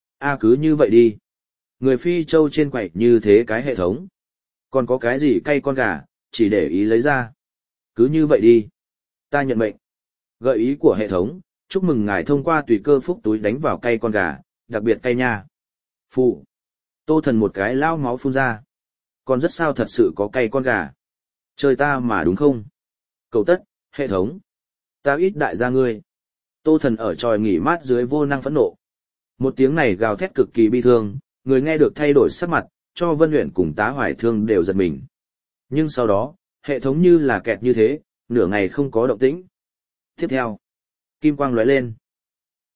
Cứ như vậy đi. Người Phi Châu trên quầy như thế cái hệ thống. Còn có cái gì cay con gà, chỉ để ý lấy ra. Cứ như vậy đi. Ta nhận mệnh. Gợi ý của hệ thống, chúc mừng ngài thông qua tùy cơ phúc túi đánh vào cay con gà, đặc biệt cay nha. Phụ. Tô Thần một cái lao máu phun ra. Còn rất sao thật sự có cay con gà. Chơi ta mà đúng không? Cầu tất, hệ thống. Ta ít đại gia ngươi. Tô Thần ở tròi nghỉ mát dưới vô năng phẫn nộ. Một tiếng này gào thét cực kỳ bi thương, người nghe được thay đổi sắc mặt, cho Vân Uyển cùng Tá Hoài Thương đều giật mình. Nhưng sau đó, hệ thống như là kẹt như thế, nửa ngày không có động tĩnh. Tiếp theo, kim quang lóe lên.